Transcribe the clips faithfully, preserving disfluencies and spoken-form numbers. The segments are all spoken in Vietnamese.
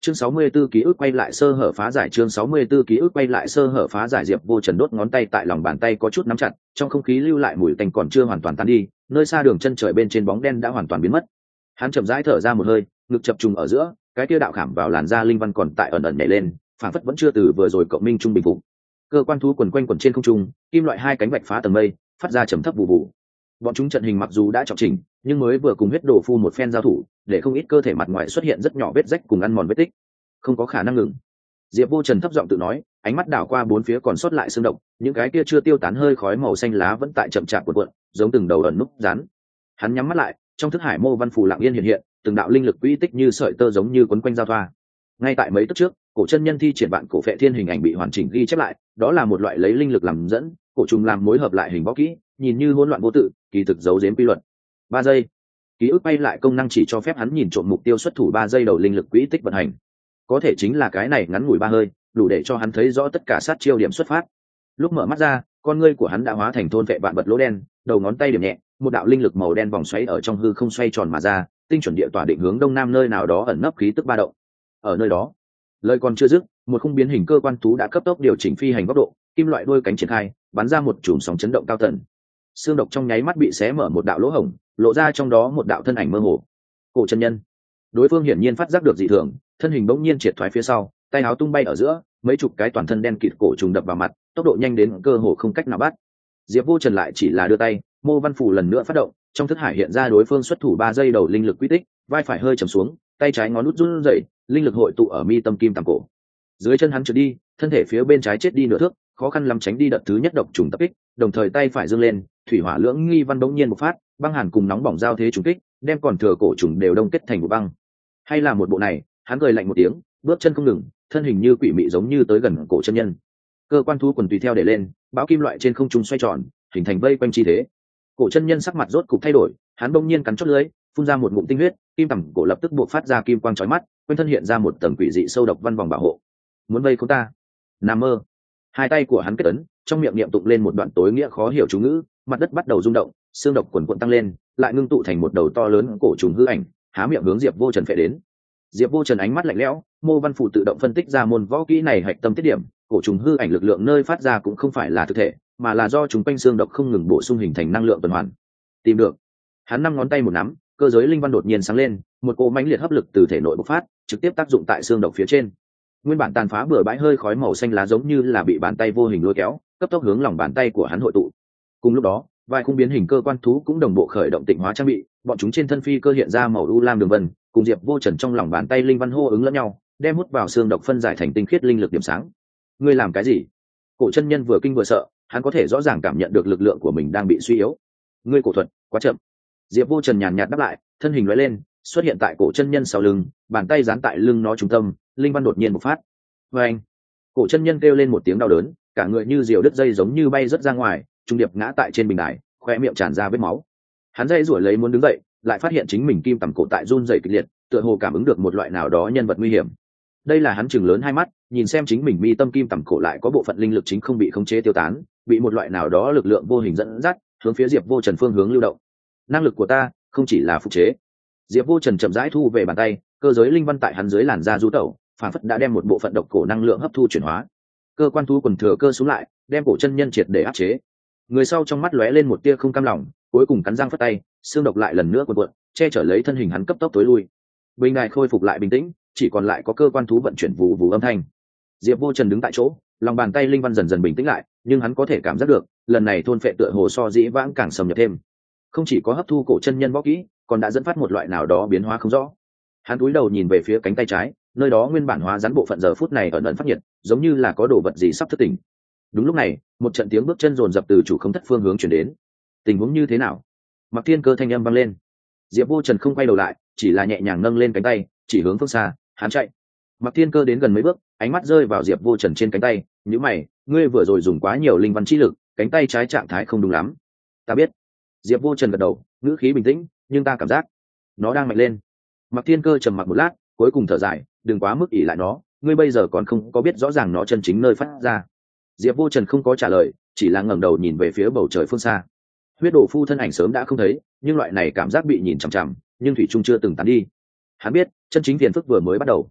chương sáu mươi 64 ký ức quay lại sơ hở phá giải chương sáu mươi 64 ký ức quay lại sơ hở phá giải Diệp Vô Trần đốt ngón tay tại lòng bàn tay có chút nắm chặt, trong không khí lưu lại mùi tanh còn chưa hoàn toàn tan đi, nơi xa đường chân trời bên trên bóng đen đã hoàn toàn biến mất. Hắn chậm rãi thở ra một hơi, ngực chập trùng ở giữa, cái kia đạo khảm vào làn da linh văn còn tại ẩn ẩn nhảy lên, phản phất vẫn chưa từ vừa rồi cộng minh trung bình phục. Cơ quan thú quần quanh quẩn trên không trung, kim loại hai cánh vạch phá tầng mây, phát ra trầm thấp vụ vụ. Bọn chúng trận hình mặc dù đã trọng chỉnh, nhưng mới vừa cùng huyết đồ phu một phen giao thủ, để không ít cơ thể mặt ngoài xuất hiện rất nhỏ vết rách cùng ăn mòn vết tích, không có khả năng ngừng. Diệp Vô Trần thấp giọng tự nói, ánh mắt đảo qua bốn phía còn sót lại xương độc, những cái kia chưa tiêu tán hơi khói màu xanh lá vẫn tại chậm chạp cuộn cuộn, giống từng đầu ẩn núp rắn. Hắn nhắm mắt lại, trong thức hải mô văn phù lặng yên hiện hiện, từng đạo linh lực quỹ tích như sợi tơ giống như quấn quanh giao thoa. Ngay tại mấy tức trước, cổ chân nhân thi triển vạn cổ phệ thiên hình ảnh bị hoàn chỉnh ghi chép lại, đó là một loại lấy linh lực làm dẫn, cổ trùng làm mối hợp lại hình võ kỹ, nhìn như hỗn loạn vô tự, kỳ thực giấu giếm quy luật. Ba giây, ký ức bay lại công năng chỉ cho phép hắn nhìn trộm mục tiêu xuất thủ ba giây đầu linh lực quỹ tích vận hành. Có thể chính là cái này ngắn ngủi ba hơi, đủ để cho hắn thấy rõ tất cả sát chiêu điểm xuất phát. Lúc mở mắt ra, con ngươi của hắn đã hóa thành thôn vệ vạn vật lỗ đen, đầu ngón tay điểm nhẹ, một đạo linh lực màu đen vòng xoáy ở trong hư không xoay tròn mà ra, tinh chuẩn địa tỏa định hướng đông nam nơi nào đó ẩn nấp khí tức ba động. Ở nơi đó, lời còn chưa dứt, một khung biến hình cơ quan thú đã cấp tốc điều chỉnh phi hành góc độ, kim loại đuôi cánh triển khai, bắn ra một chùm sóng chấn động cao tần. Xương độc trong nháy mắt bị xé mở một đạo lỗ hổng, lộ ra trong đó một đạo thân ảnh mơ hồ. Cổ chân nhân. Đối phương hiển nhiên phát giác được dị thường, thân hình bỗng nhiên triệt thoái phía sau, tay áo tung bay ở giữa, mấy chục cái toàn thân đen kịt cổ trùng đập vào mặt, tốc độ nhanh đến cơ hồ không cách nào bắt. Diệp Vô Trần lại chỉ là đưa tay, mô văn phủ lần nữa phát động, trong thức hải hiện ra đối phương xuất thủ ba giây đầu linh lực quy tích, vai phải hơi trầm xuống, tay trái ngón út run rẩy, linh lực hội tụ ở mi tâm kim tằm cổ. Dưới chân hắn trượt đi, thân thể phía bên trái chết đi nửa thước, khó khăn lắm tránh đi đợt thứ nhất độc trùng tập kích, đồng thời tay phải giương lên, thủy hỏa lưỡng nghi văn bỗng nhiên một phát, băng hàn cùng nóng bỏng giao thế trùng kích, đem còn thừa cổ trùng đều đông kết thành một băng. Hay là một bộ này, hắn cười lạnh một tiếng, bước chân không ngừng, thân hình như quỷ mị giống như tới gần cổ chân nhân. Cơ quan thú quần tùy theo để lên, bão kim loại trên không trung xoay tròn, hình thành vây quanh chi thế. Cổ chân nhân sắc mặt rốt cục thay đổi, hắn bỗng nhiên cắn chót lưỡi, phun ra một ngụm tinh huyết, kim tằm cổ lập tức buộc phát ra kim quang chói mắt, quanh thân hiện ra một tầng quỷ dị sâu độc văn vòng bảo hộ. Muốn vây khốn ta? Nằm mơ. Hai tay của hắn kết ấn, trong miệng niệm tụng lên một đoạn tối nghĩa khó hiểu chú ngữ, mặt đất bắt đầu rung động, xương độc quần quần tăng lên, lại ngưng tụ thành một đầu to lớn cổ trùng hư ảnh, há miệng hướng Diệp Vô Trần phệ đến. Diệp Vô Trần ánh mắt lạnh lẽo, mô văn phụ tự động phân tích ra môn võ kỹ này hạch tâm tiết điểm, cổ trùng hư ảnh lực lượng nơi phát ra cũng không phải là thực thể, mà là do chúng quanh xương độc không ngừng bổ sung hình thành năng lượng tuần hoàn. Tìm được. Hắn năm ngón tay một nắm, cơ giới linh văn đột nhiên sáng lên, một cỗ mãnh liệt hấp lực từ thể nội bộc phát, trực tiếp tác dụng tại xương độc phía trên. Nguyên bản tàn phá bừa bãi hơi khói màu xanh lá giống như là bị bàn tay vô hình lôi kéo, cấp tốc hướng lòng bàn tay của hắn hội tụ. Cùng lúc đó, vài khung biến hình cơ quan thú cũng đồng bộ khởi động tịnh hóa trang bị, bọn chúng trên thân phi cơ hiện ra màu u lam đường vân, cùng Diệp Vô Trần trong lòng bàn tay linh văn hô ứng lẫn nhau, đem hút vào xương độc phân giải thành tinh khiết linh lực điểm sáng. Ngươi làm cái gì? Cổ chân nhân vừa kinh vừa sợ, hắn có thể rõ ràng cảm nhận được lực lượng của mình đang bị suy yếu. Ngươi cổ thuật quá chậm. Diệp Vô Trần nhàn nhạt đáp lại, thân hình lóe lên, xuất hiện tại cổ chân nhân sau lưng, bàn tay dán tại lưng nó trung tâm, linh văn đột nhiên bộc phát. Và anh, cổ chân nhân kêu lên một tiếng đau đớn, cả người như diều đứt dây giống như bay rất ra ngoài, trung điệp ngã tại trên bình đài, khoe miệng tràn ra vết máu. Hắn dây rủi lấy muốn đứng dậy, lại phát hiện chính mình kim tằm cổ tại run rẩy kịch liệt, tựa hồ cảm ứng được một loại nào đó nhân vật nguy hiểm. Đây là hắn chừng lớn hai mắt, nhìn xem chính mình mi tâm kim tằm cổ lại có bộ phận linh lực chính không bị khống chế tiêu tán, bị một loại nào đó lực lượng vô hình dẫn dắt, hướng phía Diệp Vô Trần phương hướng lưu động. Năng lực của ta không chỉ là phục chế. Diệp Vô Trần chậm rãi thu về bàn tay, cơ giới linh văn tại hắn dưới làn da du tẩu, phản phất đã đem một bộ phận độc cổ năng lượng hấp thu chuyển hóa. Cơ quan thú quần thừa cơ xuống lại, đem cổ chân nhân triệt để áp chế. Người sau trong mắt lóe lên một tia không cam lòng, cuối cùng cắn răng phất tay, xương độc lại lần nữa cuộn cuộn, che chở lấy thân hình hắn cấp tốc tối lui. Bình đài khôi phục lại bình tĩnh, chỉ còn lại có cơ quan thú vận chuyển vù vù âm thanh. Diệp Vô Trần đứng tại chỗ, lòng bàn tay linh văn dần dần bình tĩnh lại, nhưng hắn có thể cảm giác được, lần này thôn phệ tựa hồ so dĩ vãng càng xâm nhập thêm. Không chỉ có hấp thu cổ chân nhân võ kỹ, còn đã dẫn phát một loại nào đó biến hóa không rõ. Hắn cúi đầu nhìn về phía cánh tay trái, nơi đó nguyên bản hóa rắn bộ phận giờ phút này ẩn ẩn phát nhiệt, giống như là có đồ vật gì sắp thức tỉnh. Đúng lúc này, một trận tiếng bước chân rồn rập từ chủ không thất phương hướng chuyển đến. Tình huống như thế nào? Mặc Thiên Cơ thanh âm vang lên. Diệp Vô Trần không quay đầu lại, chỉ là nhẹ nhàng nâng lên cánh tay, chỉ hướng phương xa, hắn chạy. Mặc Thiên Cơ đến gần mấy bước, ánh mắt rơi vào Diệp Vô Trần trên cánh tay, nhíu mày, ngươi vừa rồi dùng quá nhiều linh văn chi lực, cánh tay trái trạng thái không đúng lắm. Ta biết. Diệp Vô Trần gật đầu, ngữ khí bình tĩnh, nhưng ta cảm giác nó đang mạnh lên. Mặc Thiên Cơ trầm mặc một lát, cuối cùng thở dài, đừng quá mức ỷ lại nó, ngươi bây giờ còn không có biết rõ ràng nó chân chính nơi phát ra. Diệp Vô Trần không có trả lời, chỉ là ngẩng đầu nhìn về phía bầu trời phương xa. Huyết Đồ Phu thân ảnh sớm đã không thấy, nhưng loại này cảm giác bị nhìn chằm chằm, nhưng thủy trung chưa từng tán đi. Hắn biết, chân chính phiền phức vừa mới bắt đầu.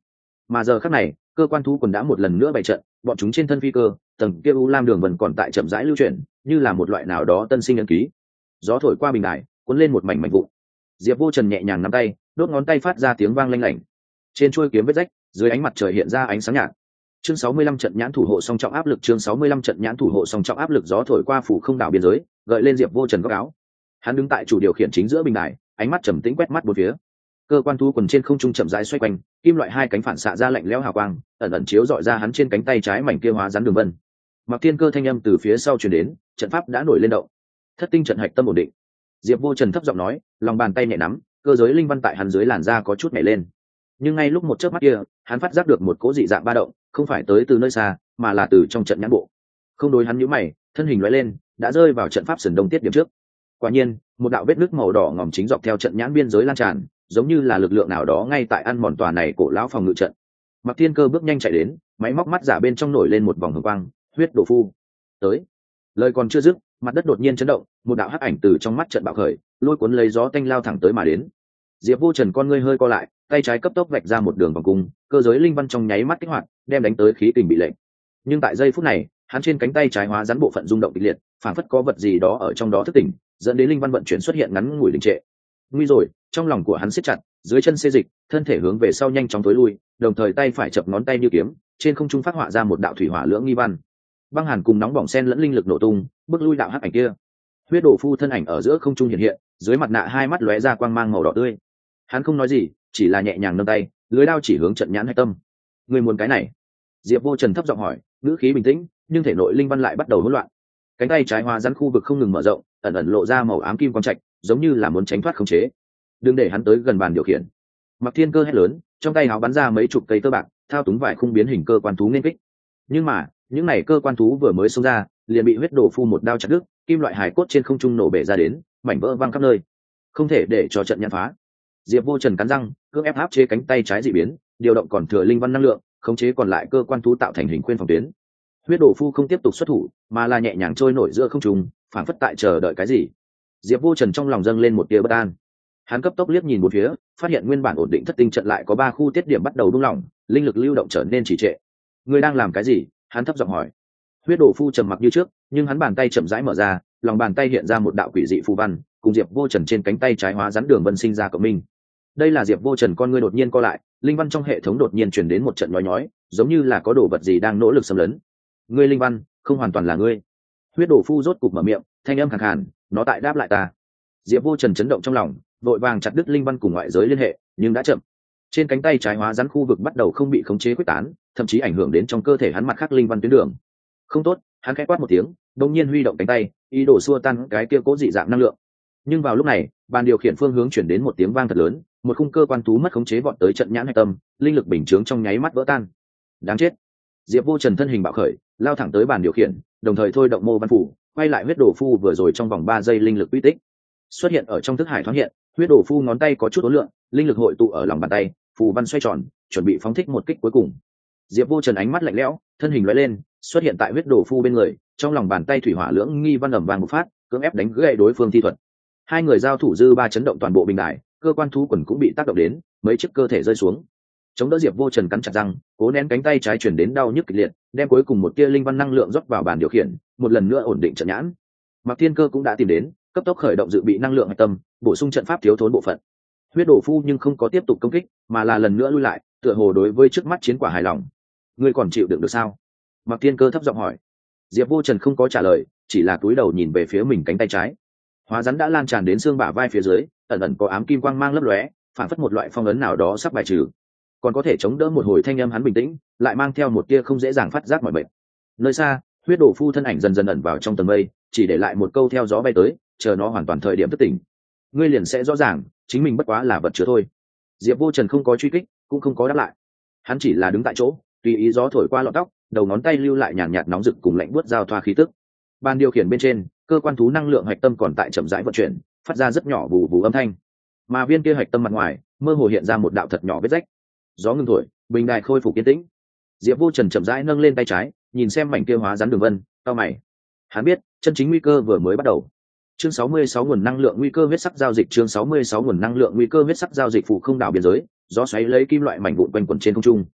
Mà giờ khắc này cơ quan thú quần đã một lần nữa bày trận, bọn chúng trên thân phi cơ tầng kia u lam đường vần còn tại chậm rãi lưu chuyển, như là một loại nào đó tân sinh ấn ký. Gió thổi qua bình đài cuốn lên một mảnh mảnh vụn. Diệp Vô Trần nhẹ nhàng nắm tay, đốt ngón tay phát ra tiếng vang lanh lảnh. Trên chuôi kiếm vết rách, dưới ánh mặt trời hiện ra ánh sáng nhạt. Chương sáu mươi lăm trận nhãn thủ hộ song trọng áp lực, chương sáu mươi lăm trận nhãn thủ hộ song trọng áp lực. Gió thổi qua phủ không đảo biên giới, gợi lên Diệp Vô Trần góc áo. Hắn đứng tại chủ điều khiển chính giữa bình đài, ánh mắt trầm tĩnh quét mắt bốn phía. Cơ quan thú quần trên không trung chậm rãi xoay quanh, kim loại hai cánh phản xạ ra lạnh lẽo hào quang, ẩn ẩn chiếu rọi ra hắn trên cánh tay trái mảnh kia hóa rắn đường vân. Mặc Thiên Cơ thanh âm từ phía sau truyền đến, trận pháp đã nổi lên động. Thất tinh trận hạch tâm ổn định. Diệp Vô Trần thấp giọng nói, lòng bàn tay nhẹ nắm, cơ giới linh văn tại hắn dưới làn da có chút nhảy lên. Nhưng ngay lúc một chớp mắt kia, hắn phát giác được một cỗ dị dạng ba động, không phải tới từ nơi xa, mà là từ trong trận nhãn bộ. Không đối hắn nhíu mày, thân hình lóe lên, đã rơi vào trận pháp sườn đông tiết điểm trước. Quả nhiên, một đạo vết nước màu đỏ ngòm chính dọc theo trận nhãn biên giới lan tràn, giống như là lực lượng nào đó ngay tại ăn mòn tòa này cổ lão phòng ngự trận. Mặc Thiên Cơ bước nhanh chạy đến, máy móc mắt giả bên trong nổi lên một vòng hồng quang, huyết đổ phu. Tới. Lời còn chưa dứt, mặt đất đột nhiên chấn động, một đạo hắc ảnh từ trong mắt trận bạo khởi, lôi cuốn lấy gió tanh lao thẳng tới mà đến. Diệp Vô Trần con ngươi hơi co lại, tay trái cấp tốc vạch ra một đường vòng cung, cơ giới linh văn trong nháy mắt kích hoạt, đem đánh tới khí kình bị lệnh. Nhưng tại giây phút này, hắn trên cánh tay trái hóa rắn bộ phận rung động kịch liệt, phản phất có vật gì đó ở trong đó thức tỉnh, dẫn đến linh văn vận chuyển xuất hiện ngắn ngủi đình trệ. Nguy rồi, trong lòng của hắn siết chặt, dưới chân xê dịch, thân thể hướng về sau nhanh chóng tối lui, đồng thời tay phải chập ngón tay như kiếm, trên không trung phát họa ra một đạo thủy hỏa lưỡng nghi văn. Băng hàn cùng nóng bỏng xen lẫn linh lực nổ tung, bước lui đạo hắc ảnh kia. Huyết đổ phu thân ảnh ở giữa không trung hiện hiện, dưới mặt nạ hai mắt lóe ra quang mang màu đỏ tươi. Hắn không nói gì, chỉ là nhẹ nhàng nâng tay, lưới đao chỉ hướng trận nhãn hạch tâm. Người muốn cái này? Diệp Vô Trần thấp giọng hỏi, ngữ khí bình tĩnh, nhưng thể nội linh văn lại bắt đầu hỗn loạn. Cánh tay trái hóa rắn khu vực không ngừng mở rộng, ẩn ẩn lộ ra màu ám kim quang trạch, giống như là muốn tránh thoát khống chế. Đừng để hắn tới gần bàn điều khiển. Mặc Thiên Cơ hét lớn, trong tay áo bắn ra mấy chục cây tơ bạc, thao túng vải khung biến hình cơ quan thú nên kích. Nhưng mà, những này cơ quan thú vừa mới xông ra, liền bị huyết đổ phu một đao chặt đứt, kim loại hài cốt trên không trung nổ bể ra đến, mảnh vỡ văng khắp nơi. Không thể để cho trận nhãn phá. Diệp Vô Trần cắn răng, cưỡng ép áp chế cánh tay trái dị biến, điều động còn thừa linh văn năng lượng, khống chế còn lại cơ quan thú tạo thành hình khuyên phòng tuyến. Huyết đổ phu không tiếp tục xuất thủ, mà là nhẹ nhàng trôi nổi giữa không trung, phảng phất tại chờ đợi cái gì. Diệp Vô Trần trong lòng dâng lên một tia bất an. Hắn cấp tốc liếc nhìn một phía, phát hiện nguyên bản ổn định thất tinh trận lại có ba khu tiết điểm bắt đầu buông lỏng, linh lực lưu động trở nên trì trệ. Ngươi đang làm cái gì? Hắn thấp giọng hỏi. Huyết đổ phu trầm mặc như trước, nhưng hắn bàn tay chậm rãi mở ra, lòng bàn tay hiện ra một đạo quỷ dị phù văn, cùng Diệp Vô Trần trên cánh tay trái hóa rắn đường vân sinh ra cộng minh. Đây là Diệp Vô Trần con ngươi đột nhiên co lại, linh văn trong hệ thống đột nhiên truyền đến một trận nhói nhói, giống như là có đồ vật gì đang nỗ lực xâm lấn. Ngươi linh văn, không hoàn toàn là ngươi. Huyết đổ phu rốt cục mở miệng, thanh âm khàn khàn, nó tại đáp lại ta. Diệp Vô Trần chấn động trong lòng, vội vàng chặt đứt linh văn cùng ngoại giới liên hệ, nhưng đã chậm. Trên cánh tay trái hóa rắn khu vực bắt đầu không bị khống chế quyết tán, thậm chí ảnh hưởng đến trong cơ thể hắn mặt khác linh văn tuyến đường. Không tốt, hắn khẽ quát một tiếng, đột nhiên huy động cánh tay, ý đồ xua tan cái kia cố dị dạng năng lượng. Nhưng vào lúc này, bàn điều khiển phương hướng chuyển đến một tiếng vang thật lớn, một khung cơ quan thú mất khống chế vọt tới trận nhãn hạch tâm, linh lực bình chướng trong nháy mắt vỡ tan. Đáng chết! Diệp Vô Trần thân hình bạo khởi, lao thẳng tới bàn điều khiển, đồng thời thôi động mô văn phủ, quay lại huyết đổ phu vừa rồi trong vòng ba giây linh lực uy tích. Xuất hiện ở trong thức hải thoáng hiện, huyết đổ phu ngón tay có chút ối lượng, linh lực hội tụ ở lòng bàn tay, phù văn xoay tròn, chuẩn bị phóng thích một kích cuối cùng. Diệp Vô Trần ánh mắt lạnh lẽo, thân hình lóe lên, xuất hiện tại huyết đổ phu bên người, trong lòng bàn tay thủy hỏa lưỡng nghi văn ầm vang một phát, cưỡng ép đánh gãy đối phương thi thuật. Hai người giao thủ dư ba chấn động toàn bộ bình đài, cơ quan thú quần cũng bị tác động đến, mấy chiếc cơ thể rơi xuống. Chống đỡ Diệp Vô Trần cắn chặt răng, cố nén cánh tay trái chuyển đến đau nhức kịch liệt, đem cuối cùng một tia linh văn năng lượng rót vào bàn điều khiển, một lần nữa ổn định trận nhãn. Mặc Thiên Cơ cũng đã tìm đến, cấp tốc khởi động dự bị năng lượng hạch tâm, bổ sung trận pháp thiếu thốn bộ phận. Huyết đổ phu nhưng không có tiếp tục công kích, mà là lần nữa lui lại, tựa hồ đối với trước mắt chiến quả hài lòng. Ngươi còn chịu đựng được sao? Mặc Thiên Cơ thấp giọng hỏi. Diệp Vô Trần không có trả lời, chỉ là cúi đầu nhìn về phía mình cánh tay trái. Hóa rắn đã lan tràn đến xương bả vai phía dưới, ẩn ẩn có ám kim quang mang lấp lóe, phản phất một loại phong ấn nào đó sắp bài trừ. Còn có thể chống đỡ một hồi thanh âm hắn bình tĩnh, lại mang theo một tia không dễ dàng phát giác mọi bệnh. Nơi xa, huyết đổ phu thân ảnh dần dần ẩn vào trong tầng mây, chỉ để lại một câu theo gió bay tới, chờ nó hoàn toàn thời điểm thức tỉnh. Ngươi liền sẽ rõ ràng, chính mình bất quá là vật chứa thôi. Diệp Vô Trần không có truy kích, cũng không có đáp lại. Hắn chỉ là đứng tại chỗ, tùy ý gió thổi qua lọn tóc, đầu ngón tay lưu lại nhàn nhạt nóng rực cùng lạnh buốt giao thoa khí tức. Bàn điều khiển bên trên, cơ quan thú năng lượng hạch tâm còn tại chậm rãi vận chuyển, phát ra rất nhỏ bù bù âm thanh. Mà viên kia hạch tâm mặt ngoài, mơ hồ hiện ra một đạo thật nhỏ vết rách. Gió ngừng thổi, bình đài khôi phục yên tĩnh. Diệp Vô Trần chậm rãi nâng lên tay trái, nhìn xem mảnh kia hóa rắn đường vân, cau mày. Hắn biết, chân chính nguy cơ vừa mới bắt đầu. Chương sáu mươi sáu nguồn năng lượng nguy cơ huyết sắc giao dịch, chương sáu mươi sáu nguồn năng lượng nguy cơ huyết sắc giao dịch phụ không đảo biên giới, gió xoáy lấy kim loại mảnh vụn quanh quẩn trên không trung.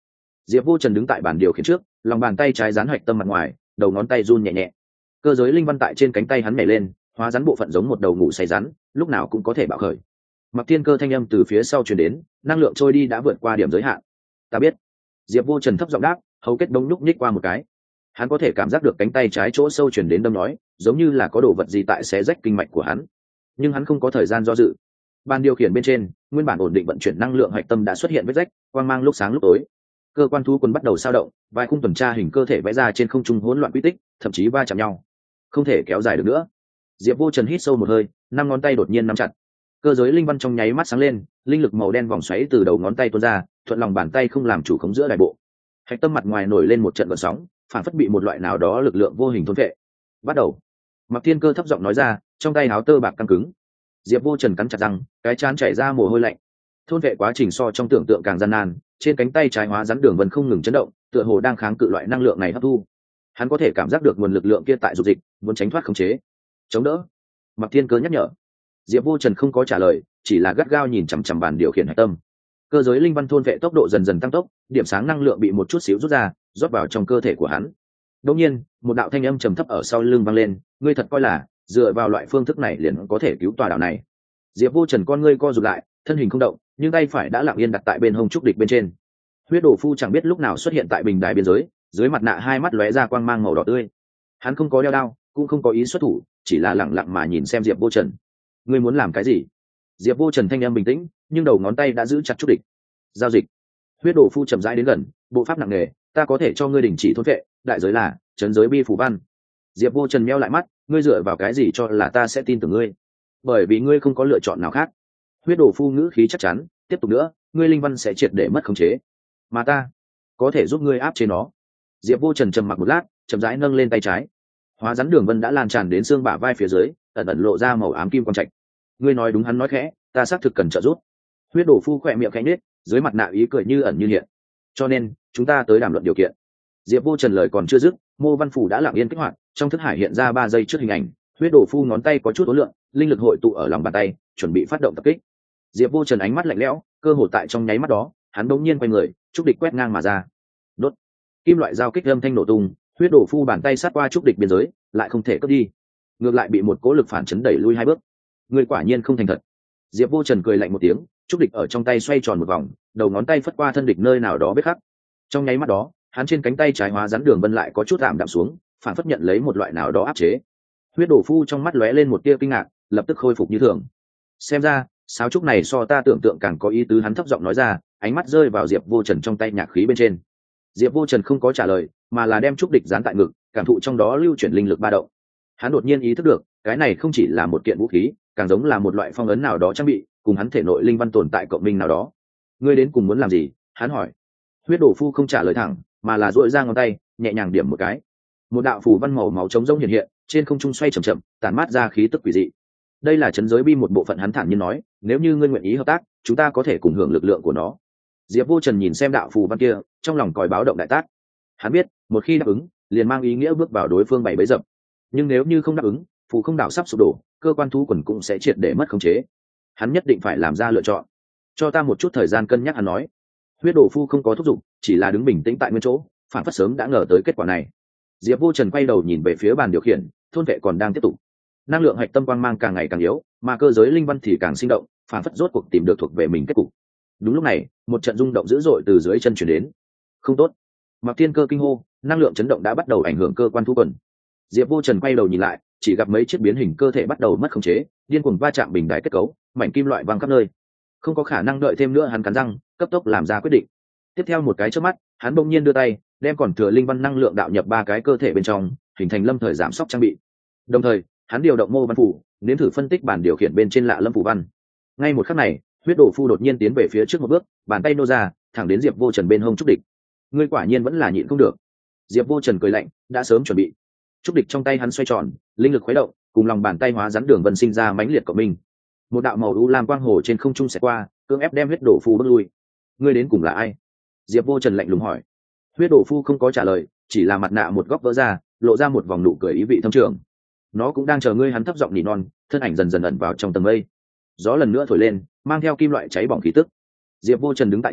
Diệp Vô Trần đứng tại bàn điều khiển trước, lòng bàn tay trái dán hạch tâm mặt ngoài, đầu ngón tay run nhẹ nhẹ. Cơ giới linh văn tại trên cánh tay hắn nhảy lên, hóa rắn bộ phận giống một đầu ngủ say rắn, lúc nào cũng có thể bạo khởi. Mặc Thiên Cơ thanh âm từ phía sau truyền đến, năng lượng trôi đi đã vượt qua điểm giới hạn. Ta biết. Diệp Vô Trần thấp giọng đáp, hầu kết đống nhúc nhích qua một cái. Hắn có thể cảm giác được cánh tay trái chỗ sâu truyền đến đâm nói, giống như là có đồ vật gì tại xé rách kinh mạch của hắn. Nhưng hắn không có thời gian do dự. Bàn điều khiển bên trên, nguyên bản ổn định vận chuyển năng lượng hạch tâm đã xuất hiện vết rách, quang mang lúc sáng lúc tối. Cơ quan thú quân bắt đầu sao động, vài khung tuần tra hình cơ thể vẽ ra trên không trung hỗn loạn quy tích, thậm chí va chạm nhau. Không thể kéo dài được nữa. Diệp Vô Trần hít sâu một hơi, năm ngón tay đột nhiên nắm chặt. Cơ giới linh văn trong nháy mắt sáng lên, linh lực màu đen vòng xoáy từ đầu ngón tay tuôn ra, thuận lòng bàn tay không làm chủ khống giữa đại bộ. Hạch tâm mặt ngoài nổi lên một trận gợn sóng, phản phất bị một loại nào đó lực lượng vô hình thôn vệ. Bắt đầu. Mặc Thiên Cơ thấp giọng nói ra, trong tay áo tơ bạc căng cứng. Diệp Vô Trần cắn chặt răng, cái trán chảy ra mồ hôi lạnh. Thôn vệ quá trình so trong tưởng tượng càng gian nan, trên cánh tay trái hóa rắn đường vân không ngừng chấn động, tựa hồ đang kháng cự loại năng lượng này hấp thu. Hắn có thể cảm giác được nguồn lực lượng kia tại dục dịch, muốn tránh thoát khống chế. Chống đỡ. Mặc Thiên Cơ nhắc nhở. Diệp Vô Trần không có trả lời, chỉ là gắt gao nhìn chằm chằm bàn điều khiển hạch tâm. Cơ giới linh văn thôn vệ tốc độ dần dần tăng tốc, điểm sáng năng lượng bị một chút xíu rút ra, rót vào trong cơ thể của hắn. Đột nhiên, một đạo thanh âm trầm thấp ở sau lưng vang lên, ngươi thật coi là dựa vào loại phương thức này liền có thể cứu tòa đảo này. Diệp Vô Trần con ngươi co rụt lại, thân hình không động, nhưng tay phải đã lặng yên đặt tại bên hông trúc địch bên trên. Huyết Đồ Phu chẳng biết lúc nào xuất hiện tại bình đài biên giới, dưới mặt nạ hai mắt lóe ra quang mang màu đỏ tươi. Hắn không có đeo đao, cũng không có ý xuất thủ, chỉ là lặng lặng mà nhìn xem Diệp Vô Trần. Ngươi muốn làm cái gì? Diệp Vô Trần thanh âm bình tĩnh, nhưng đầu ngón tay đã giữ chặt trúc địch. Giao dịch. Huyết Đồ Phu chậm rãi đến gần, bộ pháp nặng nề, ta có thể cho ngươi đình chỉ thôn vệ, đại giới là trấn giới bi phù văn. Diệp Vô Trần meo lại mắt, ngươi dựa vào cái gì cho là ta sẽ tin tưởng ngươi? Bởi vì ngươi không có lựa chọn nào khác. Huyết Đồ Phu ngữ khí chắc chắn, tiếp tục nữa, ngươi linh văn sẽ triệt để mất khống chế, mà ta có thể giúp ngươi áp chế nó. Diệp Vô Trần trầm mặc một lát, chậm rãi nâng lên tay trái. Hóa rắn đường vân đã lan tràn đến xương bả vai phía dưới, ẩn ẩn lộ ra màu ám kim quang trạch. Ngươi nói đúng, hắn nói khẽ, ta xác thực cần trợ giúp. Huyết Đồ Phu khỏe miệng khẽ nhếch, dưới mặt nạ ý cười như ẩn như hiện. Cho nên, chúng ta tới đàm luận điều kiện. Diệp Vô Trần lời còn chưa dứt, Mô Văn Phủ đã lặng yên kích hoạt, trong thức hải hiện ra ba giây trước hình ảnh, Huyết Đồ Phu ngón tay có chút ối lượng, linh lực hội tụ ở lòng bàn tay, chuẩn bị phát động tập kích. Diệp Vô Trần ánh mắt lạnh lẽo, cơ hồ tại trong nháy mắt đó, hắn bỗng nhiên quay người, trúc địch quét ngang mà ra. Đốt. Kim loại dao kích âm thanh nổ tung, Huyết Đồ Phu bàn tay sát qua trúc địch biên giới, lại không thể cướp đi, ngược lại bị một cỗ lực phản chấn đẩy lui hai bước. Người quả nhiên không thành thật. Diệp Vô Trần cười lạnh một tiếng, trúc địch ở trong tay xoay tròn một vòng, đầu ngón tay phất qua thân địch nơi nào đó biết khắc. Trong nháy mắt đó, hắn trên cánh tay trái hóa rắn đường vân lại có chút tạm đạm xuống, phản phất nhận lấy một loại nào đó áp chế. Huyết Đồ Phu trong mắt lóe lên một tia kinh ngạc, lập tức khôi phục như thường. Xem ra, sáo trúc này so ta tưởng tượng càng có ý tứ, hắn thấp giọng nói ra, ánh mắt rơi vào Diệp Vô Trần trong tay nhạc khí bên trên. Diệp Vô Trần không có trả lời, mà là đem trúc địch dán tại ngực, cảm thụ trong đó lưu chuyển linh lực ba động. Hắn đột nhiên ý thức được, cái này không chỉ là một kiện vũ khí, càng giống là một loại phong ấn nào đó trang bị, cùng hắn thể nội linh văn tồn tại cộng minh nào đó. Ngươi đến cùng muốn làm gì? Hắn hỏi. Huyết Đồ Phu không trả lời thẳng, mà là duỗi ra ngón tay, nhẹ nhàng điểm một cái. Một đạo phù văn màu máu trống rỗng hiện hiện, trên không trung xoay chậm chậm, tản mát ra khí tức quỷ dị. Đây là trấn giới bi một bộ phận, hắn thản nhiên nói, nếu như ngươi nguyện ý hợp tác, chúng ta có thể cùng hưởng lực lượng của nó. Diệp Vô Trần nhìn xem đạo phù văn kia, trong lòng còi báo động đại tác. Hắn biết, một khi đáp ứng, liền mang ý nghĩa bước vào đối phương bảy bẫy dập. Nhưng nếu như không đáp ứng, phù không đảo sắp sụp đổ, cơ quan thú quần cũng sẽ triệt để mất khống chế. Hắn nhất định phải làm ra lựa chọn. Cho ta một chút thời gian cân nhắc, hắn nói. Huyết Đồ Phu không có thúc giục, chỉ là đứng bình tĩnh tại nguyên chỗ, phản phất sớm đã ngờ tới kết quả này. Diệp Vô Trần quay đầu nhìn về phía bàn điều khiển, thôn vệ còn đang tiếp tục. Năng lượng hạch tâm quang mang càng ngày càng yếu, mà cơ giới linh văn thì càng sinh động, phản phất rốt cuộc tìm được thuộc về mình kết cục. Đúng lúc này, một trận rung động dữ dội từ dưới chân chuyển đến. Không tốt! Mặc Thiên Cơ kinh hô, năng lượng chấn động đã bắt đầu ảnh hưởng cơ quan thú quần. Diệp Vô Trần quay đầu nhìn lại, chỉ gặp mấy chiếc biến hình cơ thể bắt đầu mất khống chế, điên cuồng va chạm bình đài kết cấu, mảnh kim loại văng khắp nơi. Không có khả năng đợi thêm nữa, hắn cắn răng, cấp tốc làm ra quyết định. Tiếp theo một cái chớp mắt, hắn bỗng nhiên đưa tay, đem còn thừa linh văn năng lượng đạo nhập ba cái cơ thể bên trong, hình thành lâm thời giảm sốc trang bị. Đồng thời, hắn điều động Mô Văn Phủ, nếm thử phân tích bản điều khiển bên trên lạ lâm phù văn. Ngay một khắc này, Huyết Đồ Phu đột nhiên tiến về phía trước một bước, bàn tay nô ra, thẳng đến Diệp Vô Trần bên hông trúc địch. Ngươi quả nhiên vẫn là nhịn không được. Diệp Vô Trần cười lạnh, đã sớm chuẩn bị. Trúc địch trong tay hắn xoay tròn, linh lực khuấy động, cùng lòng bàn tay hóa rắn đường vân sinh ra mãnh liệt của mình. Một đạo màu u lam quang hồ trên không trung xẹt qua, cưỡng ép đem Huyết Đồ Phu bước lui. Ngươi đến cùng là ai? Diệp Vô Trần lạnh lùng hỏi. Huyết Đồ Phu không có trả lời, chỉ là mặt nạ một góc vỡ ra, lộ ra một vòng nụ cười ý vị thâm trường. Nó cũng đang chờ ngươi, hắn thấp giọng nỉ non, thân ảnh dần dần ẩn vào trong tầng mây. Gió lần nữa thổi lên, mang theo kim loại cháy bỏng khí tức. Diệp Vô Trần đứng tại chỗ,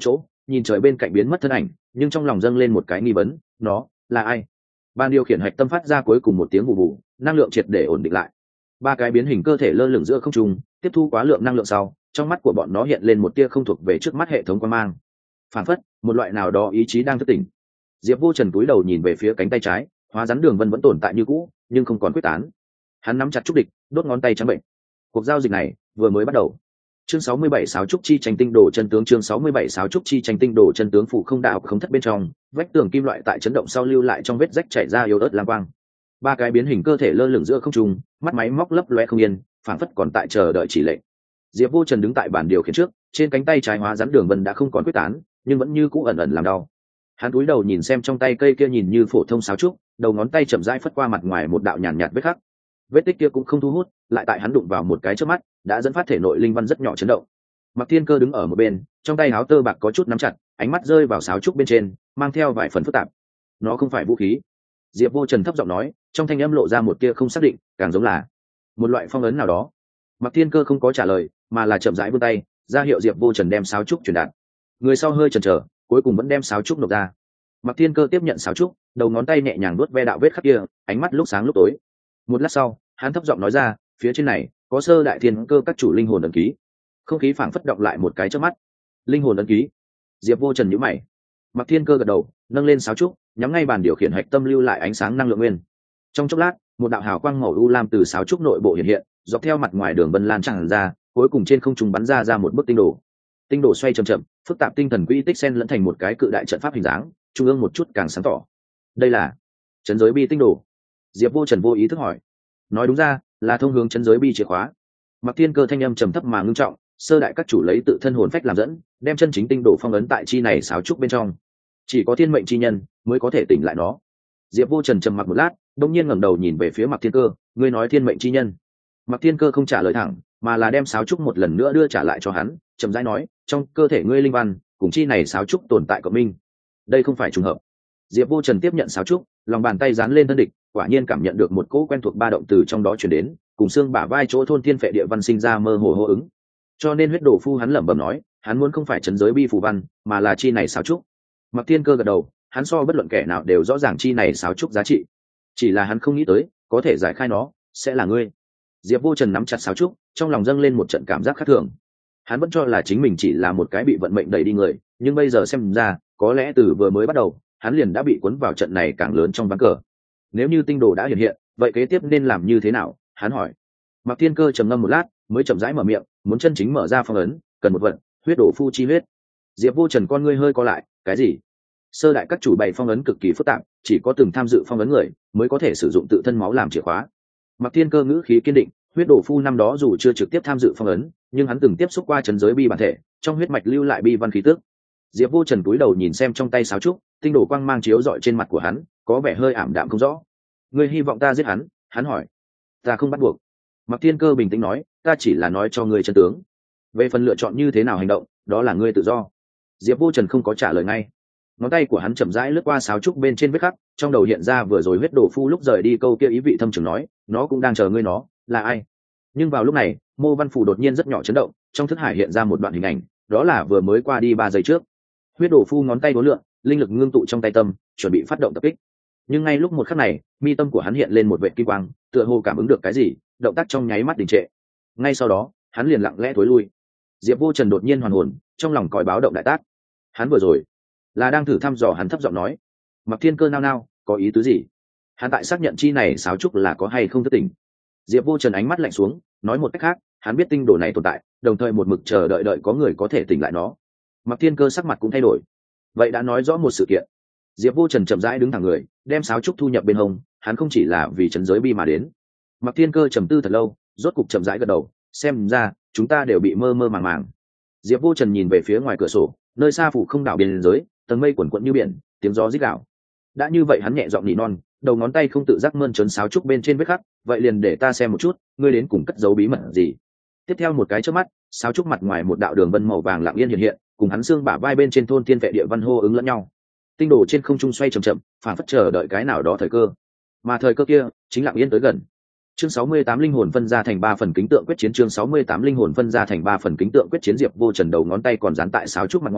nhìn trời bên cạnh biến mất thân ảnh, nhưng trong lòng dâng lên một cái nghi vấn, nó là ai? Ban điều khiển hạch tâm phát ra cuối cùng một tiếng vụ vụ, năng lượng triệt để ổn định lại. Ba cái biến hình cơ thể lơ lửng giữa không trung, tiếp thu quá lượng năng lượng sau, trong mắt của bọn nó hiện lên một tia không thuộc về trước mắt hệ thống quan mang. Phản phất, một loại nào đó ý chí đang thức tỉnh. Diệp Vô Trần cúi đầu nhìn về phía cánh tay trái, hóa rắn đường vân vẫn tồn tại như cũ, nhưng không còn quyết tán. Hắn nắm chặt trúc địch, đốt ngón tay trắng bệnh. Cuộc giao dịch này vừa mới bắt đầu. Chương sáu mươi bảy Sáo trúc chi tranh tinh đồ chân tướng chương sáu mươi bảy Sáo trúc chi tranh tinh đồ chân tướng phủ không đạo không thất bên trong, vách tường kim loại tại chấn động sau lưu lại trong vết rách chảy ra yếu ớt lam quang. Ba cái biến hình cơ thể lơ lửng giữa không trung, mắt máy móc lấp loé không yên, phảng phất còn tại chờ đợi chỉ lệnh. Diệp Vô Trần đứng tại bàn điều khiển trước, trên cánh tay trái hóa rắn đường vân đã không còn quyết tán, nhưng vẫn như cũ ẩn ẩn làm đau. Hắn cúi đầu nhìn xem trong tay cây kia nhìn như phổ thông sáo trúc, đầu ngón tay chậm rãi phất qua mặt ngoài một đạo nhàn nhạt, nhạt vết khắc. Vết tích kia cũng không thu hút, lại tại hắn đụng vào một cái trước mắt, đã dẫn phát thể nội linh văn rất nhỏ chấn động. Mặc Thiên Cơ đứng ở một bên, trong tay áo tơ bạc có chút nắm chặt, ánh mắt rơi vào sáo trúc bên trên, mang theo vài phần phức tạp. Nó không phải vũ khí. Diệp Vô Trần thấp giọng nói, trong thanh âm lộ ra một tia không xác định, càng giống là một loại phong ấn nào đó. Mặc Thiên Cơ không có trả lời, mà là chậm rãi vươn tay, ra hiệu Diệp Vô Trần đem sáo trúc truyền đạt. Người sau hơi chần chờ, cuối cùng vẫn đem sáo trúc nộp ra. Mặc Thiên Cơ tiếp nhận sáo trúc, đầu ngón tay nhẹ nhàng vuốt ve đạo vết khắc kia, ánh mắt lúc sáng lúc tối. Một lát sau, hắn thấp giọng nói ra, phía trên này có sơ đại thiên cơ các chủ linh hồn ấn ký. Không khí phảng phất động lại một cái trước mắt. Linh hồn ấn ký. Diệp Vô Trần nhíu mày. Mặc Thiên Cơ gật đầu, nâng lên sáo trúc, nhắm ngay bàn điều khiển hạch tâm lưu lại ánh sáng năng lượng nguyên. Trong chốc lát, một đạo hào quang màu u lam từ sáo trúc nội bộ hiện hiện, dọc theo mặt ngoài đường vân lan tràn ra, cuối cùng trên không trung bắn ra ra một bức tinh đồ. Tinh đồ xoay chậm chậm, phức tạp tinh thần quỹ tích xen lẫn thành một cái cự đại trận pháp hình dáng, trung ương một chút càng sáng tỏ. Đây là trấn giới bi tinh đồ. Diệp Vô Trần vô ý thức hỏi. Nói đúng ra, là thông hướng trấn giới bi chìa khóa. Mặc Thiên Cơ thanh âm trầm thấp mà ngưng trọng, sơ đại các chủ lấy tự thân hồn phách làm dẫn, đem chân chính tinh đồ phong ấn tại chi này sáo trúc bên trong. Chỉ có thiên mệnh chi nhân mới có thể tỉnh lại nó. Diệp Vô Trần trầm mặc một lát, đột nhiên ngẩng đầu nhìn về phía Mặc Thiên Cơ, ngươi nói thiên mệnh chi nhân? Mặc Thiên Cơ không trả lời thẳng, mà là đem sáo trúc một lần nữa đưa trả lại cho hắn, chậm rãi nói, trong cơ thể ngươi linh văn, cùng chi này sáo trúc tồn tại cộng minh. Đây không phải trùng hợp. Diệp Vô Trần tiếp nhận sáo trúc, lòng bàn tay dán lên thân địch, quả nhiên cảm nhận được một cỗ quen thuộc ba động từ trong đó truyền đến, cùng xương bả vai chỗ thôn thiên phệ địa văn sinh ra mơ hồ hô ứng. Cho nên huyết đồ phu hắn lẩm bẩm nói, hắn muốn không phải trấn giới bi phù văn, mà là chi này sáo trúc. Mặc Thiên Cơ gật đầu, hắn so bất luận kẻ nào đều rõ ràng chi này sáo trúc giá trị. Chỉ là hắn không nghĩ tới, có thể giải khai nó, sẽ là ngươi. Diệp Vô Trần nắm chặt sáo trúc, trong lòng dâng lên một trận cảm giác khác thường. Hắn vẫn cho là chính mình chỉ là một cái bị vận mệnh đẩy đi người, nhưng bây giờ xem ra, có lẽ từ vừa mới bắt đầu, hắn liền đã bị cuốn vào trận này càng lớn trong ván cờ. Nếu như tinh đồ đã hiện hiện, vậy kế tiếp nên làm như thế nào? Hắn hỏi. Mặc Thiên Cơ trầm ngâm một lát, mới chậm rãi mở miệng, muốn chân chính mở ra phong ấn, cần một vận, huyết đổ phu chi huyết. Diệp Vô Trần con ngươi hơi co lại, cái gì? Sơ đại các chủ bày phong ấn cực kỳ phức tạp, chỉ có từng tham dự phong ấn người mới có thể sử dụng tự thân máu làm chìa khóa. Mặc Thiên Cơ ngữ khí kiên định, huyết đổ phu năm đó dù chưa trực tiếp tham dự phong ấn, nhưng hắn từng tiếp xúc qua trấn giới bi bản thể, trong huyết mạch lưu lại bi văn khí tức. Diệp Vô Trần cúi đầu nhìn xem trong tay sáo trúc, tinh đồ quang mang chiếu rọi trên mặt của hắn, có vẻ hơi ảm đạm không rõ. Ngươi hy vọng ta giết hắn? Hắn hỏi. Ta không bắt buộc. Mặc Thiên Cơ bình tĩnh nói, ta chỉ là nói cho ngươi chân tướng. Về phần lựa chọn như thế nào hành động, đó là ngươi tự do. Diệp Vô Trần không có trả lời ngay. Ngón tay của hắn chậm rãi lướt qua sáo trúc bên trên vết khắc, trong đầu hiện ra vừa rồi huyết đổ phu lúc rời đi câu kia ý vị thâm trường nói, nó cũng đang chờ ngươi nó, là ai? Nhưng vào lúc này, Mô Văn Phủ đột nhiên rất nhỏ chấn động, trong thức hải hiện ra một đoạn hình ảnh, đó là vừa mới qua đi ba giây trước. Huyết đổ phu ngón tay uốn lượn, linh lực ngưng tụ trong tay tâm, chuẩn bị phát động tập kích. Nhưng ngay lúc một khắc này, mi tâm của hắn hiện lên một vệt kim quang, tựa hồ cảm ứng được cái gì, động tác trong nháy mắt đình trệ. Ngay sau đó, hắn liền lặng lẽ thối lui. Diệp Vô Trần đột nhiên hoàn hồn, trong lòng còi báo động đại tác. Hắn vừa rồi là đang thử thăm dò, hắn thấp giọng nói. Mặc Thiên Cơ nao nao, có ý tứ gì? Hắn tại xác nhận chi này sáo trúc là có hay không thức tỉnh. Diệp Vô Trần ánh mắt lạnh xuống, nói một cách khác, hắn biết tinh đồ này tồn tại, đồng thời một mực chờ đợi đợi có người có thể tỉnh lại nó. Mặc Thiên Cơ sắc mặt cũng thay đổi. Vậy đã nói rõ một sự kiện. Diệp Vô Trần chậm rãi đứng thẳng người, đem sáo trúc thu nhập bên hông, hắn không chỉ là vì trấn giới bi mà đến. Mặc Thiên Cơ trầm tư thật lâu, rốt cục chậm rãi gật đầu, xem ra chúng ta đều bị mơ mơ màng màng. Diệp Vô Trần nhìn về phía ngoài cửa sổ, nơi xa phủ không đảo biên giới, tầng mây quần quận như biển, tiếng gió rít gào. Đã như vậy hắn nhẹ giọng nỉ non, đầu ngón tay không tự giác mơn trớn sáo trúc bên trên vết khắc, vậy liền để ta xem một chút, ngươi đến cùng cất giấu bí mật gì. Tiếp theo một cái chớp mắt, sáo trúc mặt ngoài một đạo đường vân màu vàng lặng yên hiện hiện, cùng hắn xương bả vai bên trên thôn tiên vệ địa văn hô ứng lẫn nhau. Tinh đồ trên không trung xoay chậm chậm, phản phất chờ đợi cái nào đó thời cơ, mà thời cơ kia chính lặng yên tới gần. Chương sáu mươi tám linh hồn phân ra thành ba phần kính tượng quyết chiến chương sáu mươi tám linh hồn phân ra thành ba phần kính tượng quyết chiến Diệp Vô Trần đầu ngón tay còn dán tại sáo trúc mặt ngoài,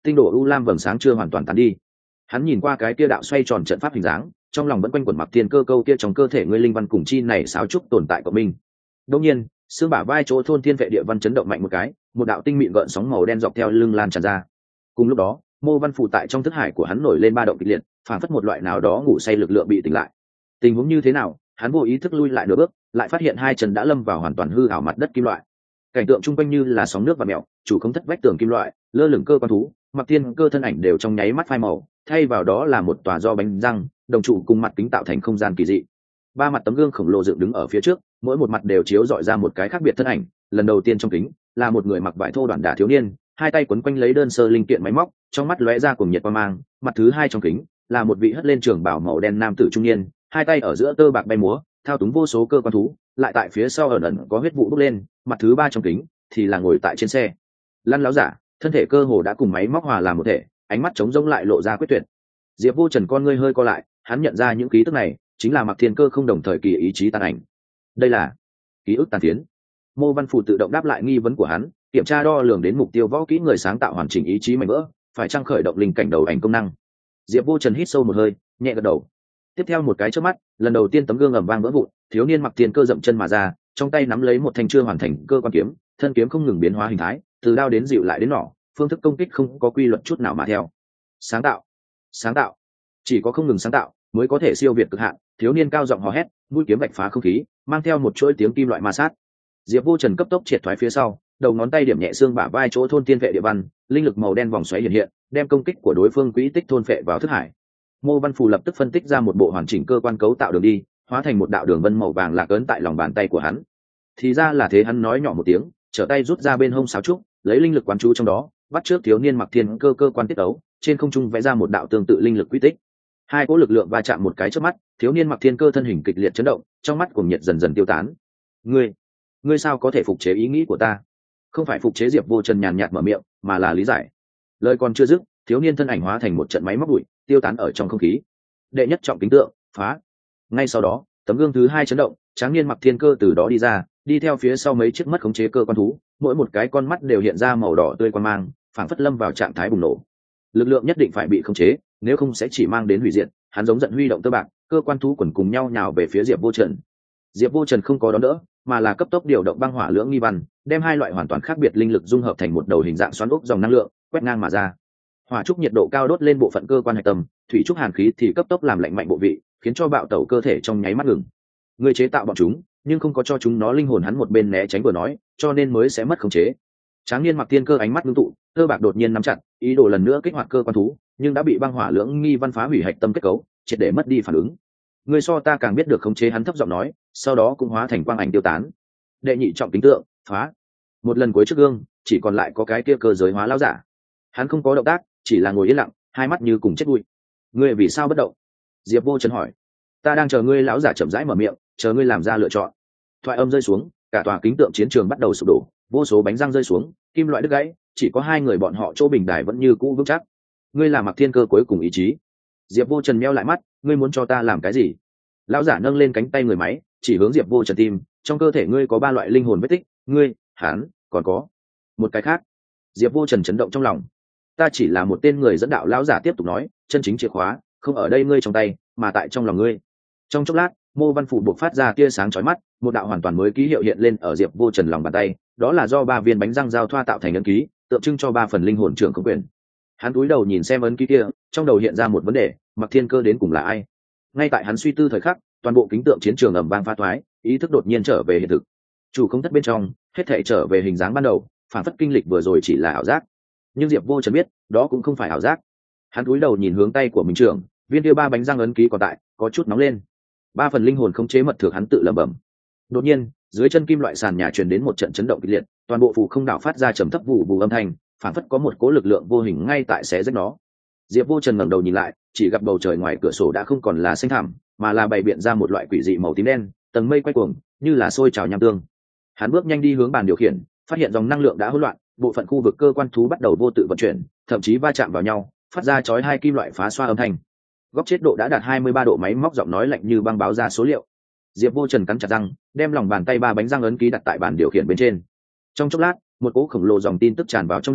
tinh độ u lam vầng sáng chưa hoàn toàn tán đi. Hắn nhìn qua cái kia đạo xoay tròn trận pháp hình dáng, trong lòng vẫn quanh quẩn Mặc Thiên Cơ câu kia trong cơ thể ngươi linh văn cùng chi này xáo trúc tồn tại của mình. Đương nhiên, xương bả vai chỗ thôn thiên vệ địa văn chấn động mạnh một cái, một đạo tinh mịn gợn sóng màu đen dọc theo lưng lan tràn ra. Cùng lúc đó, mô văn phù tại trong thức hải của hắn nổi lên ba động kịch liệt, phản phất một loại nào đó ngủ say lực lượng bị tỉnh lại. Tình huống như thế nào? Hắn vô ý thức lui lại nửa bước, lại phát hiện hai chân đã lâm vào hoàn toàn hư ảo mặt đất kim loại. Cảnh tượng chung quanh như là sóng nước và mèo, chủ không thất vách tường kim loại, lơ lửng cơ quan thú, Mặc Thiên Cơ thân ảnh đều trong nháy mắt phai màu, thay vào đó là một tòa do bánh răng, đồng trụ cùng mặt kính tạo thành không gian kỳ dị. Ba mặt tấm gương khổng lồ dựng đứng ở phía trước, mỗi một mặt đều chiếu dọi ra một cái khác biệt thân ảnh. Lần đầu tiên trong kính là một người mặc vải thô đoạn đả thiếu niên, hai tay quấn quanh lấy đơn sơ linh kiện máy móc, trong mắt lóe ra cùng nhiệt quang mang. Mặt thứ hai trong kính là một vị hất lên trường bào màu đen nam tử trung niên, hai tay ở giữa tơ bạc bay múa, thao túng vô số cơ quan thú, lại tại phía sau ẩn ẩn có huyết vụ bốc lên. Mặt thứ ba trong kính thì là ngồi tại trên xe lăn láo giả, thân thể cơ hồ đã cùng máy móc hòa làm một thể, ánh mắt trống rỗng lại lộ ra quyết tuyệt. Diệp Vô Trần con ngươi hơi co lại, hắn nhận ra những ký tức này chính là Mặc Thiên Cơ không đồng thời kỳ ý chí tàn ảnh. Đây là ký ức tàn phiến. Mô Văn Phù tự động đáp lại nghi vấn của hắn, kiểm tra đo lường đến mục tiêu võ kỹ người sáng tạo hoàn chỉnh ý chí mảnh vỡ, phải trang khởi động linh cảnh đầu ảnh công năng. Diệp Vô Trần hít sâu một hơi, nhẹ gật đầu. Tiếp theo một cái chớp mắt, lần đầu tiên tấm gương ầm vang vỡ vụn, thiếu niên Mặc Thiên Cơ dậm chân mà ra, trong tay nắm lấy một thanh chưa hoàn thành cơ quan kiếm, thân kiếm không ngừng biến hóa hình thái, từ đao đến dịu lại đến nỏ, phương thức công kích không có quy luật chút nào mà theo. Sáng tạo, sáng tạo, chỉ có không ngừng sáng tạo mới có thể siêu việt cực hạn. Thiếu niên cao giọng hò hét, mũi kiếm vạch phá không khí, mang theo một chuỗi tiếng kim loại ma sát. Diệp Vô Trần cấp tốc triệt thoái phía sau, đầu ngón tay điểm nhẹ xương bả vai chỗ thôn tiên vệ địa văn, linh lực màu đen vòng xoáy hiện hiện, đem công kích của đối phương quỹ tích thôn phệ vào thức hải. Mô Văn Phù lập tức phân tích ra một bộ hoàn chỉnh cơ quan cấu tạo đường đi, hóa thành một đạo đường vân màu vàng lạc ấn tại lòng bàn tay của hắn. Thì ra là thế, hắn nói nhỏ một tiếng, trở tay rút ra bên hông sáo trúc, lấy linh lực quán chú trong đó, bắt trước thiếu niên Mặc Thiên Cơ cơ quan tiết ấu, trên không trung vẽ ra một đạo tương tự linh lực quy tích. Hai cỗ lực lượng va chạm một cái chớp mắt, thiếu niên Mặc Thiên Cơ thân hình kịch liệt chấn động, trong mắt cuồng nhiệt dần dần tiêu tán. Ngươi, ngươi sao có thể phục chế ý nghĩ của ta? Không phải phục chế. Diệp Vô Trần nhàn nhạt mở miệng, mà là lý giải. Lời còn chưa dứt, thiếu niên thân ảnh hóa thành một trận máy móc bụi, tiêu tán ở trong không khí. Đệ nhất trọng kính tượng phá. Ngay sau đó, tấm gương thứ hai chấn động, tráng niên Mặc Thiên Cơ từ đó đi ra, đi theo phía sau mấy chiếc mất khống chế cơ quan thú, mỗi một cái con mắt đều hiện ra màu đỏ tươi quan mang, phảng phất lâm vào trạng thái bùng nổ. Lực lượng nhất định phải bị khống chế, nếu không sẽ chỉ mang đến hủy diệt. Hắn giống giận huy động tơ bạc, cơ quan thú quần cùng nhau nhào về phía Diệp Vô Trần. Diệp Vô Trần không có đón đỡ, mà là cấp tốc điều động băng hỏa lưỡng nghi văn, đem hai loại hoàn toàn khác biệt linh lực dung hợp thành một đầu hình dạng xoắn ốc dòng năng lượng, quét ngang mà ra. Hỏa trúc nhiệt độ cao đốt lên bộ phận cơ quan hạch tâm, thủy trúc hàn khí thì cấp tốc làm lạnh mạnh bộ vị, khiến cho bạo tẩu cơ thể trong nháy mắt ngừng. Người chế tạo bọn chúng, nhưng không có cho chúng nó linh hồn. Hắn một bên né tránh vừa nói, cho nên mới sẽ mất khống chế. Tráng niên Mặc Thiên Cơ ánh mắt ngưng tụ, cơ bạc đột nhiên nắm chặt, ý đồ lần nữa kích hoạt cơ quan thú, nhưng đã bị băng hỏa lưỡng nghi văn phá hủy hạch tâm kết cấu, triệt để mất đi phản ứng. Người so ta càng biết được khống chế. Hắn thấp giọng nói, sau đó cũng hóa thành quang ảnh tiêu tán. Đệ nhị trọng kính tượng phá. Một lần cuối trước gương, chỉ còn lại có cái kia cơ giới hóa lão giả. Hắn không có động tác, chỉ là ngồi yên lặng, hai mắt như cùng chết bụi. Ngươi vì sao bất động? Diệp Vô Trần hỏi. Ta đang chờ ngươi. Lão giả chậm rãi mở miệng, chờ ngươi làm ra lựa chọn. Thoại âm rơi xuống, cả tòa kính tượng chiến trường bắt đầu sụp đổ, vô số bánh răng rơi xuống, kim loại đứt gãy, chỉ có hai người bọn họ chỗ bình đài vẫn như cũ vững chắc. Ngươi là Mặc Thiên Cơ cuối cùng ý chí. Diệp Vô Trần meo lại mắt, ngươi muốn cho ta làm cái gì? Lão giả nâng lên cánh tay người máy, chỉ hướng Diệp Vô Trần tim, trong cơ thể ngươi có ba loại linh hồn vết tích, ngươi, hắn, còn có một cái khác. Diệp Vô Trần chấn động trong lòng. Ta chỉ là một tên người dẫn đạo. Lão giả tiếp tục nói, chân chính chìa khóa không ở đây ngươi trong tay, mà tại trong lòng ngươi. Trong chốc lát, Mô Văn Phù buộc phát ra tia sáng chói mắt, một đạo hoàn toàn mới ký hiệu hiện lên ở Diệp Vô Trần lòng bàn tay, đó là do ba viên bánh răng giao thoa tạo thành ấn ký, tượng trưng cho ba phần linh hồn trưởng không quyền. Hắn cúi đầu nhìn xem ấn ký kia, trong đầu hiện ra một vấn đề, Mặc Thiên Cơ đến cùng là ai? Ngay tại hắn suy tư thời khắc, toàn bộ kính tượng chiến trường ầm vang pha thoái, ý thức đột nhiên trở về hiện thực. Chủ không thất bên trong, hết thảy trở về hình dáng ban đầu, phản phất kinh lịch vừa rồi chỉ là ảo giác. Nhưng Diệp Vô Trần biết, đó cũng không phải ảo giác. Hắn cúi đầu nhìn hướng tay của mình trưởng, viên kia ba bánh răng ấn ký còn tại, có chút nóng lên. Ba phần linh hồn không chế mật thược. Hắn tự lẩm bẩm. Đột nhiên, dưới chân kim loại sàn nhà truyền đến một trận chấn động kịch liệt, toàn bộ phù không đảo phát ra trầm thấp vụ vụ âm thanh, phản phất có một cỗ lực lượng vô hình ngay tại xé rách nó. Diệp Vô Trần ngẩng đầu nhìn lại, chỉ gặp bầu trời ngoài cửa sổ đã không còn là xanh thẳm, mà là bày biện ra một loại quỷ dị màu tím đen, tầng mây quay cuồng, như là sôi trào nham tương. Hắn bước nhanh đi hướng bàn điều khiển, phát hiện dòng năng lượng đã hỗn loạn, bộ phận khu vực cơ quan thú bắt đầu vô tự vận chuyển, thậm chí va chạm vào nhau, phát ra chói hai kim loại phá xoa âm thanh. Góc chết độ đã đạt hai mươi ba độ, máy móc giọng nói lạnh như băng báo ra số liệu. Diệp Vô Trần cắn chặt răng, đem lòng bàn tay ba bánh răng ấn ký đặt tại bàn điều khiển bên trên. Trong chốc lát, một cỗ khổng lồ dòng tin tức tràn vào trong đầu,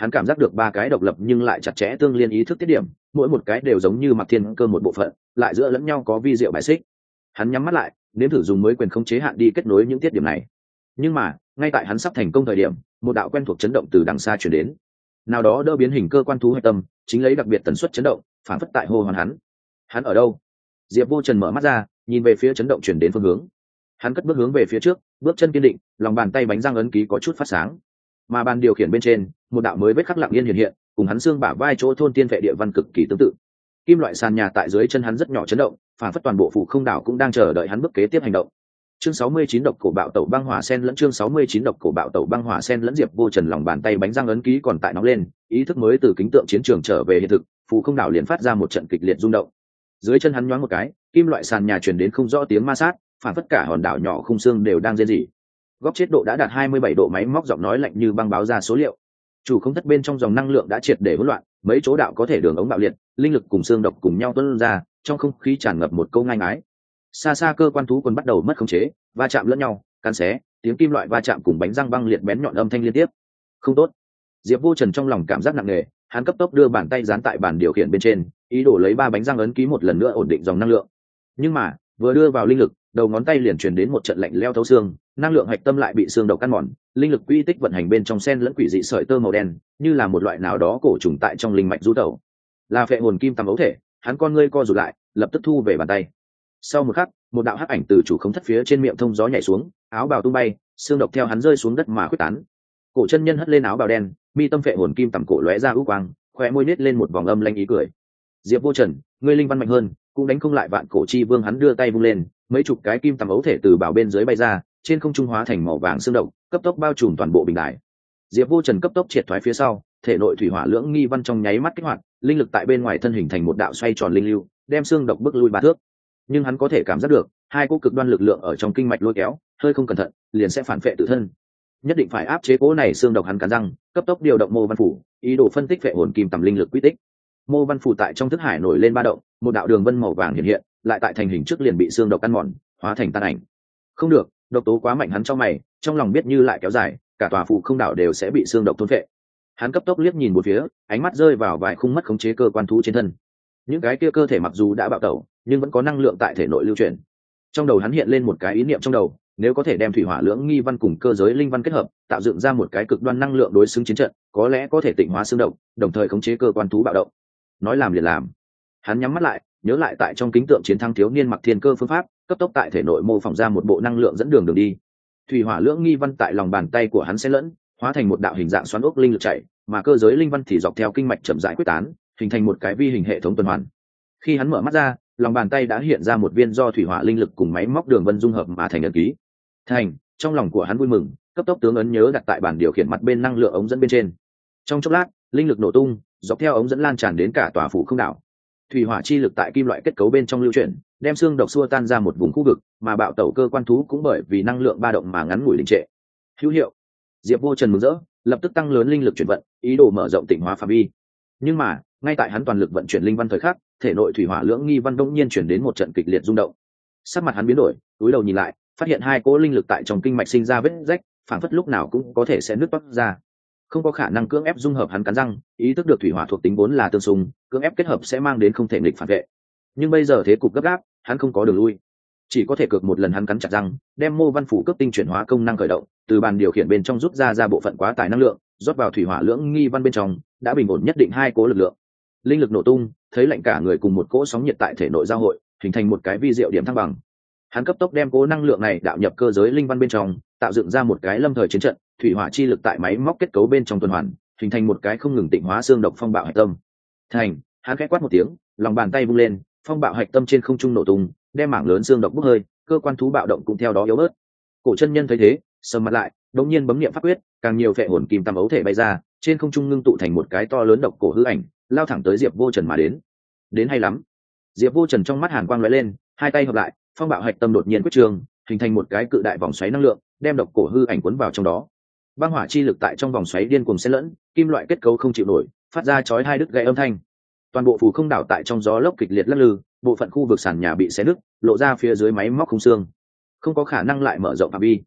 hắn cảm giác được ba cái độc lập nhưng lại chặt chẽ tương liên ý thức tiết điểm, mỗi một cái đều giống như mặc thiên cơ một bộ phận, lại giữa lẫn nhau có vi diệu bài xích. Hắn nhắm mắt lại, nếm thử dùng mới quyền khống chế hạn đi kết nối những tiết điểm này. Nhưng mà ngay tại hắn sắp thành công thời điểm, một đạo quen thuộc chấn động từ đằng xa chuyển đến. Nào đó đỡ biến hình cơ quan thú hạch tâm chính lấy đặc biệt tần suất chấn động phản phất tại hô hoán hắn. Hắn ở đâu? Diệp Vô Trần mở mắt ra, nhìn về phía chấn động chuyển đến phương hướng. Hắn cất bước hướng về phía trước, bước chân kiên định, lòng bàn tay bánh răng ấn ký có chút phát sáng. Mà bàn điều khiển bên trên, một đạo mới vết khắc lặng yên hiện hiện, cùng hắn xương bả vai chỗ thôn tiên vệ địa văn cực kỳ tương tự. Kim loại sàn nhà tại dưới chân hắn rất nhỏ chấn động, phản phất toàn bộ phủ không đảo cũng đang chờ đợi hắn bước kế tiếp hành động. Chương sáu mươi chín độc cổ bạo tẩu băng hỏa sen lẫn chương sáu mươi chín độc cổ bạo tẩu băng hỏa sen lẫn Diệp Vô Trần lòng bàn tay bánh răng ấn ký còn tại nóng lên, ý thức mới từ kính tượng chiến trường trở về hiện thực, phủ không đảo liền phát ra một trận kịch liệt rung động. Dưới chân hắn nhoáng một cái, kim loại sàn nhà truyền đến không rõ tiếng ma sát, phản phất cả hòn đảo nhỏ khung xương đều đang rên rỉ. Góc chết độ đã đạt hai mươi bảy độ, máy móc giọng nói lạnh như băng báo ra số liệu. Chủ không thất bên trong dòng năng lượng đã triệt để hỗn loạn, mấy chỗ đạo có thể đường ống bạo liệt, linh lực cùng xương độc cùng nhau tuôn ra, trong không khí tràn ngập một câu ngai ngái. Xa xa cơ quan thú quân bắt đầu mất khống chế, va chạm lẫn nhau, cắn xé, tiếng kim loại va chạm cùng bánh răng băng liệt bén nhọn âm thanh liên tiếp. Không tốt. Diệp Vô Trần trong lòng cảm giác nặng nề, hắn cấp tốc đưa bàn tay dán tại bàn điều khiển bên trên, ý đồ lấy ba bánh răng ấn ký một lần nữa ổn định dòng năng lượng. Nhưng mà vừa đưa vào linh lực, đầu ngón tay liền truyền đến một trận lạnh leo thấu xương, năng lượng hạch tâm lại bị xương độc căn mòn, linh lực quy tích vận hành bên trong sen lẫn quỷ dị sợi tơ màu đen, như là một loại nào đó cổ trùng tại trong linh mạch du tẩu. Là phệ hồn kim tầm ấu thể, hắn con ngươi co rụt lại, lập tức thu về bàn tay. Sau một khắc, một đạo hắc ảnh từ chủ khống thất phía trên miệng thông gió nhảy xuống, áo bào tung bay, xương độc theo hắn rơi xuống đất mà khuếch tán. Cổ chân nhân hất lên áo bào đen, mi tâm phệ hồn kim tầm cổ lóe ra ưu quang, khóe môi nít lên một vòng âm lanh ý cười. Diệp Vô Trần, ngươi linh văn mạnh hơn, cũng đánh không lại vạn cổ chi vương. Hắn đưa tay vung lên, mấy chục cái kim tầm ấu thể từ bảo bên dưới bay ra, trên không trung hóa thành màu vàng xương độc, cấp tốc bao trùm toàn bộ bình đài. Diệp Vô Trần cấp tốc triệt thoái phía sau, thể nội thủy hỏa lưỡng nghi văn trong nháy mắt kích hoạt, linh lực tại bên ngoài thân hình thành một đạo xoay tròn linh lưu, đem xương độc bước lui ba thước. Nhưng hắn có thể cảm giác được, hai cỗ cực đoan lực lượng ở trong kinh mạch lôi kéo, hơi không cẩn thận, liền sẽ phản phệ tự thân. Nhất định phải áp chế cỗ này xương độc. Hắn cắn răng, cấp tốc điều động mô văn phủ, ý đồ phân tích phệ hồn kim tầm linh lực quy tích. Mô văn phủ tại trong thức hải nổi lên ba động, một đạo đường vân màu vàng hiện hiện, lại tại thành hình trước liền bị xương độc ăn mòn, hóa thành tan ảnh. Không được, độc tố quá mạnh. Hắn trong mày, trong lòng biết như lại kéo dài, cả tòa phủ không đảo đều sẽ bị xương độc thôn phệ. Hắn cấp tốc liếc nhìn một phía, ánh mắt rơi vào vài khung mất khống chế cơ quan thú trên thân. Những cái kia cơ thể mặc dù đã bạo tẩu, nhưng vẫn có năng lượng tại thể nội lưu chuyển. Trong đầu hắn hiện lên một cái ý niệm trong đầu, nếu có thể đem thủy hỏa lưỡng nghi văn cùng cơ giới linh văn kết hợp, tạo dựng ra một cái cực đoan năng lượng đối xứng chiến trận, có lẽ có thể tịnh hóa xương độc, đồng thời khống chế cơ quan thú bạo động. Nói làm liền làm. Hắn nhắm mắt lại, nhớ lại tại trong kính tượng chiến thắng thiếu niên mặc thiên cơ phương pháp, cấp tốc tại thể nội mô phỏng ra một bộ năng lượng dẫn đường đường đi. Thủy hỏa lưỡng nghi văn tại lòng bàn tay của hắn sẽ lẫn, hóa thành một đạo hình dạng xoắn ốc linh lực chảy, mà cơ giới linh văn thì dọc theo kinh mạch chậm rãi quyết tán, hình thành một cái vi hình hệ thống tuần hoàn. Khi hắn mở mắt ra, lòng bàn tay đã hiện ra một viên do thủy hỏa linh lực cùng máy móc đường vân dung hợp mà thành ấn ký. Thành, trong lòng của hắn vui mừng, cấp tốc tướng ấn nhớ đặt tại bàn điều khiển mặt bên năng lượng ống dẫn bên trên. Trong chốc lát, linh lực nổ tung, dọc theo ống dẫn lan tràn đến cả tòa phủ không đảo. Thủy hỏa chi lực tại kim loại kết cấu bên trong lưu chuyển, đem xương độc xua tan ra một vùng khu vực, mà bạo tẩu cơ quan thú cũng bởi vì năng lượng ba động mà ngắn ngủi đình trệ. Hữu hiệu. Diệp Vô Trần mừng rỡ, lập tức tăng lớn linh lực chuyển vận, ý đồ mở rộng tịnh hóa phạm vi. Nhưng mà, ngay tại hắn toàn lực vận chuyển linh văn thời khắc, thể nội thủy hỏa lưỡng nghi văn đông nhiên chuyển đến một trận kịch liệt rung động. Sắc mặt hắn biến đổi, túi đầu nhìn lại, phát hiện hai cỗ linh lực tại trong kinh mạch sinh ra vết rách, phảng phất lúc nào cũng có thể sẽ nứt toác ra. Không có khả năng cưỡng ép dung hợp. Hắn cắn răng, ý thức được thủy hỏa thuộc tính vốn là tương xung, cưỡng ép kết hợp sẽ mang đến không thể nghịch phản vệ. Nhưng bây giờ thế cục gấp gáp, hắn không có đường lui, chỉ có thể cược một lần. Hắn cắn chặt răng, đem mô văn phủ cấp tinh chuyển hóa công năng khởi động, từ bàn điều khiển bên trong rút ra ra bộ phận quá tải năng lượng, rót vào thủy hỏa lưỡng nghi văn bên trong, đã bình ổn nhất định hai cỗ lực lượng. Linh lực nổ tung, thấy lạnh cả người cùng một cỗ sóng nhiệt tại thể nội giao hội, hình thành một cái vi diệu điểm thăng bằng. Hắn cấp tốc đem cỗ năng lượng này đạo nhập cơ giới linh văn bên trong, tạo dựng ra một cái lâm thời chiến trận, thủy hỏa chi lực tại máy móc kết cấu bên trong tuần hoàn, hình thành một cái không ngừng tịnh hóa xương độc phong bạo hạch tâm. Thành, hắn khẽ quát một tiếng, lòng bàn tay vung lên, phong bạo hạch tâm trên không trung nổ tung, đem mảng lớn xương độc bốc hơi, cơ quan thú bạo động cũng theo đó yếu bớt. Cổ chân nhân thấy thế, sầm mặt lại, đột nhiên bấm niệm pháp quyết, càng nhiều phệ hồn kim tam ấu thể bay ra, trên không trung ngưng tụ thành một cái to lớn độc cổ hư ảnh, lao thẳng tới Diệp Vô Trần mà đến. Đến hay lắm. Diệp Vô Trần trong mắt hàn quang lóe lên, hai tay hợp lại, phong bạo hạch tâm đột nhiên quyết trường, hình thành một cái cự đại vòng xoáy năng lượng, đem độc cổ hư ảnh cuốn vào trong đó. Băng hỏa chi lực tại trong vòng xoáy điên cuồng xen lẫn, kim loại kết cấu không chịu nổi, phát ra chói hai đứt gãy âm thanh. Toàn bộ phù không đảo tại trong gió lốc kịch liệt lắc lư, bộ phận khu vực sàn nhà bị xé nứt, lộ ra phía dưới máy móc khung xương. Không có khả năng lại mở rộng phạm vi.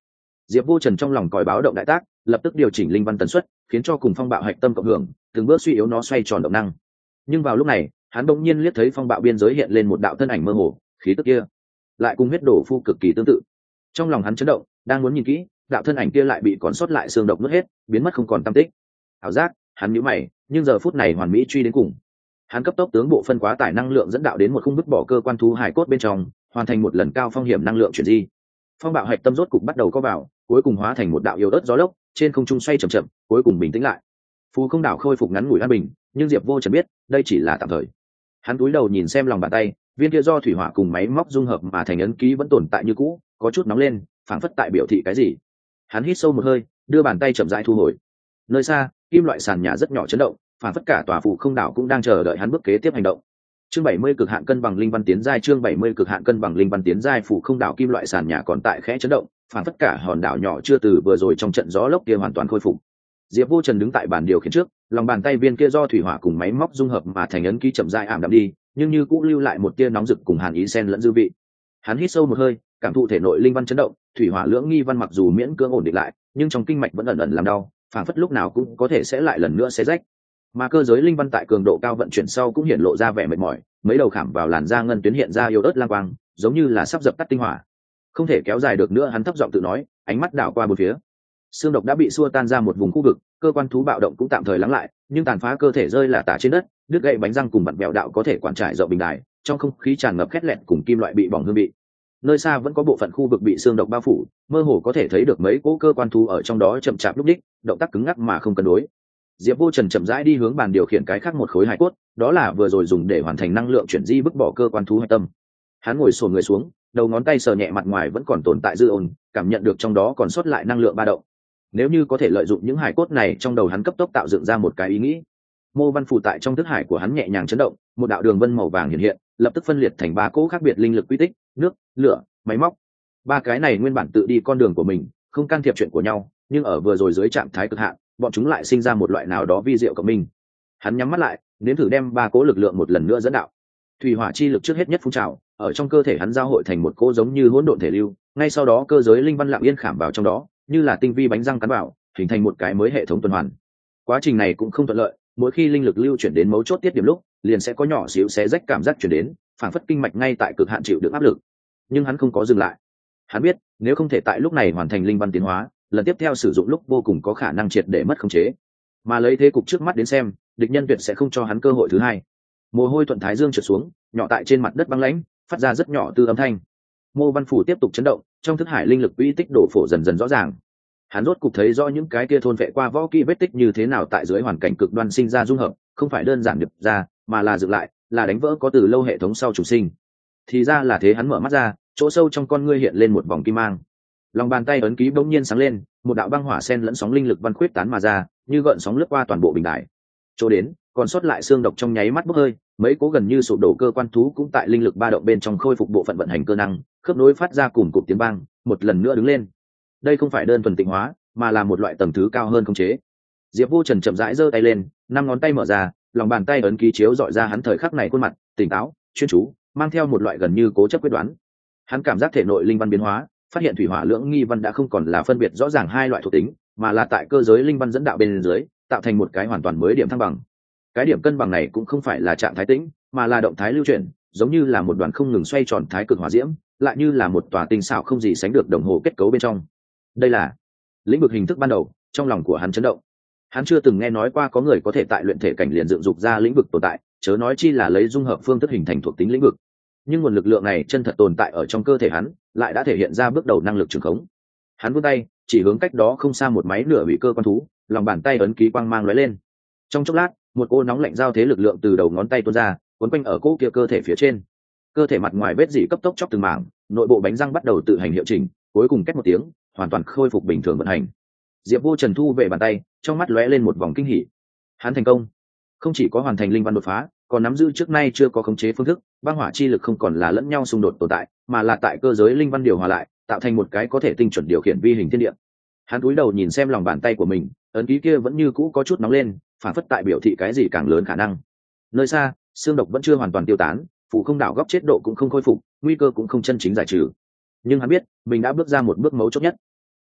Diệp Vô Trần trong lòng còi báo động đại tác, lập tức điều chỉnh linh văn tần suất, khiến cho cùng phong bạo hạch tâm cộng hưởng, từng bước suy yếu nó xoay tròn động năng. Nhưng vào lúc này, hắn bỗng nhiên liếc thấy phong bạo biên giới hiện lên một đạo thân ảnh mơ hồ, khí tức kia lại cùng huyết đổ phu cực kỳ tương tự. Trong lòng hắn chấn động, đang muốn nhìn kỹ, đạo thân ảnh kia lại bị còn sót lại xương độc nuốt hết, biến mất không còn tăm tích. Ảo giác, hắn nhíu mày, nhưng giờ phút này hoàn mỹ truy đến cùng. Hắn cấp tốc tướng bộ phân quá tải năng lượng dẫn đạo đến một khung bức bỏ cơ quan thú hải cốt bên trong, hoàn thành một lần cao phong hiểm năng lượng chuyển di. Phong bạo hạch tâm rốt cục bắt đầu có vào, cuối cùng hóa thành một đạo yếu ớt gió lốc, trên không trung xoay chậm chậm, cuối cùng bình tĩnh lại. Phù không đảo khôi phục ngắn ngủi an bình, nhưng Diệp Vô Trần biết, đây chỉ là tạm thời. Hắn cúi đầu nhìn xem lòng bàn tay, viên kia do thủy hỏa cùng máy móc dung hợp mà thành ấn ký vẫn tồn tại như cũ, có chút nóng lên, phảng phất tại biểu thị cái gì. Hắn hít sâu một hơi, đưa bàn tay chậm rãi thu hồi. Nơi xa, kim loại sàn nhà rất nhỏ chấn động, phảng phất cả tòa phù không đảo cũng đang chờ đợi hắn bước kế tiếp hành động. Chương bảy mươi cực hạn cân bằng linh văn tiến giai, chương bảy mươi cực hạn cân bằng linh văn tiến giai, phù không đảo kim loại sàn nhà còn tại khẽ chấn động, phảng phất cả hòn đảo nhỏ chưa từ vừa rồi trong trận gió lốc kia hoàn toàn khôi phục. Diệp Vô Trần đứng tại bàn điều khiển trước, lòng bàn tay viên kia do thủy hỏa cùng máy móc dung hợp mà thành ấn ký chậm rãi ảm đạm đi, nhưng như cũng lưu lại một tia nóng rực cùng hàn ý xen lẫn dư vị. Hắn hít sâu một hơi, cảm thụ thể nội linh văn chấn động, thủy hỏa lưỡng nghi văn mặc dù miễn cưỡng ổn định lại, nhưng trong kinh mạch vẫn ẩn ẩn làm đau, phảng phất lúc nào cũng có thể sẽ lại lần nữa xé rách. Mà cơ giới linh văn tại cường độ cao vận chuyển sau cũng hiện lộ ra vẻ mệt mỏi, mấy đầu khảm vào làn da ngân tuyến hiện ra yếu ớt lang quang, giống như là sắp dập tắt tinh hỏa. Không thể kéo dài được nữa, hắn thấp giọng tự nói, ánh mắt đảo qua bốn phía. Xương độc đã bị xua tan ra một vùng khu vực, cơ quan thú bạo động cũng tạm thời lắng lại, nhưng tàn phá cơ thể rơi là tả trên đất, đứt gãy bánh răng cùng vặn vẹo đạo có thể quản trải rộng bình đài, trong không khí tràn ngập khét lẹt cùng kim loại bị bỏng hương vị. Nơi xa vẫn có bộ phận khu vực bị xương độc bao phủ, mơ hồ có thể thấy được mấy cỗ cơ quan thú ở trong đó chậm chạp lúc đích, động tác cứng ngắc mà không cân đối. Diệp Vô Trần chậm rãi đi hướng bàn điều khiển cái khác một khối hài cốt, đó là vừa rồi dùng để hoàn thành năng lượng chuyển di bức bỏ cơ quan thú hạch tâm. Hắn ngồi xổm người xuống, đầu ngón tay sờ nhẹ mặt ngoài vẫn còn tồn tại dư ồn, cảm nhận được trong đó còn sót lại năng lượng ba động. Nếu như có thể lợi dụng những hài cốt này, trong đầu hắn cấp tốc tạo dựng ra một cái ý nghĩ. Mô văn phù tại trong thức hải của hắn nhẹ nhàng chấn động, một đạo đường vân màu vàng hiện hiện, lập tức phân liệt thành ba cỗ khác biệt linh lực quy tích, nước, lửa, máy móc. Ba cái này nguyên bản tự đi con đường của mình, không can thiệp chuyện của nhau, nhưng ở vừa rồi dưới trạng thái cực hạn, bọn chúng lại sinh ra một loại nào đó vi diệu cộng minh. Hắn nhắm mắt lại, nếm thử đem ba cỗ lực lượng một lần nữa dẫn đạo. Thủy hỏa chi lực trước hết nhất phun trào, ở trong cơ thể hắn giao hội thành một cỗ giống như hỗn độn thể lưu, ngay sau đó cơ giới linh văn lặng yên khảm vào trong đó, như là tinh vi bánh răng cắn vào, hình thành một cái mới hệ thống tuần hoàn. Quá trình này cũng không thuận lợi, mỗi khi linh lực lưu chuyển đến mấu chốt tiết điểm lúc, liền sẽ có nhỏ xíu xé rách cảm giác chuyển đến, phảng phất kinh mạch ngay tại cực hạn chịu được áp lực. Nhưng hắn không có dừng lại. Hắn biết, nếu không thể tại lúc này hoàn thành linh văn tiến hóa, lần tiếp theo sử dụng lúc vô cùng có khả năng triệt để mất khống chế. Mà lấy thế cục trước mắt đến xem, địch nhân tuyệt sẽ không cho hắn cơ hội thứ hai. Mồ hôi thuận thái dương trượt xuống, nhỏ tại trên mặt đất băng lãnh, phát ra rất nhỏ tư âm thanh. Mô văn phủ tiếp tục chấn động, trong thức hải linh lực uy tích đổ phổ dần dần rõ ràng. Hắn rốt cục thấy rõ những cái kia thôn vệ qua võ kỹ vết tích như thế nào tại dưới hoàn cảnh cực đoan sinh ra dung hợp, không phải đơn giản điệp ra, mà là dựng lại, là đánh vỡ có từ lâu hệ thống sau chủ sinh. Thì ra là thế, hắn mở mắt ra, chỗ sâu trong con ngươi hiện lên một vòng kim mang. Lòng bàn tay ấn ký bỗng nhiên sáng lên, một đạo băng hỏa sen lẫn sóng linh lực văn khuyết tán mà ra, như gợn sóng lướt qua toàn bộ bình đài. Chỗ đến, còn sót lại xương độc trong nháy mắt bốc hơi, mấy cố gần như sụp đổ cơ quan thú cũng tại linh lực ba động bên trong khôi phục bộ phận vận hành cơ năng, khớp nối phát ra cùng cụm tiếng băng, một lần nữa đứng lên. Đây không phải đơn thuần tịnh hóa, mà là một loại tầng thứ cao hơn khống chế. Diệp Vô Trần chậm rãi giơ tay lên, năm ngón tay mở ra, lòng bàn tay ấn ký chiếu dọi ra hắn thời khắc này khuôn mặt tỉnh táo, chuyên chú, mang theo một loại gần như cố chấp quyết đoán. Hắn cảm giác thể nội linh văn biến hóa, phát hiện thủy hỏa lưỡng nghi văn đã không còn là phân biệt rõ ràng hai loại thuộc tính, mà là tại cơ giới linh văn dẫn đạo bên dưới, tạo thành một cái hoàn toàn mới điểm thăng bằng. Cái điểm cân bằng này cũng không phải là trạng thái tĩnh, mà là động thái lưu chuyển, giống như là một đoàn không ngừng xoay tròn thái cực hỏa diễm, lại như là một tòa tinh xảo không gì sánh được đồng hồ kết cấu bên trong. Đây là lĩnh vực hình thức ban đầu. Trong lòng của hắn chấn động. Hắn chưa từng nghe nói qua có người có thể tại luyện thể cảnh liền dựng dục ra lĩnh vực tồn tại, chớ nói chi là lấy dung hợp phương thức hình thành thuộc tính lĩnh vực. Nhưng nguồn lực lượng này chân thật tồn tại ở trong cơ thể hắn, lại đã thể hiện ra bước đầu năng lực trường khống. Hắn vươn tay, chỉ hướng cách đó không xa một máy nửa bị cơ quan thú, lòng bàn tay ấn ký quang mang lóe lên. Trong chốc lát, một cô nóng lạnh giao thế lực lượng từ đầu ngón tay tuôn ra, cuốn quanh ở cỗ kia cơ thể phía trên. Cơ thể mặt ngoài vết dỉ cấp tốc chóc từng mảng, nội bộ bánh răng bắt đầu tự hành hiệu chỉnh, cuối cùng két một tiếng, hoàn toàn khôi phục bình thường vận hành. Diệp Vô Trần thu về bàn tay, trong mắt lóe lên một vòng kinh hỉ. Hắn thành công, không chỉ có hoàn thành linh văn đột phá, còn nắm giữ trước nay chưa có khống chế phương thức, băng hỏa chi lực không còn là lẫn nhau xung đột tồn tại, mà là tại cơ giới linh văn điều hòa lại, tạo thành một cái có thể tinh chuẩn điều khiển vi hình thiên địa. Hắn cúi đầu nhìn xem lòng bàn tay của mình, ấn ký kia vẫn như cũ có chút nóng lên, phản phất tại biểu thị cái gì càng lớn khả năng. Nơi xa, xương độc vẫn chưa hoàn toàn tiêu tán, phủ không đảo góc chết độ cũng không khôi phục, nguy cơ cũng không chân chính giải trừ. Nhưng hắn biết, mình đã bước ra một bước mấu chốt nhất.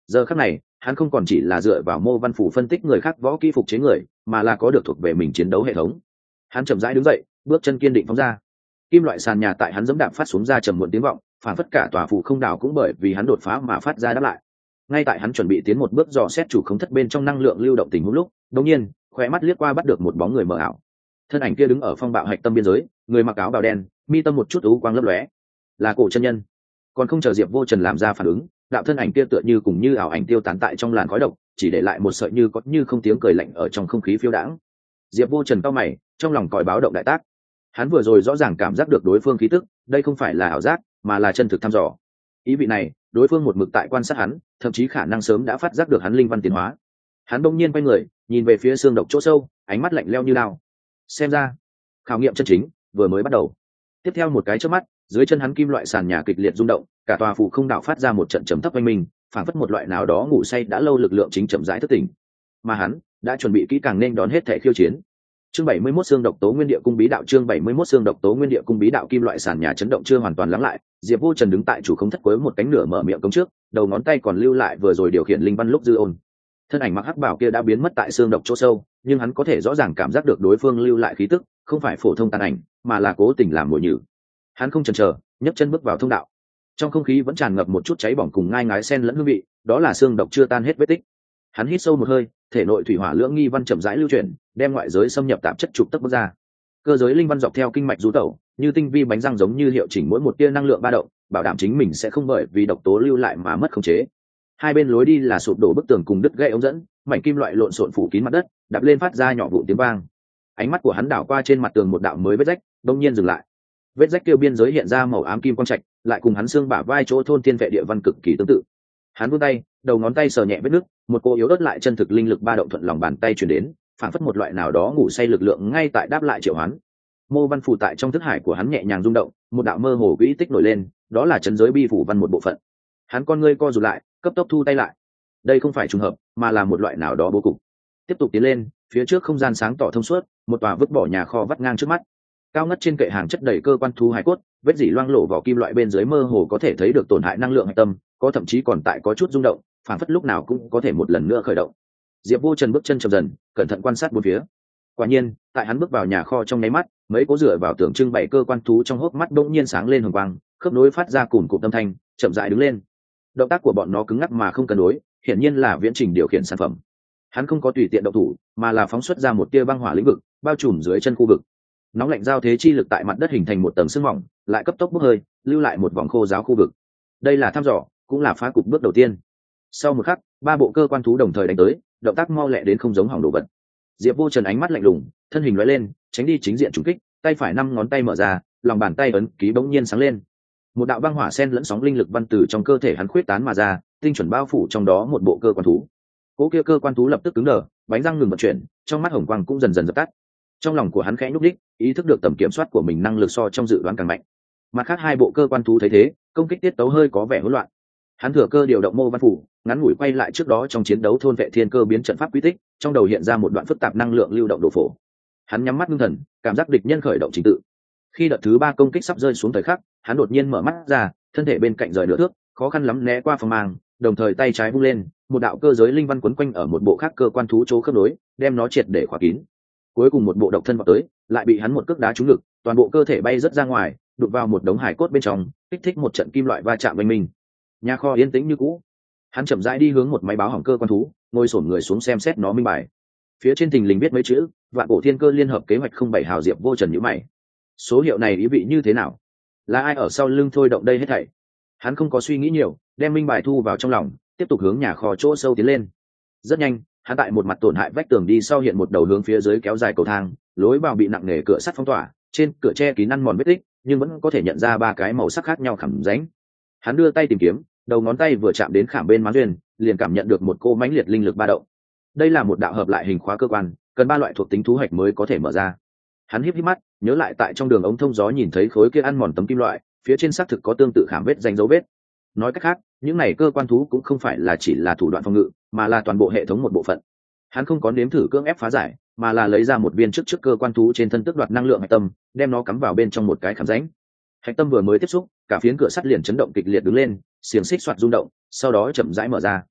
Giờ khắc này hắn không còn chỉ là dựa vào mô văn phủ phân tích người khác võ kỹ phục chế người, mà là có được thuộc về mình chiến đấu hệ thống. Hắn chậm rãi đứng dậy, bước chân kiên định phóng ra. Kim loại sàn nhà tại hắn giẫm đạp phát xuống ra trầm muộn tiếng vọng, phản phất cả tòa phủ không đảo cũng bởi vì hắn đột phá mà phát ra đáp lại. Ngay tại hắn chuẩn bị tiến một bước dò xét chủ khống thất bên trong năng lượng lưu động tình huống lúc, đột nhiên, khóe mắt liếc qua bắt được một bóng người mờ ảo. Thân ảnh kia đứng ở phong bạo hạch tâm biên giới, người mặc áo bào đen, mi tâm một chút u quang lấp lóe, là Cổ chân nhân. Còn không chờ Diệp Vô Trần làm ra phản ứng, đạo thân ảnh kia tựa như cùng như ảo ảnh tiêu tán tại trong làn khói độc, chỉ để lại một sợi như có như không tiếng cười lạnh ở trong không khí phiêu đãng. Diệp Vô Trần cau mày, trong lòng còi báo động đại tác. Hắn vừa rồi rõ ràng cảm giác được đối phương khí tức, đây không phải là ảo giác, mà là chân thực thăm dò. Ý vị này, đối phương một mực tại quan sát hắn, thậm chí khả năng sớm đã phát giác được hắn linh văn tiến hóa. Hắn bỗng nhiên quay người, nhìn về phía xương độc chỗ sâu, ánh mắt lạnh lẽo như lao. Xem ra, khảo nghiệm chân chính vừa mới bắt đầu. Tiếp theo một cái chớp mắt, dưới chân hắn kim loại sàn nhà kịch liệt rung động, cả tòa phủ không đảo phát ra một trận trầm thấp oanh minh, phảng phất một loại nào đó ngủ say đã lâu lực lượng chính chậm rãi thức tỉnh. Mà hắn đã chuẩn bị kỹ càng nên đón hết thể khiêu chiến. Chương bảy mươi mốt xương độc tố nguyên địa cung bí đạo chương bảy mươi mốt xương độc tố nguyên địa cung bí đạo kim loại sàn nhà chấn động chưa hoàn toàn lắng lại, Diệp Vô Trần đứng tại chủ không thất cuối một cánh nửa mở miệng cống trước, đầu ngón tay còn lưu lại vừa rồi điều khiển linh văn lúc dư ôn. Thân ảnh mặc hắc bảo kia đã biến mất tại xương độc chỗ sâu, nhưng hắn có thể rõ ràng cảm giác được đối phương lưu lại khí tức, không phải phổ thông tàn ảnh, mà là cố tình làm mồi nhử. Hắn không chần chờ, nhấc chân bước vào thông đạo. Trong không khí vẫn tràn ngập một chút cháy bỏng cùng ngai ngái xen lẫn hương vị, đó là xương độc chưa tan hết vết tích. Hắn hít sâu một hơi, thể nội thủy hỏa lưỡng nghi văn chậm rãi lưu chuyển, đem ngoại giới xâm nhập tạp chất trục tấp bước ra. Cơ giới linh văn dọc theo kinh mạch du tẩu, như tinh vi bánh răng giống như hiệu chỉnh mỗi một tia năng lượng ba động, bảo đảm chính mình sẽ không bởi vì độc tố lưu lại mà mất khống chế. Hai bên lối đi là sụp đổ bức tường cùng đứt gãy ống dẫn, mảnh kim loại lộn xộn phủ kín mặt đất, đạp lên phát ra nhỏ vụn tiếng vang. Ánh mắt của hắn đảo qua trên mặt tường một đạo mới vết rách, đột nhiên dừng lại. Vết rách kia biên giới hiện ra màu ám kim quang trạch, lại cùng hắn xương bả vai chỗ thôn thiên vệ địa văn cực kỳ tương tự. Hắn vươn tay, đầu ngón tay sờ nhẹ vết nứt, một cô yếu ớt lại chân thực linh lực ba động thuận lòng bàn tay truyền đến, phản phất một loại nào đó ngủ say lực lượng ngay tại đáp lại triệu hoán. Mô văn phủ tại trong thức hải của hắn nhẹ nhàng rung động, một đạo mơ hồ quỹ tích nổi lên, đó là chấn giới bi phủ văn một bộ phận. Hắn con ngươi co rụt lại, cấp tốc thu tay lại. Đây không phải trùng hợp, mà là một loại nào đó bố cục. Tiếp tục tiến lên, phía trước không gian sáng tỏ thông suốt, một tòa vứt bỏ nhà kho vắt ngang trước mắt. Cao ngất trên kệ hàng chất đầy cơ quan thú hải cốt, vết dỉ loang lổ vỏ kim loại bên dưới mơ hồ có thể thấy được tổn hại năng lượng hạch tâm, có thậm chí còn tại có chút rung động, phản phất lúc nào cũng có thể một lần nữa khởi động. Diệp Vô Trần bước chân chậm dần, cẩn thận quan sát bốn phía. Quả nhiên, tại hắn bước vào nhà kho trong nháy mắt, mấy cố rửa vào tưởng trưng bày cơ quan thú trong hốc mắt bỗng nhiên sáng lên hồng quang, khớp nối phát ra cùn cụm âm thanh, chậm rãi đứng lên. Động tác của bọn nó cứng ngắc mà không cân đối, hiển nhiên là viễn trình điều khiển sản phẩm. Hắn không có tùy tiện động thủ, mà là phóng xuất ra một tia băng hỏa lĩnh vực, bao trùm dưới chân khu vực. Nóng lạnh giao thế chi lực tại mặt đất hình thành một tầng sương mỏng, lại cấp tốc bốc hơi, lưu lại một vòng khô giáo khu vực. Đây là thăm dò, cũng là phá cục bước đầu tiên. Sau một khắc, ba bộ cơ quan thú đồng thời đánh tới, động tác mau lẹ đến không giống hỏng đồ vật. Diệp Vô Trần ánh mắt lạnh lùng, thân hình lóe lên, tránh đi chính diện trùng kích, tay phải năm ngón tay mở ra, lòng bàn tay ấn ký bỗng nhiên sáng lên. Một đạo băng hỏa sen lẫn sóng linh lực văn từ trong cơ thể hắn khuyết tán mà ra, tinh chuẩn bao phủ trong đó một bộ cơ quan thú. Cố kia cơ quan thú lập tức cứng đờ, bánh răng ngừng vận chuyển, trong mắt hồng quang cũng dần dần dập tắt. Trong lòng của hắn khẽ nhúc đích, ý thức được tầm kiểm soát của mình năng lực so trong dự đoán càng mạnh. Mặt khác hai bộ cơ quan thú thấy thế, công kích tiết tấu hơi có vẻ hỗn loạn. Hắn thừa cơ điều động mô văn phủ, ngắn ngủi quay lại trước đó trong chiến đấu thôn vệ thiên cơ biến trận pháp quy tích, trong đầu hiện ra một đoạn phức tạp năng lượng lưu động đồ phổ. Hắn nhắm mắt ngưng thần, cảm giác địch nhân khởi động trình tự. Khi đợt thứ ba công kích sắp rơi xuống thời khắc, hắn đột nhiên mở mắt ra, thân thể bên cạnh rời nửa thước, khó khăn lắm né qua phòng màng, đồng thời tay trái vung lên, một đạo cơ giới linh văn quấn quanh ở một bộ khác cơ quan thú chỗ khớp nối, đem nó triệt để khóa kín. Cuối cùng một bộ độc thân vào tới, lại bị hắn một cước đá trúng ngực, toàn bộ cơ thể bay rất ra ngoài, đụng vào một đống hải cốt bên trong, kích thích một trận kim loại va chạm bên mình. Nhà kho yên tĩnh như cũ. Hắn chậm rãi đi hướng một máy báo hỏng cơ quan thú, ngồi xổm người xuống xem xét nó minh bài. Phía trên thình lình viết mấy chữ: Vạn Cổ Thiên Cơ Liên Hợp Kế Hoạch không bảy hào Diệp Vô Trần nhíu mày. Số hiệu này ý vị như thế nào? Là ai ở sau lưng thôi động đây hết thảy? Hắn không có suy nghĩ nhiều, đem minh bài thu vào trong lòng, tiếp tục hướng nhà kho chỗ sâu tiến lên. Rất nhanh, hắn tại một mặt tổn hại vách tường đi sau hiện một đầu hướng phía dưới kéo dài cầu thang, lối vào bị nặng nề cửa sắt phong tỏa, trên cửa che kín ăn mòn vết tích, nhưng vẫn có thể nhận ra ba cái màu sắc khác nhau khảm rãnh. Hắn đưa tay tìm kiếm, đầu ngón tay vừa chạm đến khảm bên má duyên, liền cảm nhận được một cô mãnh liệt linh lực ba động. Đây là một đạo hợp lại hình khóa cơ quan, cần ba loại thuộc tính thú hạch mới có thể mở ra. Hắn híp híp mắt, nhớ lại tại trong đường ống thông gió nhìn thấy khối kia ăn mòn tấm kim loại, phía trên xác thực có tương tự khảm vết danh dấu vết. Nói cách khác, những này cơ quan thú cũng không phải là chỉ là thủ đoạn phòng ngự, mà là toàn bộ hệ thống một bộ phận. Hắn không có nếm thử cưỡng ép phá giải, mà là lấy ra một viên trước trước cơ quan thú trên thân tước đoạt năng lượng hạch tâm, đem nó cắm vào bên trong một cái khảm rãnh. Hạch tâm vừa mới tiếp xúc, cả phiến cửa sắt liền chấn động kịch liệt đứng lên, xiềng xích xoạt rung động, sau đó chậm rãi mở ra.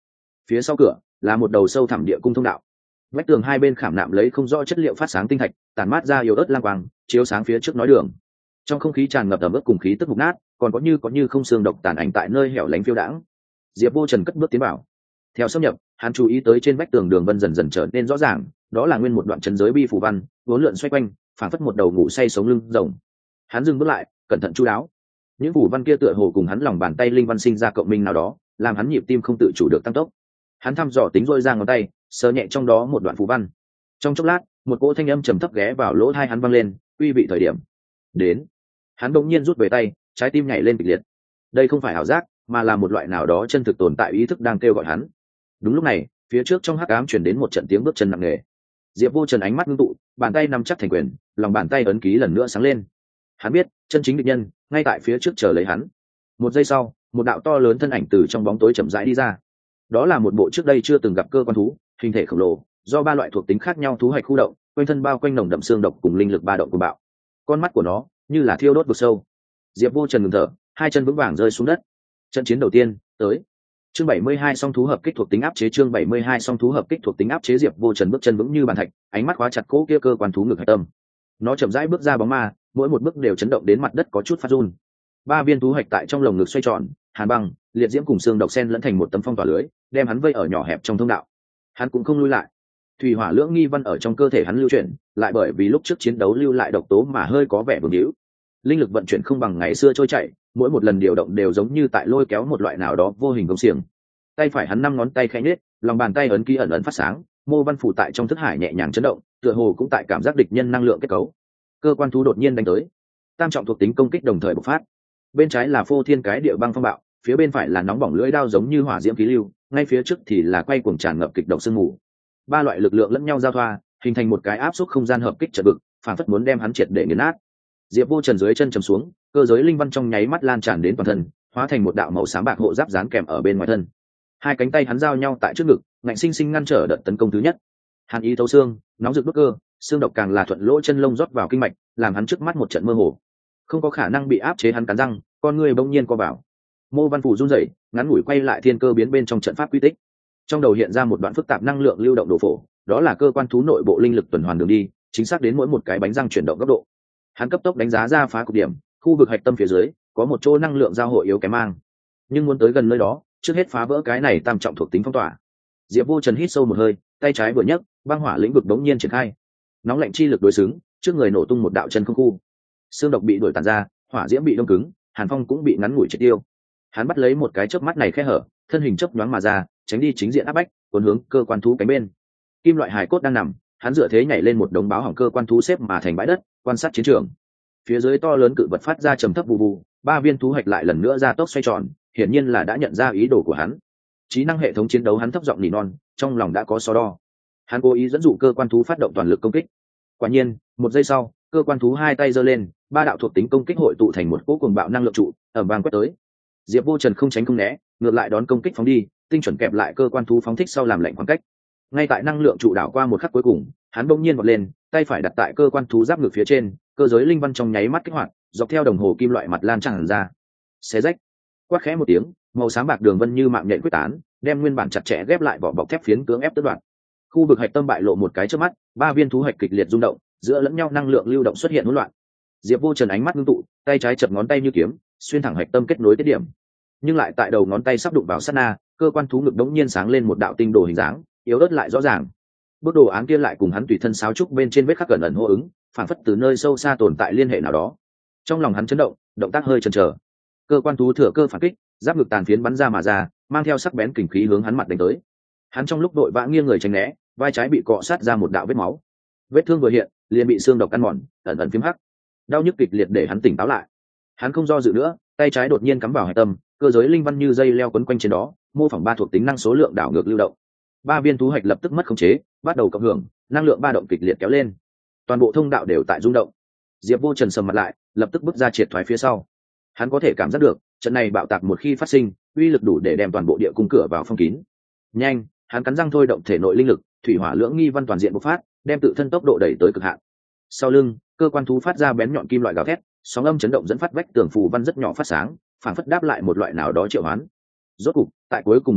Phía sau cửa là một đầu sâu thẳm địa cung thông đạo, vách tường hai bên khảm nạm lấy không rõ chất liệu phát sáng tinh thạch, tản mát ra yếu ớt lang quang chiếu sáng phía trước nói đường. Trong không khí tràn ngập ẩm ướt cùng khí tức mục nát, còn có như có như không xương độc tàn ảnh tại nơi hẻo lánh phiêu đãng. Diệp Vô Trần cất bước tiến vào. Theo xâm nhập, hắn chú ý tới trên vách tường đường vân dần dần trở nên rõ ràng, đó là nguyên một đoạn chân giới bi phù văn, uốn lượn xoay quanh, phảng phất một đầu ngủ say sống lưng rồng. Hắn dừng bước lại, cẩn thận chu đáo. Những phù văn kia tựa hồ cùng hắn lòng bàn tay linh văn sinh ra cộng minh nào đó, làm hắn nhịp tim không tự chủ được tăng tốc. Hắn thăm dò tính rôi ra ngón tay, sờ nhẹ trong đó một đoạn phù văn. Trong chốc lát, một cỗ thanh âm trầm thấp ghé vào lỗ tai hắn vang lên, uy vị thời điểm đến. Hắn đột nhiên rút về tay, trái tim nhảy lên kịch liệt. Đây không phải ảo giác, mà là một loại nào đó chân thực tồn tại ý thức đang kêu gọi hắn. Đúng lúc này, phía trước trong hắc ám truyền đến một trận tiếng bước chân nặng nề. Diệp Vô Trần ánh mắt ngưng tụ, bàn tay nắm chắc thành quyền, lòng bàn tay ấn ký lần nữa sáng lên. Hắn biết, chân chính địch nhân ngay tại phía trước chờ lấy hắn. Một giây sau, một đạo to lớn thân ảnh từ trong bóng tối chậm rãi đi ra. Đó là một bộ trước đây chưa từng gặp cơ quan thú, hình thể khổng lồ, do ba loại thuộc tính khác nhau thú hạch khu động, quanh thân bao quanh nồng đậm xương độc cùng linh lực ba động của bạo. Con mắt của nó như là thiêu đốt vực sâu. Diệp Vô Trần ngừng thở, hai chân vững vàng rơi xuống đất. Trận chiến đầu tiên tới. Chương bảy mươi hai song thú hợp kích thuộc tính áp chế chương bảy mươi hai song thú hợp kích thuộc tính áp chế Diệp Vô Trần bước chân vững như bàn thạch, ánh mắt khóa chặt cố kia cơ quan thú ngực hạch tâm. Nó chậm rãi bước ra bóng ma, mỗi một bước đều chấn động đến mặt đất có chút phát run. Ba viên thú hạch tại trong lồng ngực xoay tròn, hàn băng, liệt diễm cùng xương độc xen lẫn thành một tấm phong tỏa lưới, đem hắn vây ở nhỏ hẹp trong thông đạo. Hắn cũng không lui lại. Thủy hỏa lưỡng nghi văn ở trong cơ thể hắn lưu chuyển, lại bởi vì lúc trước chiến đấu lưu lại độc tố mà hơi có vẻ vương hữu. Linh lực vận chuyển không bằng ngày xưa trôi chảy, mỗi một lần điều động đều giống như tại lôi kéo một loại nào đó vô hình công xiềng. Tay phải hắn năm ngón tay khẽ nhếch, lòng bàn tay ấn ký ẩn ẩn phát sáng, mô văn phủ tại trong thức hải nhẹ nhàng chấn động, tựa hồ cũng tại cảm giác địch nhân năng lượng kết cấu. Cơ quan thú đột nhiên đánh tới, tam trọng thuộc tính công kích đồng thời bộc phát. Bên trái là phô thiên cái địa băng phong bạo, phía bên phải là nóng bỏng lưỡi đao giống như hỏa diễm khí lưu, ngay phía trước thì là quay cuồng tràn ngập kịch độc sương mù. Ba loại lực lượng lẫn nhau giao thoa, hình thành một cái áp suất không gian hợp kích chật vực, phản phất muốn đem hắn triệt để nghiền nát. Diệp Vô Trần dưới chân trầm xuống, cơ giới linh văn trong nháy mắt lan tràn đến toàn thân, hóa thành một đạo màu xám bạc hộ giáp dán kèm ở bên ngoài thân. Hai cánh tay hắn giao nhau tại trước ngực, ngạnh sinh sinh ngăn trở đợt tấn công thứ nhất. Hàn ý thấu xương, nóng rực bức cơ, xương độc càng là thuận lỗ chân lông rót vào kinh mạch, làm hắn trước mắt một trận mơ hồ. Không có khả năng bị áp chế hắn cắn răng, con người bỗng nhiên co vào. Mô Văn Phủ run rẩy, ngắn ngủi quay lại thiên cơ biến bên trong trận pháp quy tích. Trong đầu hiện ra một đoạn phức tạp năng lượng lưu động đồ phổ, đó là cơ quan thú nội bộ linh lực tuần hoàn đường đi, chính xác đến mỗi một cái bánh răng chuyển động góc độ. Hắn cấp tốc đánh giá ra phá cục điểm, khu vực hạch tâm phía dưới có một chỗ năng lượng giao hội yếu kém mang, nhưng muốn tới gần nơi đó, trước hết phá vỡ cái này tam trọng thuộc tính phong tỏa. Diệp Vô Trần hít sâu một hơi, tay trái vừa nhấc, băng hỏa lĩnh vực đống nhiên triển khai. Nóng lạnh chi lực đối xứng, trước người nổ tung một đạo chân không khu. Xương độc bị đuổi tàn ra, hỏa diễm bị đông cứng, hàn phong cũng bị ngắn ngủi triệt tiêu. Hắn bắt lấy một cái chớp mắt này khe hở, thân hình chớp nhoáng mà ra, tránh đi chính diện áp bách, cuốn hướng cơ quan thú cánh bên. Kim loại hài cốt đang nằm, hắn dựa thế nhảy lên một đống báo hỏng cơ quan thú xếp mà thành bãi đất, quan sát chiến trường. Phía dưới to lớn cự vật phát ra trầm thấp vù vù, ba viên thú hạch lại lần nữa ra tốc xoay tròn, hiển nhiên là đã nhận ra ý đồ của hắn. Trí năng hệ thống chiến đấu hắn thấp giọng nỉ non, trong lòng đã có so đo. Hắn cố ý dẫn dụ cơ quan thú phát động toàn lực công kích. Quả nhiên, một giây sau, cơ quan thú hai tay giơ lên, ba đạo thuộc tính công kích hội tụ thành một cỗ cuồng bạo năng lượng trụ, ầm vang quét tới. Diệp Vô Trần không tránh không né, ngược lại đón công kích phóng đi, tinh chuẩn kẹp lại cơ quan thú phóng thích sau làm lệnh khoảng cách. Ngay tại năng lượng trụ đảo qua một khắc cuối cùng, hắn bỗng nhiên vọt lên, tay phải đặt tại cơ quan thú giáp ngực phía trên, cơ giới linh văn trong nháy mắt kích hoạt, dọc theo đồng hồ kim loại mặt lan tràn ra. Xé rách, quát khẽ một tiếng, màu xám bạc đường vân như mạng nhện quyết tán, đem nguyên bản chặt chẽ ghép lại vỏ bọc thép phiến cưỡng ép tước đoạt. Khu vực hạch tâm bại lộ một cái trước mắt, ba viên thú hạch kịch liệt rung động, giữa lẫn nhau năng lượng lưu động xuất hiện hỗn loạn. Diệp Vô Trần ánh mắt ngưng tụ, tay trái chập ngón tay như kiếm, xuyên thẳng hạch tâm kết nối tiết điểm. Nhưng lại tại đầu ngón tay sắp đụng vào sát na, cơ quan thú ngực đống nhiên sáng lên một đạo tinh đồ hình dáng, yếu ớt lại rõ ràng. Bước đồ án kia lại cùng hắn tùy thân sáo trúc bên trên vết khắc cẩn ẩn hô ứng, phản phất từ nơi sâu xa tồn tại liên hệ nào đó. Trong lòng hắn chấn động, động tác hơi chần chờ. Cơ quan thú thừa cơ phản kích, giáp ngực tàn phiến bắn ra mà ra, mang theo sắc bén kình khí hướng hắn mặt đánh tới. Hắn trong lúc đội vã nghiêng người tránh né, vai trái bị cọ sát ra một đạo vết máu. Vết thương vừa hiện, liền bị xương độc ăn mòn, ẩn ẩn phím hắc. Đau nhức kịch liệt để hắn tỉnh táo lại. Hắn không do dự nữa, tay trái đột nhiên cắm vào hạch tâm, cơ giới linh văn như dây leo quấn quanh trên đó, mô phỏng ba thuộc tính năng số lượng đảo ngược lưu động. Ba viên thú hạch lập tức mất khống chế, bắt đầu cộng hưởng, năng lượng ba động kịch liệt kéo lên. Toàn bộ thông đạo đều tại rung động. Diệp Vô Trần sầm mặt lại, lập tức bước ra triệt thoái phía sau. Hắn có thể cảm giác được, trận này bạo tạc một khi phát sinh, uy lực đủ để đem toàn bộ địa cung cửa vào phong kín. Nhanh, hắn cắn răng thôi động thể nội linh lực, thủy hỏa lưỡng nghi văn toàn diện bộc phát, đem tự thân tốc độ đẩy tới cực hạn. Sau lưng, cơ quan thú phát ra bén nhọn kim loại gào thét, sóng âm chấn động dẫn phát vách tường phù văn rất nhỏ phát sáng, phản phất đáp lại một loại nào đó triệu hoán. Rốt cục, tại cuối cùng một hơi,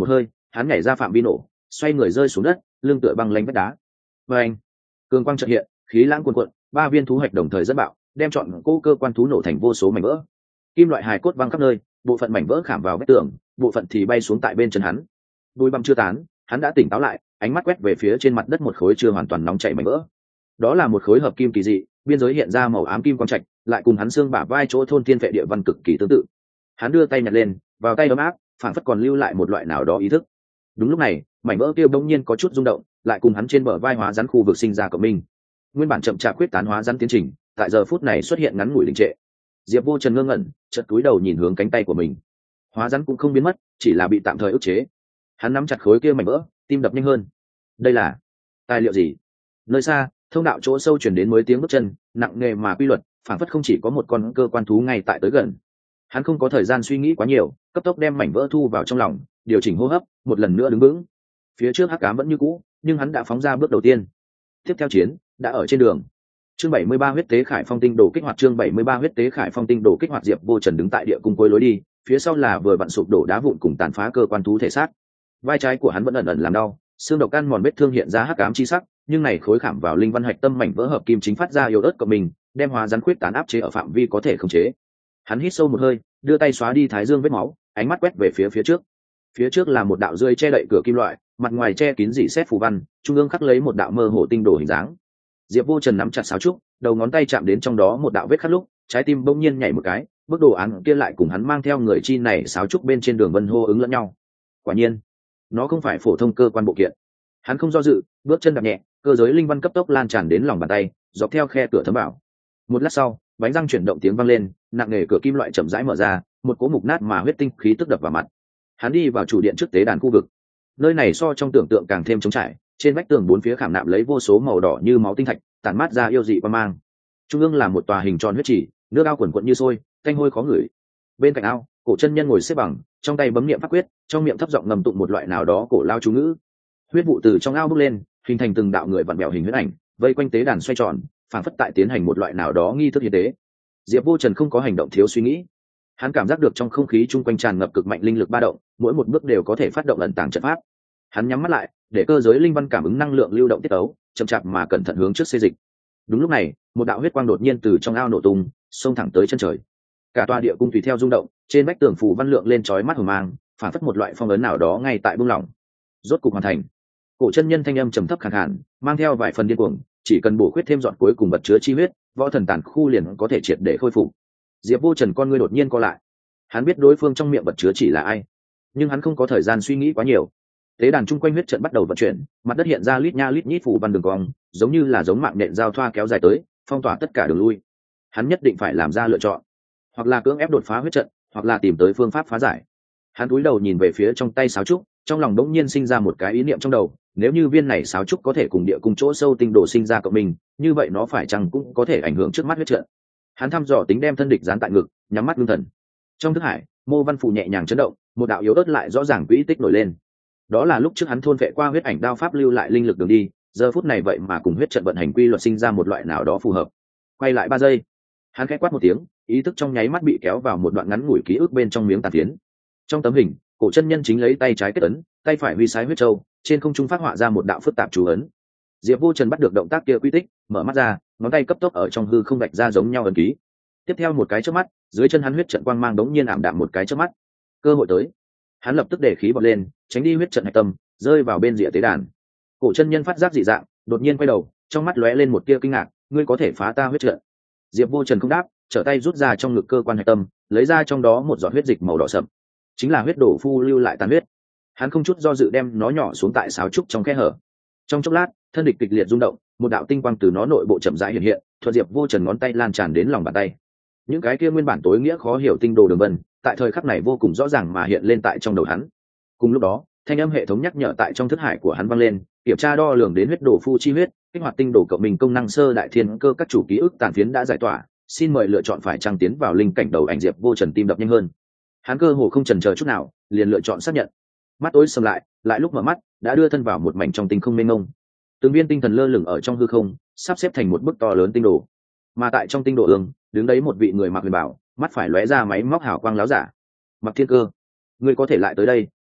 hắn nhảy ra phạm vi nổ, xoay người rơi xuống đất, lưng tựa băng lanh vách đá. Và anh, cường quang chợt hiện, khí lãng cuồn cuộn, ba viên thú hạch đồng thời dẫn bạo, đem chọn cô cơ quan thú nổ thành vô số mảnh vỡ. Kim loại hài cốt văng khắp nơi, bộ phận mảnh vỡ khảm vào vách tường, bộ phận thì bay xuống tại bên chân hắn. Bùi bặm chưa tán, hắn đã tỉnh táo lại, ánh mắt quét về phía trên mặt đất một khối chưa hoàn toàn nóng chảy mảnh vỡ. Đó là một khối hợp kim kỳ dị, biên giới hiện ra màu ám kim quang trạch, lại cùng hắn xương bả vai chỗ thôn thiên vệ địa văn cực kỳ tương tự. Hắn đưa tay nhặt lên, vào tay ấm áp, phản phất còn lưu lại một loại nào đó ý thức. Đúng lúc này, mảnh vỡ kia bỗng nhiên có chút rung động, lại cùng hắn trên bờ vai hóa rắn khu vực sinh ra cộng minh. Nguyên bản chậm chạp quyết tán hóa rắn tiến trình, tại giờ phút này xuất hiện ngắn ngủi đình trệ. Diệp Vô Trần ngơ ngẩn, chợt cúi đầu nhìn hướng cánh tay của mình. Hóa rắn cũng không biến mất, chỉ là bị tạm thời ức chế. Hắn nắm chặt khối kia mảnh vỡ, tim đập nhanh hơn. Đây là tài liệu gì? Nơi xa, thông đạo chỗ sâu truyền đến mới tiếng bước chân, nặng nề mà quy luật, phản phất không chỉ có một con cơ quan thú ngay tại tới gần. Hắn không có thời gian suy nghĩ quá nhiều, cấp tốc đem mảnh vỡ thu vào trong lòng, điều chỉnh hô hấp, một lần nữa đứng vững. Phía trước hắc ám vẫn như cũ, nhưng hắn đã phóng ra bước đầu tiên. Tiếp theo chiến đã ở trên đường. Chương bảy mươi ba huyết tế khải phong tinh đồ kích hoạt, chương bảy mươi ba huyết tế khải phong tinh đồ kích hoạt. Diệp Vô Trần đứng tại địa cung cuối lối đi, phía sau là vừa vặn sụp đổ đá vụn cùng tàn phá cơ quan thú thể xác. Vai trái của hắn vẫn ẩn ẩn làm đau, xương độc ăn mòn vết thương hiện ra hắc ám chi sắc, nhưng này khối khảm vào linh văn hạch tâm mảnh vỡ hợp kim chính phát ra yếu ớt của mình, đem hóa rắn khuyết tán áp chế ở phạm vi có thể khống chế. Hắn hít sâu một hơi, đưa tay xóa đi thái dương vết máu, ánh mắt quét về phía phía trước. Phía trước là một đạo rơi che đậy cửa kim loại, mặt ngoài che kín dị xét phù văn, trung ương khắc lấy một đạo mơ hồ tinh đồ hình dáng. Diệp Vô Trần nắm chặt sáo trúc, đầu ngón tay chạm đến trong đó một đạo vết khắc lúc, trái tim bỗng nhiên nhảy một cái, bức đồ án kia lại cùng hắn mang theo người chi này sáo trúc bên trên đường vân hô ứng lẫn nhau. Quả nhiên, nó không phải phổ thông cơ quan bộ kiện. Hắn không do dự, bước chân đạp nhẹ, cơ giới linh văn cấp tốc lan tràn đến lòng bàn tay, dọc theo khe cửa thấm vào. Một lát sau, bánh răng chuyển động tiếng vang lên, nặng nề cửa kim loại chậm rãi mở ra, một cỗ mục nát mà huyết tinh khí tức đập vào mặt. Hắn đi vào chủ điện trước tế đàn khu vực. Nơi này so trong tưởng tượng càng thêm trống trải, trên vách tường bốn phía khảm nạm lấy vô số màu đỏ như máu tinh thạch, tản mát ra yêu dị qua mang. Trung ương là một tòa hình tròn huyết chỉ, nước ao quần quận như sôi, tanh hôi khó ngửi. Bên cạnh ao, cổ chân nhân ngồi xếp bằng, trong tay bấm niệm pháp quyết, trong miệng thấp giọng ngầm tụng một loại nào đó cổ lao chú ngữ. Huyết vụ từ trong ao bốc lên, hình thành từng đạo người vặn vẹo hình huyết ảnh, vây quanh tế đàn xoay tròn, phảng phất tại tiến hành một loại nào đó nghi thức hiến tế. Diệp Vô Trần không có hành động thiếu suy nghĩ. Hắn cảm giác được trong không khí chung quanh tràn ngập cực mạnh linh lực ba động, mỗi một bước đều có thể phát động ẩn tàng trận pháp. Hắn nhắm mắt lại, để cơ giới linh văn cảm ứng năng lượng lưu động tiết ấu, chậm chạp mà cẩn thận hướng trước xê dịch. Đúng lúc này, một đạo huyết quang đột nhiên từ trong ao nổ tung, xông thẳng tới chân trời. Cả tòa địa cung tùy theo rung động, trên vách tường phù văn lượng lên chói mắt hồng mang, phản phất một loại phong ấn nào đó ngay tại buông lỏng. Rốt cục hoàn thành. Cổ chân nhân thanh âm trầm thấp khàn khàn, mang theo vài phần điên cuồng, chỉ cần bổ khuyết thêm dọn cuối cùng vật chứa chi huyết, võ thần tàn khu liền có thể triệt để khôi phục. Diệp Vô Trần con ngươi đột nhiên co lại. Hắn biết đối phương trong miệng vật chứa chỉ là ai, nhưng hắn không có thời gian suy nghĩ quá nhiều. Tế đàn chung quanh huyết trận bắt đầu vận chuyển, mặt đất hiện ra lít nha lít nhít phủ văn đường cong, giống như là giống mạng nện giao thoa kéo dài tới, phong tỏa tất cả đường lui. Hắn nhất định phải làm ra lựa chọn, hoặc là cưỡng ép đột phá huyết trận, hoặc là tìm tới phương pháp phá giải. Hắn cúi đầu nhìn về phía trong tay sáo trúc, trong lòng đống nhiên sinh ra một cái ý niệm trong đầu, nếu như viên này sáo trúc có thể cùng địa cung chỗ sâu tinh đồ sinh ra cộng mình, như vậy nó phải chăng cũng có thể ảnh hưởng trước mắt huyết trận. Hắn thăm dò tính đem thân địch dán tại ngực, nhắm mắt ngưng thần. Trong thức hải, mô văn phủ nhẹ nhàng chấn động, một đạo yếu ớt lại rõ ràng quỹ tích nổi lên. Đó là lúc trước hắn thôn vệ qua huyết ảnh đao pháp lưu lại linh lực đường đi, giờ phút này vậy mà cùng huyết trận vận hành quy luật sinh ra một loại nào đó phù hợp. Quay lại ba giây, hắn khẽ quát một tiếng, ý thức trong nháy mắt bị kéo vào một đoạn ngắn ngủi ký ức bên trong miếng tàn phiến. Trong tấm hình, cổ chân nhân chính lấy tay trái kết ấn, tay phải huy sái huyết châu, trên không trung phát họa ra một đạo phức tạp chú ấn. Diệp Vô Trần bắt được động tác kia quy tích, mở mắt ra, ngón tay cấp tốc ở trong hư không vạch ra giống nhau ấn ký. Tiếp theo một cái chớp mắt, dưới chân hắn huyết trận quang mang đống nhiên ảm đạm một cái chớp mắt. Cơ hội tới. Hắn lập tức để khí bật lên, tránh đi huyết trận hạch tâm, rơi vào bên rìa tế đàn. Cổ chân nhân phát giác dị dạng, đột nhiên quay đầu, trong mắt lóe lên một tia kinh ngạc, ngươi có thể phá ta huyết trận? Diệp Vô Trần không đáp, trở tay rút ra trong ngực cơ quan hạch tâm, lấy ra trong đó một giọt huyết dịch màu đỏ sậm, chính là huyết đổ phu lưu lại tàn huyết. Hắn không chút do dự đem nó nhỏ xuống tại sáo trúc trong khe hở. Trong chốc lát, thân địch kịch liệt rung động, một đạo tinh quang từ nó nội bộ chậm rãi hiện hiện, thuận Diệp Vô Trần ngón tay lan tràn đến lòng bàn tay. Những cái kia nguyên bản tối nghĩa khó hiểu tinh đồ đường vân, tại thời khắc này vô cùng rõ ràng mà hiện lên tại trong đầu hắn. Cùng lúc đó, thanh âm hệ thống nhắc nhở tại trong thức hải của hắn vang lên, kiểm tra đo lường đến huyết đồ phu chi huyết, kích hoạt tinh đồ cộng mình công năng sơ đại thiên cơ, các chủ ký ức tàn phiến đã giải tỏa, xin mời lựa chọn phải trang tiến vào linh cảnh đầu ảnh. Diệp Vô Trần tim đập nhanh hơn. Hắn cơ hồ không chần chờ chút nào, liền lựa chọn xác nhận. Mắt tối sầm lại, lại lúc mở mắt, đã đưa thân vào một mảnh trong tinh không mênh mông. Từng viên tinh thần lơ lửng ở trong hư không, sắp xếp thành một bức to lớn tinh đồ. Mà tại trong tinh đồ ương, đứng đấy một vị người mặc huyền bảo, mắt phải lóe ra máy móc hào quang láo giả. Mặc Thiên Cơ, ngươi có thể lại tới đây,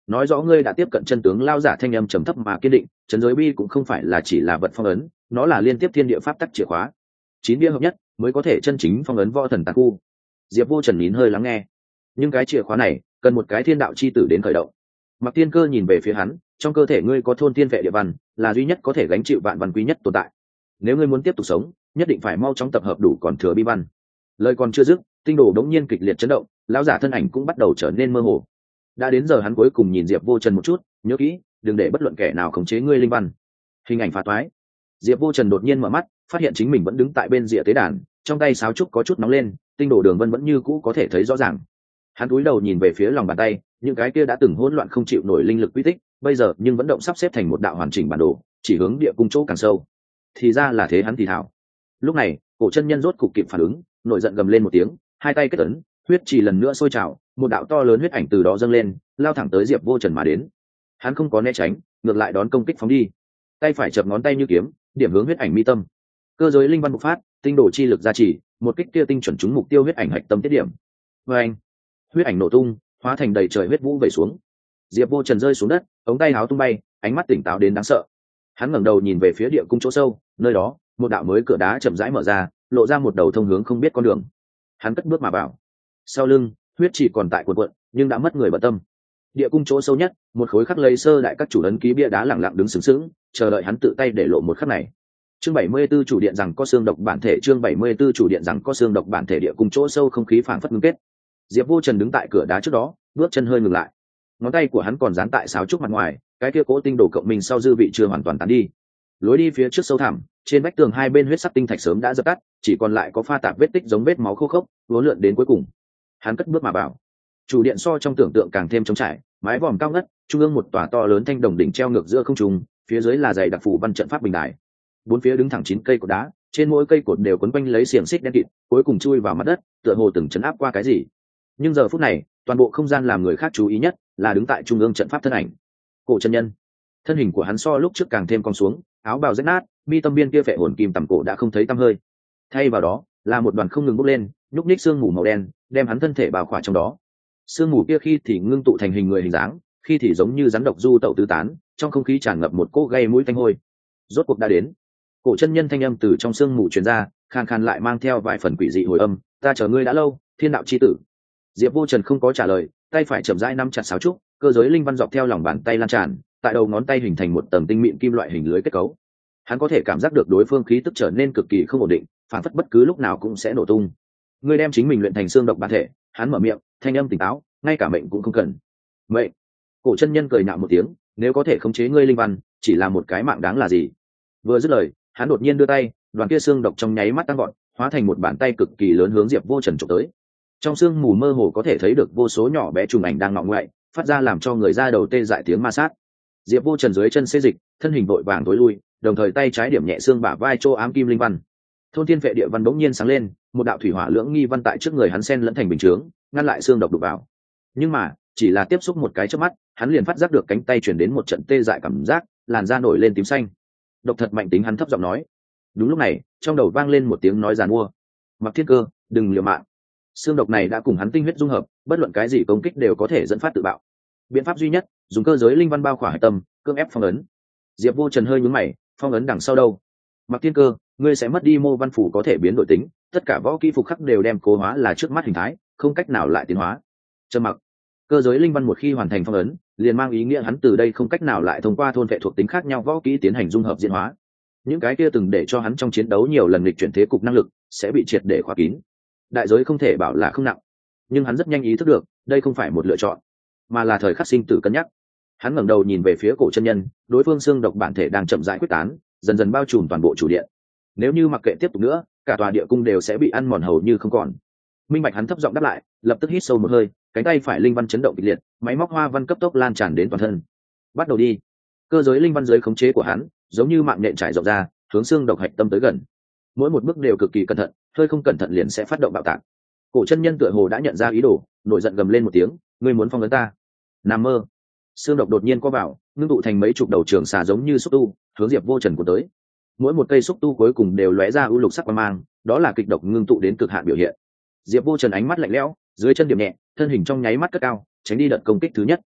nói rõ ngươi đã tiếp cận chân tướng. Lao giả thanh âm trầm thấp mà kiên định, trấn giới bi cũng không phải là chỉ là vật phong ấn, nó là liên tiếp thiên địa pháp tắc chìa khóa, chín bia hợp nhất mới có thể chân chính phong ấn võ thần tàn khu. Diệp Vô Trần nín hơi lắng nghe, nhưng cái chìa khóa này cần một cái thiên đạo chi tử đến khởi động. Mặc Tiên Cơ nhìn về phía hắn, trong cơ thể ngươi có thôn tiên vệ địa văn, là duy nhất có thể gánh chịu vạn văn quý nhất tồn tại. Nếu ngươi muốn tiếp tục sống, nhất định phải mau chóng tập hợp đủ còn thừa bi văn. Lời còn chưa dứt, tinh đồ đống nhiên kịch liệt chấn động, lão giả thân ảnh cũng bắt đầu trở nên mơ hồ. Đã đến giờ hắn cuối cùng nhìn Diệp Vô Trần một chút, nhớ kỹ, đừng để bất luận kẻ nào khống chế ngươi linh văn. Hình ảnh phá toái. Diệp Vô Trần đột nhiên mở mắt, phát hiện chính mình vẫn đứng tại bên rìa tế đàn, trong tay sáo trúc có chút nóng lên, tinh đồ đường vân vẫn như cũ có thể thấy rõ ràng. Hắn cúi đầu nhìn về phía lòng bàn tay, những cái kia đã từng hỗn loạn không chịu nổi linh lực quy tích, bây giờ nhưng vẫn động sắp xếp thành một đạo hoàn chỉnh bản đồ, chỉ hướng địa cung chỗ càng sâu. Thì ra là thế, hắn thì thảo. Lúc này, cổ chân nhân rốt cục kịp phản ứng, nổi giận gầm lên một tiếng, hai tay kết ấn, huyết chỉ lần nữa sôi trào, một đạo to lớn huyết ảnh từ đó dâng lên, lao thẳng tới Diệp Vô Trần mà đến. Hắn không có né tránh, ngược lại đón công kích phóng đi. Tay phải chập ngón tay như kiếm, điểm hướng huyết ảnh mi tâm. Cơ giới linh văn bộc phát, tinh đồ chi lực gia trì, một kích kia tinh chuẩn trúng mục tiêu huyết ảnh hạch tâm tiết điểm. Và anh, huyết ảnh nổ tung, hóa thành đầy trời huyết vũ vẩy xuống. Diệp Vô Trần rơi xuống đất, ống tay áo tung bay, ánh mắt tỉnh táo đến đáng sợ. Hắn ngẩng đầu nhìn về phía địa cung chỗ sâu, nơi đó, một đạo mới cửa đá chậm rãi mở ra, lộ ra một đầu thông hướng không biết con đường. Hắn cất bước mà vào. Sau lưng, huyết chỉ còn tại cuộn cuộn, nhưng đã mất người bận tâm. Địa cung chỗ sâu nhất, một khối khắc lấy sơ đại các chủ ấn ký bia đá lẳng lặng đứng sướng sướng, chờ đợi hắn tự tay để lộ một khắc này. Chương bảy mươi 74 chủ điện rằng có xương độc bản thể, chương bảy mươi 74 chủ điện rằng có xương độc bản thể. Địa cung chỗ sâu không khí phảng phất ngưng kết. Diệp Vô Trần đứng tại cửa đá trước đó, bước chân hơi ngừng lại. Ngón tay của hắn còn dán tại sáo trúc mặt ngoài, cái kia cố tinh đồ cộng mình sau dư vị chưa hoàn toàn tán đi. Lối đi phía trước sâu thẳm, trên vách tường hai bên huyết sắc tinh thạch sớm đã dập tắt, chỉ còn lại có pha tạp vết tích giống vết máu khô khốc, uốn lượn đến cuối cùng. Hắn cất bước mà vào. Chủ điện so trong tưởng tượng càng thêm trống trải, mái vòm cao ngất, trung ương một tòa to lớn thanh đồng đỉnh treo ngược giữa không trung, phía dưới là dày đặc phủ văn trận pháp bình đài. Bốn phía đứng thẳng chín cây cột đá, trên mỗi cây cột đều quấn quanh lấy xiềng xích đen kịt, cuối cùng chui vào mặt đất, tựa hồ từng chấn áp qua cái gì. Nhưng giờ phút này, toàn bộ không gian làm người khác chú ý nhất là đứng tại trung ương trận pháp thân ảnh. Cổ chân nhân. Thân hình của hắn so lúc trước càng thêm cong xuống, áo bào rách nát, mi tâm biên kia phệ hồn kim tầm cổ đã không thấy tăm hơi. Thay vào đó, là một đoàn không ngừng bốc lên, nhúc nhích sương mù màu đen, đem hắn thân thể bao khỏa trong đó. Sương mù kia khi thì ngưng tụ thành hình người hình dáng, khi thì giống như rắn độc du tẩu tứ tán, trong không khí tràn ngập một cỗ gây mũi tanh hôi. Rốt cuộc đã đến. Cổ chân nhân thanh âm từ trong sương mù truyền ra, khan khan lại mang theo vài phần quỷ dị hồi âm, ta chờ ngươi đã lâu, thiên đạo chi tử. Diệp Vô Trần không có trả lời, tay phải chậm rãi nắm chặt sáo trúc, cơ giới linh văn dọc theo lòng bàn tay lan tràn, tại đầu ngón tay hình thành một tầng tinh mịn kim loại hình lưới kết cấu. Hắn có thể cảm giác được đối phương khí tức trở nên cực kỳ không ổn định, phản phất bất cứ lúc nào cũng sẽ nổ tung. Ngươi đem chính mình luyện thành xương độc bản thể. Hắn mở miệng, thanh âm tỉnh táo, ngay cả mệnh cũng không cần. Mệnh? Cổ chân nhân cười nhạo một tiếng, nếu có thể khống chế ngươi linh văn, chỉ là một cái mạng đáng là gì? Vừa dứt lời, hắn đột nhiên đưa tay, đoàn kia xương độc trong nháy mắt tăng gọn, hóa thành một bàn tay cực kỳ lớn hướng Diệp Vô Trần chụp tới. Trong sương mù mơ hồ có thể thấy được vô số nhỏ bé trùng ảnh đang ngọ ngoại, phát ra làm cho người da đầu tê dại tiếng ma sát. Diệp Vô Trần dưới chân xê dịch, thân hình vội vàng tối lui, đồng thời tay trái điểm nhẹ xương bả vai chỗ ám kim linh văn. Thôn thiên vệ địa văn bỗng nhiên sáng lên, một đạo thủy hỏa lưỡng nghi văn tại trước người hắn xen lẫn thành bình chướng, ngăn lại xương độc đụng vào. Nhưng mà, chỉ là tiếp xúc một cái chớp mắt, hắn liền phát giác được cánh tay truyền đến một trận tê dại cảm giác, làn da nổi lên tím xanh. Độc thật mạnh tính, hắn thấp giọng nói. Đúng lúc này, trong đầu vang lên một tiếng nói giàn mua. Mặc Thiên Cơ, đừng liều mạng. Xương độc này đã cùng hắn tinh huyết dung hợp, bất luận cái gì công kích đều có thể dẫn phát tự bạo. Biện pháp duy nhất, dùng cơ giới linh văn bao khỏa hải tâm, cưỡng ép phong ấn. Diệp Vô Trần hơi nhướng mày, phong ấn đằng sau đâu? Mặc Thiên Cơ, ngươi sẽ mất đi mô văn phủ có thể biến đổi tính, tất cả võ kỹ phục khắc đều đem cố hóa là trước mắt hình thái, không cách nào lại tiến hóa. Trầm mặc. Cơ giới linh văn một khi hoàn thành phong ấn, liền mang ý nghĩa hắn từ đây không cách nào lại thông qua thôn vệ thuộc tính khác nhau võ kỹ tiến hành dung hợp diễn hóa. Những cái kia từng để cho hắn trong chiến đấu nhiều lần lịch chuyển thế cục năng lực sẽ bị triệt để khóa kín. Đại giới không thể bảo là không nặng, nhưng hắn rất nhanh ý thức được đây không phải một lựa chọn, mà là thời khắc sinh tử cân nhắc. Hắn ngẩng đầu nhìn về phía cổ chân nhân, đối phương xương độc bản thể đang chậm rãi quyết tán, dần dần bao trùm toàn bộ chủ điện. Nếu như mặc kệ tiếp tục nữa, cả tòa địa cung đều sẽ bị ăn mòn hầu như không còn. Minh bạch, hắn thấp giọng đáp lại, lập tức hít sâu một hơi, cánh tay phải linh văn chấn động kịch liệt, máy móc hoa văn cấp tốc lan tràn đến toàn thân. Bắt đầu đi. Cơ giới linh văn dưới khống chế của hắn, giống như mạng nhện trải rộng ra, hướng xương độc hạch tâm tới gần. Mỗi một bước đều cực kỳ cẩn thận, hơi không cẩn thận liền sẽ phát động bạo tạc. Cổ chân nhân tựa hồ đã nhận ra ý đồ, nổi giận gầm lên một tiếng, ngươi muốn phong ấn ta? Nằm mơ. Xương độc đột nhiên co vào, ngưng tụ thành mấy chục đầu trường xà giống như xúc tu, hướng Diệp Vô Trần của tới. Mỗi một cây xúc tu cuối cùng đều lóe ra u lục sắc quang mang, đó là kịch độc ngưng tụ đến cực hạn biểu hiện. Diệp Vô Trần ánh mắt lạnh lẽo, dưới chân điểm nhẹ, thân hình trong nháy mắt cất cao, tránh đi đợt công kích thứ nhất.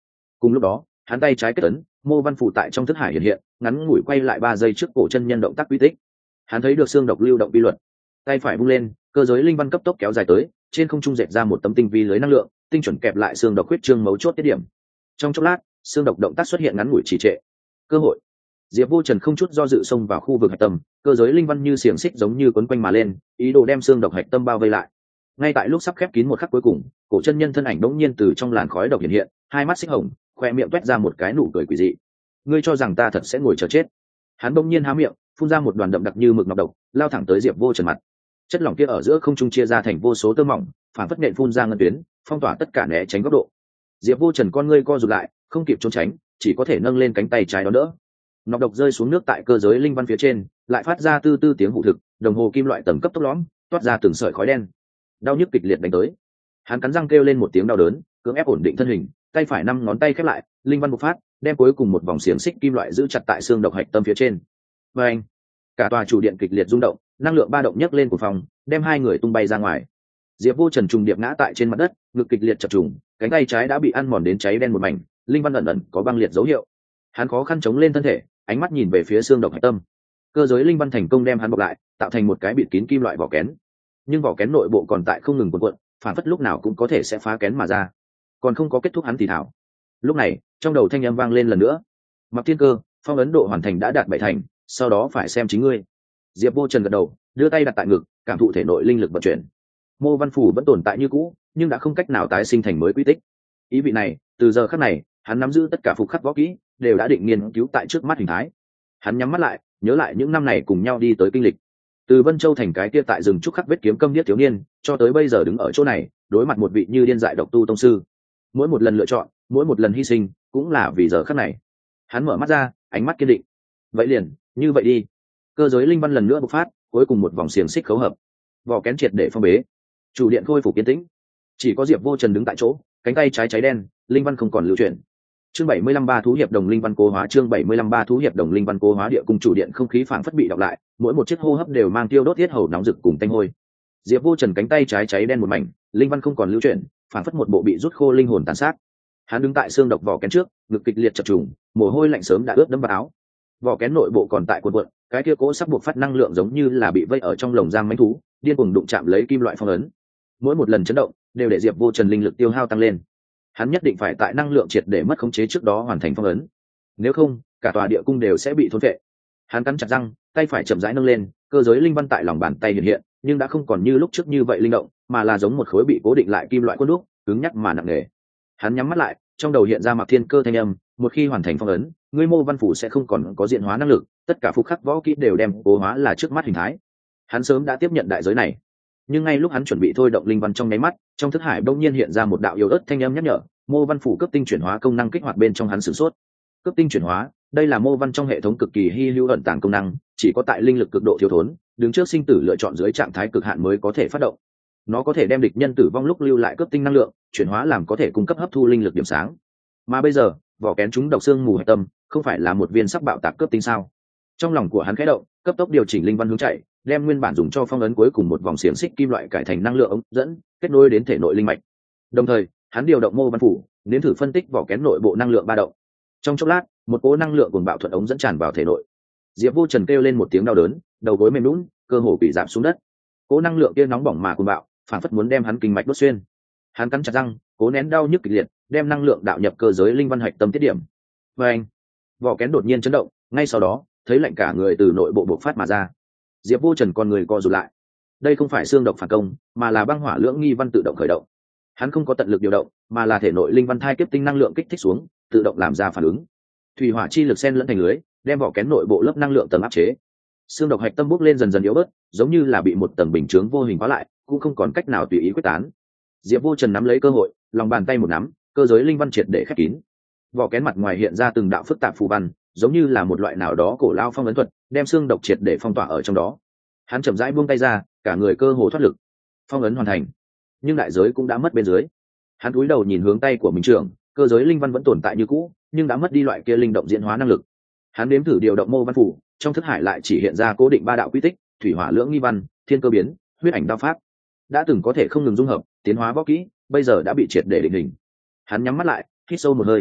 Cùng lúc đó hắn tay trái kết ấn, mô văn phủ tại trong thức hải hiện hiện, ngắn ngủi quay lại ba giây trước cổ chân nhân động tác quy tích. Hắn thấy được xương độc lưu động vi luật, tay phải vung lên, cơ giới linh văn cấp tốc kéo dài tới, trên không trung dệt ra một tấm tinh vi lưới năng lượng, tinh chuẩn kẹp lại xương độc huyết trương mấu chốt tiết điểm. Trong chốc lát, xương độc động tác xuất hiện ngắn ngủi trì trệ. Cơ hội. Diệp Vô Trần không chút do dự xông vào khu vực hạch tâm, cơ giới linh văn như xiềng xích giống như quấn quanh mà lên, ý đồ đem xương độc hạch tâm bao vây lại. Ngay tại lúc sắp khép kín một khắc cuối cùng, cổ chân nhân thân ảnh đống nhiên từ trong làn khói độc hiện hiện, hai mắt xích hồng, khoe miệng toét ra một cái nụ cười quỷ dị. Ngươi cho rằng ta thật sẽ ngồi chờ chết? Hắn bỗng nhiên há miệng, phun ra một đoàn đậm đặc như mực ngọc độc, lao thẳng tới Diệp Vô Trần mặt. Chất lỏng kia ở giữa không trung chia ra thành vô số tơ mỏng, phản phất nện phun ra ngân tuyến, phong tỏa tất cả né tránh góc độ. Diệp Vô Trần con ngươi co rụt lại, không kịp trốn tránh, chỉ có thể nâng lên cánh tay trái đó đỡ. Ngọc độc rơi xuống nước tại cơ giới linh văn phía trên, lại phát ra tư tư tiếng hụ thực, đồng hồ kim loại tầng cấp tốc lõm, toát ra từng sợi khói đen. Đau nhức kịch liệt đánh tới. Hắn cắn răng kêu lên một tiếng đau đớn, cưỡng ép ổn định thân hình, tay phải năm ngón tay khép lại, linh văn bộc phát, đem cuối cùng một vòng xiềng xích kim loại giữ chặt tại xương độc hạch tâm phía trên. Và anh, cả tòa chủ điện kịch liệt rung động, năng lượng ba động nhấc lên của phòng, đem hai người tung bay ra ngoài. Diệp Vô Trần trùng điệp ngã tại trên mặt đất, ngực kịch liệt chập trùng, cánh tay trái đã bị ăn mòn đến cháy đen một mảnh, linh văn ẩn ẩn có băng liệt dấu hiệu. Hắn khó khăn chống lên thân thể, ánh mắt nhìn về phía xương độc hạch tâm. Cơ giới linh văn thành công đem hắn bọc lại, tạo thành một cái bịt kín kim loại vỏ kén. Nhưng vỏ kén nội bộ còn tại không ngừng cuộn cuộn, phản phất lúc nào cũng có thể sẽ phá kén mà ra. Còn không có kết thúc hắn thì thảo. Lúc này, trong đầu thanh âm vang lên lần nữa. Mặc Thiên Cơ, phong ấn độ hoàn thành đã đạt bảy thành, sau đó phải xem chính ngươi. Diệp Vô Trần gật đầu, đưa tay đặt tại ngực, cảm thụ thể nội linh lực vận chuyển. Mô văn phủ vẫn tồn tại như cũ, nhưng đã không cách nào tái sinh thành mới quy tích. Ý vị này, từ giờ khắc này, hắn nắm giữ tất cả phục khắc võ kỹ, đều đã định nghiên cứu tại trước mắt hình thái. Hắn nhắm mắt lại, nhớ lại những năm này cùng nhau đi tới kinh lịch. Từ Vân Châu thành cái kia tại rừng trúc khắc vết kiếm câm điếc thiếu niên, cho tới bây giờ đứng ở chỗ này, đối mặt một vị như điên dại độc tu tông sư. Mỗi một lần lựa chọn, mỗi một lần hy sinh, cũng là vì giờ khắc này. Hắn mở mắt ra, ánh mắt kiên định. Vậy liền, như vậy đi. Cơ giới linh văn lần nữa bộc phát, cuối cùng một vòng xiềng xích khấu hợp. Vỏ kén triệt để phong bế. Chủ điện khôi phục yên tĩnh. Chỉ có Diệp Vô Trần đứng tại chỗ, cánh tay trái cháy đen, linh văn không còn lưu chuyển. Chương bảy mươi lăm ba thú hiệp đồng linh văn cố hóa, chương bảy mươi lăm ba thú hiệp đồng linh văn cố hóa, địa cung chủ điện không khí phảng phất bị đọc lại, mỗi một chiếc hô hấp đều mang tiêu đốt thiết hầu nóng rực cùng tanh hôi. Diệp Vô Trần cánh tay trái cháy đen một mảnh, linh văn không còn lưu chuyển, phảng phất một bộ bị rút khô linh hồn tàn sát. Hắn đứng tại xương độc vỏ kén trước, ngực kịch liệt chập trùng, mồ hôi lạnh sớm đã ướt đẫm vào áo. Vỏ kén nội bộ còn tại cuộn cuộn, cái kia cố sắp buộc phát năng lượng giống như là bị vây ở trong lồng giam mãnh thú, điên cuồng đụng chạm lấy kim loại phong ấn. Mỗi một lần chấn động, đều để Diệp Vô Trần linh lực tiêu hao tăng lên. Hắn nhất định phải tại năng lượng triệt để mất khống chế trước đó hoàn thành phong ấn, nếu không cả tòa địa cung đều sẽ bị thôn phệ. Hắn cắn chặt răng, tay phải chậm rãi nâng lên, cơ giới linh văn tại lòng bàn tay hiện hiện, nhưng đã không còn như lúc trước như vậy linh động, mà là giống một khối bị cố định lại kim loại khuôn đúc, cứng nhắc mà nặng nề. Hắn nhắm mắt lại, trong đầu hiện ra Mạc Thiên Cơ thanh âm, một khi hoàn thành phong ấn, ngươi Mô Văn Phủ sẽ không còn có diện hóa năng lực, tất cả phục khắc võ kỹ đều đem cố hóa là trước mắt hình thái. Hắn sớm đã tiếp nhận đại giới này, nhưng ngay lúc hắn chuẩn bị thôi động linh văn trong nháy mắt, trong thức hải bỗng nhiên hiện ra một đạo yếu ớt thanh âm nhắc nhở, Mô Văn Phủ cấp tinh chuyển hóa công năng kích hoạt. Bên trong hắn sửng sốt. Cấp tinh chuyển hóa, đây là mô văn trong hệ thống cực kỳ hy hữu ẩn tàng công năng, chỉ có tại linh lực cực độ thiếu thốn, đứng trước sinh tử lựa chọn dưới trạng thái cực hạn mới có thể phát động. Nó có thể đem địch nhân tử vong lúc lưu lại cấp tinh năng lượng, chuyển hóa làm có thể cung cấp hấp thu linh lực điểm sáng. Mà bây giờ, vỏ kén chúng độc xương mù hệ tâm, không phải là một viên sắc bạo tạc cấp tinh sao? Trong lòng của hắn khẽ động, cấp tốc điều chỉnh linh văn hướng chạy, đem nguyên bản dùng cho phong ấn cuối cùng một vòng xiềng xích kim loại cải thành năng lượng ống dẫn, kết nối đến thể nội linh mạch. Đồng thời, hắn điều động mô văn phủ, nếm thử phân tích vỏ kén nội bộ năng lượng ba động. Trong chốc lát, một cỗ năng lượng cuồng bạo thuận ống dẫn tràn vào thể nội. Diệp Vô Trần kêu lên một tiếng đau đớn, đầu gối mềm nhũn, cơ hồ bị giảm xuống đất. Cỗ năng lượng kia nóng bỏng mà cuồng bạo, phản phất muốn đem hắn kinh mạch đốt xuyên. Hắn cắn chặt răng, cố nén đau nhức kịch liệt, đem năng lượng đạo nhập cơ giới linh văn hạch tâm tiết điểm. Và anh, vỏ kén đột nhiên chấn động, ngay sau đó, thấy lạnh cả người từ nội bộ bộc phát mà ra. Diệp Vô Trần con người co rụt lại. Đây không phải xương độc phản công, mà là băng hỏa lưỡng nghi văn tự động khởi động. Hắn không có tận lực điều động, mà là thể nội linh văn thai kiếp tinh năng lượng kích thích xuống, tự động làm ra phản ứng. Thủy hỏa chi lực xen lẫn thành lưới, đem vỏ kén nội bộ lớp năng lượng tầng áp chế. Xương độc hạch tâm bốc lên dần dần yếu bớt, giống như là bị một tầng bình chướng vô hình khóa lại, cũng không còn cách nào tùy ý quyết tán. Diệp Vô Trần nắm lấy cơ hội, lòng bàn tay một nắm, cơ giới linh văn triệt để khép kín. Vỏ kén mặt ngoài hiện ra từng đạo phức tạp phù văn, giống như là một loại nào đó cổ lao phong ấn thuật, đem xương độc triệt để phong tỏa ở trong đó. Hắn chậm rãi buông tay ra, cả người cơ hồ thoát lực. Phong ấn hoàn thành, nhưng đại giới cũng đã mất bên dưới. Hắn cúi đầu nhìn hướng tay của mình trưởng, cơ giới linh văn vẫn tồn tại như cũ, nhưng đã mất đi loại kia linh động diễn hóa năng lực. Hắn nếm thử điều động mô văn phủ, trong thức hải lại chỉ hiện ra cố định ba đạo quy tích: thủy hỏa lưỡng nghi văn, thiên cơ biến, huyết ảnh đao pháp. Đã từng có thể không ngừng dung hợp, tiến hóa võ kỹ, bây giờ đã bị triệt để định hình. Hắn nhắm mắt lại, hít sâu một hơi.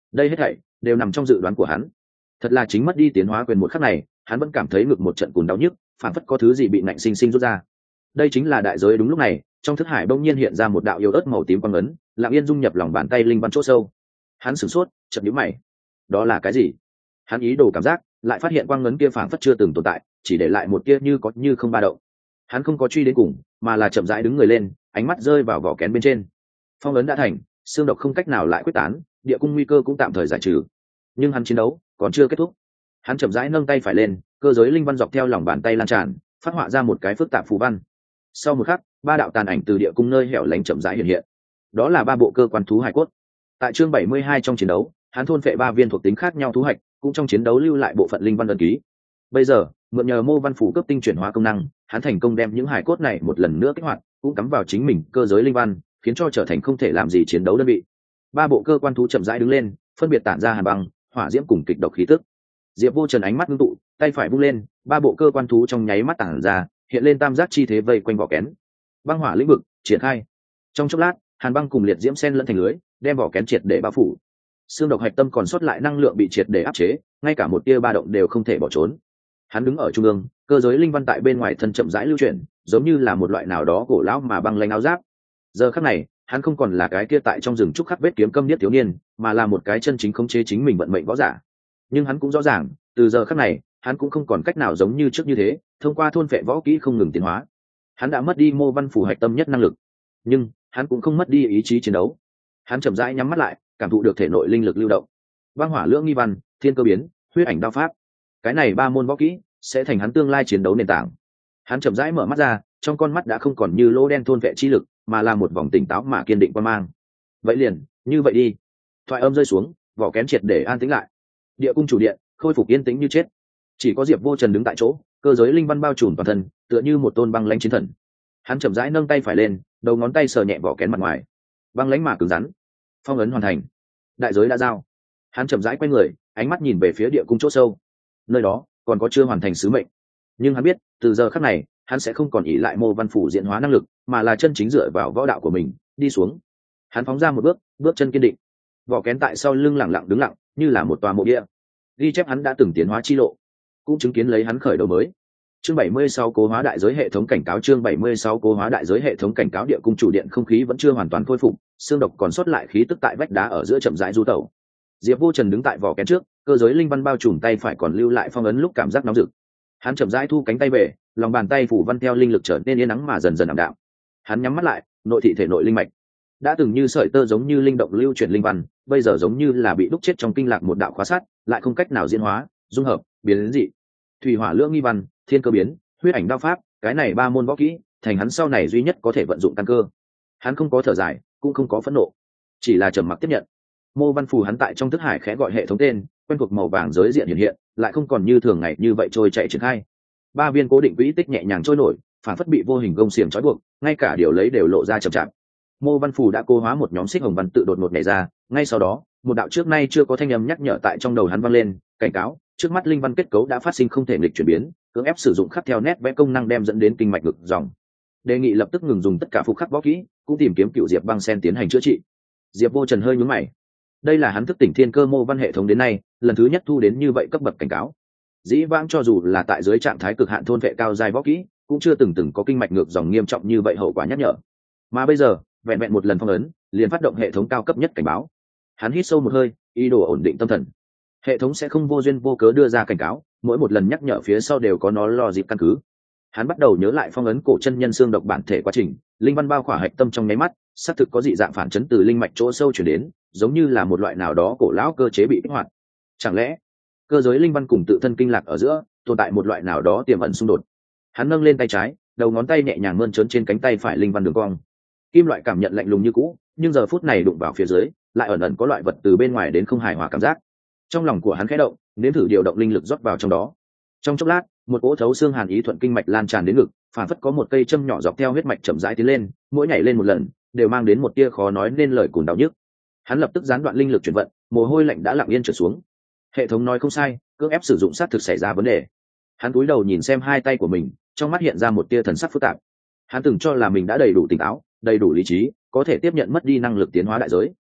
đây hết thảy đều nằm trong dự đoán của hắn. Thật là chính mất đi tiến hóa quyền một khắc này, hắn vẫn cảm thấy ngực một trận cùn đau nhức, phản phất có thứ gì bị nạnh sinh sinh rút ra. Đây chính là đại giới. Đúng lúc này, trong thức hải bỗng nhiên hiện ra một đạo yếu ớt màu tím quang ấn, lặng yên dung nhập lòng bàn tay linh văn chỗ sâu. Hắn sửng sốt, chợt nhíu mày. Đó là cái gì? Hắn ý đồ cảm giác, lại phát hiện quang ấn kia phản phất chưa từng tồn tại, chỉ để lại một tia như có như không ba động. Hắn không có truy đến cùng, mà là chậm rãi đứng người lên, ánh mắt rơi vào vỏ kén bên trên. Phong ấn đã thành, xương độc không cách nào lại quyết tán, địa cung nguy cơ cũng tạm thời giải trừ. Nhưng hắn chiến đấu còn chưa kết thúc. Hắn chậm rãi nâng tay phải lên, cơ giới linh văn dọc theo lòng bàn tay lan tràn, phát họa ra một cái phức tạp phù văn. Sau một khắc, ba đạo tàn ảnh từ địa cung nơi hẻo lánh chậm rãi hiện hiện. Đó là ba bộ cơ quan thú hải cốt. Tại chương bảy mươi hai trong chiến đấu, hắn thôn phệ ba viên thuộc tính khác nhau thú hạch, cũng trong chiến đấu lưu lại bộ phận linh văn ấn ký. Bây giờ, mượn nhờ mô văn phủ cấp tinh chuyển hóa công năng, hắn thành công đem những hải cốt này một lần nữa kích hoạt, cũng cắm vào chính mình cơ giới linh văn, khiến cho trở thành không thể làm gì chiến đấu đơn vị. Ba bộ cơ quan thú chậm rãi đứng lên, phân biệt tản ra hàn băng, hỏa diễm cùng kịch độc khí tức. Diệp Vô Trần ánh mắt ngưng tụ, tay phải vung lên, ba bộ cơ quan thú trong nháy mắt tản ra, hiện lên tam giác chi thế vây quanh vỏ kén. Băng hỏa lĩnh vực triển khai. Trong chốc lát, hàn băng cùng liệt diễm xen lẫn thành lưới, đem vỏ kén triệt để bao phủ. Xương độc hạch tâm còn sót lại năng lượng bị triệt để áp chế, ngay cả một tia ba động đều không thể bỏ trốn. Hắn đứng ở trung ương, cơ giới linh văn tại bên ngoài thân chậm rãi lưu chuyển, giống như là một loại nào đó cổ lão mà băng lãnh áo giáp. Giờ khắc này, hắn không còn là cái kia tại trong rừng trúc khắc vết kiếm câm điếc thiếu niên, mà là một cái chân chính khống chế chính mình vận mệnh võ giả. Nhưng hắn cũng rõ ràng, từ giờ khắc này, hắn cũng không còn cách nào giống như trước như thế, thông qua thôn phệ võ kỹ không ngừng tiến hóa. Hắn đã mất đi mô văn phủ hạch tâm nhất năng lực, nhưng hắn cũng không mất đi ý chí chiến đấu. Hắn chậm rãi nhắm mắt lại, cảm thụ được thể nội linh lực lưu động. Băng hỏa lưỡng nghi văn, thiên cơ biến, huyết ảnh đao pháp, cái này ba môn võ kỹ sẽ thành hắn tương lai chiến đấu nền tảng. Hắn chậm rãi mở mắt ra, trong con mắt đã không còn như lỗ đen thôn vệ chi lực, mà là một vòng tỉnh táo mà kiên định quan mang. Vậy liền như vậy đi. Thoại âm rơi xuống, vỏ kén triệt để an tĩnh lại. Địa cung chủ điện khôi phục yên tĩnh như chết, chỉ có Diệp Vô Trần đứng tại chỗ, cơ giới linh văn bao trùm toàn thân, tựa như một tôn băng lãnh chiến thần. Hắn chậm rãi nâng tay phải lên, đầu ngón tay sờ nhẹ vỏ kén mặt ngoài, băng lãnh mà cứng rắn. Phong ấn hoàn thành, đại giới đã giao. Hắn chậm rãi quay người, ánh mắt nhìn về phía địa cung chỗ sâu. Nơi đó còn có chưa hoàn thành sứ mệnh, nhưng hắn biết từ giờ khắc này hắn sẽ không còn ỷ lại mô văn phủ diễn hóa năng lực, mà là chân chính dựa vào võ đạo của mình đi xuống. Hắn phóng ra một bước, bước chân kiên định. Vỏ kén tại sau lưng lẳng lặng đứng lặng, như là một tòa mộ địa, ghi chép hắn đã từng tiến hóa chi lộ, cũng chứng kiến lấy hắn khởi đầu mới. Chương bảy mươi sáu cố hóa đại giới hệ thống cảnh cáo. Chương bảy mươi sáu cố hóa đại giới hệ thống cảnh cáo. Địa cung chủ điện không khí vẫn chưa hoàn toàn khôi phục, xương độc còn sót lại khí tức tại vách đá ở giữa chậm rãi du tẩu. Diệp Vô Trần đứng tại vỏ kén trước, cơ giới linh văn bao trùm tay phải còn lưu lại phong ấn lúc cảm giác nóng rực. Hắn chậm rãi thu cánh tay về, lòng bàn tay phủ văn theo linh lực trở nên yên nắng mà dần dần ảm đạm. Hắn nhắm mắt lại, nội thị thể nội linh mạch đã từng như sợi tơ giống như linh động lưu chuyển linh văn, bây giờ giống như là bị đúc chết trong kinh lạc một đạo khóa sắt, lại không cách nào diễn hóa, dung hợp, biến đến dị. Thủy hỏa lưỡng nghi văn, thiên cơ biến, huyết ảnh đao pháp, cái này ba môn võ kỹ thành hắn sau này duy nhất có thể vận dụng căn cơ. Hắn không có thở dài, cũng không có phẫn nộ, chỉ là trầm mặc tiếp nhận. Mô văn phù hắn tại trong thức hải khẽ gọi hệ thống tên, quen thuộc màu vàng giới diện hiện hiện, lại không còn như thường ngày như vậy trôi chạy triển khai. Ba viên cố định quỹ tích nhẹ nhàng trôi nổi, phản phất bị vô hình gông xiềng trói buộc, ngay cả điều lấy đều lộ ra chậm chạp. Mô văn phù đã cô hóa một nhóm xích hồng văn tự đột ngột nhảy ra, ngay sau đó, một đạo trước nay chưa có thanh âm nhắc nhở tại trong đầu hắn vang lên, cảnh cáo, trước mắt linh văn kết cấu đã phát sinh không thể nghịch chuyển biến, cưỡng ép sử dụng khắc theo nét vẽ công năng đem dẫn đến kinh mạch ngực dòng. Đề nghị lập tức ngừng dùng tất cả phục khắc võ kỹ, cũng tìm kiếm cựu diệp băng sen tiến hành chữa trị. Diệp Vô Trần hơi nhướng mày. Đây là hắn thức tỉnh thiên cơ mô văn hệ thống đến nay lần thứ nhất thu đến như vậy cấp bậc cảnh cáo. Dĩ vãng cho dù là tại dưới trạng thái cực hạn thôn vệ cao giai võ kỹ, cũng chưa từng từng có kinh mạch ngược dòng nghiêm trọng như vậy hậu quả nhắc nhở. Mà bây giờ, vẹn vẹn một lần phong ấn, liền phát động hệ thống cao cấp nhất cảnh báo. Hắn hít sâu một hơi, ý đồ ổn định tâm thần. Hệ thống sẽ không vô duyên vô cớ đưa ra cảnh cáo, mỗi một lần nhắc nhở phía sau đều có nó lo dịp căn cứ. Hắn bắt đầu nhớ lại phong ấn cổ chân nhân xương độc bản thể quá trình, linh văn bao khỏa hạch tâm trong nháy mắt, xác thực có dị dạng phản chấn từ linh mạch chỗ sâu chuyển đến, giống như là một loại nào đó cổ lão cơ chế bị kích hoạt. Chẳng lẽ cơ giới linh văn cùng tự thân kinh lạc ở giữa tồn tại một loại nào đó tiềm ẩn xung đột? Hắn nâng lên tay trái, đầu ngón tay nhẹ nhàng mơn trớn trên cánh tay phải linh văn đường cong. Kim loại cảm nhận lạnh lùng như cũ, nhưng giờ phút này đụng vào phía dưới, lại ẩn ẩn có loại vật từ bên ngoài đến không hài hòa cảm giác. Trong lòng của hắn khẽ động, nếm thử điều động linh lực rót vào trong đó. Trong chốc lát, một cỗ thấu xương hàn ý thuận kinh mạch lan tràn đến ngực, phản phất có một cây châm nhỏ dọc theo huyết mạch chậm rãi tiến lên, mỗi nhảy lên một lần, đều mang đến một tia khó nói nên lời cùn đau nhức. Hắn lập tức gián đoạn linh lực chuyển vận, mồ hôi lạnh đã lặng yên trượt xuống. Hệ thống nói không sai, cưỡng ép sử dụng sát thực xảy ra vấn đề. Hắn cúi đầu nhìn xem hai tay của mình, trong mắt hiện ra một tia thần sắc phức tạp. Hắn từng cho là mình đã đầy đủ tỉnh táo, đầy đủ lý trí, có thể tiếp nhận mất đi năng lực tiến hóa đại giới.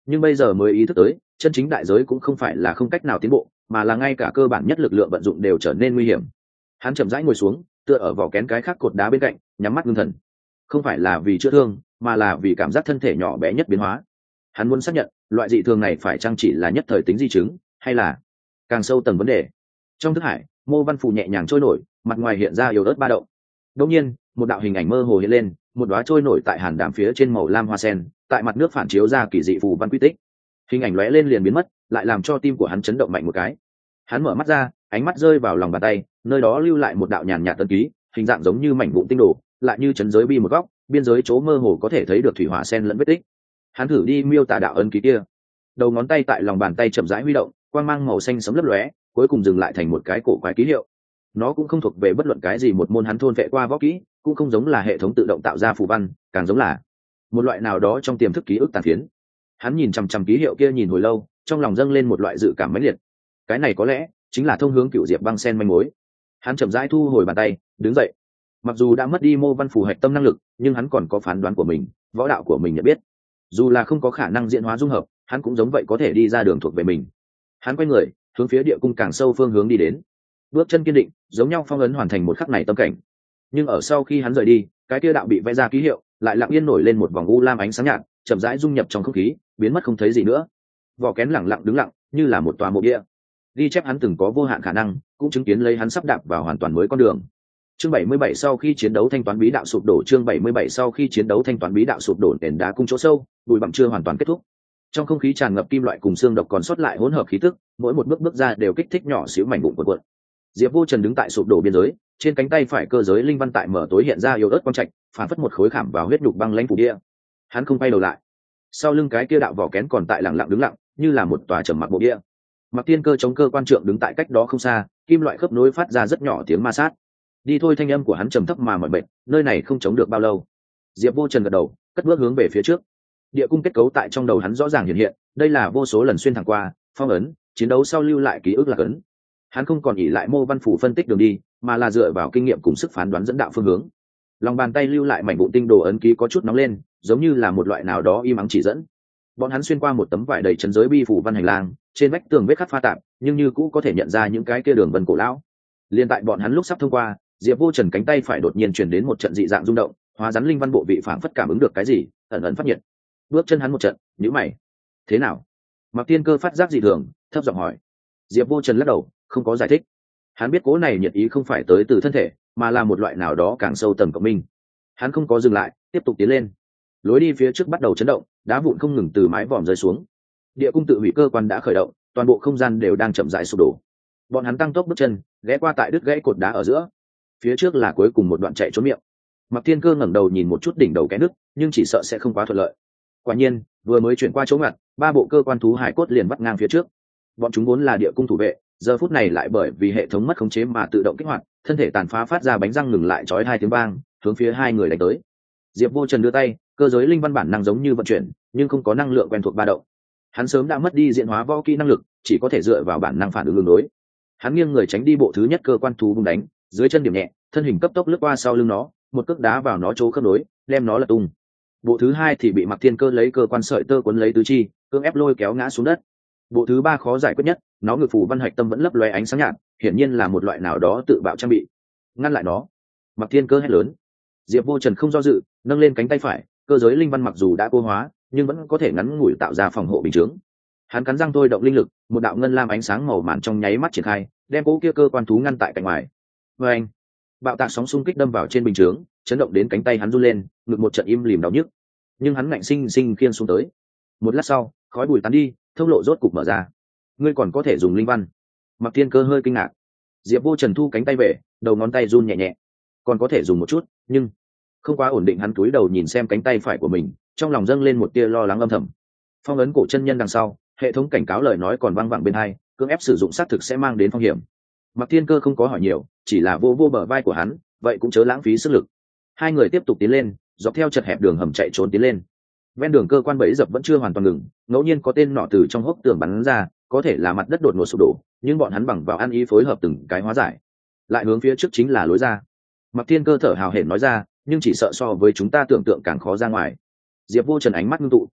nhưng bây giờ mới ý thức tới chân chính đại giới cũng không phải là không cách nào tiến bộ, mà là ngay cả cơ bản nhất lực lượng vận dụng đều trở nên nguy hiểm. Hắn chậm rãi ngồi xuống, tựa ở vỏ kén cái khác cột đá bên cạnh, nhắm mắt ngưng thần. Không phải là vì chữa thương, mà là vì cảm giác thân thể nhỏ bé nhất biến hóa. Hắn muốn xác nhận loại dị thường này phải chăng chỉ là nhất thời tính di chứng, hay là càng sâu tầng vấn đề. Trong thức hải, Mô Văn Phù nhẹ nhàng trôi nổi, mặt ngoài hiện ra yếu ớt ba động. Đột nhiên, một đạo hình ảnh mơ hồ hiện lên, một đóa trôi nổi tại hàn đàm phía trên màu lam hoa sen, tại mặt nước phản chiếu ra kỳ dị phù văn quy tích. Hình ảnh lóe lên liền biến mất, lại làm cho tim của hắn chấn động mạnh một cái. Hắn mở mắt ra, ánh mắt rơi vào lòng bàn tay, nơi đó lưu lại một đạo nhàn nhạt ấn ký, hình dạng giống như mảnh vụn tinh đồ, lại như chấn giới bi một góc, biên giới chỗ mơ hồ có thể thấy được thủy hỏa sen lẫn vết tích. Hắn thử đi miêu tả đạo ấn ký kia, đầu ngón tay tại lòng bàn tay chậm rãi huy động, quang mang màu xanh sẫm lấp lóe, cuối cùng dừng lại thành một cái cổ quái ký hiệu. Nó cũng không thuộc về bất luận cái gì một môn hắn thôn vệ qua võ kỹ, cũng không giống là hệ thống tự động tạo ra phù văn, càng giống là một loại nào đó trong tiềm thức ký ức tàn phiến. Hắn nhìn chằm chằm ký hiệu kia nhìn hồi lâu, trong lòng dâng lên một loại dự cảm mãnh liệt. Cái này có lẽ chính là thông hướng cựu diệp băng sen manh mối. Hắn chậm rãi thu hồi bàn tay, đứng dậy. Mặc dù đã mất đi Mô Văn Phù hạch tâm năng lực, nhưng hắn còn có phán đoán của mình, võ đạo của mình nhận biết. Dù là không có khả năng diễn hóa dung hợp, hắn cũng giống vậy có thể đi ra đường thuộc về mình. Hắn quay người, hướng phía địa cung càng sâu phương hướng đi đến. Bước chân kiên định, giống nhau phong ấn hoàn thành một khắc này tâm cảnh. Nhưng ở sau khi hắn rời đi, cái kia đạo bị vẽ ra ký hiệu lại lặng yên nổi lên một vòng u lam ánh sáng nhạt, chậm rãi dung nhập trong không khí, biến mất không thấy gì nữa. Vỏ kén lặng lặng đứng lặng, như là một tòa mộ địa. Ghi chép hắn từng có vô hạn khả năng, cũng chứng kiến lấy hắn sắp đạp vào hoàn toàn mới con đường. Chương bảy mươi bảy sau khi chiến đấu thanh toán bí đạo sụp đổ, chương bảy mươi bảy sau khi chiến đấu thanh toán bí đạo sụp đổ, nền đá cung chỗ sâu, bụi bặm chưa hoàn toàn kết thúc. Trong không khí tràn ngập kim loại cùng xương độc còn sót lại hỗn hợp khí tức, mỗi một bước bước ra đều kích thích nhỏ xíu mảnh vụn cuộn cuộn. Diệp Vô Trần đứng tại sụp đổ biên giới, trên cánh tay phải cơ giới linh văn tại mở tối hiện ra yếu ớt quang trạch, phản phất một khối khảm vào huyết nhục băng lãnh phủ địa. Hắn không quay đầu lại. Sau lưng cái kia đạo vỏ kén còn tại lặng lặng đứng lặng, như là một tòa trầm mặc mộ địa. Mặc Tiên Cơ chống cơ quan trượng đứng tại cách đó không xa, kim loại khớp nối phát ra rất nhỏ tiếng ma sát. Đi thôi, thanh âm của hắn trầm thấp mà mỏi mệt, nơi này không chống được bao lâu. Diệp Vô Trần gật đầu, cất bước hướng về phía trước. Địa cung kết cấu tại trong đầu hắn rõ ràng hiện hiện, đây là vô số lần xuyên thẳng qua, phong ấn, chiến đấu sau lưu lại ký ức là ấn. Hắn không còn ỷ lại Mô Văn Phù phân tích đường đi, mà là dựa vào kinh nghiệm cùng sức phán đoán dẫn đạo phương hướng. Lòng bàn tay lưu lại mảnh vụn tinh đồ ấn ký có chút nóng lên, giống như là một loại nào đó im ắng chỉ dẫn. Bọn hắn xuyên qua một tấm vải đầy chấn giới bi phủ văn hành lang, trên vách tường vết khắc pha tạp, nhưng như cũ có thể nhận ra những cái kia đường vân cổ lão. Liên tại bọn hắn lúc sắp thông qua, Diệp Vô Trần cánh tay phải đột nhiên truyền đến một trận dị dạng rung động, hóa rắn linh văn bộ vị phảng phất cảm ứng được cái gì, ẩn ẩn phát nhiệt. Bước chân hắn một trận, nhíu mày. Thế nào? Mặc Tiên Cơ phát giác dị thường, thấp giọng hỏi. Diệp Vô Trần lắc đầu, không có giải thích. Hắn biết cố này nhiệt ý không phải tới từ thân thể, mà là một loại nào đó càng sâu tầng của mình. Hắn không có dừng lại, tiếp tục tiến lên. Lối đi phía trước bắt đầu chấn động, đá vụn không ngừng từ mái vòm rơi xuống. Địa cung tự hủy cơ quan đã khởi động, toàn bộ không gian đều đang chậm rãi sụp đổ. Bọn hắn tăng tốc bước chân, ghé qua tại đứt gãy cột đá ở giữa. Phía trước là cuối cùng một đoạn chạy trốn miệng. Mặc Thiên Cơ ngẩng đầu nhìn một chút đỉnh đầu cái nước, nhưng chỉ sợ sẽ không quá thuận lợi. Quả nhiên, vừa mới chuyển qua chỗ ngặt, ba bộ cơ quan thú hải cốt liền vắt ngang phía trước. Bọn chúng vốn là địa cung thủ vệ, giờ phút này lại bởi vì hệ thống mất khống chế mà tự động kích hoạt, thân thể tàn phá phát ra bánh răng ngừng lại chói hai tiếng vang, hướng phía hai người đánh tới. Diệp Vô Trần đưa tay, cơ giới linh văn bản năng giống như vận chuyển, nhưng không có năng lượng quen thuộc ba động. Hắn sớm đã mất đi diễn hóa võ kỹ năng lực, chỉ có thể dựa vào bản năng phản ứng ứng đối. Hắn nghiêng người tránh đi bộ thứ nhất cơ quan thú bung đánh, dưới chân điểm nhẹ, thân hình cấp tốc lướt qua sau lưng nó, một cước đá vào nó chỗ khớp nối, đem nó lật tung. Bộ thứ hai thì bị Mặc Thiên Cơ lấy cơ quan sợi tơ cuốn lấy tứ chi, cưỡng ép lôi kéo ngã xuống đất. Bộ thứ ba khó giải quyết nhất, nó ngực phủ văn hạch tâm vẫn lấp lóe ánh sáng nhạt, hiển nhiên là một loại nào đó tự bạo trang bị. Ngăn lại nó! Mặc Thiên Cơ hét lớn. Diệp Vô Trần không do dự, nâng lên cánh tay phải, cơ giới linh văn mặc dù đã cô hóa, nhưng vẫn có thể ngắn ngủi tạo ra phòng hộ bình chướng. Hắn cắn răng thôi động linh lực, một đạo ngân lam ánh sáng màu màn trong nháy mắt triển khai, đem cỗ kia cơ quan thú ngăn tại cạnh ngoài. Và anh, bạo tạc sóng xung kích đâm vào trên bình chướng, chấn động đến cánh tay hắn run lên, ngực một trận im lìm đau nhức. Nhưng hắn ngạnh sinh sinh khiêng xuống tới. Một lát sau, khói bụi tán đi, thông lộ rốt cục mở ra. Ngươi còn có thể dùng linh văn? Mặc Thiên Cơ hơi kinh ngạc. Diệp Vô Trần thu cánh tay về, đầu ngón tay run nhẹ nhẹ. Còn có thể dùng một chút, nhưng không quá ổn định. Hắn cúi đầu nhìn xem cánh tay phải của mình, trong lòng dâng lên một tia lo lắng âm thầm. Phong ấn cổ chân nhân đằng sau, hệ thống cảnh cáo lời nói còn vang vẳng bên tai, cưỡng ép sử dụng xác thực sẽ mang đến phong hiểm. Mặc Thiên Cơ không có hỏi nhiều, chỉ là vô vô bờ vai của hắn, vậy cũng chớ lãng phí sức lực. Hai người tiếp tục tiến lên, dọc theo chật hẹp đường hầm chạy trốn tiến lên. Ven đường cơ quan bẫy dập vẫn chưa hoàn toàn ngừng, ngẫu nhiên có tên nọ từ trong hốc tường bắn ra, có thể là mặt đất đột ngột sụp đổ, nhưng bọn hắn bằng vào ăn ý phối hợp từng cái hóa giải. Lại hướng phía trước chính là lối ra. Mặc Thiên Cơ thở hào hển nói ra, nhưng chỉ sợ so với chúng ta tưởng tượng càng khó ra ngoài. Diệp Vô Trần ánh mắt ngưng tụ.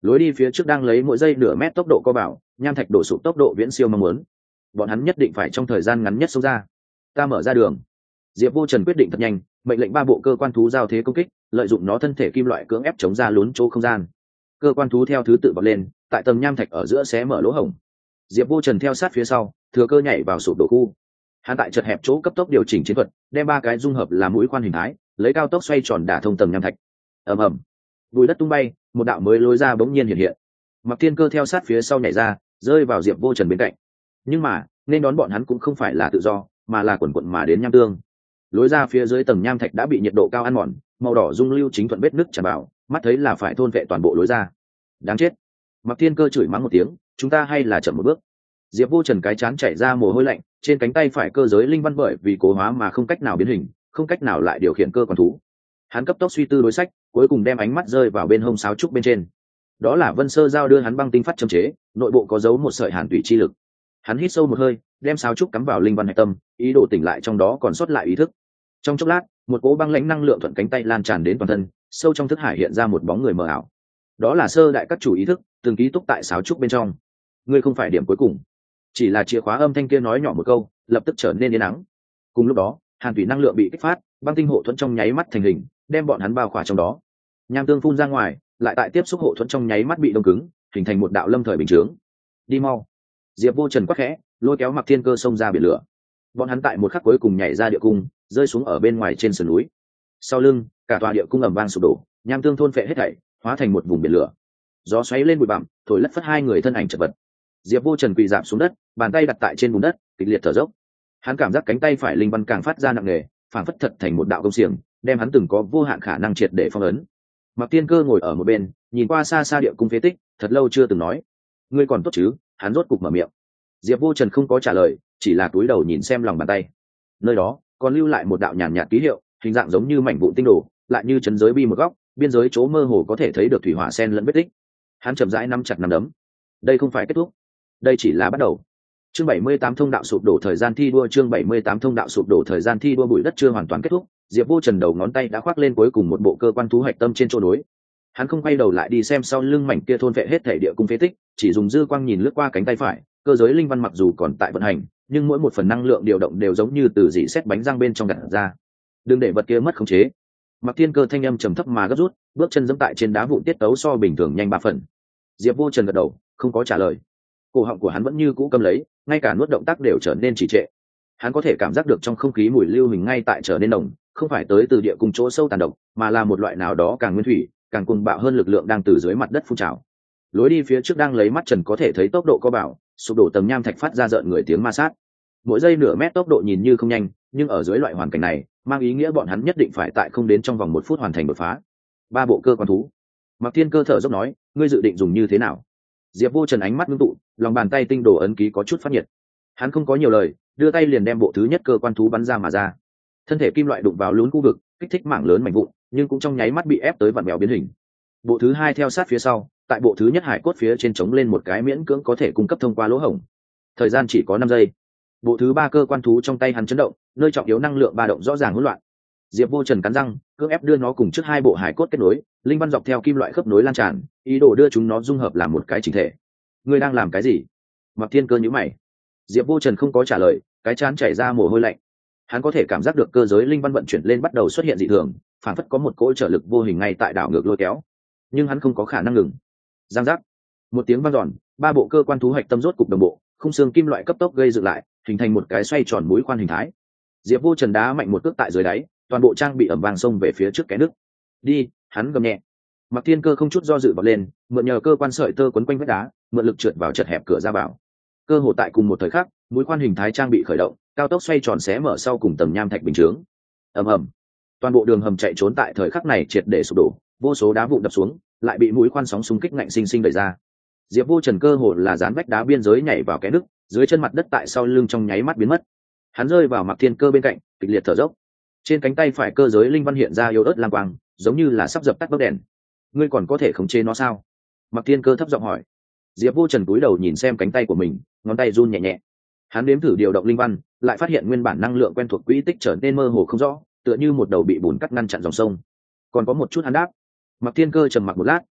lối đi phía trước đang lấy mỗi giây nửa mét tốc độ co bảo, nham thạch đổ sụp tốc độ viễn siêu mong muốn. Bọn hắn nhất định phải trong thời gian ngắn nhất xông ra. Ta mở ra đường. Diệp Vô Trần quyết định thật nhanh, mệnh lệnh ba bộ cơ quan thú giao thế công kích, lợi dụng nó thân thể kim loại cưỡng ép chống ra lún chỗ không gian. Cơ quan thú theo thứ tự bật lên, tại tầng nham thạch ở giữa xé mở lỗ hổng. Diệp Vô Trần theo sát phía sau, thừa cơ nhảy vào sụp đổ khu. Hắn tại chật hẹp chỗ cấp tốc điều chỉnh chiến thuật, đem ba cái dung hợp làm mũi khoan hình thái, lấy cao tốc xoay tròn đả thông tầng nham thạch. Ầm ầm, bụi đất tung bay, một đạo mới lối ra bỗng nhiên hiện hiện. Mặc Thiên Cơ theo sát phía sau nhảy ra, rơi vào Diệp Vô Trần bên cạnh. Nhưng mà, nên đón bọn hắn cũng không phải là tự do, mà là quần quần mà đến nham tương. Lối ra phía dưới tầng nham thạch đã bị nhiệt độ cao ăn mòn, màu đỏ dung lưu chính thuận vết nứt tràn vào, mắt thấy là phải thôn vệ toàn bộ lối ra. Đáng chết! Mặc Thiên Cơ chửi mắng một tiếng, chúng ta hay là chậm một bước. Diệp Vô Trần cái chán chảy ra mồ hôi lạnh, trên cánh tay phải cơ giới linh văn bởi vì cố hóa mà không cách nào biến hình, không cách nào lại điều khiển cơ quan thú. Hắn cấp tốc suy tư đối sách, cuối cùng đem ánh mắt rơi vào bên hông sáo trúc bên trên. Đó là Vân Sơ Giao đưa hắn băng tinh phát châm chế, nội bộ có dấu một sợi hàn thủy chi lực. Hắn hít sâu một hơi, đem sáo trúc cắm vào linh văn hạch tâm, ý đồ tỉnh lại trong đó còn sót lại ý thức. Trong chốc lát, một cỗ băng lãnh năng lượng thuận cánh tay lan tràn đến toàn thân, sâu trong thức hải hiện ra một bóng người mờ ảo. Đó là Sơ đại các chủ ý thức, từng ký túc tại sáo trúc bên trong. Ngươi không phải điểm cuối cùng. Chỉ là chìa khóa âm thanh kia nói nhỏ một câu, lập tức trở nên yên ắng. Cùng lúc đó, hàn thủy năng lượng bị kích phát, băng tinh hộ thuẫn trong nháy mắt thành hình, đem bọn hắn bao khỏa trong đó. Nham tương phun ra ngoài, lại tại tiếp xúc hộ thuẫn trong nháy mắt bị đông cứng, hình thành một đạo lâm thời bình chướng. Đi mau! Diệp Vô Trần quát khẽ, lôi kéo Mặc Thiên Cơ xông ra biển lửa. Bọn hắn tại một khắc cuối cùng nhảy ra địa cung, rơi xuống ở bên ngoài trên sườn núi. Sau lưng, cả tòa địa cung ầm vang sụp đổ, nham tương thôn phệ hết thảy, hóa thành một vùng biển lửa. Gió xoáy lên bụi bặm, thổi lất phất hai người thân ảnh chật vật. Diệp Vô Trần quỳ rạp xuống đất, bàn tay đặt tại trên bùn đất, kịch liệt thở dốc. Hắn cảm giác cánh tay phải linh văn càng phát ra nặng nề, phảng phất thật thành một đạo công xiềng, đem hắn từng có vô hạn khả năng triệt để phong ấn. Mặc Tiên Cơ ngồi ở một bên, nhìn qua xa xa địa cung phế tích, thật lâu chưa từng nói. Ngươi còn tốt chứ? Hắn rốt cục mở miệng. Diệp Vô Trần không có trả lời, chỉ là cúi đầu nhìn xem lòng bàn tay. Nơi đó còn lưu lại một đạo nhàn nhạt ký hiệu, hình dạng giống như mảnh vụn tinh đồ, lại như chấn giới bi một góc, biên giới chỗ mơ hồ có thể thấy được thủy hỏa sen lẫn vết tích. Hắn chậm rãi nắm chặt nắm đấm. Đây không phải kết thúc, đây chỉ là bắt đầu. Chương bảy mươi tám thông đạo sụp đổ thời gian thi đua, chương bảy mươi tám thông đạo sụp đổ thời gian thi đua, bụi đất chưa hoàn toàn kết thúc, Diệp Vô Trần đầu ngón tay đã khoác lên cuối cùng một bộ cơ quan thú hạch tâm trên chỗ nối. Hắn không quay đầu lại đi xem sau lưng mảnh kia thôn vệ hết thể địa cung phế tích, chỉ dùng dư quang nhìn lướt qua cánh tay phải, cơ giới linh văn mặc dù còn tại vận hành, nhưng mỗi một phần năng lượng điều động đều giống như từ dị xét bánh răng bên trong gặt ra. Đừng để vật kia mất khống chế. Mặc Thiên Cơ thanh âm trầm thấp mà gấp rút, bước chân giẫm tại trên đá vụn tiết tấu so bình thường nhanh ba phần. Diệp Vô Trần gật đầu, không có trả lời. Cổ họng của hắn vẫn như cũ câm lấy, ngay cả nuốt động tác đều trở nên trì trệ. Hắn có thể cảm giác được trong không khí mùi lưu hình ngay tại trở nên nồng, không phải tới từ địa cung chỗ sâu tàn độc, mà là một loại nào đó càng nguyên thủy, càng cuồng bạo hơn lực lượng đang từ dưới mặt đất phun trào. Lối đi phía trước đang lấy mắt trần có thể thấy tốc độ có bảo, sụp đổ tầng nham thạch phát ra rợn người tiếng ma sát. Mỗi giây nửa mét tốc độ nhìn như không nhanh, nhưng ở dưới loại hoàn cảnh này, mang ý nghĩa bọn hắn nhất định phải tại không đến trong vòng một phút hoàn thành đột phá. Ba bộ cơ quan thú. Mặc Thiên Cơ thở dốc nói, ngươi dự định dùng như thế nào? Diệp Vô Trần ánh mắt ngưng tụ, lòng bàn tay tinh đồ ấn ký có chút phát nhiệt. Hắn không có nhiều lời, đưa tay liền đem bộ thứ nhất cơ quan thú bắn ra mà ra. Thân thể kim loại đụng vào lún khu vực, kích thích mảng lớn mảnh vụn, nhưng cũng trong nháy mắt bị ép tới vặn vẹo biến hình. Bộ thứ hai theo sát phía sau, tại bộ thứ nhất hải cốt phía trên chống lên một cái miễn cưỡng có thể cung cấp thông qua lỗ hổng. Thời gian chỉ có năm giây. Bộ thứ ba cơ quan thú trong tay hắn chấn động, nơi trọng yếu năng lượng ba động rõ ràng hỗn loạn. Diệp Vô Trần cắn răng, cưỡng ép đưa nó cùng trước hai bộ hải cốt kết nối, linh văn dọc theo kim loại khớp nối lan tràn, ý đồ đưa chúng nó dung hợp làm một cái chỉnh thể. Ngươi đang làm cái gì? Mặc Thiên Cơ nhíu mày. Diệp Vô Trần không có trả lời, cái trán chảy ra mồ hôi lạnh. Hắn có thể cảm giác được cơ giới linh văn vận chuyển lên bắt đầu xuất hiện dị thường, phản phất có một cỗ trở lực vô hình ngay tại đảo ngược lôi kéo, nhưng hắn không có khả năng ngừng. Giang giác, một tiếng vang dọn, ba bộ cơ quan thú hạch tâm rốt cục đồng bộ, khung xương kim loại cấp tốc gây dựng lại, hình thành một cái xoay tròn mũi khoan hình thái. Diệp Vô Trần đá mạnh một cước tại dưới đáy, toàn bộ trang bị ẩm vang xông về phía trước cái nước. Đi, hắn gầm nhẹ. Mặc Thiên Cơ không chút do dự bật lên, mượn nhờ cơ quan sợi tơ quấn quanh vách đá, mượn lực trượt vào chật hẹp cửa ra vào. Cơ hồ tại cùng một thời khắc, mũi khoan hình thái trang bị khởi động, cao tốc xoay tròn xé mở sau cùng tầng nham thạch bình chướng. Ầm ầm, toàn bộ đường hầm chạy trốn tại thời khắc này triệt để sụp đổ, vô số đá vụn đập xuống, lại bị mũi khoan sóng xung kích ngạnh sinh sinh đẩy ra. Diệp Vô Trần cơ hồ là dán vách đá biên giới nhảy vào cái nước, dưới chân mặt đất tại sau lưng trong nháy mắt biến mất. Hắn rơi vào Mặc Thiên Cơ bên cạnh, kịch liệt thở dốc. Trên cánh tay phải cơ giới linh văn hiện ra yếu ớt lang quang, giống như là sắp dập tắt bấc đèn. Ngươi còn có thể khống chế nó sao? Mặc Thiên Cơ thấp giọng hỏi. Diệp Vô Trần cúi đầu nhìn xem cánh tay của mình, ngón tay run nhẹ nhẹ. Hắn đếm thử điều động linh văn, lại phát hiện nguyên bản năng lượng quen thuộc quỹ tích trở nên mơ hồ không rõ, tựa như một đầu bị bùn cắt ngăn chặn dòng sông. Còn có một chút hắn đáp. Mặc Thiên Cơ trầm mặc một lát,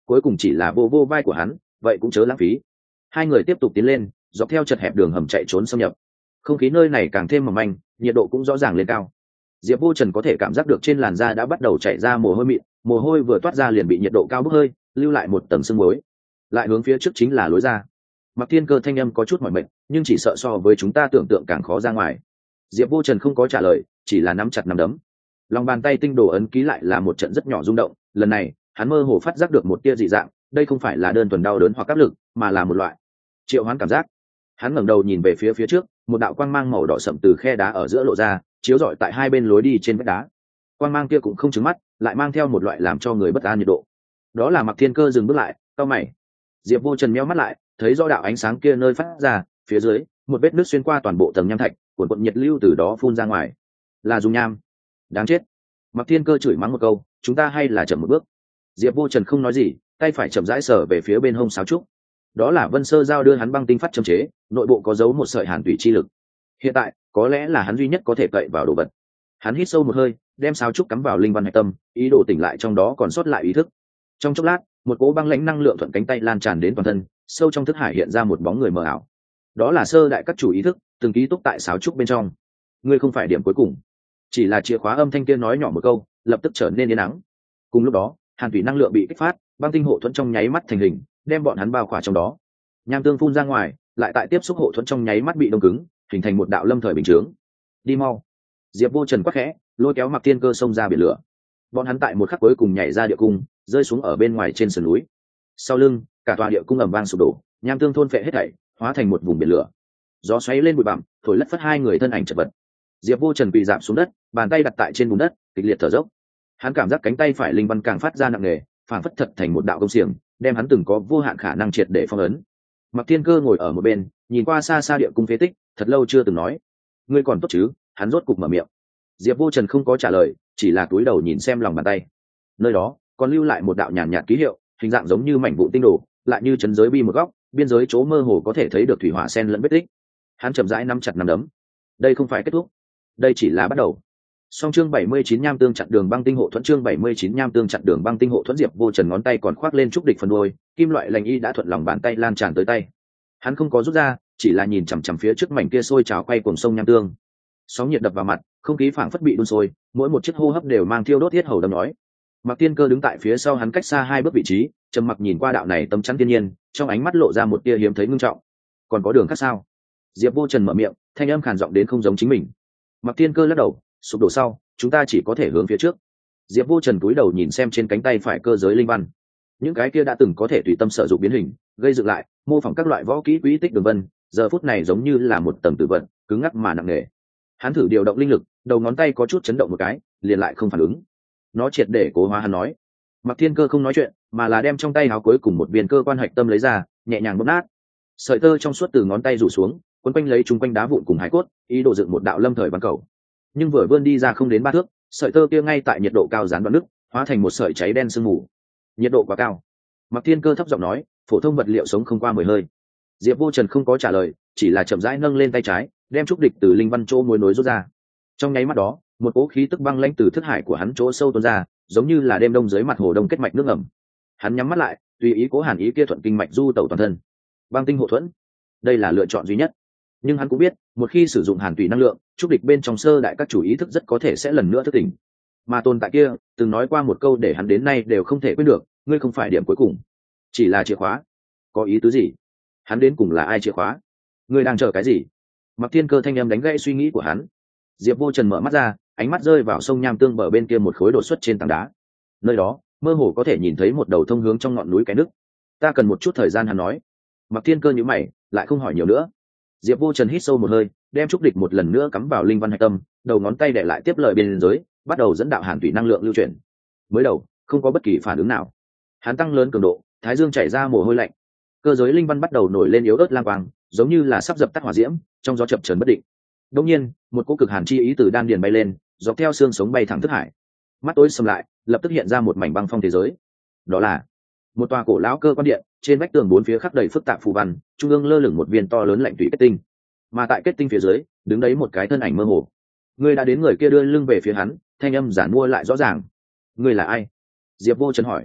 cuối cùng chỉ là vô vô vai của hắn, vậy cũng chớ lãng phí. Hai người tiếp tục tiến lên, dọc theo chật hẹp đường hầm chạy trốn xâm nhập. Không khí nơi này càng thêm mỏng manh, nhiệt độ cũng rõ ràng lên cao. Diệp Vô Trần có thể cảm giác được trên làn da đã bắt đầu chảy ra mồ hôi mịn, mồ hôi vừa toát ra liền bị nhiệt độ cao bốc hơi, lưu lại một tầng sương muối. Lại hướng phía trước chính là lối ra. Mặc Thiên Cơ thanh âm có chút mỏi mệt, nhưng chỉ sợ so với chúng ta tưởng tượng càng khó ra ngoài. Diệp Vô Trần không có trả lời, chỉ là nắm chặt nắm đấm. Lòng bàn tay tinh đồ ấn ký lại là một trận rất nhỏ rung động, lần này, hắn mơ hồ phát giác được một tia dị dạng, đây không phải là đơn thuần đau đớn hoặc áp lực, mà là một loại triệu hoán cảm giác. Hắn ngẩng đầu nhìn về phía phía trước, một đạo quang mang màu đỏ sậm từ khe đá ở giữa lộ ra, chiếu rọi tại hai bên lối đi trên vách đá. Quang mang kia cũng không trứng mắt, lại mang theo một loại làm cho người bất an nhiệt độ. Đó là Mặc Thiên Cơ dừng bước lại, cau mày. Diệp Vô Trần méo mắt lại, thấy rõ đạo ánh sáng kia nơi phát ra, phía dưới, một vết nứt xuyên qua toàn bộ tầng nham thạch, cuộn cuộn nhiệt lưu từ đó phun ra ngoài. Là dùng nham. Đáng chết. Mặc Thiên Cơ chửi mắng một câu, chúng ta hay là chậm một bước. Diệp Vô Trần không nói gì, tay phải chậm rãi sờ về phía bên hông sáo trúc. Đó là Vân Sơ Giao đưa hắn băng tinh phát châm chế, nội bộ có giấu một sợi hàn thủy chi lực. Hiện tại, có lẽ là hắn duy nhất có thể cậy vào đồ vật. Hắn hít sâu một hơi, đem sáo trúc cắm vào linh văn hạch tâm, ý đồ tỉnh lại trong đó còn sót lại ý thức. Trong chốc lát, một cỗ băng lãnh năng lượng thuận cánh tay lan tràn đến toàn thân, sâu trong thức hải hiện ra một bóng người mờ ảo. Đó là Sơ đại các chủ ý thức, từng ký túc tại sáo trúc bên trong. Ngươi không phải điểm cuối cùng. Chỉ là chìa khóa âm thanh kia nói nhỏ một câu, lập tức trở nên yên ắng. Cùng lúc đó, hàn thủy năng lượng bị kích phát, băng tinh hộ thuẫn trong nháy mắt thành hình, đem bọn hắn bao khỏa trong đó. Nham tương phun ra ngoài, lại tại tiếp xúc hộ thuẫn trong nháy mắt bị đông cứng, hình thành một đạo lâm thời bình chướng. Đi mau. Diệp Vô Trần quát khẽ, lôi kéo Mặc Thiên Cơ xông ra biển lửa. Bọn hắn tại một khắc cuối cùng nhảy ra địa cung, rơi xuống ở bên ngoài trên sườn núi. Sau lưng, cả tòa địa cung ầm vang sụp đổ, nham tương thôn phệ hết thảy, hóa thành một vùng biển lửa. Gió xoáy lên bụi bặm, thổi lất phất hai người thân ảnh chật vật. Diệp Vô Trần quỳ rạp xuống đất, bàn tay đặt tại trên bùn đất, kịch liệt thở dốc. Hắn cảm giác cánh tay phải linh văn càng phát ra nặng nề, phản phất thật thành một đạo công xiềng, đem hắn từng có vô hạn khả năng triệt để phong ấn. Mặc Thiên Cơ ngồi ở một bên, nhìn qua xa xa địa cung phế tích, thật lâu chưa từng nói. Ngươi còn tốt chứ? Hắn rốt cục mở miệng. Diệp Vô Trần không có trả lời, chỉ là cúi đầu nhìn xem lòng bàn tay. Nơi đó còn lưu lại một đạo nhàn nhạt ký hiệu, hình dạng giống như mảnh vụn tinh đồ, lại như chấn giới bi một góc, biên giới chỗ mơ hồ có thể thấy được thủy hỏa sen lẫn vết tích. Hắn chậm rãi nắm chặt nắm đấm. Đây không phải kết thúc, đây chỉ là bắt đầu. Song chương bảy mươi chín nham tương chặn đường băng tinh hộ thuẫn, chương bảy mươi chín nham tương chặn đường băng tinh hộ thuẫn. Diệp Vô Trần ngón tay còn khoác lên trúc địch phần đuôi, kim loại lành y đã thuận lòng bàn tay lan tràn tới tay. Hắn không có rút ra, chỉ là nhìn chằm chằm phía trước mảnh kia sôi trào quay cuồng sông nham tương. Sóng nhiệt đập vào mặt, không khí phảng phất bị đun sôi, mỗi một chiếc hô hấp đều mang thiêu đốt thiết hầu đâm nói. Mặc Thiên Cơ đứng tại phía sau hắn cách xa hai bước vị trí, trầm mặc nhìn qua đạo này tấm chắn thiên nhiên, trong ánh mắt lộ ra một tia hiếm thấy ngưng trọng. Còn có đường khác sao? Diệp Vô Trần mở miệng, thanh âm khàn giọng đến không giống chính mình. Mặc Thiên Cơ lắc đầu, sụp đổ sau, chúng ta chỉ có thể hướng phía trước. Diệp Vô Trần cúi đầu nhìn xem trên cánh tay phải cơ giới linh văn, những cái kia đã từng có thể tùy tâm sở dụng biến hình, gây dựng lại, mô phỏng các loại võ kỹ quỹ tích đường vân, giờ phút này giống như là một tầng tử vận, cứng ngắc mà nặng nề. Hắn thử điều động linh lực, đầu ngón tay có chút chấn động một cái, liền lại không phản ứng. Nó triệt để cố hóa. Hắn nói. Mặc Thiên Cơ không nói chuyện, mà là đem trong tay áo cuối cùng một viên cơ quan hạch tâm lấy ra, nhẹ nhàng bóp nát. Sợi tơ trong suốt từ ngón tay rủ xuống, quấn quanh lấy chung quanh đá vụn cùng hải cốt, ý đồ dựng một đạo lâm thời bắn cầu. Nhưng vừa vươn đi ra không đến ba thước, sợi tơ kia ngay tại nhiệt độ cao gián đoạn nước, hóa thành một sợi cháy đen sương mù. Nhiệt độ quá cao. Mặc Thiên Cơ thấp giọng nói, phổ thông vật liệu sống không qua mười hơi. Diệp Vô Trần không có trả lời, chỉ là chậm rãi nâng lên tay trái, đem trúc địch từ linh văn chỗ mối nối rút ra. Trong nháy mắt đó, một cỗ khí tức băng lãnh từ thức hải của hắn chỗ sâu tuôn ra, giống như là đêm đông dưới mặt hồ đông kết mạch nước ngầm. Hắn nhắm mắt lại, tùy ý cố hàn ý kia thuận kinh mạch du tẩu toàn thân. Băng tinh hộ thuẫn, đây là lựa chọn duy nhất. Nhưng hắn cũng biết, một khi sử dụng hàn tùy năng lượng, trúc địch bên trong sơ đại các chủ ý thức rất có thể sẽ lần nữa thức tỉnh. Mà tồn tại kia từng nói qua một câu để hắn đến nay đều không thể quên được, ngươi không phải điểm cuối cùng, chỉ là chìa khóa. Có ý tứ gì? Hắn đến cùng là ai chìa khóa? Ngươi đang chờ cái gì? Mặc Thiên Cơ thanh âm đánh gãy suy nghĩ của hắn. Diệp Vô Trần mở mắt ra, ánh mắt rơi vào sông nham tương bờ bên kia một khối đột xuất trên tảng đá. Nơi đó mơ hồ có thể nhìn thấy một đầu thông hướng trong ngọn núi cái nước. Ta cần một chút thời gian. Hắn nói. Mặc Thiên Cơ nhíu mày, lại không hỏi nhiều nữa. Diệp Vô Trần hít sâu một hơi, đem trúc địch một lần nữa cắm vào linh văn hạch tâm, đầu ngón tay để lại tiếp lời bên dưới, bắt đầu dẫn đạo hàn thủy năng lượng lưu chuyển. Mới đầu không có bất kỳ phản ứng nào. Hắn tăng lớn cường độ, thái dương chảy ra mồ hôi lạnh. Cơ giới linh văn bắt đầu nổi lên yếu ớt lang quang, giống như là sắp dập tắt hỏa diễm, trong gió chập chờn bất định. Đột nhiên, một cỗ cực hàn chi ý từ đan điền bay lên, dọc theo xương sống bay thẳng thức hải. Mắt tối sầm lại, lập tức hiện ra một mảnh băng phong thế giới. Đó là một tòa cổ lão cơ quan điện, trên vách tường bốn phía khắc đầy phức tạp phù văn, trung ương lơ lửng một viên to lớn lạnh thủy kết tinh. Mà tại kết tinh phía dưới, đứng đấy một cái thân ảnh mơ hồ. Người đã đến, người kia đưa lưng về phía hắn, thanh âm giản mua lại rõ ràng. Người là ai? Diệp Vô Trần hỏi.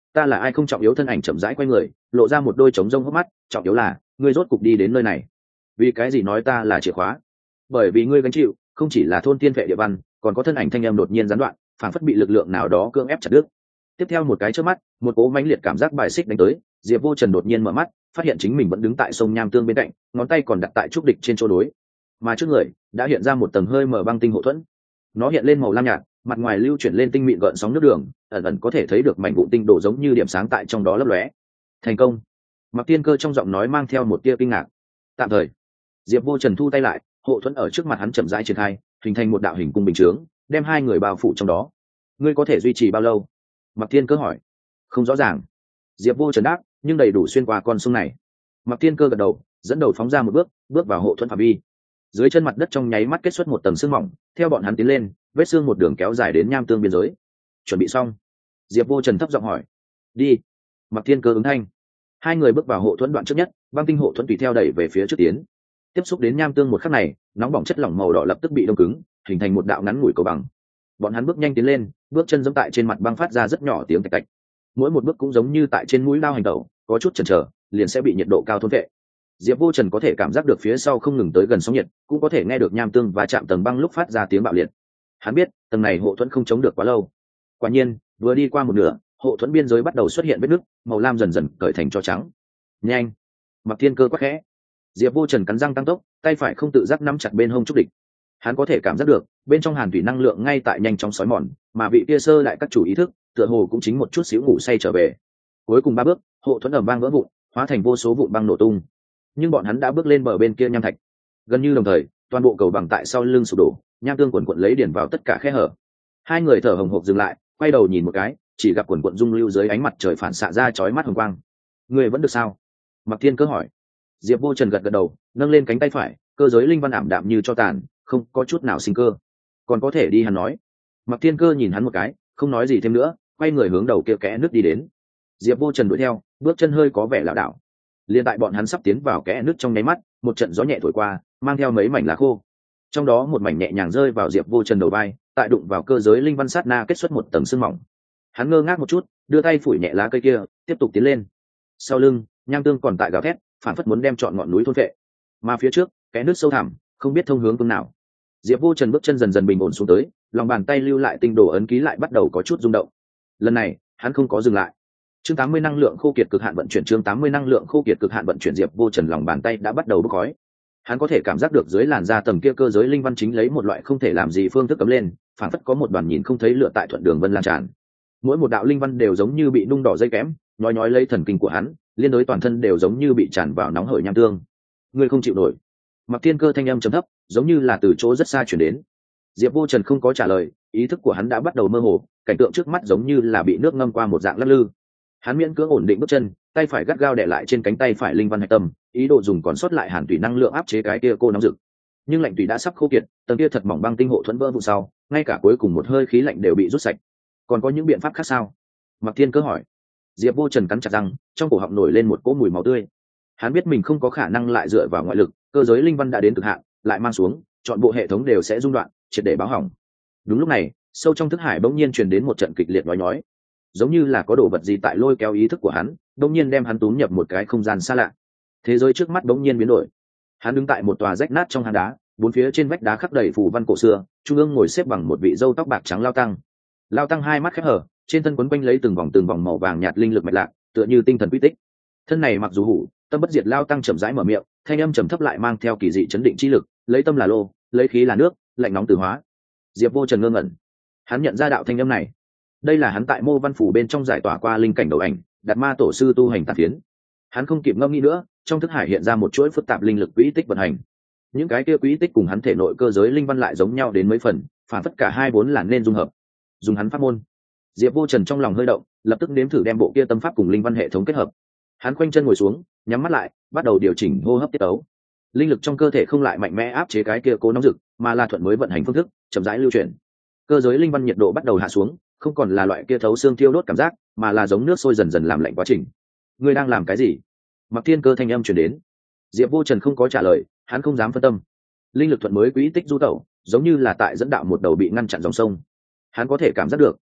ta là ai không trọng yếu, thân ảnh chậm rãi quay người, lộ ra một đôi trống rông hốc mắt. Trọng yếu là ngươi rốt cục đi đến nơi này. Vì cái gì nói ta là chìa khóa? Bởi vì ngươi gánh chịu không chỉ là thôn tiên vệ địa văn, còn có thân ảnh thanh em đột nhiên gián đoạn, phản phất bị lực lượng nào đó cưỡng ép chặt đứt. Tiếp theo một cái chớp mắt, một cỗ mãnh liệt cảm giác bài xích đánh tới, Diệp Vô Trần đột nhiên mở mắt, phát hiện chính mình vẫn đứng tại sông Nham Tương bên cạnh, ngón tay còn đặt tại trúc địch trên chỗ đối, mà trước người đã hiện ra một tầng hơi mờ băng tinh hộ thuẫn. Nó hiện lên màu lam nhạt, mặt ngoài lưu chuyển lên tinh mịn gợn sóng nước đường, ẩn ẩn có thể thấy được mảnh vụn tinh đổ giống như điểm sáng tại trong đó lấp lóe. Thành công. Mặc Tiên Cơ trong giọng nói mang theo một tia kinh ngạc. Tạm thời. Diệp Vô Trần thu tay lại, hộ thuẫn ở trước mặt hắn chậm rãi triển khai, hình thành một đạo hình cung bình chướng, đem hai người bao phủ trong đó. Ngươi có thể duy trì bao lâu? Mặc Tiên Cơ hỏi. Không rõ ràng. Diệp Vô Trần đáp, nhưng đầy đủ xuyên qua con sông này. Mặc Tiên Cơ gật đầu, dẫn đầu phóng ra một bước, bước vào hộ thuẫn phạm vi. Dưới chân mặt đất trong nháy mắt kết xuất một tầng sương mỏng, theo bọn hắn tiến lên, vết xương một đường kéo dài đến Nham Tương biên giới. Chuẩn bị xong. Diệp Vô Trần thấp giọng hỏi. Đi. Mặc Tiên Cơ ứng thanh. Hai người bước vào hộ thuẫn đoạn trước nhất, băng tinh hộ thuẫn tùy theo đẩy về phía trước tiến. Tiếp xúc đến Nham Tương một khắc này, nóng bỏng chất lỏng màu đỏ lập tức bị đông cứng, hình thành một đạo ngắn ngủi cầu bằng. Bọn hắn bước nhanh tiến lên, bước chân giẫm tại trên mặt băng phát ra rất nhỏ tiếng tạch tạch. Mỗi một bước cũng giống như tại trên mũi dao hành tẩu, có chút chần chờ, liền sẽ bị nhiệt độ cao thôn vệ. Diệp Vô Trần có thể cảm giác được phía sau không ngừng tới gần sóng nhiệt, cũng có thể nghe được Nham Tương và chạm tầng băng lúc phát ra tiếng bạo liệt. Hắn biết, tầng này hộ thuẫn không chống được quá lâu. Quả nhiên, vừa đi qua một nửa, hộ thuẫn biên giới bắt đầu xuất hiện vết nứt, màu lam dần dần cởi thành cho trắng. Nhanh! Mặc Thiên Cơ quát khẽ. Diệp Vô Trần cắn răng tăng tốc, tay phải không tự giác nắm chặt bên hông trúc địch. Hắn có thể cảm giác được, bên trong hàn thủy năng lượng ngay tại nhanh chóng sói mòn, mà vị kia sơ lại các chủ ý thức, tựa hồ cũng chính một chút xíu ngủ say trở về. Cuối cùng ba bước, hộ thuẫn ầm vang vỡ vụn, hóa thành vô số vụn băng nổ tung. Nhưng bọn hắn đã bước lên bờ bên kia nham thạch. Gần như đồng thời, toàn bộ cầu bằng tại sau lưng sụp đổ, nham tương quần quận lấy điển vào tất cả khe hở. Hai người thở hồng hộc dừng lại, quay đầu nhìn một cái, chỉ gặp quần quận dung lưu dưới ánh mặt trời phản xạ ra chói mắt hồng quang. Người vẫn được sao? Mặc Thiên Cơ hỏi. Diệp Vô Trần gật gật đầu, nâng lên cánh tay phải, cơ giới linh văn ảm đạm như cho tàn, không có chút nào sinh cơ. Còn có thể đi, hắn nói. Mặc Thiên Cơ nhìn hắn một cái, không nói gì thêm nữa, quay người hướng đầu kia kẽ nước đi đến. Diệp Vô Trần đuổi theo, bước chân hơi có vẻ lảo đảo. Liên tại bọn hắn sắp tiến vào kẽ nước trong nháy mắt, một trận gió nhẹ thổi qua, mang theo mấy mảnh lá khô. Trong đó một mảnh nhẹ nhàng rơi vào Diệp Vô Trần đầu vai, tại đụng vào cơ giới linh văn sát na kết xuất một tầng sương mỏng. Hắn ngơ ngác một chút, đưa tay phủi nhẹ lá cây kia, tiếp tục tiến lên. Sau lưng, nham tương còn tại gào thét, phản phất muốn đem trọn ngọn núi thôn vệ. Mà phía trước, kẽ nước sâu thẳm, không biết thông hướng phương nào. Diệp Vô Trần bước chân dần dần bình ổn xuống tới, lòng bàn tay lưu lại tinh đồ ấn ký lại bắt đầu có chút rung động. Lần này, hắn không có dừng lại. Chương tám mươi năng lượng khô kiệt cực hạn vận chuyển, chương tám mươi năng lượng khô kiệt cực hạn vận chuyển. Diệp Vô Trần lòng bàn tay đã bắt đầu bốc khói. Hắn có thể cảm giác được dưới làn da tầng kia cơ giới linh văn chính lấy một loại không thể làm gì phương thức cấm lên, phản phất có một đoàn nhìn không thấy lửa tại thuận đường vân lan tràn. Mỗi một đạo linh văn đều giống như bị nung đỏ dây kém, nhói nhói lấy thần kinh của hắn, liên đối toàn thân đều giống như bị tràn vào nóng hởi nham tương. Người không chịu nổi. Mặc Thiên Cơ thanh âm trầm thấp, giống như là từ chỗ rất xa truyền đến. Diệp Vô Trần không có trả lời, ý thức của hắn đã bắt đầu mơ hồ, cảnh tượng trước mắt giống như là bị nước ngâm qua một dạng lắc lư. Hắn miễn cưỡng ổn định bước chân, tay phải gắt gao đè lại trên cánh tay phải linh văn hạch tâm, ý đồ dùng còn sót lại hàn thủy năng lượng áp chế cái kia cô nóng rực. Nhưng lạnh thủy đã sắp khô kiệt, tầng kia thật mỏng băng tinh hộ thuẫn vỡ vụn sau, ngay cả cuối cùng một hơi khí lạnh đều bị rút sạch. Còn có những biện pháp khác sao? Mặc Thiên Cơ hỏi. Diệp Vô Trần cắn chặt răng, trong cổ họng nổi lên một cỗ mùi máu tươi. Hắn biết mình không có khả năng lại dựa vào ngoại lực, cơ giới linh văn đã đến cực hạn, lại mang xuống, chọn bộ hệ thống đều sẽ rung đoạn, triệt để báo hỏng. Đúng lúc này, sâu trong thức hải bỗng nhiên truyền đến một trận kịch liệt nói nhói, giống như là có đồ vật gì tại lôi kéo ý thức của hắn, bỗng nhiên đem hắn túm nhập một cái không gian xa lạ. Thế giới trước mắt bỗng nhiên biến đổi. Hắn đứng tại một tòa rách nát trong hang đá, bốn phía trên vách đá khắc đầy phù văn cổ xưa, trung ương ngồi xếp bằng một vị râu tóc bạc trắng lao tăng. Lao tăng hai mắt khép hở, trên thân quấn quanh lấy từng vòng từng vòng màu vàng nhạt linh lực mạch lạc, tựa như tinh thần quy tích. Thân này mặc dù hủ, tâm bất diệt. Lao tăng chậm rãi mở miệng, thanh âm trầm thấp lại mang theo kỳ dị chấn định chi lực, lấy tâm là lô, lấy khí là nước, lạnh nóng từ hóa. Diệp Vô Trần ngơ ngẩn. Hắn nhận ra đạo thanh âm này. Đây là hắn tại Mô Văn Phủ bên trong giải tỏa qua linh cảnh đầu ảnh, Đạt Ma tổ sư tu hành tàn phiến. Hắn không kịp ngẫm nghĩ nữa, trong thức hải hiện ra một chuỗi phức tạp linh lực quỹ tích vận hành. Những cái kia quỹ tích cùng hắn thể nội cơ giới linh văn lại giống nhau đến mấy phần, phản tất cả hai vốn là nên dung hợp. Dùng hắn pháp môn. Diệp Vô Trần trong lòng hơi động, lập tức nếm thử đem bộ kia tâm pháp cùng linh văn hệ thống kết hợp. Hắn khoanh chân ngồi xuống, nhắm mắt lại, bắt đầu điều chỉnh hô hấp tiết tấu. Linh lực trong cơ thể không lại mạnh mẽ áp chế cái kia cố nóng rực, mà là thuận mới vận hành phương thức, chậm rãi lưu chuyển. Cơ giới linh văn nhiệt độ bắt đầu hạ xuống, không còn là loại kia thấu xương thiêu đốt cảm giác, mà là giống nước sôi dần dần làm lạnh quá trình. Ngươi đang làm cái gì? Mặc Thiên Cơ thanh âm truyền đến. Diệp Vô Trần không có trả lời, hắn không dám phân tâm. Linh lực thuận mới quỹ tích du tẩu, giống như là tại dẫn đạo một đầu bị ngăn chặn dòng sông. Hắn có thể cảm giác được,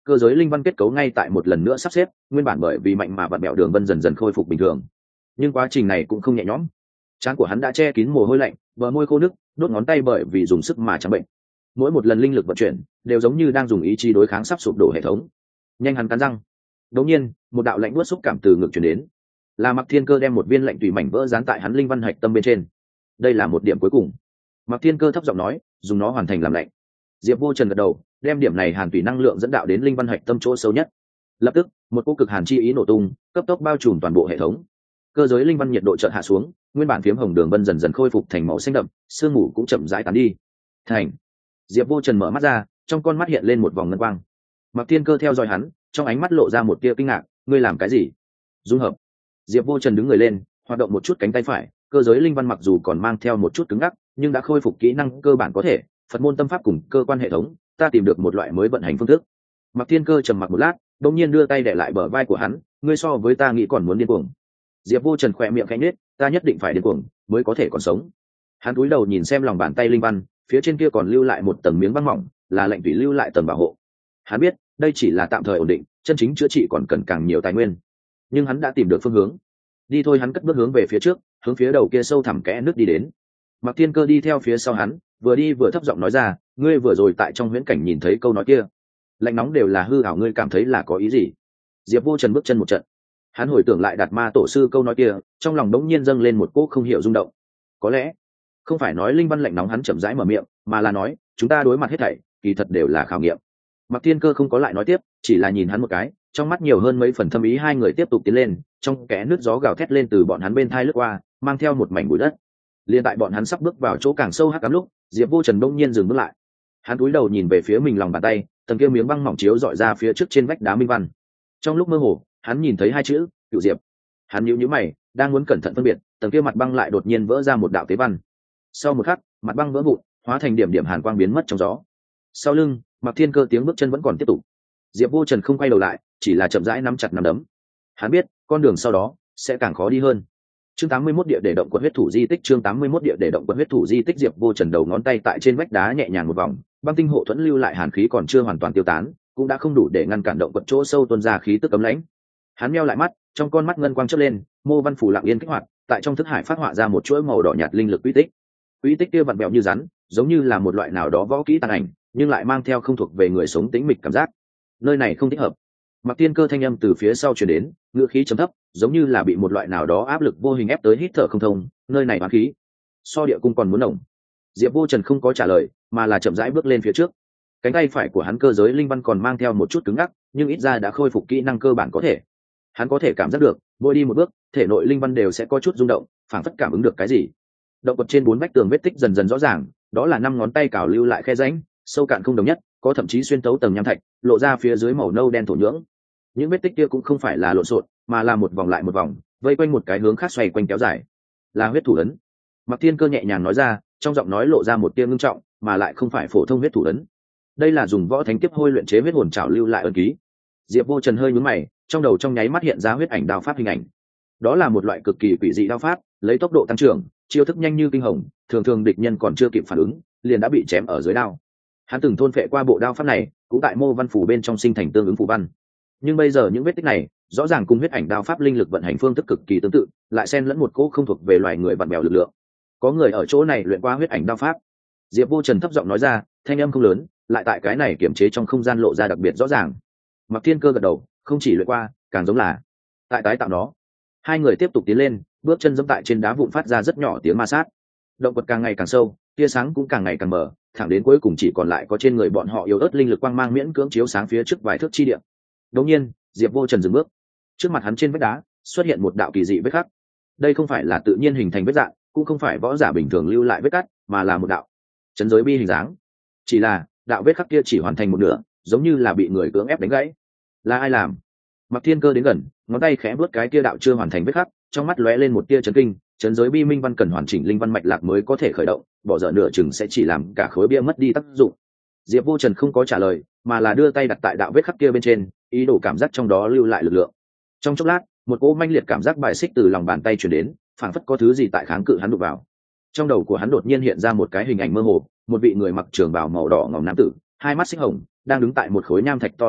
cơ giới linh văn kết cấu ngay tại một lần nữa sắp xếp, nguyên bản bởi vì mạnh mà vặn bẹo đường vân dần dần khôi phục bình thường. Nhưng quá trình này cũng không nhẹ nhõm, trán của hắn đã che kín mồ hôi lạnh, bờ môi khô nức, đốt ngón tay bởi vì dùng sức mà trắng bệnh. Mỗi một lần linh lực vận chuyển đều giống như đang dùng ý chí đối kháng sắp sụp đổ hệ thống. Nhanh, hắn cắn răng. Đột nhiên, một đạo lạnh buốt xúc cảm từ ngực truyền đến, là Mạc Thiên Cơ đem một viên lạnh tùy mảnh vỡ dán tại hắn linh văn hạch tâm bên trên. Đây là một điểm cuối cùng. Mạc Thiên Cơ thấp giọng nói, dùng nó hoàn thành làm lạnh. Diệp Vô Trần gật đầu, đem điểm này hàn tùy năng lượng dẫn đạo đến linh văn hạch tâm chỗ sâu nhất. Lập tức, một cỗ cực hàn chi ý nổ tung, cấp tốc bao trùm toàn bộ hệ thống. Cơ giới linh văn nhiệt độ chợt hạ xuống, nguyên bản phiếm hồng đường vân dần dần khôi phục thành màu xanh đậm, sương mù cũng chậm rãi tán đi. Thành. Diệp Vô Trần mở mắt ra, trong con mắt hiện lên một vòng ngân quang. Mạc Thiên Cơ theo dõi hắn, trong ánh mắt lộ ra một tia kinh ngạc, ngươi làm cái gì? Dung hợp. Diệp Vô Trần đứng người lên, hoạt động một chút cánh tay phải, cơ giới linh văn mặc dù còn mang theo một chút cứng ngắc, nhưng đã khôi phục kỹ năng cơ bản có thể. Phật môn tâm pháp cùng cơ quan hệ thống, ta tìm được một loại mới vận hành phương thức. Mạc Thiên Cơ trầm mặc một lát, đột nhiên đưa tay đè lại bờ vai của hắn, ngươi so với ta nghĩ còn muốn điên cuồng. Diệp Vô Trần khẽ miệng khẽ nhếch, ta nhất định phải điên cuồng mới có thể còn sống. Hắn cúi đầu nhìn xem lòng bàn tay linh văn, phía trên kia còn lưu lại một tầng miếng băng mỏng, là lệnh tùy lưu lại tầng bảo hộ. Hắn biết, đây chỉ là tạm thời ổn định, chân chính chữa trị còn cần càng nhiều tài nguyên. Nhưng hắn đã tìm được phương hướng. Đi thôi, hắn cất bước hướng về phía trước, hướng phía đầu kia sâu thẳm kẽ nước đi đến. Mạc Thiên Cơ đi theo phía sau hắn, vừa đi vừa thấp giọng nói ra, ngươi vừa rồi tại trong huyễn cảnh nhìn thấy câu nói kia, lạnh nóng đều là hư ảo, ngươi cảm thấy là có ý gì? Diệp Vô Trần bước chân một trận, hắn hồi tưởng lại Đạt Ma tổ sư câu nói kia, trong lòng đống nhiên dâng lên một cỗ không hiểu rung động. Có lẽ không phải nói linh văn lạnh nóng, hắn chậm rãi mở miệng, mà là nói chúng ta đối mặt hết thảy kỳ thật đều là khảo nghiệm. Mạc Thiên Cơ không có lại nói tiếp, chỉ là nhìn hắn một cái, trong mắt nhiều hơn mấy phần thâm ý. Hai người tiếp tục tiến lên, trong kẽ nước gió gào thét lên từ bọn hắn bên thai lướt qua, mang theo một mảnh bụi đất. Liên tại bọn hắn sắp bước vào chỗ càng sâu hắc ám lúc, Diệp Vô Trần bỗng nhiên dừng bước lại. Hắn cúi đầu nhìn về phía mình lòng bàn tay, tầng kia miếng băng mỏng chiếu dọi ra phía trước trên vách đá minh văn. Trong lúc mơ hồ, hắn nhìn thấy hai chữ Cựu Diệp. Hắn nhíu nhíu mày, đang muốn cẩn thận phân biệt, tầng kia mặt băng lại đột nhiên vỡ ra một đạo tế văn. Sau một khắc, mặt băng vỡ vụn, hóa thành điểm điểm hàn quang biến mất trong gió. Sau lưng, Mạc Thiên Cơ tiếng bước chân vẫn còn tiếp tục. Diệp Vô Trần không quay đầu lại, chỉ là chậm rãi nắm chặt nắm đấm. Hắn biết, con đường sau đó sẽ càng khó đi hơn. Chương tám mươi mốt địa để động quật huyết thủ di tích. Chương tám mươi mốt địa để động quật huyết thủ di tích. Diệp Vô Trần đầu ngón tay tại trên vách đá nhẹ nhàng một vòng, băng tinh hộ thuẫn lưu lại hàn khí còn chưa hoàn toàn tiêu tán, cũng đã không đủ để ngăn cản động quật chỗ sâu tuôn ra khí tức cấm lãnh. Hắn meo lại mắt, trong con mắt ngân quang chớp lên, mô văn phủ lặng yên kích hoạt, tại trong thức hải phát họa ra một chuỗi màu đỏ nhạt linh lực quy tích. Quy tích kia vặn vẹo như rắn, giống như là một loại nào đó võ kỹ tàn ảnh, nhưng lại mang theo không thuộc về người sống tĩnh mịch cảm giác. Nơi này không thích hợp. Mạc Thiên Cơ thanh âm từ phía sau truyền đến, ngữ khí trầm thấp, giống như là bị một loại nào đó áp lực vô hình ép tới hít thở không thông. Nơi này oán khí, so địa cung còn muốn nồng. Diệp Vô Trần không có trả lời, mà là chậm rãi bước lên phía trước. Cánh tay phải của hắn cơ giới linh văn còn mang theo một chút cứng ngắc, nhưng ít ra đã khôi phục kỹ năng cơ bản có thể. Hắn có thể cảm giác được, mỗi đi một bước, thể nội linh văn đều sẽ có chút rung động, phảng phất cảm ứng được cái gì. Động vật trên bốn vách tường vết tích dần dần rõ ràng, đó là năm ngón tay cào lưu lại khe rãnh, sâu cạn không đồng nhất, có thậm chí xuyên tấu tầng nham thạch, lộ ra phía dưới màu nâu đen thổ nhưỡng. Những vết tích kia cũng không phải là lộn xộn, mà là một vòng lại một vòng, vây quanh một cái hướng khác xoay quanh kéo dài. Là huyết thủ ấn. Mạc Thiên Cơ nhẹ nhàng nói ra, trong giọng nói lộ ra một tia ngưng trọng, mà lại không phải phổ thông huyết thủ ấn. Đây là dùng võ thánh kiếp hôi luyện chế huyết hồn trảo lưu lại ấn ký. Diệp Vô Trần hơi nhướng mày, trong đầu trong nháy mắt hiện ra huyết ảnh đao pháp hình ảnh. Đó là một loại cực kỳ quỷ dị đao pháp, lấy tốc độ tăng trưởng, chiêu thức nhanh như kinh hồng, thường thường địch nhân còn chưa kịp phản ứng, liền đã bị chém ở dưới đao. Hắn từng thôn phệ qua bộ đao pháp này, cũng tại mô văn phủ bên trong sinh thành tương ứng phù văn. Nhưng bây giờ những vết tích này, rõ ràng cùng huyết ảnh đao pháp linh lực vận hành phương thức cực kỳ tương tự, lại xen lẫn một cỗ không thuộc về loài người vặn bèo lực lượng. Có người ở chỗ này luyện qua huyết ảnh đao pháp. Diệp Vô Trần thấp giọng nói ra, thanh âm không lớn, lại tại cái này kiểm chế trong không gian lộ ra đặc biệt rõ ràng. Mạc Thiên Cơ gật đầu, không chỉ luyện qua, càng giống là tại tái tạo nó. Hai người tiếp tục tiến lên, bước chân dẫm tại trên đá vụn phát ra rất nhỏ tiếng ma sát. Động vật càng ngày càng sâu, tia sáng cũng càng ngày càng mờ, thẳng đến cuối cùng chỉ còn lại có trên người bọn họ yếu ớt linh lực quang mang miễn cưỡng chiếu sáng phía trước vài thước chi địa. Đột nhiên, Diệp Vô Trần dừng bước. Trước mặt hắn trên vách đá xuất hiện một đạo kỳ dị vết khắc. Đây không phải là tự nhiên hình thành vết dạng, cũng không phải võ giả bình thường lưu lại vết cắt, mà là một đạo chấn giới bi hình dáng. Chỉ là đạo vết khắc kia chỉ hoàn thành một nửa, giống như là bị người cưỡng ép đánh gãy. Là ai làm? Mạc Thiên Cơ đến gần, ngón tay khẽ bước cái kia đạo chưa hoàn thành vết khắc, trong mắt lóe lên một tia chấn kinh. Chấn giới bi minh văn cần hoàn chỉnh linh văn mạch lạc mới có thể khởi động, bỏ dở nửa chừng sẽ chỉ làm cả khối bia mất đi tác dụng. Diệp Vô Trần không có trả lời, mà là đưa tay đặt tại đạo vết khắc kia bên trên, ý đồ cảm giác trong đó lưu lại lực lượng. Trong chốc lát, một cỗ manh liệt cảm giác bài xích từ lòng bàn tay truyền đến, phảng phất có thứ gì tại kháng cự hắn đụng vào. Trong đầu của hắn đột nhiên hiện ra một cái hình ảnh mơ hồ, một vị người mặc trường bào màu đỏ ngòm nam tử, hai mắt xích hồng, đang đứng tại một khối nham thạch to lớn trước,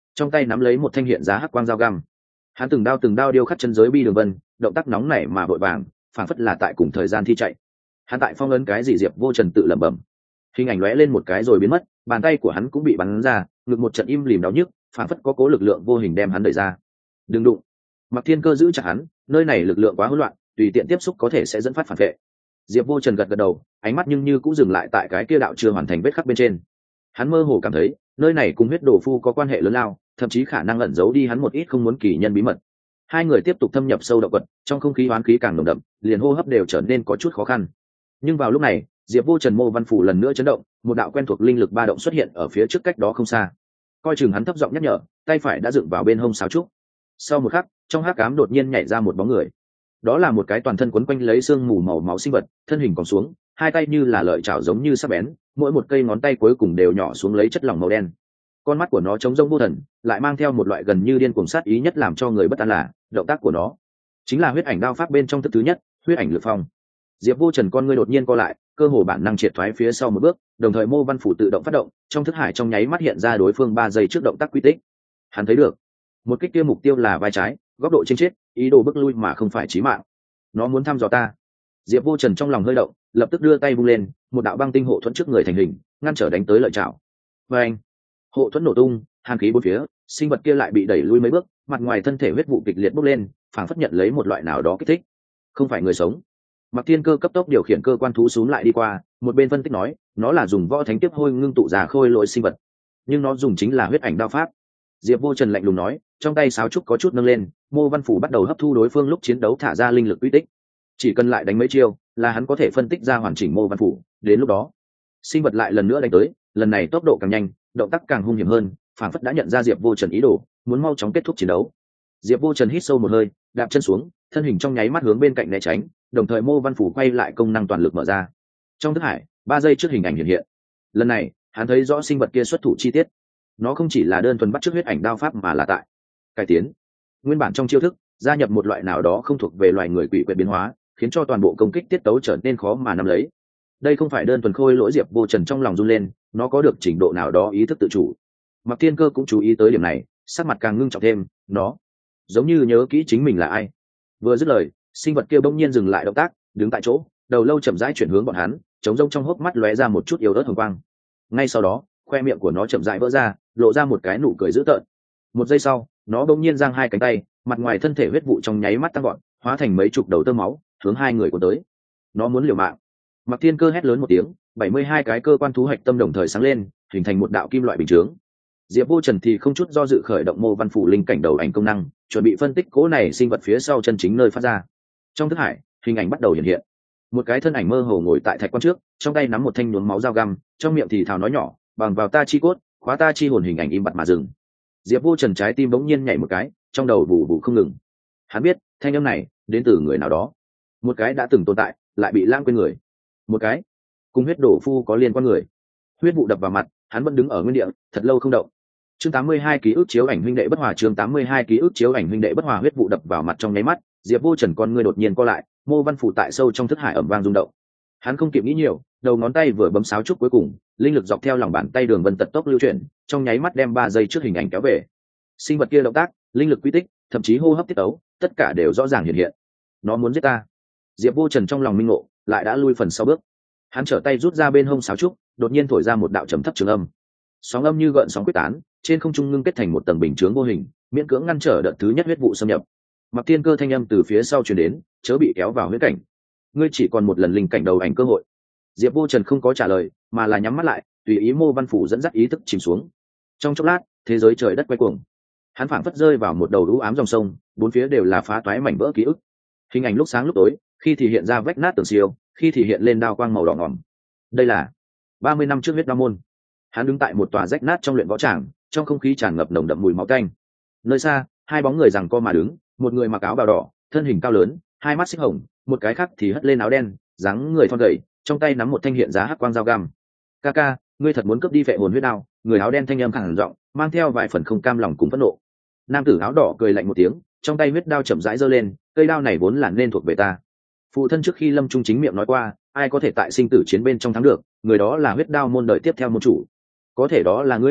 trong tay nắm lấy một thanh hiện giá hắc quang dao găm. Hắn từng đao từng đao điêu khắc chân giới bi đường vân, động tác nóng nảy mà vội vàng, phảng phất là tại cùng thời gian thi chạy. Hắn tại phong ấn cái gì? Diệp Vô Trần tự lẩm bẩm. Hình ảnh lóe lên một cái rồi biến mất, bàn tay của hắn cũng bị bắn ra, ngực một trận im lìm đau nhức, phảng phất có cố lực lượng vô hình đem hắn đẩy ra. Đừng đụng! Mặc Thiên Cơ giữ chặt hắn, nơi này lực lượng quá hỗn loạn, tùy tiện tiếp xúc có thể sẽ dẫn phát phản vệ. Diệp Vô Trần gật gật đầu, ánh mắt nhưng như cũng dừng lại tại cái kia đạo chưa hoàn thành vết khắc bên trên. Hắn mơ hồ cảm thấy, nơi này cùng huyết đồ phu có quan hệ lớn lao, thậm chí khả năng ẩn giấu đi hắn một ít không muốn kỳ nhân bí mật. Hai người tiếp tục thâm nhập sâu động quật, trong không khí oán khí càng nồng đậm, liền hô hấp đều trở nên có chút khó khăn. Nhưng vào lúc này, Diệp Vô Trần mô văn phủ lần nữa chấn động, một đạo quen thuộc linh lực ba động xuất hiện ở phía trước cách đó không xa. Coi chừng hắn thấp giọng nhắc nhở, tay phải đã dựng vào bên hông sáo trúc. Sau một khắc, trong hắc ám đột nhiên nhảy ra một bóng người. Đó là một cái toàn thân quấn quanh lấy xương mù màu máu sinh vật, thân hình còn xuống, hai tay như là lợi chảo giống như sắc bén, mỗi một cây ngón tay cuối cùng đều nhỏ xuống lấy chất lỏng màu đen. Con mắt của nó trống rỗng vô thần, lại mang theo một loại gần như điên cuồng sát ý, nhất làm cho người bất an là động tác của nó chính là huyết ảnh đao pháp bên trong thức thứ nhất, huyết ảnh lực phong. Diệp Vô Trần con ngươi đột nhiên co lại, cơ hồ bản năng triệt thoái phía sau một bước, đồng thời mô văn phủ tự động phát động, trong thức hải trong nháy mắt hiện ra đối phương ba giây trước động tác quy tích. Hắn thấy được, một kích kia mục tiêu là vai trái, góc độ trên chết, ý đồ bước lui mà không phải chí mạng. Nó muốn thăm dò ta. Diệp Vô Trần trong lòng hơi động, lập tức đưa tay vung lên, một đạo băng tinh hộ thuẫn trước người thành hình, ngăn trở đánh tới lợi chảo. Và anh, hộ thuẫn nổ tung, hàn khí bốn phía, sinh vật kia lại bị đẩy lui mấy bước, mặt ngoài thân thể huyết vụ kịch liệt bốc lên, phảng phất nhận lấy một loại nào đó kích thích. Không phải người sống. Mặc Thiên Cơ cấp tốc điều khiển cơ quan thú xuống lại đi qua, một bên phân tích nói, nó là dùng võ thánh tiếp hôi ngưng tụ ra khôi lỗi sinh vật, nhưng nó dùng chính là huyết ảnh đao pháp. Diệp Vô Trần lạnh lùng nói, trong tay sáo trúc có chút nâng lên, mô văn phủ bắt đầu hấp thu đối phương lúc chiến đấu thả ra linh lực uy tích. Chỉ cần lại đánh mấy chiêu, là hắn có thể phân tích ra hoàn chỉnh mô văn phủ. Đến lúc đó, sinh vật lại lần nữa đánh tới, lần này tốc độ càng nhanh, động tác càng hung hiểm hơn, phảng phất đã nhận ra Diệp Vô Trần ý đồ, muốn mau chóng kết thúc chiến đấu. Diệp Vô Trần hít sâu một hơi, đạp chân xuống, thân hình trong nháy mắt hướng bên cạnh né tránh, đồng thời mô văn phủ quay lại công năng toàn lực mở ra. Trong thức hải, ba giây trước hình ảnh hiện hiện. Lần này, hắn thấy rõ sinh vật kia xuất thủ chi tiết. Nó không chỉ là đơn thuần bắt chước huyết ảnh đao pháp mà là tại cải tiến. Nguyên bản trong chiêu thức, gia nhập một loại nào đó không thuộc về loài người quỷ quyệt biến hóa, khiến cho toàn bộ công kích tiết tấu trở nên khó mà nắm lấy. Đây không phải đơn thuần khôi lỗi. Diệp Vô Trần trong lòng run lên, nó có được trình độ nào đó ý thức tự chủ. Mặc Thiên Cơ cũng chú ý tới điểm này, sắc mặt càng ngưng trọng thêm, nó giống như nhớ kỹ chính mình là ai. Vừa dứt lời, sinh vật kia bỗng nhiên dừng lại động tác, đứng tại chỗ, đầu lâu chậm rãi chuyển hướng bọn hắn, trống rỗng trong hốc mắt lóe ra một chút yếu ớt hồng quang. Ngay sau đó, khoe miệng của nó chậm rãi vỡ ra, lộ ra một cái nụ cười dữ tợn. Một giây sau, nó bỗng nhiên giang hai cánh tay, mặt ngoài thân thể huyết vụ trong nháy mắt tăng gọn, hóa thành mấy chục đầu tơ máu, hướng hai người của tới. Nó muốn liều mạng. Mặc Thiên Cơ hét lớn một tiếng, bảy mươi hai cái cơ quan thú hạch tâm đồng thời sáng lên, hình thành một đạo kim loại bình chướng. Diệp Vô Trần thì không chút do dự khởi động mô văn phủ linh cảnh đầu ảnh công năng, chuẩn bị phân tích cố này sinh vật phía sau chân chính nơi phát ra. Trong thức hải, hình ảnh bắt đầu hiện hiện. Một cái thân ảnh mơ hồ ngồi tại thạch quan trước, trong tay nắm một thanh nhuốm máu dao găm, trong miệng thì thào nói nhỏ, bằng vào ta chi cốt, khóa ta chi hồn. Hình ảnh im bặt mà dừng. Diệp Vô Trần trái tim bỗng nhiên nhảy một cái, trong đầu bù bù không ngừng. Hắn biết, thanh âm này đến từ người nào đó, một cái đã từng tồn tại, lại bị lãng quên người, một cái cùng huyết đổ phu có liên quan người. Huyết vụ đập vào mặt, hắn vẫn đứng ở nguyên địa, thật lâu không động. Chương tám mươi hai ký ức chiếu ảnh huynh đệ bất hòa. Chương tám mươi hai ký ức chiếu ảnh huynh đệ bất hòa. Huyết vụ đập vào mặt trong nháy mắt, Diệp Vô Trần con ngươi đột nhiên co lại, mô văn phủ tại sâu trong thức hải ẩm vang rung động. Hắn không kịp nghĩ nhiều, đầu ngón tay vừa bấm sáo trúc cuối cùng, linh lực dọc theo lòng bàn tay đường vân tật tốc lưu chuyển, trong nháy mắt đem ba giây trước hình ảnh kéo về. Sinh vật kia động tác, linh lực quy tích, thậm chí hô hấp tiết tấu, tất cả đều rõ ràng hiện hiện. Nó muốn giết ta. Diệp Vô Trần trong lòng minh ngộ, lại đã lui phần sau bước. Hắn trở tay rút ra bên hông sáo trúc, đột nhiên thổi ra một đạo trầm thấp trường âm. Sóng âm như gợn sóng quyết tán, trên không trung ngưng kết thành một tầng bình chướng vô hình, miễn cưỡng ngăn trở đợt thứ nhất huyết vụ xâm nhập. Mặc Thiên Cơ thanh âm từ phía sau truyền đến, chớ bị kéo vào huyết cảnh. Ngươi chỉ còn một lần linh cảnh đầu ảnh cơ hội. Diệp Vô Trần không có trả lời, mà là nhắm mắt lại, tùy ý mô văn phủ dẫn dắt ý thức chìm xuống. Trong chốc lát, thế giới trời đất quay cuồng. Hắn phảng phất rơi vào một đầu u ám dòng sông, bốn phía đều là phá toái mảnh vỡ ký ức. Hình ảnh lúc sáng lúc tối, khi thì hiện ra vách nát tường siêu, khi thì hiện lên đao quang màu đỏ ngòm. Đây là ba mươi năm trước huyết đao môn. Hắn đứng tại một tòa rách nát trong luyện võ tràng, trong không khí tràn ngập nồng đậm mùi máu tanh. Nơi xa, hai bóng người giằng co mà đứng, một người mặc áo bào đỏ, thân hình cao lớn, hai mắt xích hồng, một cái khác thì hất lên áo đen, dáng người thon gầy, trong tay nắm một thanh hiện giá hắc quang dao găm. "Ca ca, ngươi thật muốn cướp đi phệ hồn huyết đao?" Người áo đen thanh âm khàn giọng, mang theo vài phần không cam lòng cùng phẫn nộ. Nam tử áo đỏ cười lạnh một tiếng, trong tay huyết đao chậm rãi giơ lên, cây đao này vốn là nên thuộc về ta. Phụ thân trước khi lâm trung chính miệng nói qua, ai có thể tại sinh tử chiến bên trong thắng được, người đó là huyết đao môn đời tiếp theo môn chủ. Có thể đó là ngươi hạ độc,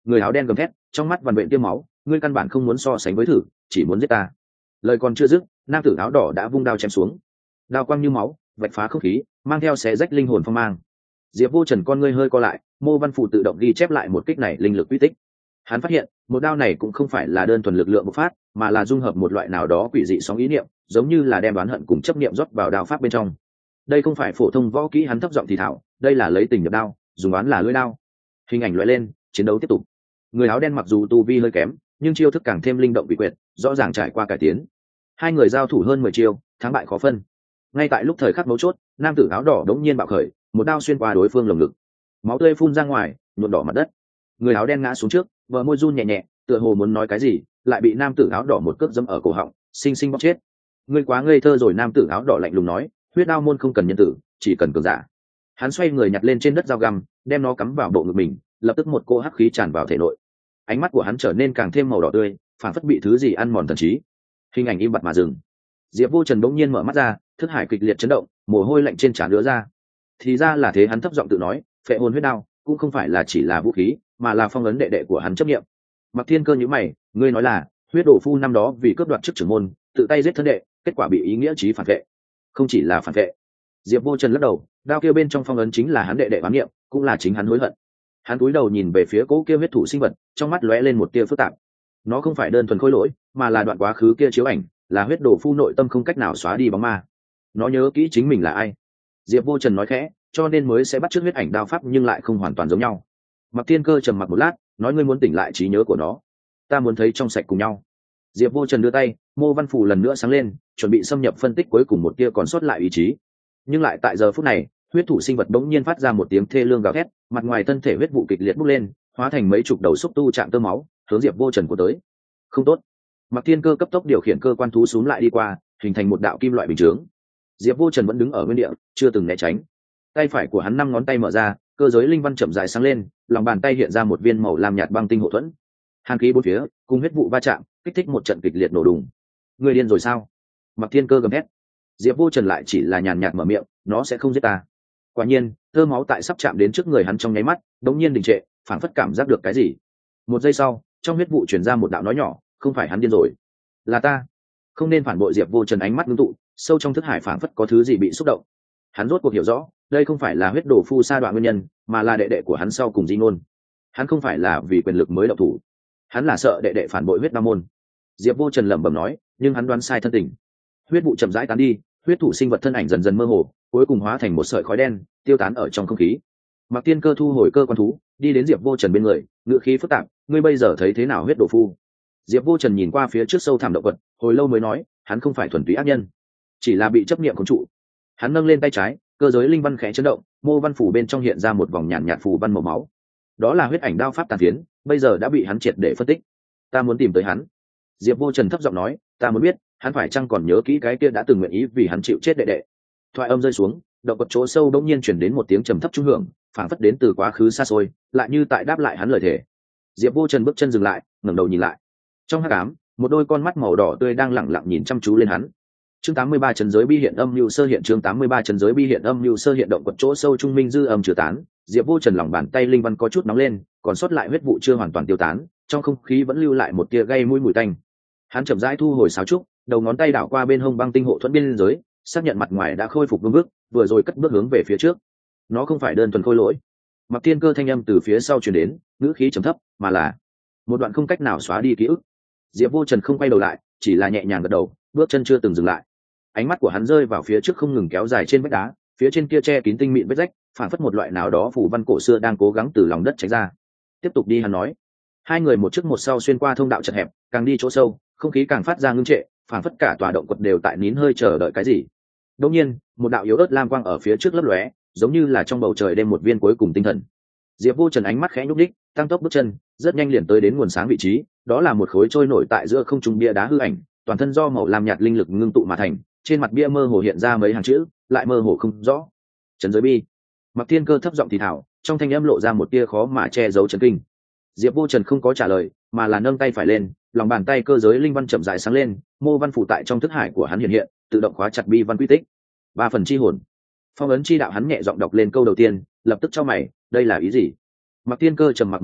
Người áo đen gầm thét, trong mắt vằn vện tiêm máu, ngươi căn bản không muốn so sánh với thử, chỉ muốn giết ta. Lời còn chưa dứt, nam tử áo đỏ đã vung đao chém xuống, đao quang như máu vạch phá không khí, mang theo xé rách linh hồn phong mang. Diệp Vô Trần con ngươi hơi co lại, Mô Văn Phủ tự động ghi chép lại một kích này linh lực quy tích. Hắn phát hiện một đao này cũng không phải là đơn thuần lực lượng bộc phát, mà là dung hợp một loại nào đó quỷ dị sóng ý niệm, giống như là đem đoán hận cùng chấp niệm rót vào đao pháp bên trong. Đây không phải phổ thông võ kỹ, hắn thấp giọng thì thảo, đây là lấy tình nhập đao, dùng đoán là lưỡi đao. Hình ảnh lóe lên, chiến đấu tiếp tục. Người áo đen mặc dù tu vi hơi kém, nhưng chiêu thức càng thêm linh động quỷ quyệt, rõ ràng trải qua cải tiến. Hai người giao thủ hơn mười chiêu, thắng bại khó phân. Ngay tại lúc thời khắc mấu chốt, nam tử áo đỏ đống nhiên bạo khởi, một đao xuyên qua đối phương lồng ngực, máu tươi phun ra ngoài, nhuộm đỏ mặt đất. Người áo đen ngã xuống trước, bờ môi run nhẹ nhẹ, tựa hồ muốn nói cái gì, lại bị nam tử áo đỏ một cước dẫm ở cổ họng, xinh xinh bóp chết. Ngươi quá ngây thơ rồi, nam tử áo đỏ lạnh lùng nói, huyết đao môn không cần nhân tử, chỉ cần cường giả. Hắn xoay người nhặt lên trên đất dao găm, đem nó cắm vào bộ ngực mình, lập tức một cô hắc khí tràn vào thể nội. Ánh mắt của hắn trở nên càng thêm màu đỏ tươi, phản phất bị thứ gì ăn mòn thần trí. Hình ảnh im bặt mà dừng. Diệp Vô Trần bỗng nhiên mở mắt ra, thức hải kịch liệt chấn động, mồ hôi lạnh trên trán ứa ra. Thì ra là thế, hắn thấp giọng tự nói, phệ hồn huyết đao cũng không phải là chỉ là vũ khí, mà là phong ấn đệ đệ của hắn chấp niệm. Mặc Thiên Cơ nhíu mày, ngươi nói là huyết đổ phu năm đó vì cướp đoạt chức trưởng môn, tự tay giết thân đệ, kết quả bị ý nghĩa chí phản vệ. Không chỉ là phản vệ. Diệp Vô Trần lắc đầu, đao kia bên trong phong ấn chính là hắn đệ đệ oán niệm, cũng là chính hắn hối hận. Hắn cúi đầu nhìn về phía cỗ kia huyết thủ sinh vật, trong mắt lóe lên một tia phức tạp. Nó không phải đơn thuần khôi lỗi, mà là đoạn quá khứ kia chiếu ảnh, là huyết đổ phu nội tâm không cách nào xóa đi bóng ma. Nó nhớ kỹ chính mình là ai. Diệp Vô Trần nói khẽ, cho nên mới sẽ bắt chước huyết ảnh đao pháp, nhưng lại không hoàn toàn giống nhau. Mặc Thiên Cơ trầm mặc một lát, nói, ngươi muốn tỉnh lại trí nhớ của nó, ta muốn thấy trong sạch cùng nhau. Diệp Vô Trần đưa tay, Mô Văn Phủ lần nữa sáng lên, chuẩn bị xâm nhập phân tích cuối cùng một tia còn sót lại ý chí. Nhưng lại tại giờ phút này, huyết thủ sinh vật bỗng nhiên phát ra một tiếng thê lương gào thét, mặt ngoài thân thể huyết vụ kịch liệt bốc lên, hóa thành mấy chục đầu xúc tu chạm tơ máu, hướng Diệp Vô Trần của tới. Không tốt. Mặc Thiên Cơ cấp tốc điều khiển cơ quan thú xuống lại đi qua, hình thành một đạo kim loại bình chướng. Diệp Vô Trần vẫn đứng ở nguyên địa, chưa từng né tránh. Tay phải của hắn năm ngón tay mở ra, cơ giới linh văn chậm rãi sáng lên, lòng bàn tay hiện ra một viên màu lam nhạt băng tinh hộ thuẫn. Hàn khí bốn phía, cùng huyết vụ va chạm, kích thích một trận kịch liệt nổ đùng. Người điên rồi sao? Mặc Thiên Cơ gầm hét. Diệp Vô Trần lại chỉ là nhàn nhạt mở miệng, nó sẽ không giết ta. Quả nhiên, tơ máu tại sắp chạm đến trước người hắn trong nháy mắt, đống nhiên đình trệ, phản phất cảm giác được cái gì. Một giây sau, trong huyết vụ truyền ra một đạo nói nhỏ, không phải hắn điên rồi, là ta. Không nên phản bội. Diệp Vô Trần ánh mắt ngưng tụ, sâu trong thức hải phản phất có thứ gì bị xúc động. Hắn rốt cuộc hiểu rõ, đây không phải là huyết đổ phu sa đoạn nguyên nhân, mà là đệ đệ của hắn sau cùng di ngôn. Hắn không phải là vì quyền lực mới động thủ, hắn là sợ đệ đệ phản bội huyết đao môn. Diệp Vô Trần lẩm bẩm nói, nhưng hắn đoán sai thân tình. Huyết vụ chậm rãi tán đi, huyết thủ sinh vật thân ảnh dần dần mơ hồ, cuối cùng hóa thành một sợi khói đen, tiêu tán ở trong không khí. Mặc Tiên Cơ thu hồi cơ quan thú, đi đến Diệp Vô Trần bên người, ngữ khí phức tạp, ngươi bây giờ thấy thế nào huyết đổ phu? Diệp Vô Trần nhìn qua phía trước sâu thẳm động vật, hồi lâu mới nói, hắn không phải thuần túy ác nhân, chỉ là bị chấp niệm khống trụ. Hắn nâng lên tay trái, cơ giới linh văn khẽ chấn động, mô văn phủ bên trong hiện ra một vòng nhàn nhạt phù văn màu máu. Đó là huyết ảnh đao pháp tàn phiến, bây giờ đã bị hắn triệt để phân tích. Ta muốn tìm tới hắn. Diệp Vô Trần thấp giọng nói, ta muốn biết, hắn phải chăng còn nhớ kỹ cái kia đã từng nguyện ý vì hắn chịu chết đệ đệ. Thoại âm rơi xuống, động vật chỗ sâu đống nhiên chuyển đến một tiếng trầm thấp trung hưởng, phảng phất đến từ quá khứ xa xôi, lại như tại đáp lại hắn lời thề. Diệp Vô Trần bước chân dừng lại, ngẩng đầu nhìn lại. Trong hắc ám, một đôi con mắt màu đỏ tươi đang lẳng lặng nhìn chăm chú lên hắn. Chương tám mươi ba trấn giới bi hiện âm lưu sơ hiện chương tám mươi ba trấn giới bi hiện âm lưu sơ hiện động vật chỗ sâu trung minh dư âm trừ tán, Diệp Vô Trần lòng bàn tay linh văn có chút nóng lên, còn sót lại huyết vụ chưa hoàn toàn tiêu tán, trong không khí vẫn lưu lại một tia gây mũi mùi tanh. Hắn chậm rãi thu hồi sáo trúc, đầu ngón tay đảo qua bên hông băng tinh hộ thuẫn biên giới, xác nhận mặt ngoài đã khôi phục vững bước, vừa rồi cất bước hướng về phía trước. Nó không phải đơn thuần khôi lỗi. Mặc Thiên Cơ thanh âm từ phía sau truyền đến, ngữ khí trầm thấp, mà là một đoạn không cách nào xóa đi ký ức. Diệp Vô Trần không quay đầu lại, chỉ là nhẹ nhàng gật đầu, bước chân chưa từng dừng lại. Ánh mắt của hắn rơi vào phía trước không ngừng kéo dài trên vách đá, phía trên kia che kín tinh mịn vết rách, phản phất một loại nào đó phủ văn cổ xưa đang cố gắng từ lòng đất tránh ra. Tiếp tục đi, hắn nói. Hai người một trước một sau xuyên qua thông đạo chật hẹp, càng đi chỗ sâu, không khí càng phát ra ngưng trệ, phản phất cả tòa động quật đều tại nín hơi chờ đợi cái gì. Đột nhiên, một đạo yếu ớt lam quang ở phía trước lấp lóe, giống như là trong bầu trời đêm một viên cuối cùng tinh thần. Diệp Vô Trần ánh mắt khẽ nhúc nhích, tăng tốc bước chân, rất nhanh liền tới đến nguồn sáng vị trí, đó là một khối trôi nổi tại giữa không trung bia đá hư ảnh, toàn thân do màu lam nhạt linh lực ngưng tụ mà thành, trên mặt bia mơ hồ hiện ra mấy hàng chữ, lại mơ hồ không rõ. Trấn giới bi. Mặc Thiên Cơ thấp giọng thì thào, trong thanh âm lộ ra một tia khó mà che giấu chấn kinh. Diệp Vô Trần không có trả lời, mà là nâng tay phải lên, lòng bàn tay cơ giới linh văn chậm rãi sáng lên, mô văn phủ tại trong thức hải của hắn hiện hiện, tự động khóa chặt bi văn quy tích. Ba phần chi hồn. Phong ấn chi đạo, hắn nhẹ giọng đọc lên câu đầu tiên, lập tức cho mày, đây là ý gì? Mặc Thiên Cơ trầm mặc một lát,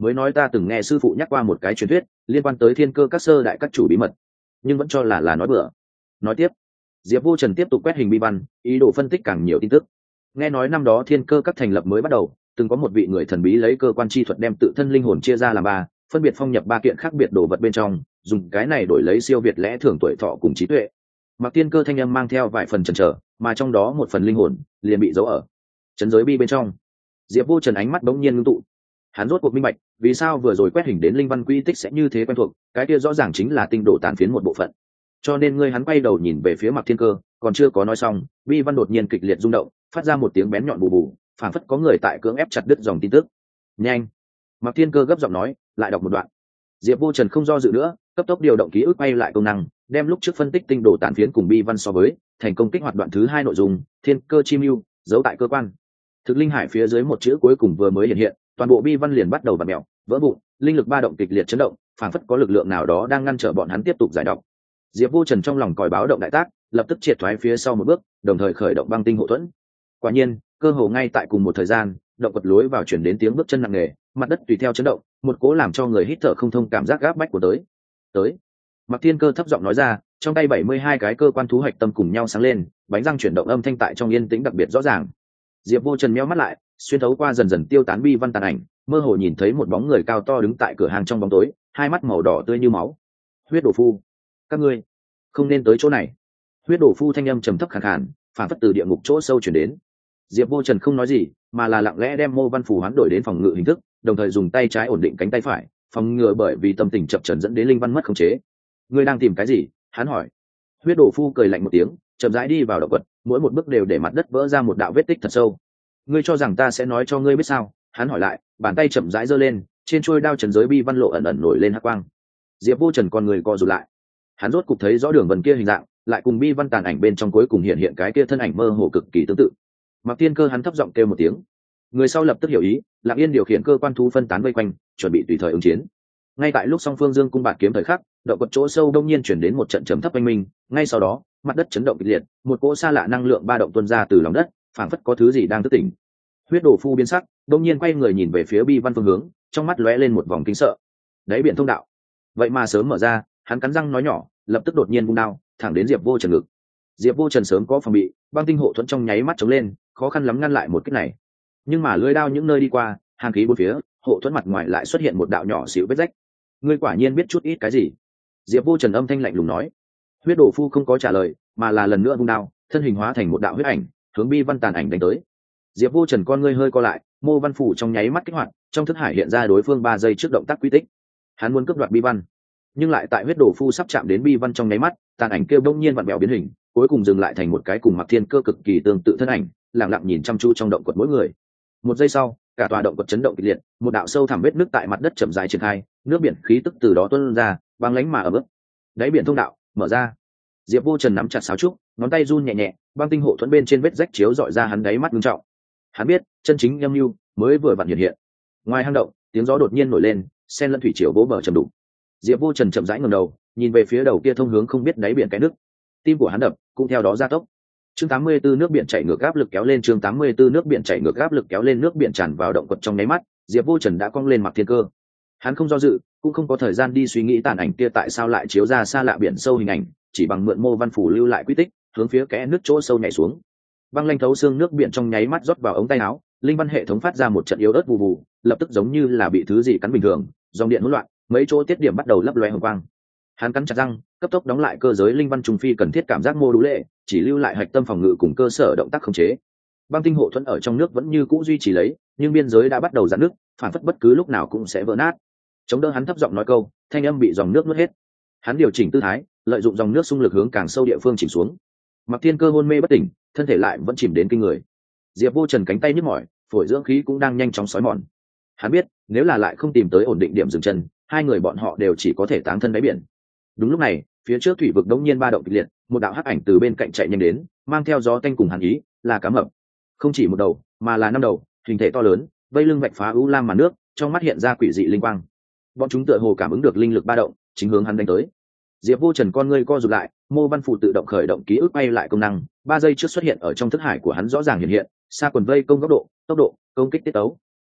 mới nói ta từng nghe sư phụ nhắc qua một cái truyền thuyết liên quan tới thiên cơ các sơ đại các chủ bí mật, nhưng vẫn cho là là nói bừa. Nói tiếp, Diệp Vô Trần tiếp tục quét hình bi văn, ý đồ phân tích càng nhiều tin tức. Nghe nói năm đó thiên cơ các thành lập mới bắt đầu, từng có một vị người thần bí lấy cơ quan chi thuật đem tự thân linh hồn chia ra làm ba, phân biệt phong nhập ba kiện khác biệt đồ vật bên trong, dùng cái này đổi lấy siêu việt lẽ thường tuổi thọ cùng trí tuệ. Mặc Tiên Cơ thanh âm mang theo vài phần chần chờ, mà trong đó một phần linh hồn liền bị giấu ở chấn giới bi bên trong. Diệp Vô Trần ánh mắt bỗng nhiên ngưng tụ, hắn rốt cuộc minh bạch vì sao vừa rồi quét hình đến linh văn quy tích sẽ như thế quen thuộc, cái kia rõ ràng chính là tinh độ tàn phiến một bộ phận. Cho nên ngươi hắn quay đầu nhìn về phía Mặc Thiên Cơ, còn chưa có nói xong, bi văn đột nhiên kịch liệt rung động, phát ra một tiếng bén nhọn bù bù, phảng phất có người tại cưỡng ép chặt đứt dòng tin tức. Nhanh! Mặc Thiên Cơ gấp giọng nói, lại đọc một đoạn. Diệp Vô Trần không do dự nữa, cấp tốc điều động ký ức quay lại công năng, đem lúc trước phân tích tinh độ tàn phiến cùng bi văn so với, thành công kích hoạt đoạn thứ hai nội dung, thiên cơ chi mưu, giấu tại cơ quan. Thực linh hải phía dưới một chữ cuối cùng vừa mới hiện hiện, toàn bộ bi văn liền bắt đầu vặn mèo, vỡ vụn, linh lực ba động kịch liệt chấn động, phảng phất có lực lượng nào đó đang ngăn trở bọn hắn tiếp tục giải đọc. Diệp Vô Trần trong lòng còi báo động đại tác, lập tức triệt thoái phía sau một bước, đồng thời khởi động băng tinh hộ thuẫn. Quả nhiên, cơ hồ ngay tại cùng một thời gian, động vật lối vào chuyển đến tiếng bước chân nặng nề, mặt đất tùy theo chấn động, một cố làm cho người hít thở không thông cảm giác gáp bách của tới. Tới. Mặc Thiên Cơ thấp giọng nói ra, trong tay bảy mươi hai cái cơ quan thú hạch tâm cùng nhau sáng lên, bánh răng chuyển động âm thanh tại trong yên tĩnh đặc biệt rõ ràng. Diệp Vô Trần méo mắt lại, xuyên thấu qua dần dần tiêu tán bi văn tàn ảnh, mơ hồ nhìn thấy một bóng người cao to đứng tại cửa hàng trong bóng tối, hai mắt màu đỏ tươi như máu. Huyết Đồ Phu, các ngươi không nên tới chỗ này. Huyết Đồ Phu thanh âm trầm thấp khàn khàn, phản phất từ địa ngục chỗ sâu chuyển đến. Diệp Vô Trần không nói gì, mà là lặng lẽ đem mô văn phù hoán đổi đến phòng ngự hình thức, đồng thời dùng tay trái ổn định cánh tay phải, phòng ngừa bởi vì tâm tình chập chờn dẫn đến linh văn mất khống chế. Ngươi đang tìm cái gì? Hắn hỏi. Huyết Đồ Phu cười lạnh một tiếng, chậm rãi đi vào động vật, mỗi một bước đều để mặt đất vỡ ra một đạo vết tích thật sâu. Ngươi cho rằng ta sẽ nói cho ngươi biết sao? Hắn hỏi lại, bàn tay chậm rãi giơ lên, trên chuôi đao trần giới bi văn lộ ẩn ẩn nổi lên hắc quang. Diệp Vô Trần con người co rụt lại, hắn rốt cục thấy rõ đường vân kia hình dạng, lại cùng bi văn tàn ảnh bên trong cuối cùng hiện hiện cái kia thân ảnh mơ hồ cực kỳ tương tự. Mặc Tiên Cơ hắn thấp giọng kêu một tiếng, người sau lập tức hiểu ý, lặng yên điều khiển cơ quan thú phân tán vây quanh, chuẩn bị tùy thời ứng chiến. Ngay tại lúc song phương dương cung bạt kiếm thời khắc, động vật chỗ sâu đông nhiên chuyển đến một trận chấm thấp oanh minh, ngay sau đó mặt đất chấn động kịch liệt, một cỗ xa lạ năng lượng ba động tuôn ra từ lòng đất, phảng phất có thứ gì đang thức tỉnh. Huyết Đồ Phu biến sắc, đông nhiên quay người nhìn về phía bi văn phương hướng, trong mắt lóe lên một vòng kinh sợ. Đáy biển thông đạo, vậy mà sớm mở ra. Hắn cắn răng nói nhỏ, lập tức đột nhiên vung đao thẳng đến Diệp Vô Trần ngực. Diệp Vô Trần sớm có phòng bị, băng tinh hộ thuẫn trong nháy mắt chống lên, khó khăn lắm ngăn lại một kích này. Nhưng mà lưỡi đao những nơi đi qua, hàn khí bốn phía, hộ thuẫn mặt ngoài lại xuất hiện một đạo nhỏ xíu vết rách. Ngươi quả nhiên biết chút ít cái gì? Diệp Vô Trần âm thanh lạnh lùng nói. Huyết Đồ Phu không có trả lời, mà là lần nữa vung đao, thân hình hóa thành một đạo huyết ảnh, hướng bi văn tàn ảnh đánh tới. Diệp Vô Trần con ngươi hơi co lại, mô văn phủ trong nháy mắt kích hoạt, trong thức hải hiện ra đối phương ba giây trước động tác quy tích. Hắn muốn cướp đoạt bi văn, nhưng lại tại Huyết Đồ Phu sắp chạm đến bi văn trong nháy mắt, tàn ảnh kêu bỗng nhiên vặn bèo biến hình, cuối cùng dừng lại thành một cái cùng Mặc Thiên Cơ cực kỳ tương tự thân ảnh, lặng lặng nhìn chăm chú trong động quật mỗi người. Một giây sau, cả tòa động quật chấn động kịch liệt, một đạo sâu thẳm vết nước tại mặt đất chậm rãi triển khai, nước biển khí tức từ đó tuôn ra, băng lãnh mà ẩm ướt. Đáy biển thông đạo mở ra. Diệp Vô Trần nắm chặt sáo trúc, ngón tay run nhẹ nhẹ, băng tinh hộ thuẫn bên trên vết rách chiếu dọi ra hắn đáy mắt nghiêm trọng. Hắn biết, chân chính âm mưu mới vừa vặn hiện hiện. Ngoài hang động, tiếng gió đột nhiên nổi lên, sen lẫn thủy triều vỗ bờ trầm đục. Diệp Vô Trần chậm rãi ngẩng đầu, nhìn về phía đầu kia thông hướng không biết đáy biển cái nước. Tim của hắn đập cũng theo đó gia tốc. Chương tám mươi tư nước biển chảy ngược áp lực kéo lên, chương tám mươi tư nước biển chảy ngược áp lực kéo lên, nước biển tràn vào động quật trong nháy mắt, Diệp Vô Trần đã cong lên Mặc Thiên Cơ. Hắn không do dự, cũng không có thời gian đi suy nghĩ tàn ảnh kia tại sao lại chiếu ra xa lạ biển sâu hình ảnh, chỉ bằng mượn mô văn phủ lưu lại quy tích, hướng phía kẽ nước chỗ sâu nhảy xuống. Băng lanh thấu xương nước biển trong nháy mắt rót vào ống tay áo, linh văn hệ thống phát ra một trận yếu ớt vù vù, lập tức giống như là bị thứ gì cắn bình thường, dòng điện hỗn loạn, mấy chỗ tiết điểm bắt đầu lấp loé hồng quang. Hắn cắn chặt răng, cấp tốc đóng lại cơ giới linh văn trùng phi cần thiết cảm giác mô đũ lệ, chỉ lưu lại hạch tâm phòng ngự cùng cơ sở động tác khống chế. Băng tinh hộ thuẫn ở trong nước vẫn như cũ duy trì lấy, nhưng biên giới đã bắt đầu giãn nước, phản phất bất cứ lúc nào cũng sẽ vỡ nát. Chống đỡ hắn thấp giọng nói câu, thanh âm bị dòng nước nuốt hết. Hắn điều chỉnh tư thái, lợi dụng dòng nước xung lực hướng càng sâu địa phương chìm xuống. Mặc Thiên Cơ hôn mê bất tỉnh, thân thể lại vẫn chìm đến kinh người. Diệp Vô Trần cánh tay nhức mỏi, phổi dưỡng khí cũng đang nhanh chóng sói mòn. Hắn biết, nếu là lại không tìm tới ổn định điểm dừng chân, hai người bọn họ đều chỉ có thể táng thân đáy biển. Đúng lúc này, phía trước thủy vực đống nhiên ba động kịch liệt, một đạo hắc ảnh từ bên cạnh chạy nhanh đến, mang theo gió tanh cùng hàn ý, là cá mập. Không chỉ một đầu, mà là năm đầu, hình thể to lớn, vây lưng vạch phá u lam màn nước, trong mắt hiện ra quỷ dị linh quang. Bọn chúng tựa hồ cảm ứng được linh lực ba động, chính hướng hắn đánh tới. Diệp Vô Trần con ngươi co rụt lại, mô văn phụ tự động khởi động ký ức bay lại công năng, ba giây trước xuất hiện ở trong thức hải của hắn rõ ràng hiện hiện, xa quần vây công góc độ, tốc độ, công kích tiết tấu.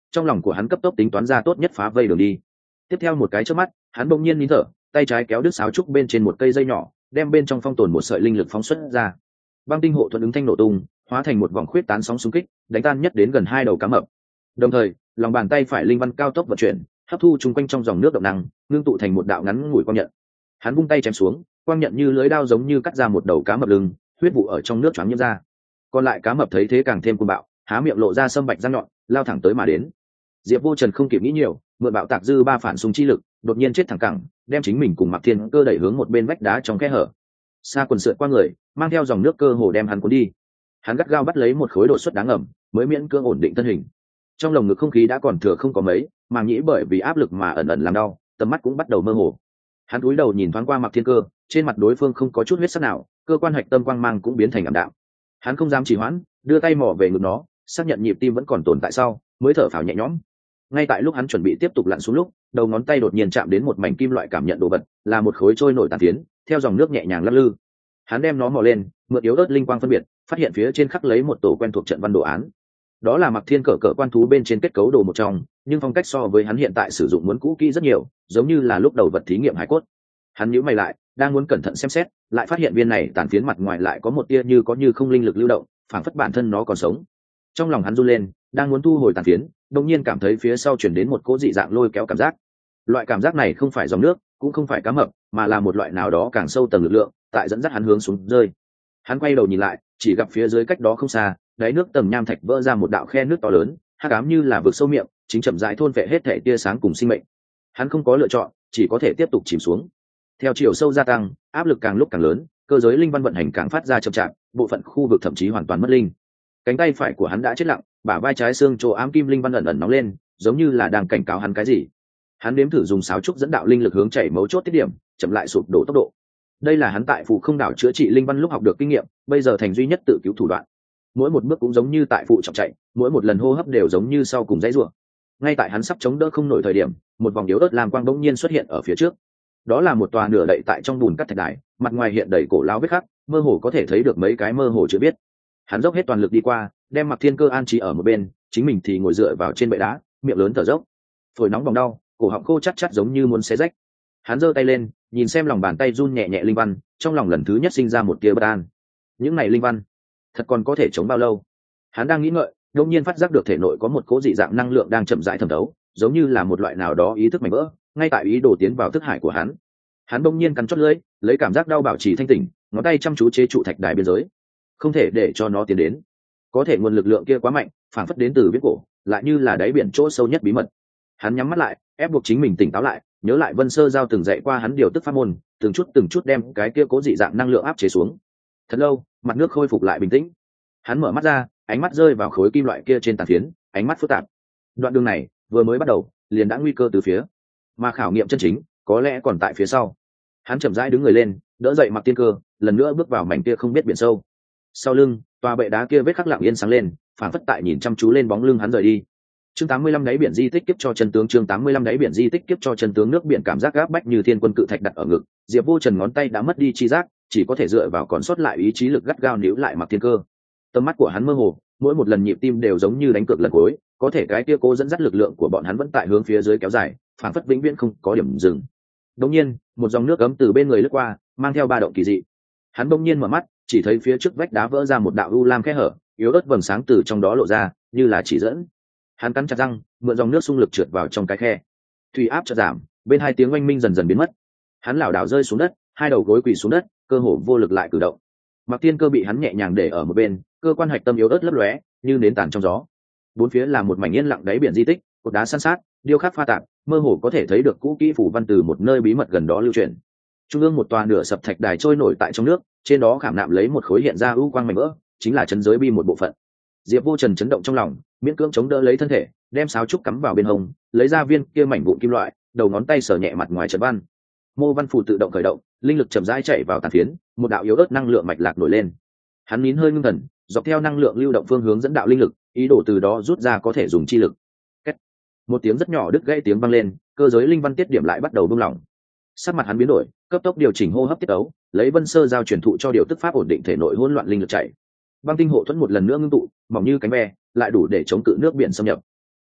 trong lòng của hắn cấp tốc tính toán ra tốt nhất phá vây đường đi. Tiếp theo một cái chớp mắt, hắn bỗng nhiên nín thở, tay trái kéo đứt sáo trúc bên trên một cây dây nhỏ, đem bên trong phong tồn một sợi linh lực phóng xuất ra. Băng tinh hộ thuẫn ứng thanh nổ tung, hóa thành một vòng khuyết tán sóng xung kích, đánh tan nhất đến gần hai đầu cá mập. Đồng thời, lòng bàn tay phải linh văn cao tốc vận chuyển, hấp thu chung quanh trong dòng nước động năng, ngưng tụ thành một đạo ngắn ngủi quang nhận. Hắn vung tay chém xuống, quang nhận như lưới đao giống như cắt ra một đầu cá mập lưng, huyết vụ ở trong nước choáng nhiễm ra. Còn lại cá mập thấy thế càng thêm cuồng bạo, há miệng lộ ra sâm bạch răng nhọn, lao thẳng tới mà đến. Diệp Vô Trần không kịp nghĩ nhiều, mượn bạo tạc dư ba phản xung chi lực, đột nhiên chết thẳng cẳng, đem chính mình cùng Mạc Thiên Cơ đẩy hướng một bên vách đá trong khe hở. Sa quần sượt qua người, mang theo dòng nước cơ hồ đem hắn cuốn đi. Hắn gắt gao bắt lấy một khối độ suất đáng ngầm, mới miễn cưỡng ổn định thân hình. Trong lồng ngực không khí đã còn thừa không có mấy, màng nhĩ bởi vì áp lực mà ẩn ẩn làm đau, tầm mắt cũng bắt đầu mơ hồ. Hắn cúi đầu nhìn thoáng qua Mạc Thiên Cơ, trên mặt đối phương không có chút huyết sắc nào, cơ quan hạch tâm quang mang cũng biến thành ảm đạm. Hắn không dám trì hoãn, đưa tay mò về ngực nó, xác nhận nhịp tim vẫn còn tồn tại sau, mới thở phào nhẹ nhõm. Ngay tại lúc hắn chuẩn bị tiếp tục lặn xuống lúc, đầu ngón tay đột nhiên chạm đến một mảnh kim loại cảm nhận đồ vật, là một khối trôi nổi tàn phiến, theo dòng nước nhẹ nhàng lắc lư. Hắn đem nó mò lên, mượn yếu ớt linh quang phân biệt, phát hiện phía trên khắc lấy một tổ quen thuộc trận văn đồ án. Đó là Mạc Thiên Cở cỡ quan thú bên trên kết cấu đồ một trong, nhưng phong cách so với hắn hiện tại sử dụng muốn cũ kỹ rất nhiều, giống như là lúc đầu vật thí nghiệm hải cốt. Hắn nhíu mày lại, đang muốn cẩn thận xem xét, lại phát hiện viên này tàn phiến mặt ngoài lại có một tia như có như không linh lực lưu động, phảng phất bản thân nó còn sống. Trong lòng hắn run lên, đang muốn thu hồi tàn phiến, đột nhiên cảm thấy phía sau chuyển đến một cỗ dị dạng lôi kéo cảm giác. Loại cảm giác này không phải dòng nước, cũng không phải cá mập, mà là một loại nào đó càng sâu tầng lực lượng, tại dẫn dắt hắn hướng xuống rơi. Hắn quay đầu nhìn lại, chỉ gặp phía dưới cách đó không xa, đáy nước tầng nham thạch vỡ ra một đạo khe nước to lớn, hắc ám như là vực sâu miệng, chính chậm rãi thôn phệ hết thể tia sáng cùng sinh mệnh. Hắn không có lựa chọn, chỉ có thể tiếp tục chìm xuống. Theo chiều sâu gia tăng, áp lực càng lúc càng lớn, cơ giới linh văn vận hành càng phát ra chậm chạp, bộ phận khu vực thậm chí hoàn toàn mất linh. Cánh tay phải của hắn đã chết lặng, bả vai trái xương chỗ ám kim linh văn ẩn ẩn nóng lên, giống như là đang cảnh cáo hắn cái gì. Hắn nếm thử dùng sáo trúc dẫn đạo linh lực hướng chảy mấu chốt tiết điểm, chậm lại sụp đổ tốc độ. Đây là hắn tại phụ không đảo chữa trị linh văn lúc học được kinh nghiệm, bây giờ thành duy nhất tự cứu thủ đoạn. Mỗi một bước cũng giống như tại phụ trọng chạy, mỗi một lần hô hấp đều giống như sau cùng dãy rủa. Ngay tại hắn sắp chống đỡ không nổi thời điểm, một vòng yếu ớt lam quang bỗng nhiên xuất hiện ở phía trước. Đó là một tòa nửa đậy tại trong bùn cắt thạch đài, mặt ngoài hiện đầy cổ lão vết khắc, mơ hồ có thể thấy được mấy cái mơ hồ chưa biết. Hắn dốc hết toàn lực đi qua, đem Mạc Thiên Cơ an trí ở một bên, chính mình thì ngồi dựa vào trên bệ đá, miệng lớn thở dốc, phổi nóng bỏng đau, cổ họng khô chát chát giống như muốn xé rách. Hắn giơ tay lên, nhìn xem lòng bàn tay run nhẹ nhẹ linh văn, trong lòng lần thứ nhất sinh ra một tia bất an. Những này linh văn, thật còn có thể chống bao lâu? Hắn đang nghĩ ngợi, đột nhiên phát giác được thể nội có một cỗ dị dạng năng lượng đang chậm rãi thẩm thấu, giống như là một loại nào đó ý thức mảnh vỡ, ngay tại ý đồ tiến vào thức hải của hắn. Hắn bỗng nhiên cắn chót lưỡi, lấy cảm giác đau bảo trì thanh tỉnh, ngón tay chăm chú chế trụ thạch đài biên giới, không thể để cho nó tiến đến. Có thể nguồn lực lượng kia quá mạnh, phản phất đến từ viễn cổ, lại như là đáy biển chỗ sâu nhất bí mật. Hắn nhắm mắt lại, ép buộc chính mình tỉnh táo lại, nhớ lại Vân Sơ Giao từng dạy qua hắn điều tức pháp môn, từng chút từng chút đem cái kia cố dị dạng năng lượng áp chế xuống. Thật lâu, mặt nước khôi phục lại bình tĩnh. Hắn mở mắt ra, ánh mắt rơi vào khối kim loại kia trên tàn phiến, ánh mắt phức tạp. Đoạn đường này vừa mới bắt đầu, liền đã nguy cơ từ phía, mà khảo nghiệm chân chính có lẽ còn tại phía sau. Hắn chậm rãi đứng người lên, đỡ dậy Mạc Thiên Cơ, lần nữa bước vào mảnh kia không biết biển sâu. Sau lưng, tòa bệ đá kia vết khắc lặng yên sáng lên, phảng phất tại nhìn chăm chú lên bóng lưng hắn rời đi. Chương tám mươi lăm đáy biển di tích kiếp cho chân tướng. Chương tám mươi lăm đáy biển di tích kiếp cho chân tướng. Nước biển cảm giác gáp bách như thiên quân cự thạch đặt ở ngực, Diệp Vô Trần ngón tay đã mất đi chi giác, chỉ có thể dựa vào còn sót lại ý chí lực gắt gao níu lại Mạc Thiên Cơ. Tầm mắt của hắn mơ hồ, mỗi một lần nhịp tim đều giống như đánh cược lần cuối, có thể cái kia cố dẫn dắt lực lượng của bọn hắn vẫn tại hướng phía dưới kéo dài, phảng phất vĩnh viễn không có điểm dừng. Đột nhiên, một dòng nước ấm từ bên người lướt qua, mang theo ba động kỳ dị. Hắn bỗng nhiên mở mắt, chỉ thấy phía trước vách đá vỡ ra một đạo u lam khe hở, yếu ớt vầng sáng từ trong đó lộ ra, như là chỉ dẫn. Hắn cắn chặt răng, mượn dòng nước xung lực trượt vào trong cái khe. Thủy áp chợt giảm, bên hai tiếng oanh minh dần dần biến mất. Hắn lảo đảo rơi xuống đất, hai đầu gối quỳ xuống đất, cơ hồ vô lực lại cử động. Mạc Thiên Cơ bị hắn nhẹ nhàng để ở một bên, cơ quan hạch tâm yếu ớt lấp lóe, như nến tàn trong gió. Bốn phía là một mảnh yên lặng đáy biển di tích, cột đá san sát, điêu khắc pha tạp, mơ hồ có thể thấy được cũ kỹ phủ văn từ một nơi bí mật gần đó lưu truyền. Trung ương một tòa nửa sập thạch đài trôi nổi tại trong nước, trên đó khảm nạm lấy một khối hiện ra u quang mảnh vỡ, chính là chân giới bi một bộ phận. Diệp Vô Trần chấn động trong lòng, miễn cưỡng chống đỡ lấy thân thể, đem sáo trúc cắm vào bên hông, lấy ra viên kia mảnh vụn kim loại, đầu ngón tay sờ nhẹ mặt ngoài trận văn. Mô văn phù tự động khởi động, linh lực chậm rãi chạy vào tàn phiến, một đạo yếu ớt năng lượng mạch lạc nổi lên. Hắn nín hơi ngưng thần, dọc theo năng lượng lưu động phương hướng dẫn đạo linh lực, ý đồ từ đó rút ra có thể dùng chi lực. Kết. Một tiếng rất nhỏ đứt gãy tiếng vang lên, cơ giới linh văn tiết điểm lại bắt đầu buông lỏng. Sắc mặt hắn biến đổi, cấp tốc điều chỉnh hô hấp tiết ấu, lấy Vân Sơ Giao truyền thụ cho điều tức pháp ổn định thể nội hỗn loạn linh lực chạy. Băng tinh hộ thuẫn một lần nữa ngưng tụ, mỏng như cánh ve, lại đủ để chống cự nước biển xâm nhập.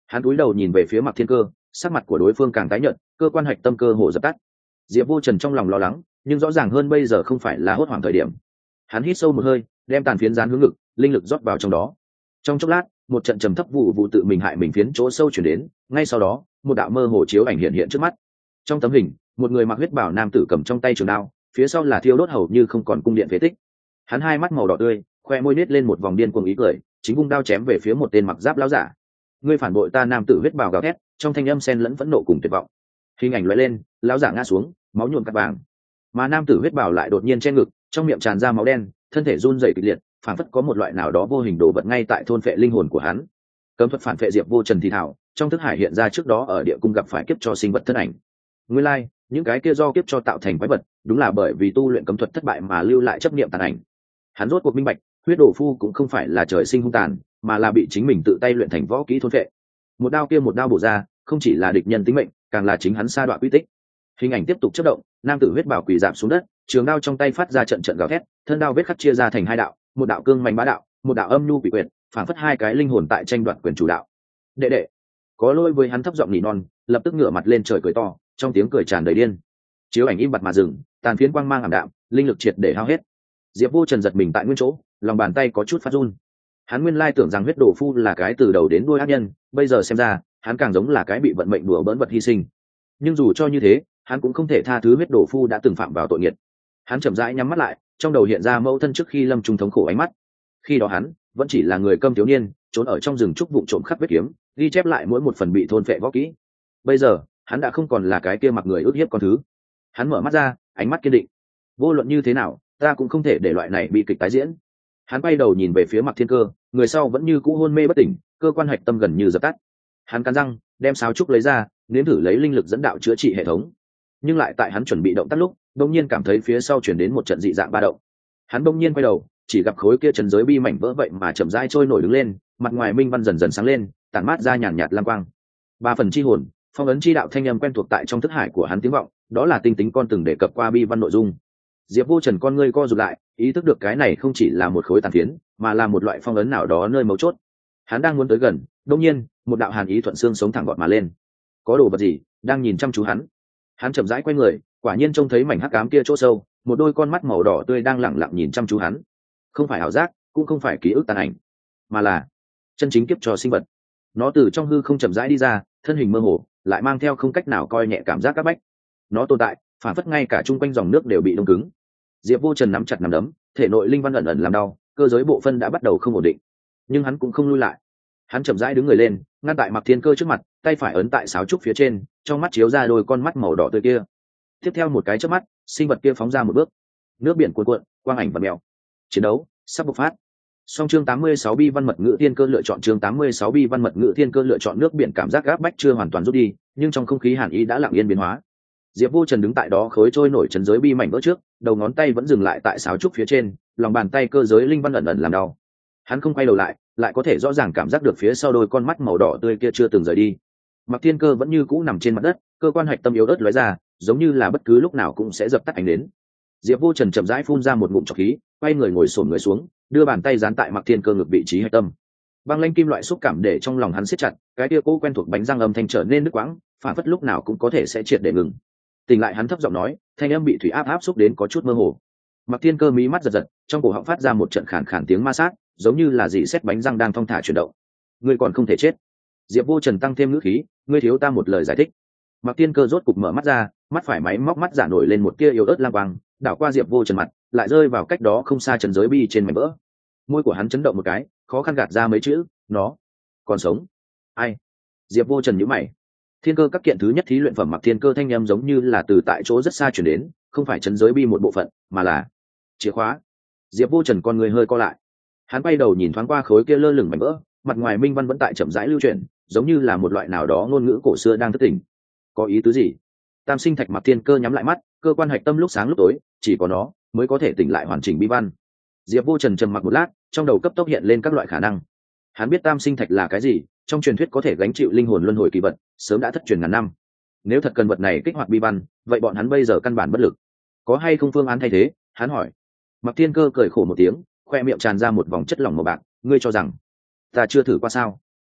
Hắn cúi đầu nhìn về phía Mạc Thiên Cơ, sắc mặt của đối phương càng tái nhợt, cơ quan hạch tâm cơ hồ dập tắt. Diệp Vô Trần trong lòng lo lắng, nhưng rõ ràng hơn bây giờ không phải là hốt hoảng thời điểm. Hắn hít sâu một hơi, đem tàn phiến dán hướng ngực, linh lực rót vào trong đó. Trong chốc lát, một trận trầm thấp vụ vụ tự mình hại mình phiến chỗ sâu chuyển đến, ngay sau đó, một đạo mơ hồ chiếu ảnh hiện hiện trước mắt. Trong tấm hình, một người mặc huyết bào nam tử cầm trong tay trường đao, phía sau là thiêu đốt hầu như không còn cung điện phế tích. Hắn hai mắt màu đỏ tươi, khoe môi nết lên một vòng điên cuồng ý cười, chính vung đao chém về phía một tên mặc giáp lão giả. Ngươi phản bội ta! Nam tử huyết bào gào thét, trong thanh âm xen lẫn phẫn nộ cùng tuyệt vọng. Hình ảnh lóe lên, lão giả ngã xuống, máu nhuộm cát vàng. Mà nam tử huyết bào lại đột nhiên che ngực, trong miệng tràn ra máu đen, thân thể run rẩy kịch liệt, phản phất có một loại nào đó vô hình đồ vật ngay tại thôn phệ linh hồn của hắn. Cấm thuật phản phệ Diệp Vô Trần thì thảo, trong thức hải hiện ra trước đó ở địa cung gặp phải kiếp cho sinh vật thân ảnh. Nguyên lai, like, những cái kia do kiếp cho tạo thành quái vật, đúng là bởi vì tu luyện cấm thuật thất bại mà lưu lại chấp niệm tàn ảnh. Hắn rốt cuộc minh bạch, huyết đồ phu cũng không phải là trời sinh hung tàn, mà là bị chính mình tự tay luyện thành võ kỹ thôn phệ. Một đao kia một đao bổ ra, không chỉ là địch nhân tính mệnh, càng là chính hắn sa đoạn quy tích. Hình ảnh tiếp tục chớp động, nam tử huyết bảo quỳ rạp xuống đất, trường đao trong tay phát ra trận trận gào thét, thân đao vết khắc chia ra thành hai đạo, một đạo cương mạnh bá đạo, một đạo âm nhu quỷ quyệt, phảng phất hai cái linh hồn tại tranh đoạt quyền chủ đạo. Đệ đệ, có lỗi với hắn thấp giọng nỉ non, lập tức ngửa mặt lên trời cười to, trong tiếng cười tràn đầy điên. Chiếu ảnh im bặt mà dừng, tàn phiến quang mang ảm đạm, linh lực triệt để hao hết. Diệp Vô Trần giật mình tại nguyên chỗ, lòng bàn tay có chút phát run. Hắn nguyên lai tưởng rằng huyết đồ phu là cái từ đầu đến đuôi ác nhân, bây giờ xem ra, hắn càng giống là cái bị vận mệnh đùa bỡn vật hy sinh. Nhưng dù cho như thế, hắn cũng không thể tha thứ huyết đồ phu đã từng phạm vào tội nghiệt. Hắn chậm rãi nhắm mắt lại, trong đầu hiện ra mẫu thân trước khi lâm trung thống khổ ánh mắt. Khi đó hắn vẫn chỉ là người câm thiếu niên, trốn ở trong rừng trúc vụng trộm khắp vết kiếm, ghi chép lại mỗi một phần bị thôn phệ võ kỹ. Bây giờ, hắn đã không còn là cái kia mặc người ức hiếp con thứ. Hắn mở mắt ra, ánh mắt kiên định. Vô luận như thế nào, ta cũng không thể để loại này bị kịch tái diễn. Hắn quay đầu nhìn về phía Mạc Thiên Cơ, người sau vẫn như cũ hôn mê bất tỉnh, cơ quan hạch tâm gần như dập tắt. Hắn cắn răng, đem sáo trúc lấy ra, nếm thử lấy linh lực dẫn đạo chữa trị hệ thống. Nhưng lại tại hắn chuẩn bị động tác lúc, đột nhiên cảm thấy phía sau truyền đến một trận dị dạng ba động. Hắn đột nhiên quay đầu, chỉ gặp khối kia trần giới bi mảnh vỡ vậy mà chậm rãi trôi nổi đứng lên, mặt ngoài minh văn dần dần sáng lên, tản mát ra nhàn nhạt lam quang. Ba phần chi hồn, phong ấn chi đạo thanh âm quen thuộc tại trong thức hải của hắn tiếng vọng, đó là tinh tính con từng đề cập qua bi văn nội dung. Diệp Vô Trần con ngươi co rụt lại, ý thức được cái này không chỉ là một khối tàn phiến, mà là một loại phong ấn nào đó nơi mấu chốt. Hắn đang muốn tới gần, đột nhiên, một đạo hàn ý thuận xương sống thẳng gọt mà lên. Có đồ vật gì đang nhìn chăm chú hắn? Hắn chậm rãi quay người, quả nhiên trông thấy mảnh hắc ám kia chỗ sâu, một đôi con mắt màu đỏ tươi đang lẳng lặng nhìn chăm chú hắn. Không phải ảo giác, cũng không phải ký ức tàn ảnh, mà là chân chính kiếp cho sinh vật. Nó từ trong hư không chậm rãi đi ra, thân hình mơ hồ, lại mang theo không cách nào coi nhẹ cảm giác áp bách. Nó tồn tại, phản phất ngay cả chung quanh dòng nước đều bị đông cứng. Diệp Vô Trần nắm chặt nắm đấm, thể nội linh văn ẩn ẩn làm đau, cơ giới bộ phân đã bắt đầu không ổn định. Nhưng hắn cũng không lui lại. Hắn chậm rãi đứng người lên, ngăn tại Mạc Thiên Cơ trước mặt, tay phải ấn tại sáo trúc phía trên, trong mắt chiếu ra đôi con mắt màu đỏ tươi kia. Tiếp theo một cái chớp mắt, sinh vật kia phóng ra một bước. Nước biển cuồn cuộn, quang ảnh vặn mèo. Chiến đấu sắp bộc phát. Song chương tám mươi sáu bi văn mật ngữ thiên cơ lựa chọn chương tám mươi sáu bi văn mật ngữ thiên cơ lựa chọn nước biển cảm giác gáp bách chưa hoàn toàn rút đi, nhưng trong không khí hàn ý đã lặng yên biến hóa. Diệp Vô Trần đứng tại đó khối trôi nổi trấn giới bi mảnh vỡ trước, đầu ngón tay vẫn dừng lại tại sáo trúc phía trên, lòng bàn tay cơ giới linh văn ẩn ẩn làm đau. Hắn không quay đầu lại, lại có thể rõ ràng cảm giác được phía sau đôi con mắt màu đỏ tươi kia chưa từng rời đi. Mạc Thiên Cơ vẫn như cũ nằm trên mặt đất, cơ quan hạch tâm yếu ớt lóe ra, giống như là bất cứ lúc nào cũng sẽ dập tắt ánh đến. Diệp Vô Trần chậm rãi phun ra một ngụm trọc khí, quay người ngồi xổm người xuống, đưa bàn tay dán tại Mạc Thiên Cơ ngực vị trí hạch tâm. Băng lãnh kim loại xúc cảm để trong lòng hắn siết chặt, cái kia cố quen thuộc bánh răng âm thanh trở nên đứt quãng, phản phất lúc nào cũng có thể sẽ triệt để ngừng. Tỉnh lại hắn thấp giọng nói, thanh âm bị thủy áp áp xúc đến có chút mơ hồ. Mạc Thiên Cơ mí mắt giật giật, trong cổ họng phát ra một trận khàn khàn tiếng ma sát, giống như là dì xét bánh răng đang thong thả chuyển động. Ngươi còn không thể chết. Diệp Vô Trần tăng thêm ngữ khí, ngươi thiếu ta một lời giải thích. Mạc Thiên Cơ rốt cục mở mắt ra, mắt phải máy móc mắt giả nổi lên một tia yếu ớt lam quang, đảo qua Diệp Vô Trần mặt, lại rơi vào cách đó không xa trần giới bi trên mảnh vỡ. Môi của hắn chấn động một cái, khó khăn gạt ra mấy chữ, nó còn sống. Ai? Diệp Vô Trần nhíu mày. Thiên cơ các kiện thứ nhất thí luyện phẩm Mạc Thiên Cơ thanh âm giống như là từ tại chỗ rất xa chuyển đến, không phải trấn giới bi một bộ phận, mà là chìa khóa. Diệp Vô Trần con người hơi co lại. Hắn bay đầu nhìn thoáng qua khối kia lơ lửng mảnh vỡ, mặt ngoài minh văn vẫn tại chậm rãi lưu chuyển, giống như là một loại nào đó ngôn ngữ cổ xưa đang thức tỉnh. Có ý tứ gì? Tam sinh thạch Mạc Thiên Cơ nhắm lại mắt, cơ quan hạch tâm lúc sáng lúc tối, chỉ có nó mới có thể tỉnh lại hoàn chỉnh bi văn. Diệp Vô Trần trầm mặc một lát, trong đầu cấp tốc hiện lên các loại khả năng. Hắn biết tam sinh thạch là cái gì, trong truyền thuyết có thể gánh chịu linh hồn luân hồi kỳ vật, sớm đã thất truyền ngàn năm. Nếu thật cần vật này kích hoạt bi văn, vậy bọn hắn bây giờ căn bản bất lực. Có hay không phương án thay thế? Hắn hỏi. Mạc Thiên Cơ cười khổ một tiếng, khoe miệng tràn ra một vòng chất lỏng màu bạc. Ngươi cho rằng ta chưa thử qua sao?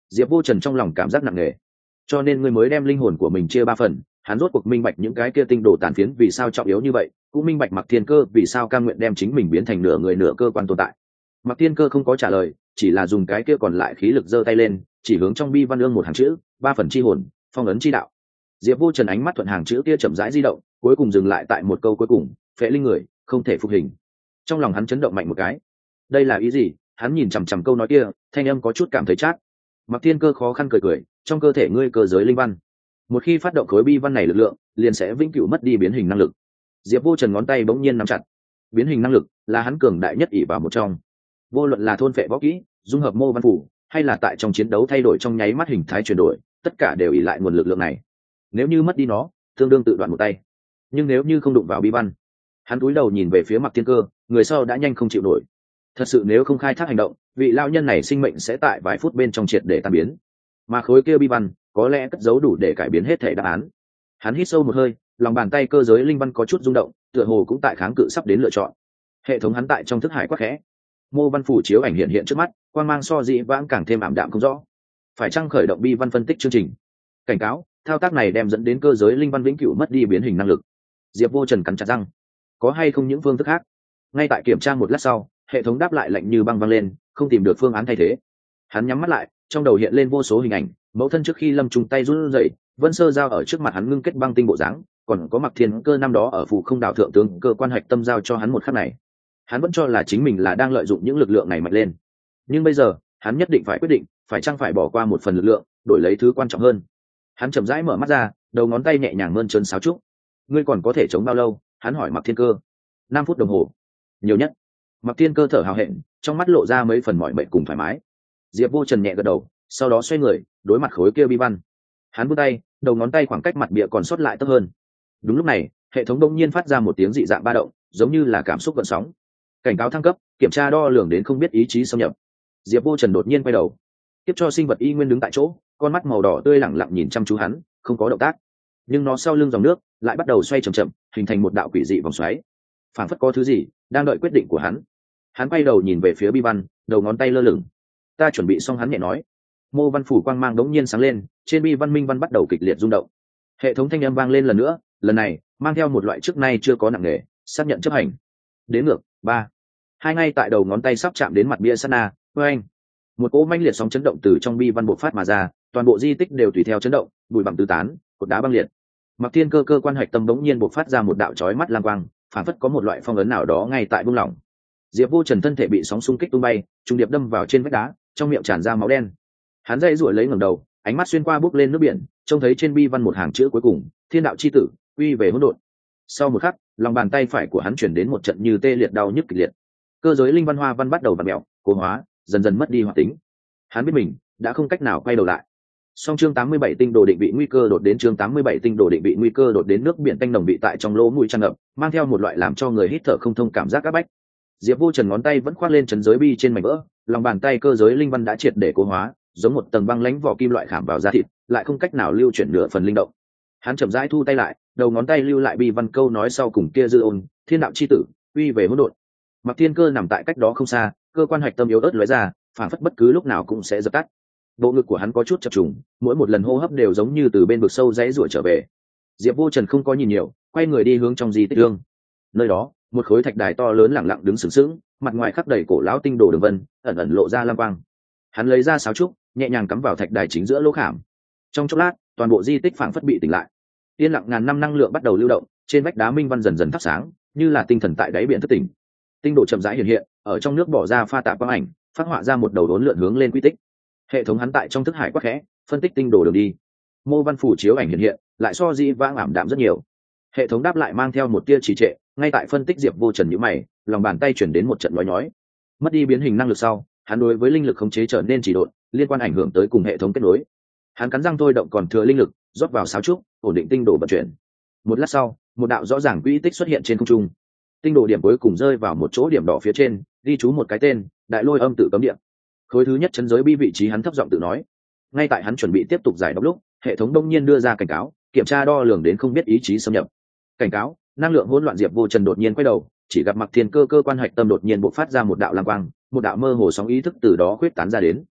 Diệp Vô Trần trong lòng cảm giác nặng nề. Cho nên ngươi mới đem linh hồn của mình chia ba phần. Hắn rốt cuộc minh bạch những cái kia tinh đồ tàn phiến vì sao trọng yếu như vậy, cũng minh bạch Mặc Thiên Cơ vì sao cam nguyện đem chính mình biến thành nửa người nửa cơ quan tồn tại. Mặc Thiên Cơ không có trả lời, chỉ là dùng cái kia còn lại khí lực giơ tay lên, chỉ hướng trong bi văn ương một hàng chữ, ba phần chi hồn, phong ấn chi đạo. Diệp Vô Trần ánh mắt thuận hàng chữ kia chậm rãi di động, cuối cùng dừng lại tại một câu cuối cùng, phệ linh người, không thể phục hình. Trong lòng hắn chấn động mạnh một cái. Đây là ý gì? Hắn nhìn chằm chằm câu nói kia, thanh âm có chút cảm thấy chát. Mặc Thiên Cơ khó khăn cười cười, trong cơ thể ngươi cơ giới linh văn, một khi phát động khối bi văn này lực lượng, liền sẽ vĩnh cửu mất đi biến hình năng lực. Diệp Vô Trần ngón tay bỗng nhiên nắm chặt. Biến hình năng lực là hắn cường đại nhất ỷ vào một trong. Vô luận là thôn phệ võ kỹ, dung hợp mô văn phủ, hay là tại trong chiến đấu thay đổi trong nháy mắt hình thái chuyển đổi, tất cả đều ỷ lại nguồn lực lượng này. Nếu như mất đi nó, tương đương tự đoạn một tay. Nhưng nếu như không đụng vào bi văn, hắn cúi đầu nhìn về phía Mặc Thiên Cơ, người sau đã nhanh không chịu nổi. Thật sự nếu không khai thác hành động, vị lão nhân này sinh mệnh sẽ tại vài phút bên trong triệt để tan biến. Mà khối kia bi văn có lẽ cất giấu đủ để cải biến hết thể đáp án. Hắn hít sâu một hơi, lòng bàn tay cơ giới linh văn có chút rung động, tựa hồ cũng tại kháng cự sắp đến lựa chọn. Hệ thống hắn tại trong thức hải quắc khẽ, mô văn phủ chiếu ảnh hiện hiện trước mắt, quang mang so dị vãng càng thêm ảm đạm không rõ. Phải chăng khởi động bi văn phân tích chương trình? Cảnh cáo, thao tác này đem dẫn đến cơ giới linh văn vĩnh cửu mất đi biến hình năng lực. Diệp Vô Trần cắn chặt răng, có hay không những phương thức khác? Ngay tại kiểm tra một lát sau, hệ thống đáp lại lạnh như băng văng lên, không tìm được phương án thay thế. Hắn nhắm mắt lại, trong đầu hiện lên vô số hình ảnh, mẫu thân trước khi lâm trùng tay run rẩy, Vân Sơ giao ở trước mặt hắn ngưng kết băng tinh bộ dáng, còn có Mặc Thiên Cơ năm đó ở phủ không đảo thượng tướng cơ quan hạch tâm giao cho hắn một khắc này. Hắn vẫn cho là chính mình là đang lợi dụng những lực lượng này mạnh lên, nhưng bây giờ hắn nhất định phải quyết định, phải chăng phải bỏ qua một phần lực lượng, đổi lấy thứ quan trọng hơn. Hắn chậm rãi mở mắt ra, đầu ngón tay nhẹ nhàng mơn trớn sáo trúc. Ngươi còn có thể chống bao lâu? Hắn hỏi Mặc Thiên Cơ. Năm phút đồng hồ, nhiều nhất. Mặc Thiên Cơ thở hào hẹn, trong mắt lộ ra mấy phần mỏi mệt cùng thoải mái. Diệp Vô Trần nhẹ gật đầu, sau đó xoay người, đối mặt khối kia bi văn. Hắn vươn tay, đầu ngón tay khoảng cách mặt bìa còn sót lại tấp hơn. Đúng lúc này, hệ thống đông nhiên phát ra một tiếng dị dạng ba động, giống như là cảm xúc gợn sóng. Cảnh cáo thăng cấp, kiểm tra đo lường đến không biết ý chí xâm nhập. Diệp Vô Trần đột nhiên quay đầu, tiếp cho sinh vật y nguyên đứng tại chỗ, con mắt màu đỏ tươi lẳng lặng nhìn chăm chú hắn, không có động tác. Nhưng nó sau lưng dòng nước lại bắt đầu xoay chậm chậm, hình thành một đạo quỷ dị vòng xoáy. Phảng phất có thứ gì đang đợi quyết định của hắn. Hắn quay đầu nhìn về phía bi văn, đầu ngón tay lơ lửng. Ta chuẩn bị xong, hắn nhẹ nói. Mô văn phủ quang mang đống nhiên sáng lên, trên bi văn minh văn bắt đầu kịch liệt rung động. Hệ thống thanh âm vang lên lần nữa, lần này mang theo một loại trước nay chưa có nặng nề, xác nhận chấp hành. Đến ngược ba, hai ngay tại đầu ngón tay sắp chạm đến mặt bia sát na, oeng, một cỗ manh liệt sóng chấn động từ trong bi văn bộc phát mà ra, toàn bộ di tích đều tùy theo chấn động, bụi bặm tứ tán, cột đá băng liệt. Mặc Thiên Cơ cơ quan hạch tâm đống nhiên bộc phát ra một đạo chói mắt lam quang, phản phất có một loại phong ấn nào đó ngay tại buông lỏng. Diệp Vô Trần thân thể bị sóng xung kích tung bay, trùng điệp đâm vào trên vách đá, trong miệng tràn ra máu đen. Hắn dãy rủa lấy ngẩng đầu, ánh mắt xuyên qua bước lên nước biển, trông thấy trên bi văn một hàng chữ cuối cùng: Thiên đạo chi tử, uy về hỗn độn. Sau một khắc, lòng bàn tay phải của hắn chuyển đến một trận như tê liệt đau nhức kịch liệt. Cơ giới linh văn hoa văn bắt đầu vặn mèo, cố hóa, dần dần mất đi hoạt tính. Hắn biết mình đã không cách nào quay đầu lại. Song chương tám mươi bảy tinh đồ định vị nguy cơ đột đến, chương tám mươi bảy tinh đồ định vị nguy cơ đột đến, nước biển tanh nồng bị tại trong lỗ mũi tràn ngập, mang theo một loại làm cho người hít thở không thông cảm giác áp bách. Diệp Vô Trần ngón tay vẫn khoác lên chấn giới bi trên mảnh vỡ, lòng bàn tay cơ giới linh văn đã triệt để cố hóa, giống một tầng băng lãnh vỏ kim loại khảm vào da thịt, lại không cách nào lưu chuyển nửa phần linh động. Hắn chậm rãi thu tay lại, đầu ngón tay lưu lại bi văn câu nói sau cùng kia dư ôn: Thiên đạo chi tử, uy về hỗn độn. Mặc Thiên Cơ nằm tại cách đó không xa, cơ quan hạch tâm yếu ớt lóe ra, phản phất bất cứ lúc nào cũng sẽ dập tắt. Bộ ngực của hắn có chút chập trùng, mỗi một lần hô hấp đều giống như từ bên vực sâu dãy rủa trở về. Diệp Vô Trần không có nhìn nhiều, quay người đi hướng trong di tích hương. Nơi đó, một khối thạch đài to lớn lẳng lặng đứng sừng sững, mặt ngoài khắc đầy cổ lão tinh đồ đường vân, ẩn ẩn lộ ra lam quang. Hắn lấy ra sáo trúc, nhẹ nhàng cắm vào thạch đài chính giữa lỗ khảm. Trong chốc lát, toàn bộ di tích phảng phất bị tỉnh lại. Yên lặng ngàn năm năng lượng bắt đầu lưu động, trên vách đá minh văn dần dần thắp sáng, như là tinh thần tại đáy biển thức tỉnh. Tinh độ chậm rãi hiện hiện, ở trong nước bỏ ra pha tạp quang ảnh, phát họa ra một đầu đốn lượn hướng lên quy tích. Hệ thống hắn tại trong thức hải quắc khẽ, phân tích tinh đồ đường đi. Mô văn phủ chiếu ảnh hiện hiện, lại so di vãng ảm đạm rất nhiều. Hệ thống đáp lại mang theo một tia trì trệ, ngay tại phân tích Diệp Vô Trần nhíu mày, lòng bàn tay chuyển đến một trận nhói nhói. Mất đi biến hình năng lực sau, hắn đối với linh lực khống chế trở nên chỉ độn, liên quan ảnh hưởng tới cùng hệ thống kết nối. Hắn cắn răng thôi động còn thừa linh lực, rót vào sáo trúc, ổn định tinh đồ vận chuyển. Một lát sau, một đạo rõ ràng quỹ tích xuất hiện trên không trung. Tinh đồ điểm cuối cùng rơi vào một chỗ điểm đỏ phía trên, ghi chú một cái tên: Đại Lôi Âm Tự Cấm Địa. Khối thứ nhất chấn giới bi vị trí hắn thấp giọng tự nói. Ngay tại hắn chuẩn bị tiếp tục giải đọc lúc, hệ thống đông nhiên đưa ra cảnh cáo, kiểm tra đo lường đến không biết ý chí xâm nhập. Cảnh cáo, năng lượng hỗn loạn. Diệp Vô Trần đột nhiên quay đầu, chỉ gặp Mặc Thiên Cơ cơ quan hạch tâm đột nhiên bộc phát ra một đạo lam quang, một đạo mơ hồ sóng ý thức từ đó khuyết tán ra đến.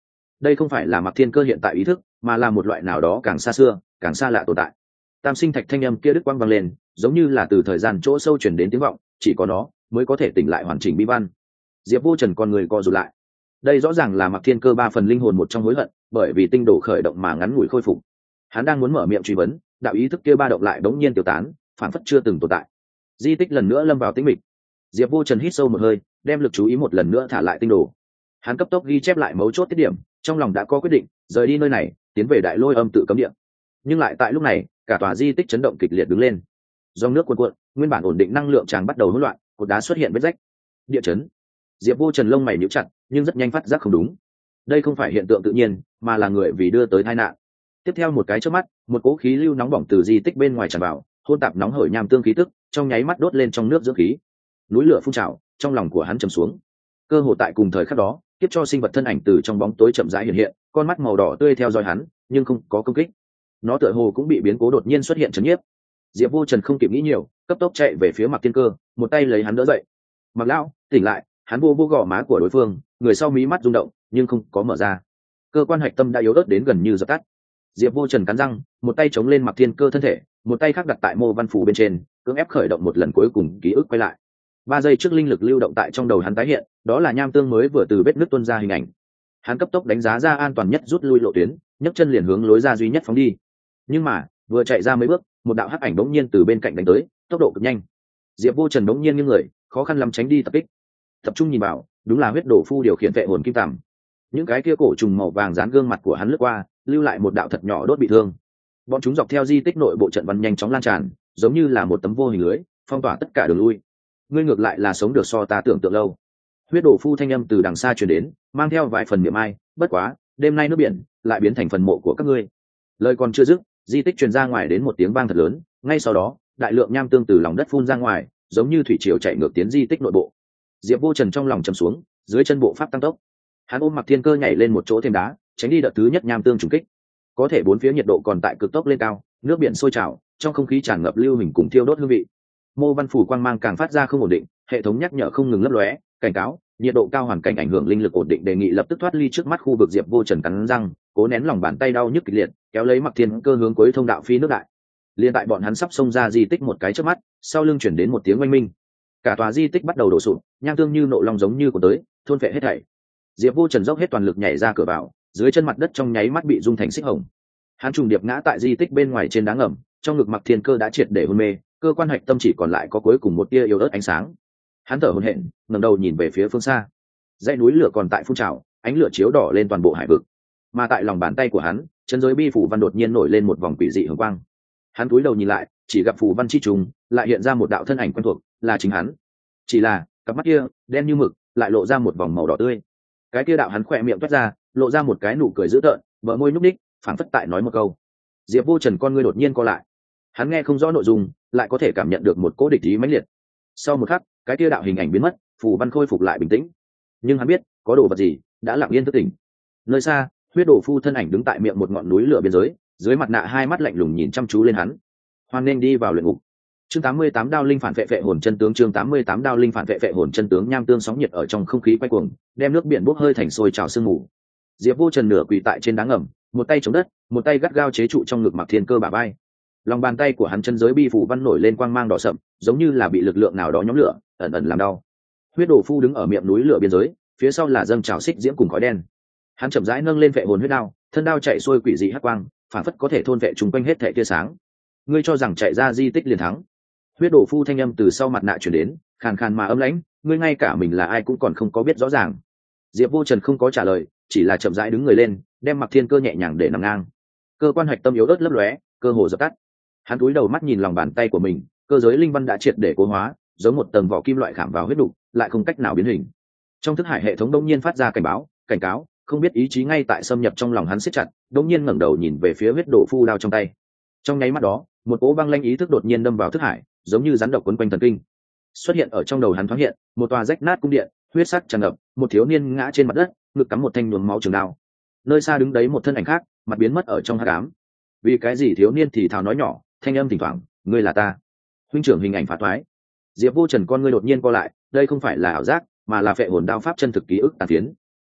đây không phải là Mạc Thiên Cơ hiện tại ý thức, mà là một loại nào đó càng xa xưa càng xa lạ tồn tại. Tam sinh thạch thanh âm kia đứt quang vang lên, giống như là từ thời gian chỗ sâu truyền đến tiếng vọng, chỉ có nó mới có thể tỉnh lại hoàn chỉnh bi văn. Diệp Vô Trần con người co rụt lại. Đây rõ ràng là Mạc Thiên Cơ ba phần linh hồn một trong hối hận, bởi vì tinh đồ khởi động mà ngắn ngủi khôi phục. Hắn đang muốn mở miệng truy vấn, đạo ý thức kia ba động lại đống nhiên tiêu tán, phản phất chưa từng tồn tại. Di tích lần nữa lâm vào tĩnh mịch. Diệp Vô Trần hít sâu một hơi, đem lực chú ý một lần nữa thả lại tinh đồ. Hắn cấp tốc ghi chép lại mấu chốt tiết điểm, trong lòng đã có quyết định, rời đi nơi này, tiến về Đại Lôi Âm tự cấm địa. Nhưng lại tại lúc này, cả tòa di tích chấn động kịch liệt đứng lên. Dòng nước cuồn cuộn, nguyên bản ổn định năng lượng tràn bắt đầu hỗn loạn, cột đá xuất hiện vết rách. Địa chấn. Diệp Vô Trần lông mày nhíu chặt, nhưng rất nhanh phát giác không đúng. Đây không phải hiện tượng tự nhiên, mà là người vì đưa tới tai nạn. Tiếp theo một cái chớp mắt, một cỗ khí lưu nóng bỏng từ di tích bên ngoài tràn vào, hôn tạp nóng hởi nham tương khí tức, trong nháy mắt đốt lên trong nước dưỡng khí. Núi lửa phun trào, trong lòng của hắn trầm xuống. Cơ hồ tại cùng thời khắc đó, tiếp cho sinh vật thân ảnh từ trong bóng tối chậm rãi hiện hiện, con mắt màu đỏ tươi theo dõi hắn, nhưng không có công kích. Nó tựa hồ cũng bị biến cố đột nhiên xuất hiện chấn nhiếp. Diệp Vô Trần không kịp nghĩ nhiều, cấp tốc chạy về phía Mạc Thiên Cơ, một tay lấy hắn đỡ dậy. Mạc lão, tỉnh lại! Hắn vô vô gò má của đối phương, người sau mí mắt rung động, nhưng không có mở ra. Cơ quan hạch tâm đã yếu ớt đến gần như dập tắt. Diệp Vô Trần cắn răng, một tay chống lên Mạc Thiên Cơ thân thể, một tay khác đặt tại mô văn phủ bên trên, cưỡng ép khởi động một lần cuối cùng ký ức quay lại. Ba giây trước linh lực lưu động tại trong đầu hắn tái hiện, đó là nham tương mới vừa từ vết nứt tuôn ra hình ảnh. Hắn cấp tốc đánh giá ra an toàn nhất rút lui lộ tuyến, nhấc chân liền hướng lối ra duy nhất phóng đi. Nhưng mà, vừa chạy ra mấy bước, một đạo hắc ảnh bỗng nhiên từ bên cạnh đánh tới, tốc độ cực nhanh. Diệp Vô Trần bỗng nhiên nghiêng người, khó khăn lắm tránh đi tập kích. Tập trung nhìn vào, đúng là huyết đổ phu điều khiển vệ hồn kim tằm. Những cái kia cổ trùng màu vàng dán gương mặt của hắn lướt qua, lưu lại một đạo thật nhỏ đốt bị thương. Bọn chúng dọc theo di tích nội bộ trận văn nhanh chóng lan tràn, giống như là một tấm vô hình lưới, phong tỏa tất cả đường lui. Ngươi ngược lại là sống được so ta tưởng tượng lâu. Huyết đổ phu thanh âm từ đằng xa truyền đến, mang theo vài phần miệng ai, bất quá, đêm nay nước biển lại biến thành phần mộ của các ngươi. Lời còn chưa dứt, di tích truyền ra ngoài đến một tiếng vang thật lớn, ngay sau đó, đại lượng nham tương từ lòng đất phun ra ngoài, giống như thủy triều chạy ngược tiến di tích nội bộ. Diệp Vô Trần trong lòng trầm xuống, dưới chân bộ pháp tăng tốc. Hắn ôm Mạc Thiên Cơ nhảy lên một chỗ thêm đá, tránh đi đợt thứ nhất nham tương trùng kích. Có thể bốn phía nhiệt độ còn tại cực tốc lên cao, nước biển sôi trào, trong không khí tràn ngập lưu hình cùng thiêu đốt hương vị. Mô văn phủ quang mang càng phát ra không ổn định, hệ thống nhắc nhở không ngừng lấp lóe, cảnh cáo, nhiệt độ cao hoàn cảnh ảnh hưởng linh lực ổn định, đề nghị lập tức thoát ly trước mắt khu vực. Diệp Vô Trần cắn răng, cố nén lòng bàn tay đau nhức kịch liệt, kéo lấy Mạc Thiên Cơ hướng cuối thông đạo phi nước đại. Liên tại bọn hắn sắp xông ra di tích một cái chớp mắt, sau lưng chuyển đến một tiếng oanh minh. Cả tòa di tích bắt đầu đổ sụp, nham tương như nộ long giống như của tới, thôn phệ hết thảy. Diệp Vô Trần dốc hết toàn lực nhảy ra cửa vào, dưới chân mặt đất trong nháy mắt bị rung thành xích hồng. Hắn trùng điệp ngã tại di tích bên ngoài trên đá ngầm, trong ngực Mạc Thiên Cơ đã triệt để hôn mê, cơ quan hạch tâm chỉ còn lại có cuối cùng một tia yếu ớt ánh sáng. Hắn thở hổn hển, ngẩng đầu nhìn về phía phương xa. Dãy núi lửa còn tại phun trào, ánh lửa chiếu đỏ lên toàn bộ hải vực. Mà tại lòng bàn tay của hắn, chân giới bi phủ văn đột nhiên nổi lên một vòng quỷ dị hường quang. Hắn cúi đầu nhìn lại, chỉ gặp phù văn chi trùng, lại hiện ra một đạo thân ảnh quen thuộc, là chính hắn. Chỉ là, cặp mắt kia, đen như mực, lại lộ ra một vòng màu đỏ tươi. Cái kia đạo hắn khỏe miệng toát ra, lộ ra một cái nụ cười dữ tợn, bờ môi nhúc nhích, phảng phất tại nói một câu. Diệp Vô Trần con ngươi đột nhiên co lại. Hắn nghe không rõ nội dung, lại có thể cảm nhận được một cỗ địch ý mãnh liệt. Sau một khắc, cái kia đạo hình ảnh biến mất, phù văn khôi phục lại bình tĩnh. Nhưng hắn biết, có đồ vật gì đã lặng yên thức tỉnh. Nơi xa, huyết đồ phu thân ảnh đứng tại miệng một ngọn núi lửa biên giới, dưới mặt nạ hai mắt lạnh lùng nhìn chăm chú lên hắn. Hoan nên đi vào luyện ngục. Chương tám mươi tám đao linh phản vệ vệ hồn chân tướng. Chương tám mươi tám đao linh phản vệ vệ hồn chân tướng. Nham tương sóng nhiệt ở trong không khí quay cuồng, đem nước biển bốc hơi thành sôi trào sương mù. Diệp Vô Trần nửa quỳ tại trên đá ngầm, một tay chống đất, một tay gắt gao chế trụ trong ngực Mạc Thiên Cơ bả vai. Lòng bàn tay của hắn chân giới bi phủ văn nổi lên quang mang đỏ sậm, giống như là bị lực lượng nào đó nhóm lửa, ẩn ẩn làm đau. Huyết đồ phu đứng ở miệng núi lửa biên giới, phía sau là dâng trào xích diễm cùng khói đen. Hắn chậm rãi nâng lên vệ hồn huyết đao, thân đao chạy xuôi quỷ dị hắc quang, phản phất có thể thôn vệ trùng quanh hết thảy tia sáng. Ngươi cho rằng chạy ra di tích liền thắng? Huyết đồ phu thanh âm từ sau mặt nạ truyền đến, khàn khàn mà ấm lãnh, ngươi ngay cả mình là ai cũng còn không có biết rõ ràng. Diệp Vô Trần không có trả lời, chỉ là chậm rãi đứng người lên, đem Mạc Thiên Cơ nhẹ nhàng để nằm ngang. Cơ quan hạch tâm yếu ớt lấp lóe, cơ hồ dập tắt. Hắn cúi đầu mắt nhìn lòng bàn tay của mình, cơ giới linh văn đã triệt để cố hóa, giống một tầng vỏ kim loại khảm vào huyết đục, lại không cách nào biến hình. Trong thức hải hệ thống đông nhiên phát ra cảnh báo, cảnh cáo, không biết ý chí ngay tại xâm nhập trong lòng hắn siết chặt, đông nhiên ngẩng đầu nhìn về phía huyết đồ phu đao trong tay. Trong nháy mắt đó, một cỗ băng lanh ý thức đột nhiên đâm vào thức hải, giống như rắn độc quấn quanh thần kinh. Xuất hiện ở trong đầu hắn thoáng hiện, một tòa rách nát cung điện, huyết sắc tràn ngập, một thiếu niên ngã trên mặt đất, ngực cắm một thanh nhuốm máu trường đao. Nơi xa đứng đấy một thân ảnh khác, mặt biến mất ở trong hắc ám. Vì cái gì thiếu niên thì thào nói nhỏ, thanh âm thỉnh thoảng, ngươi là ta. Huynh trưởng hình ảnh phá thoái. Diệp Vô Trần con ngươi đột nhiên co lại, đây không phải là ảo giác, mà là phệ hồn đao pháp chân thực ký ức tàn phiến.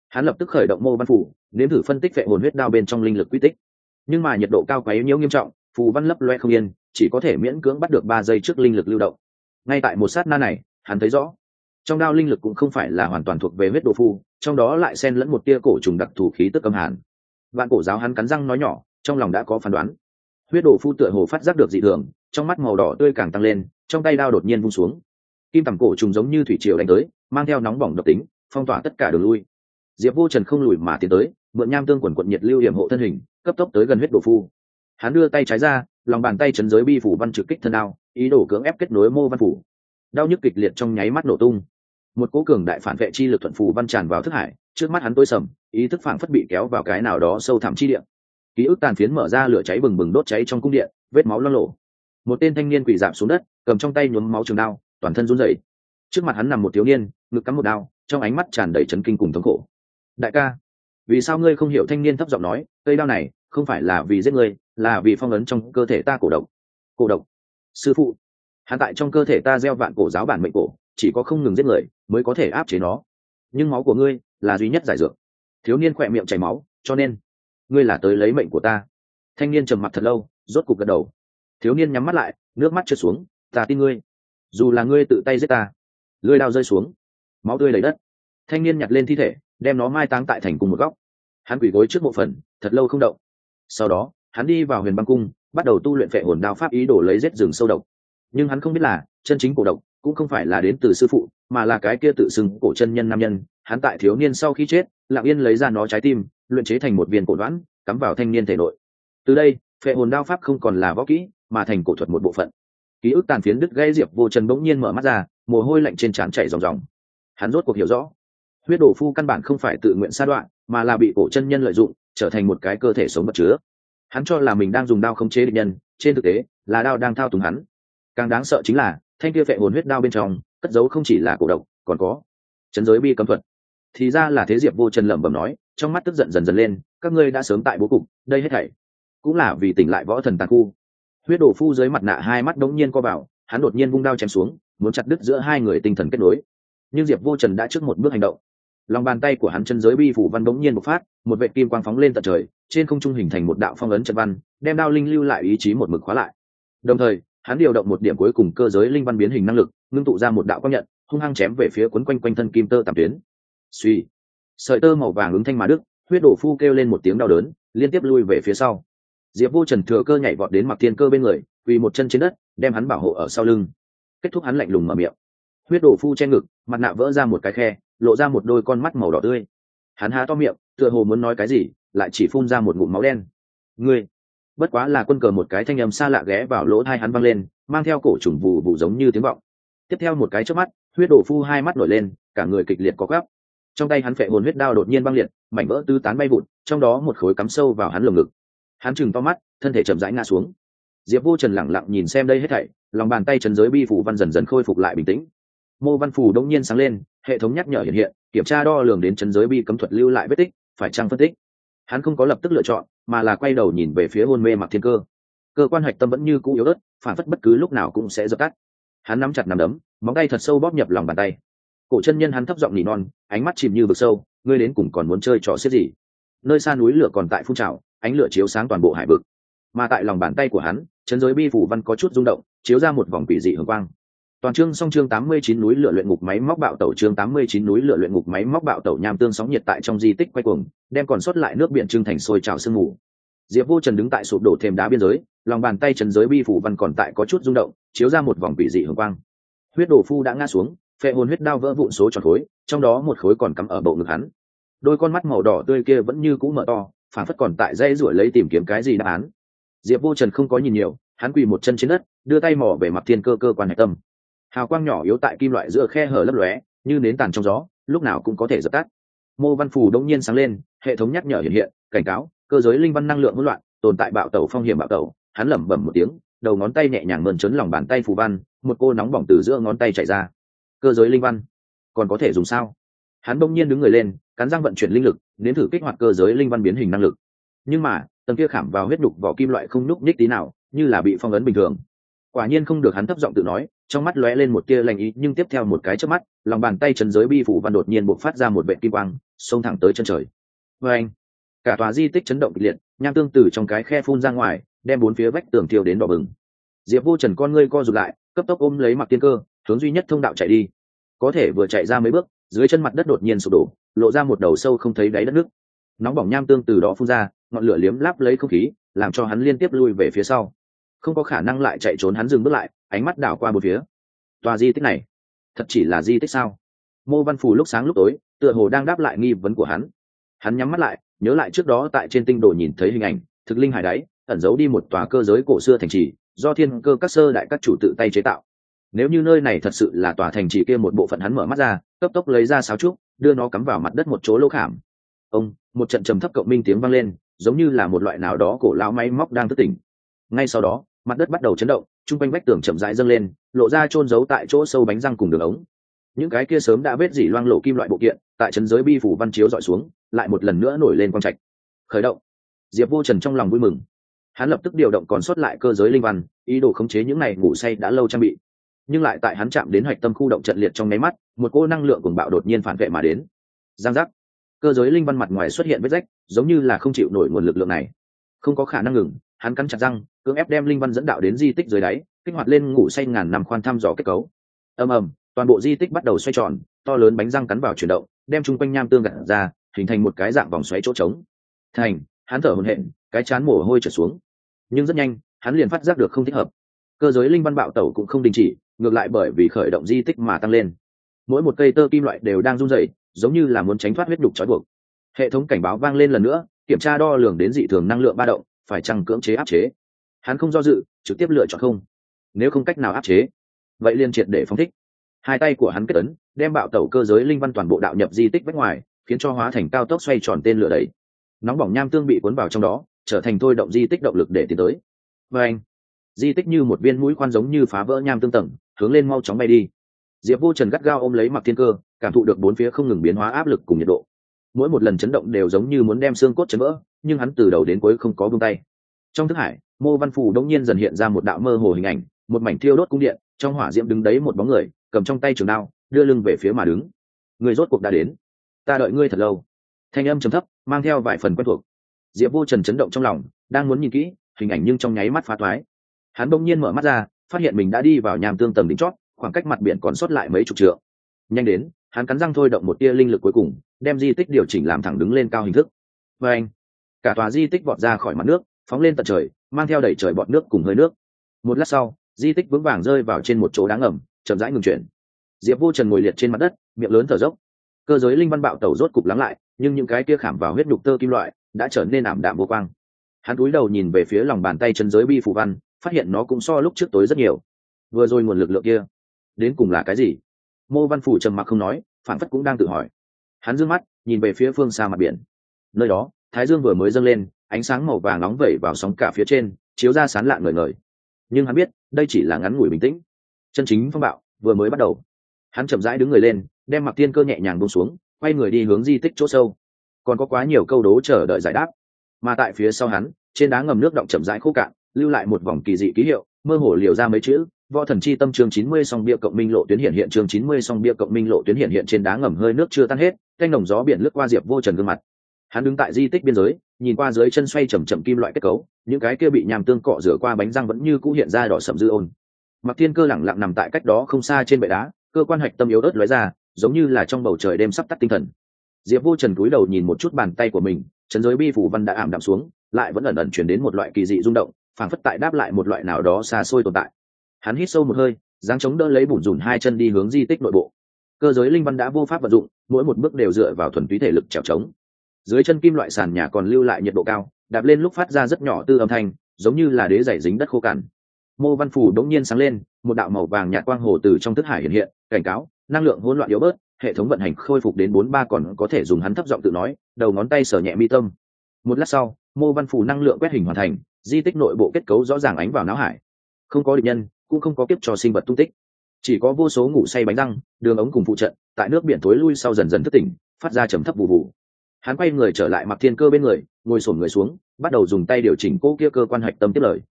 Hắn lập tức khởi động mô văn phủ, nếm thử phân tích phệ hồn huyết đao bên trong linh lực quy tích, nhưng mà nhiệt độ cao quá yếu nhiễu nghiêm trọng, phù văn lấp loe không yên, chỉ có thể miễn cưỡng bắt được ba giây trước linh lực lưu động. Ngay tại một sát na này, hắn thấy rõ, trong đao linh lực cũng không phải là hoàn toàn thuộc về huyết đồ phu, trong đó lại xen lẫn một tia cổ trùng đặc thù khí tức âm hàn. Vạn cổ giáo hắn cắn răng nói nhỏ, trong lòng đã có phán đoán. Huyết đồ phu tựa hồ phát giác được dị thường, trong mắt màu đỏ tươi càng tăng lên, trong tay đao đột nhiên vung xuống, kim tằm cổ trùng giống như thủy triều đánh tới, mang theo nóng bỏng độc tính, phong tỏa tất cả đường lui. Diệp Vô Trần không lùi mà tiến tới, mượn nham tương quần quận nhiệt lưu hiểm hộ thân hình, cấp tốc tới gần huyết đồ phu. Hắn đưa tay trái ra, lòng bàn tay chấn giới bi phủ văn trực kích thân đao, ý đồ cưỡng ép kết nối mô văn phủ. Đau nhức kịch liệt trong nháy mắt nổ tung, một cỗ cường đại phản vệ chi lực thuận phù văn tràn vào thức hải, trước mắt hắn tối sầm, ý thức phảng phất bị kéo vào cái nào đó sâu thẳm chi địa. Ký ức tàn phiến mở ra, lửa cháy bừng bừng đốt cháy trong cung điện, vết máu loang lổ. Một tên thanh niên quỳ rạp xuống đất, cầm trong tay nhuốm máu trường đao, toàn thân run rẩy. Trước mặt hắn nằm một thiếu niên, ngực cắm một đao, trong ánh mắt tràn đầy chấn kinh cùng thống khổ. Đại ca, vì sao ngươi không hiểu? Thanh niên thấp giọng nói, cây đao này không phải là vì giết ngươi, là vì phong ấn trong cơ thể ta cổ độc. Cổ độc? Sư phụ, hắn tại trong cơ thể ta gieo vạn cổ giáo bản mệnh cổ, chỉ có không ngừng giết người mới có thể áp chế nó, nhưng máu của ngươi là duy nhất giải dược. Thiếu niên khỏe miệng chảy máu, cho nên ngươi là tới lấy mệnh của ta. Thanh niên trầm mặc thật lâu, rốt cục gật đầu. Thiếu niên nhắm mắt lại, nước mắt trượt xuống, ta tin ngươi, dù là ngươi tự tay giết ta. Lưỡi đao rơi xuống, máu tươi đầy đất. Thanh niên nhặt lên thi thể, đem nó mai táng tại thành cùng một góc. Hắn quỳ gối trước mộ phần, thật lâu không động. Sau đó hắn đi vào Huyền Băng cung, bắt đầu tu luyện phệ hồn đao pháp, ý đồ lấy giết rừng sâu độc. Nhưng hắn không biết là chân chính cổ độc cũng không phải là đến từ sư phụ, mà là cái kia tự xưng cổ chân nhân nam nhân. Hắn tại thiếu niên sau khi chết, lặng yên lấy ra nó trái tim, luyện chế thành một viên cổ đoán, cắm vào thanh niên thể nội. Từ đây, phệ hồn đao pháp không còn là võ kỹ, mà thành cổ thuật một bộ phận. Ký ức tàn phiến đứt gãy, Diệp Vô Trần bỗng nhiên mở mắt ra, mồ hôi lạnh trên trán chảy ròng ròng. Hắn rốt cuộc hiểu rõ, huyết đồ phu căn bản không phải tự nguyện sa đoạn, mà là bị cổ chân nhân lợi dụng, trở thành một cái cơ thể sống vật chứa. Hắn cho là mình đang dùng đao khống chế địch nhân, trên thực tế là đao đang thao túng hắn. Càng đáng sợ chính là thanh kia phệ hồn huyết đao bên trong cất giấu không chỉ là cổ độc, còn có chấn giới bi cấm thuật. Thì ra là thế. Diệp Vô Trần lẩm bẩm nói, trong mắt tức giận dần dần lên, các ngươi đã sớm tại bố cục, đây hết thảy cũng là vì tỉnh lại võ thần tàn khu. Huyết đồ phu dưới mặt nạ hai mắt đống nhiên co vào, hắn đột nhiên vung đao chém xuống, muốn chặt đứt giữa hai người tinh thần kết nối. Nhưng Diệp Vô Trần đã trước một bước hành động. Lòng bàn tay của hắn chân giới bi phủ văn đống nhiên bộc phát, một vệt kim quang phóng lên tận trời, trên không trung hình thành một đạo phong ấn trận văn, đem đao linh lưu lại ý chí một mực khóa lại. Đồng thời, hắn điều động một điểm cuối cùng cơ giới linh văn biến hình năng lực, ngưng tụ ra một đạo quang nhận, hung hăng chém về phía quấn quanh quanh thân kim tơ tạm tuyến. Suy, sợi tơ màu vàng ứng thanh mà đứt, huyết đổ phu kêu lên một tiếng đau đớn, liên tiếp lui về phía sau. Diệp Vô Trần thừa cơ nhảy vọt đến Mặc Thiên Cơ bên người, quỳ một chân trên đất, đem hắn bảo hộ ở sau lưng. Kết thúc, hắn lạnh lùng mở miệng. Huyết đổ phu che ngực, mặt nạ vỡ ra một cái khe, lộ ra một đôi con mắt màu đỏ tươi. Hắn há to miệng, tựa hồ muốn nói cái gì, lại chỉ phun ra một ngụm máu đen. Ngươi, bất quá là quân cờ. Một cái thanh âm xa lạ ghé vào lỗ tai hắn vang lên, mang theo cổ trùng vụ vụ giống như tiếng vọng. Tiếp theo một cái chớp mắt, huyết đổ phu hai mắt nổi lên, cả người kịch liệt co quắp. Trong tay hắn phệ hồn huyết đao đột nhiên băng liệt, mảnh vỡ tứ tán bay vụn, trong đó một khối cắm sâu vào hắn lồng ngực. Hắn trừng to mắt, thân thể chậm rãi ngã xuống. Diệp Vô Trần lặng lặng nhìn xem đây hết thảy, lòng bàn tay chấn giới bi phủ văn dần dần khôi phục lại bình tĩnh. Mô văn phủ đống nhiên sáng lên, hệ thống nhắc nhở hiện hiện, kiểm tra đo lường đến chấn giới bi cấm thuật lưu lại vết tích, phải chăng phân tích. Hắn không có lập tức lựa chọn, mà là quay đầu nhìn về phía hôn mê Mặc Thiên Cơ. Cơ quan hạch tâm vẫn như cũ yếu ớt, phản phất bất cứ lúc nào cũng sẽ dập tắt. Hắn nắm chặt nắm đấm, móng tay thật sâu bóp nhập lòng bàn tay. Cổ chân nhân hắn thấp giọng nỉ non, ánh mắt chìm như vực sâu, ngươi đến cùng còn muốn chơi trò xiết gì? Nơi xa núi lửa còn tại phun trào, ánh lửa chiếu sáng toàn bộ hải vực. Mà tại lòng bàn tay của hắn, chấn giới bi phủ văn có chút rung động, chiếu ra một vòng quỷ dị hường quang. Toàn chương xong. Chương tám mươi chín núi lửa luyện ngục máy móc bạo tẩu. Chương tám mươi chín núi lửa luyện ngục máy móc bạo tẩu. Nham tương sóng nhiệt tại trong di tích quay cuồng, đem còn sót lại nước biển trưng thành sôi trào sương mù. Diệp Vô Trần đứng tại sụp đổ thềm đá biên giới, lòng bàn tay chấn giới bi phủ văn còn tại có chút rung động, chiếu ra một vòng quỷ dị hường quang. Huyết đồ phu đã ngã xuống, phệ hồn huyết đao vỡ vụn số tròn khối, trong đó một khối còn cắm ở bộ ngực hắn. Đôi con mắt màu đỏ tươi kia vẫn như cũ mở to, phản phất còn tại dây ruổi lấy tìm kiếm cái gì đáp án. Diệp Vô Trần không có nhìn nhiều, hắn quỳ một chân trên đất, đưa tay mò về Mặc Thiên Cơ cơ quan hạch tâm. Hào quang nhỏ yếu tại kim loại giữa khe hở lấp lóe, như nến tàn trong gió, lúc nào cũng có thể dập tắt. Mô văn phù đống nhiên sáng lên, hệ thống nhắc nhở hiện hiện, cảnh cáo, cơ giới linh văn năng lượng hỗn loạn, tồn tại bạo tẩu phong hiểm bạo tẩu. Hắn lẩm bẩm một tiếng, đầu ngón tay nhẹ nhàng mơn trớn lòng bàn tay phù văn, một cô nóng bỏng từ giữa ngón tay chảy ra. Cơ giới linh văn còn có thể dùng sao? Hắn bỗng nhiên đứng người lên, cắn răng vận chuyển linh lực, đến thử kích hoạt cơ giới linh văn biến hình năng lực. Nhưng mà tầng kia khảm vào huyết đục vỏ kim loại không nhúc nhích tí nào, như là bị phong ấn bình thường. Quả nhiên không được, hắn thấp giọng tự nói, trong mắt lóe lên một tia lạnh ý, nhưng tiếp theo một cái chớp mắt, lòng bàn tay chân giới bi phủ văn đột nhiên bộc phát ra một vệt kim quang, xông thẳng tới chân trời. Và anh, cả tòa di tích chấn động kịch liệt, nham tương từ trong cái khe phun ra ngoài, đem bốn phía vách tường thiêu đến đỏ bừng. Diệp Vô Trần con ngươi co rụt lại, cấp tốc ôm lấy Mạc Tiên Cơ, hướng duy nhất thông đạo chạy đi. Có thể vừa chạy ra mấy bước, dưới chân mặt đất đột nhiên sụp đổ, lộ ra một đầu sâu không thấy đáy đất nước. Nóng bỏng nham tương từ đó phun ra, ngọn lửa liếm láp lấy không khí, làm cho hắn liên tiếp lui về phía sau. Không có khả năng lại chạy trốn, hắn dừng bước lại, ánh mắt đảo qua một phía. Tòa di tích này, thật chỉ là di tích sao? Mô Văn Phù lúc sáng lúc tối, tựa hồ đang đáp lại nghi vấn của hắn. Hắn nhắm mắt lại, nhớ lại trước đó tại trên tinh đồ nhìn thấy hình ảnh, thực linh hải đáy ẩn giấu đi một tòa cơ giới cổ xưa thành trì, do thiên cơ các sơ đại các chủ tự tay chế tạo. Nếu như nơi này thật sự là tòa thành trì kia một bộ phận, hắn mở mắt ra, cấp tốc lấy ra sáo trúc, đưa nó cắm vào mặt đất một chỗ lỗ khảm. Ông, một trận trầm thấp cộng minh tiếng vang lên, giống như là một loại nào đó cổ lão máy móc đang thức tỉnh. Ngay sau đó, mặt đất bắt đầu chấn động, trung quanh vách tường chậm rãi dâng lên, lộ ra chôn giấu tại chỗ sâu bánh răng cùng đường ống. Những cái kia sớm đã vết dỉ loang lổ kim loại bộ kiện, tại chấn giới bi phủ văn chiếu dọi xuống, lại một lần nữa nổi lên quang trạch. Khởi động. Diệp Vô Trần trong lòng vui mừng. Hắn lập tức điều động còn sót lại cơ giới linh văn, ý đồ khống chế những này ngủ say đã lâu trang bị. Nhưng lại tại hắn chạm đến hạch tâm khu động trận liệt trong nháy mắt, một cỗ năng lượng cuồng bạo đột nhiên phản vệ mà đến. Giang giác. Cơ giới linh văn mặt ngoài xuất hiện vết rách, giống như là không chịu nổi nguồn lực lượng này. Không có khả năng ngừng, hắn cắn chặt răng, cưỡng ép đem linh văn dẫn đạo đến di tích dưới đáy, kích hoạt lên ngủ say ngàn năm khoan thăm dò kết cấu. Ầm ầm, toàn bộ di tích bắt đầu xoay tròn, to lớn bánh răng cắn vào chuyển động, đem chung quanh nham tương gặt ra, hình thành một cái dạng vòng xoáy chỗ trống. Thành, hắn thở hổn hển, cái chán mồ hôi trượt xuống. Nhưng rất nhanh, hắn liền phát giác được không thích hợp. Cơ giới linh văn bạo tẩu cũng không đình chỉ, ngược lại bởi vì khởi động di tích mà tăng lên. Mỗi một cây tơ kim loại đều đang run rẩy, giống như là muốn tránh thoát huyết đục trói buộc. Hệ thống cảnh báo vang lên lần nữa, kiểm tra đo lường đến dị thường năng lượng ba động, phải chăng cưỡng chế áp chế. Hắn không do dự, trực tiếp lựa chọn không. Nếu không cách nào áp chế, vậy liền triệt để phóng thích. Hai tay của hắn kết ấn, đem bạo tẩu cơ giới linh văn toàn bộ đạo nhập di tích vách ngoài, khiến cho hóa thành cao tốc xoay tròn tên lửa đẩy. Nóng bỏng nham tương bị cuốn vào trong đó, trở thành thôi động di tích động lực để tiến tới. Và anh, di tích như một viên mũi khoan giống như phá vỡ nham tương tầng, hướng lên mau chóng bay đi. Diệp Vô Trần gắt gao ôm lấy Mạc Thiên Cơ, cảm thụ được bốn phía không ngừng biến hóa áp lực cùng nhiệt độ. Mỗi một lần chấn động đều giống như muốn đem xương cốt chấn vỡ, nhưng hắn từ đầu đến cuối không có buông tay. Trong thức hải, Mô Văn Phù đống nhiên dần hiện ra một đạo mơ hồ hình ảnh, một mảnh thiêu đốt cung điện, trong hỏa diễm đứng đấy một bóng người, cầm trong tay trường đao, đưa lưng về phía mà đứng. Người rốt cuộc đã đến, ta đợi ngươi thật lâu. Thanh âm trầm thấp, mang theo vài phần quen thuộc. Diệp Vô Trần chấn động trong lòng, đang muốn nhìn kỹ hình ảnh nhưng trong nháy mắt phá toái. Hắn bỗng nhiên mở mắt ra, phát hiện mình đã đi vào nham tương tầng đỉnh chót, khoảng cách mặt biển còn sót lại mấy chục trượng. Nhanh đến, hắn cắn răng thôi động một tia linh lực cuối cùng, đem di tích điều chỉnh làm thẳng đứng lên cao hình thức. Và anh, cả tòa di tích vọt ra khỏi mặt nước, phóng lên tận trời, mang theo đẩy trời bọt nước cùng hơi nước. Một lát sau, di tích vững vàng rơi vào trên một chỗ đá ngầm, chậm rãi ngừng chuyển. Diệp Vô Trần ngồi liệt trên mặt đất, miệng lớn thở dốc. Cơ giới linh văn bạo tẩu rốt cục lắng lại, nhưng những cái kia khảm vào huyết nhục tơ kim loại đã trở nên ảm đạm vô quang. Hắn cúi đầu nhìn về phía lòng bàn tay chân giới bi phù văn, phát hiện nó cũng so lúc trước tối rất nhiều. Vừa rồi nguồn lực lượng kia, đến cùng là cái gì? Mô Văn Phủ trầm mặc không nói, phản phất cũng đang tự hỏi. Hắn dương mắt nhìn về phía phương xa mặt biển. Nơi đó, thái dương vừa mới dâng lên, ánh sáng màu vàng nóng vẩy vào sóng cả phía trên, chiếu ra sán lạn ngời ngời. Nhưng hắn biết, đây chỉ là ngắn ngủi bình tĩnh. Chân chính phong bạo vừa mới bắt đầu. Hắn chậm rãi đứng người lên, đem Mạc Thiên Cơ nhẹ nhàng buông xuống, quay người đi hướng di tích chỗ sâu. Còn có quá nhiều câu đố chờ đợi giải đáp. Mà tại phía sau hắn, trên đá ngầm nước động chậm rãi khô cạn, lưu lại một vòng kỳ dị ký hiệu, mơ hồ liều ra mấy chữ: Võ Thần Chi Tâm chương chín mươi song bia cộng minh lộ tuyến hiện hiện chương chín mươi song bia cộng minh lộ tuyến hiện hiện trên đá ngầm hơi nước chưa tan hết, canh đồng gió biển lướt qua Diệp Vô Trần gương mặt. Hắn đứng tại di tích biên giới, nhìn qua dưới chân xoay chậm chậm kim loại kết cấu, những cái kia bị nhàm tương cọ rửa qua bánh răng vẫn như cũ hiện ra đỏ sẫm dư ôn. Mạc Thiên Cơ lẳng lặng nằm tại cách đó không xa trên bệ đá, cơ quan hạch tâm yếu ớt lóe ra, giống như là trong bầu trời đêm sắp tắt tinh thần. Diệp Vô Trần cúi đầu nhìn một chút bàn tay của mình, chấn giới bi phủ văn đã ảm đạm xuống, lại vẫn ẩn ẩn truyền đến một loại kỳ dị rung động, phảng phất tại đáp lại một loại nào đó xa xôi tồn tại. Hắn hít sâu một hơi, giáng chống đỡ lấy bủn rủn hai chân đi hướng di tích nội bộ. Cơ giới linh văn đã vô pháp vận dụng, mỗi một bước đều dựa vào thuần túy thể lực trèo trống. Dưới chân kim loại sàn nhà còn lưu lại nhiệt độ cao, đạp lên lúc phát ra rất nhỏ tư âm thanh, giống như là đế giày dính đất khô cằn. Mô Văn Phủ đống nhiên sáng lên, một đạo màu vàng nhạt quang hồ từ trong thức hải hiện hiện, cảnh cáo năng lượng hỗn loạn yếu bớt, hệ thống vận hành khôi phục đến bốn ba, còn có thể dùng hắn thấp giọng tự nói, đầu ngón tay sờ nhẹ mi tâm. Một lát sau, Mô Văn Phủ năng lượng quét hình hoàn thành, di tích nội bộ kết cấu rõ ràng ánh vào não hải. Không có địch nhân, cũng không có kiếp cho sinh vật tung tích, chỉ có vô số ngủ say bánh răng, đường ống cùng phụ trận tại nước biển tối lui sau dần dần thức tỉnh, phát ra trầm thấp vụ vụ. Hắn quay người trở lại Mạc Thiên Cơ bên người, ngồi xổm người xuống, bắt đầu dùng tay điều chỉnh cố kia cơ quan hạch tâm tiếp lời.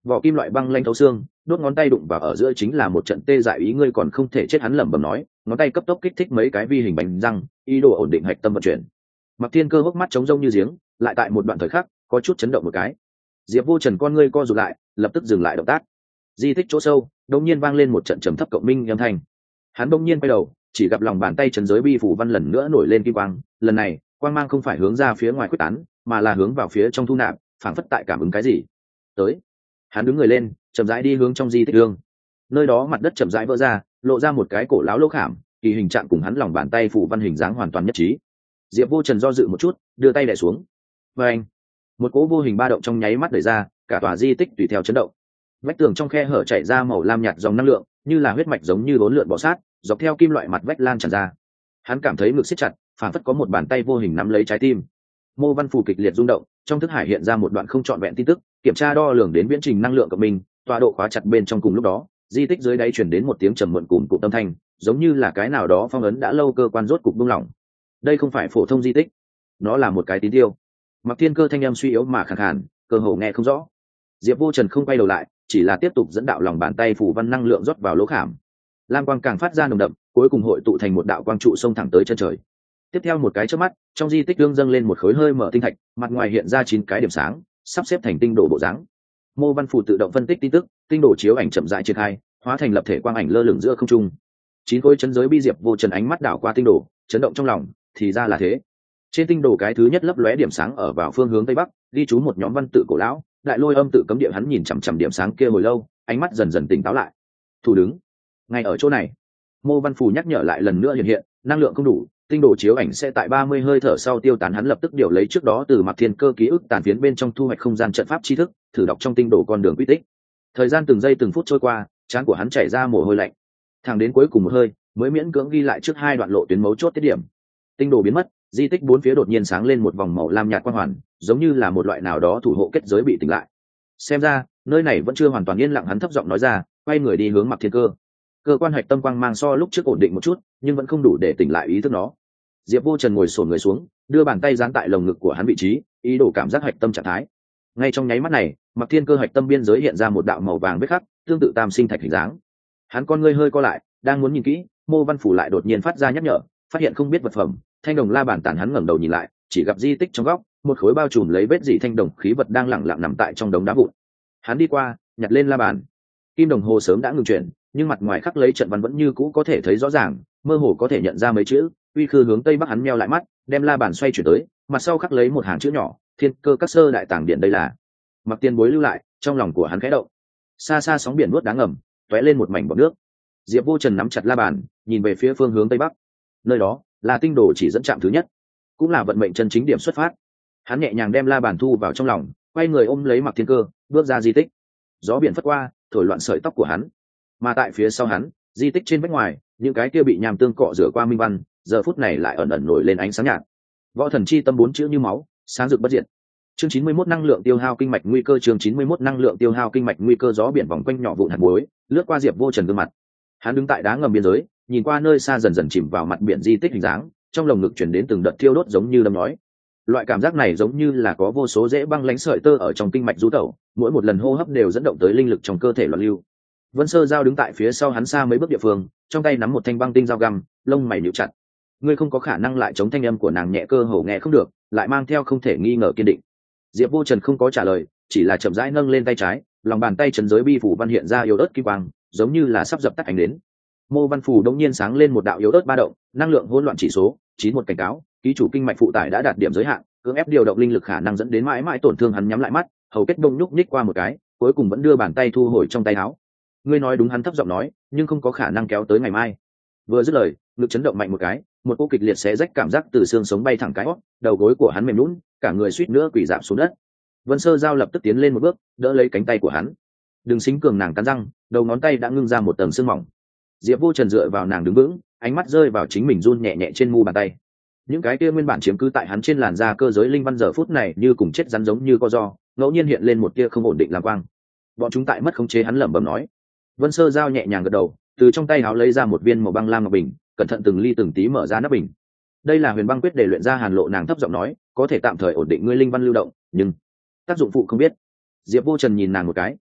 vỏ kim loại băng lanh thấu xương, đốt ngón tay đụng vào ở giữa chính là một trận tê dại, ý ngươi còn không thể chết, hắn lẩm bẩm nói, ngón tay cấp tốc kích thích mấy cái vi hình bánh răng, ý đồ ổn định hạch tâm vận chuyển. Mặc Thiên Cơ hốc mắt trống rông như giếng, lại tại một đoạn thời khắc có chút chấn động một cái. Diệp Vô Trần con ngươi co rụt lại, lập tức dừng lại động tác. Di tích chỗ sâu, đột nhiên vang lên một trận trầm thấp cộng minh âm thanh. Hắn bỗng nhiên quay đầu, chỉ gặp lòng bàn tay trấn giới bi phủ văn lần nữa nổi lên kim quang, lần này, quang mang không phải hướng ra phía ngoài quyết tán, mà là hướng vào phía trong thu nạp, phảng phất tại cảm ứng cái gì. Tới. Hắn đứng người lên, chậm rãi đi hướng trong di tích đường. Nơi đó mặt đất chậm rãi vỡ ra, lộ ra một cái cổ lão lỗ khảm, kỳ hình trạng cùng hắn lòng bàn tay phủ văn hình dáng hoàn toàn nhất trí. Diệp Vô Trần do dự một chút, đưa tay đè xuống. Và anh, một cỗ vô hình ba động trong nháy mắt đẩy ra, cả tòa di tích tùy theo chấn động. Vách tường trong khe hở chảy ra màu lam nhạt dòng năng lượng, như là huyết mạch giống như bốn lượn bò sát, dọc theo kim loại mặt vách lan tràn ra. Hắn cảm thấy ngực siết chặt, phảng phất có một bàn tay vô hình nắm lấy trái tim. Mô Văn Phù kịch liệt rung động, trong thức hải hiện ra một đoạn không trọn vẹn tin tức, kiểm tra đo lường đến viễn trình năng lượng của mình, tọa độ khóa chặt bên trong. Cùng lúc đó, di tích dưới đáy truyền đến một tiếng trầm muộn cùn cụm âm thanh, giống như là cái nào đó phong ấn đã lâu cơ quan rốt cục buông lỏng. Đây không phải phổ thông di tích, nó là một cái tín tiêu. Mặc Thiên Cơ thanh âm suy yếu mà khàn khàn, cơ hồ nghe không rõ. Diệp Vô Trần không quay đầu lại, chỉ là tiếp tục dẫn đạo lòng bàn tay phủ văn năng lượng rót vào lỗ khảm. Lam quang càng phát ra nồng đậm, cuối cùng hội tụ thành một đạo quang trụ xông thẳng tới chân trời. Tiếp theo một cái chớp mắt, trong di tích đương dâng lên một khối hơi mở tinh thạch, mặt ngoài hiện ra chín cái điểm sáng, sắp xếp thành tinh đồ bộ dáng. Mô Văn Phù tự động phân tích tin tức, tinh đồ chiếu ảnh chậm rãi triển khai, hóa thành lập thể quang ảnh lơ lửng giữa không trung. Chín khối chân giới bi Diệp Vô Trần ánh mắt đảo qua tinh đồ, chấn động trong lòng, thì ra là thế. Trên tinh đồ cái thứ nhất lấp lóe điểm sáng ở vào phương hướng tây bắc, ghi chú một nhóm văn tự cổ lão, đại lôi âm tự cấm địa. Hắn nhìn chằm chằm điểm sáng kia hồi lâu, ánh mắt dần dần tỉnh táo lại. Thủ đứng ngay ở chỗ này. Mô Văn Phù nhắc nhở lại lần nữa hiện hiện, năng lượng không đủ, tinh đồ chiếu ảnh sẽ tại ba mươi hơi thở sau tiêu tán. Hắn lập tức điều lấy trước đó từ Mặc Thiên Cơ ký ức tàn phiến bên trong thu hoạch không gian trận pháp tri thức, thử đọc trong tinh đồ con đường quy tích. Thời gian từng giây từng phút trôi qua, trán của hắn chảy ra mồ hôi lạnh. Thẳng đến cuối cùng một hơi, mới miễn cưỡng ghi lại trước hai đoạn lộ tuyến mấu chốt tiết điểm. Tinh đồ biến mất, di tích bốn phía đột nhiên sáng lên một vòng màu lam nhạt quang hoàn, giống như là một loại nào đó thủ hộ kết giới bị tỉnh lại. Xem ra, nơi này vẫn chưa hoàn toàn yên lặng, hắn thấp giọng nói ra, quay người đi hướng Mặc Thiên Cơ. Cơ quan hạch tâm quang mang so lúc trước ổn định một chút, nhưng vẫn không đủ để tỉnh lại ý thức nó. Diệp Vô Trần ngồi xổm người xuống, đưa bàn tay dán tại lồng ngực của hắn vị trí, ý đồ cảm giác hạch tâm trạng thái. Ngay trong nháy mắt này, Mặc Thiên Cơ hạch tâm biên giới hiện ra một đạo màu vàng vết khắc, tương tự tam sinh thạch hình dáng. Hắn con ngươi hơi co lại, đang muốn nhìn kỹ, Mô Văn Phủ lại đột nhiên phát ra nhắc nhở, phát hiện không biết vật phẩm. Thanh đồng la bàn tản. Hắn ngẩng đầu nhìn lại, chỉ gặp di tích trong góc, một khối bao trùm lấy vết dỉ thanh đồng khí vật đang lẳng lặng nằm tại trong đống đá vụn. Hắn đi qua, nhặt lên la bàn. Kim đồng hồ sớm đã ngừng chuyển, nhưng mặt ngoài khắc lấy trận văn vẫn như cũ có thể thấy rõ ràng, mơ hồ có thể nhận ra mấy chữ. Uy khư hướng tây bắc. Hắn meo lại mắt, đem la bàn xoay chuyển tới, mặt sau khắc lấy một hàng chữ nhỏ, Thiên Cơ các sơ đại tàng điện. Đây là Mặc Tiền Bối lưu lại. Trong lòng của hắn khẽ động. Xa xa sóng biển nuốt đá ngầm, tóe lên một mảnh bọt nước. Diệp Vô Trần nắm chặt la bàn, nhìn về phía phương hướng tây bắc. Nơi đó là tinh đồ chỉ dẫn trạm thứ nhất, cũng là vận mệnh chân chính điểm xuất phát. Hắn nhẹ nhàng đem la bàn thu vào trong lòng, quay người ôm lấy Mặc Thiên Cơ, bước ra di tích. Gió biển phất qua, thổi loạn sợi tóc của hắn. Mà tại phía sau hắn, di tích trên vách ngoài, những cái kia bị nhàm tương cọ rửa qua minh văn, giờ phút này lại ẩn ẩn nổi lên ánh sáng nhạt. Võ thần chi tâm bốn chữ như máu, sáng rực bất diệt. Chương chín mươi mốt năng lượng tiêu hao kinh mạch nguy cơ. Chương chín mươi mốt năng lượng tiêu hao kinh mạch nguy cơ. Gió biển vòng quanh nhỏ vụn hạt muối, lướt qua Diệp Vô Trần gương mặt. Hắn đứng tại đá ngầm biên giới, nhìn qua nơi xa dần dần chìm vào mặt biển di tích hình dáng, trong lồng ngực chuyển đến từng đợt thiêu đốt giống như đâm nói. Loại cảm giác này giống như là có vô số dễ băng lánh sợi tơ ở trong kinh mạch du tẩu, mỗi một lần hô hấp đều dẫn động tới linh lực trong cơ thể loạn lưu. Vân Sơ Giao đứng tại phía sau hắn xa mấy bước địa phương, trong tay nắm một thanh băng tinh dao găm, lông mày nhíu chặt. Ngươi không có khả năng lại chống thanh âm của nàng nhẹ cơ hồ nghe không được, lại mang theo không thể nghi ngờ kiên định. Diệp Vô Trần không có trả lời, chỉ là chậm rãi nâng lên tay trái, lòng bàn tay trấn giới bi phủ văn hiện ra yếu ớt kim quang, giống như là sắp dập tắt ánh đến. Mô Văn Phù đống nhiên sáng lên một đạo yếu ớt ba động, năng lượng hỗn loạn chỉ số chín một cảnh cáo, ký chủ kinh mạch phụ tải đã đạt điểm giới hạn, cưỡng ép điều động linh lực khả năng dẫn đến mãi mãi tổn thương. Hắn nhắm lại mắt, hầu kết đông nhúc nhích qua một cái, cuối cùng vẫn đưa bàn tay thu hồi trong tay áo. Ngươi nói đúng, hắn thấp giọng nói, nhưng không có khả năng kéo tới ngày mai. Vừa dứt lời, ngực chấn động mạnh một cái, một cỗ kịch liệt xé rách cảm giác từ xương sống bay thẳng cái hót, đầu gối của hắn mềm nhũn, cả người suýt nữa quỳ rạp xuống đất. Vân Sơ Giao lập tức tiến lên một bước, đỡ lấy cánh tay của hắn. Đừng xính cường, nàng cắn răng, đầu ngón tay đã ngưng ra một tầng sương mỏng. Diệp Vô Trần dựa vào nàng đứng vững, ánh mắt rơi vào chính mình run nhẹ nhẹ trên mu bàn tay. Những cái kia nguyên bản chiếm cứ tại hắn trên làn da cơ giới linh văn giờ phút này như cùng chết rắn giống như co ro, ngẫu nhiên hiện lên một tia không ổn định làm quang. Bọn chúng tại mất khống chế. Hắn lẩm bẩm nói. Vân Sơ Giao nhẹ nhàng gật đầu, từ trong tay áo lấy ra một viên màu băng lam ngọc bình, cẩn thận từng ly từng tí mở ra nắp bình. Đây là huyền băng quyết để luyện ra hàn lộ. Nàng thấp giọng nói, có thể tạm thời ổn định ngươi linh văn lưu động, nhưng tác dụng phụ không biết. Diệp Vô Trần nhìn nàng một cái,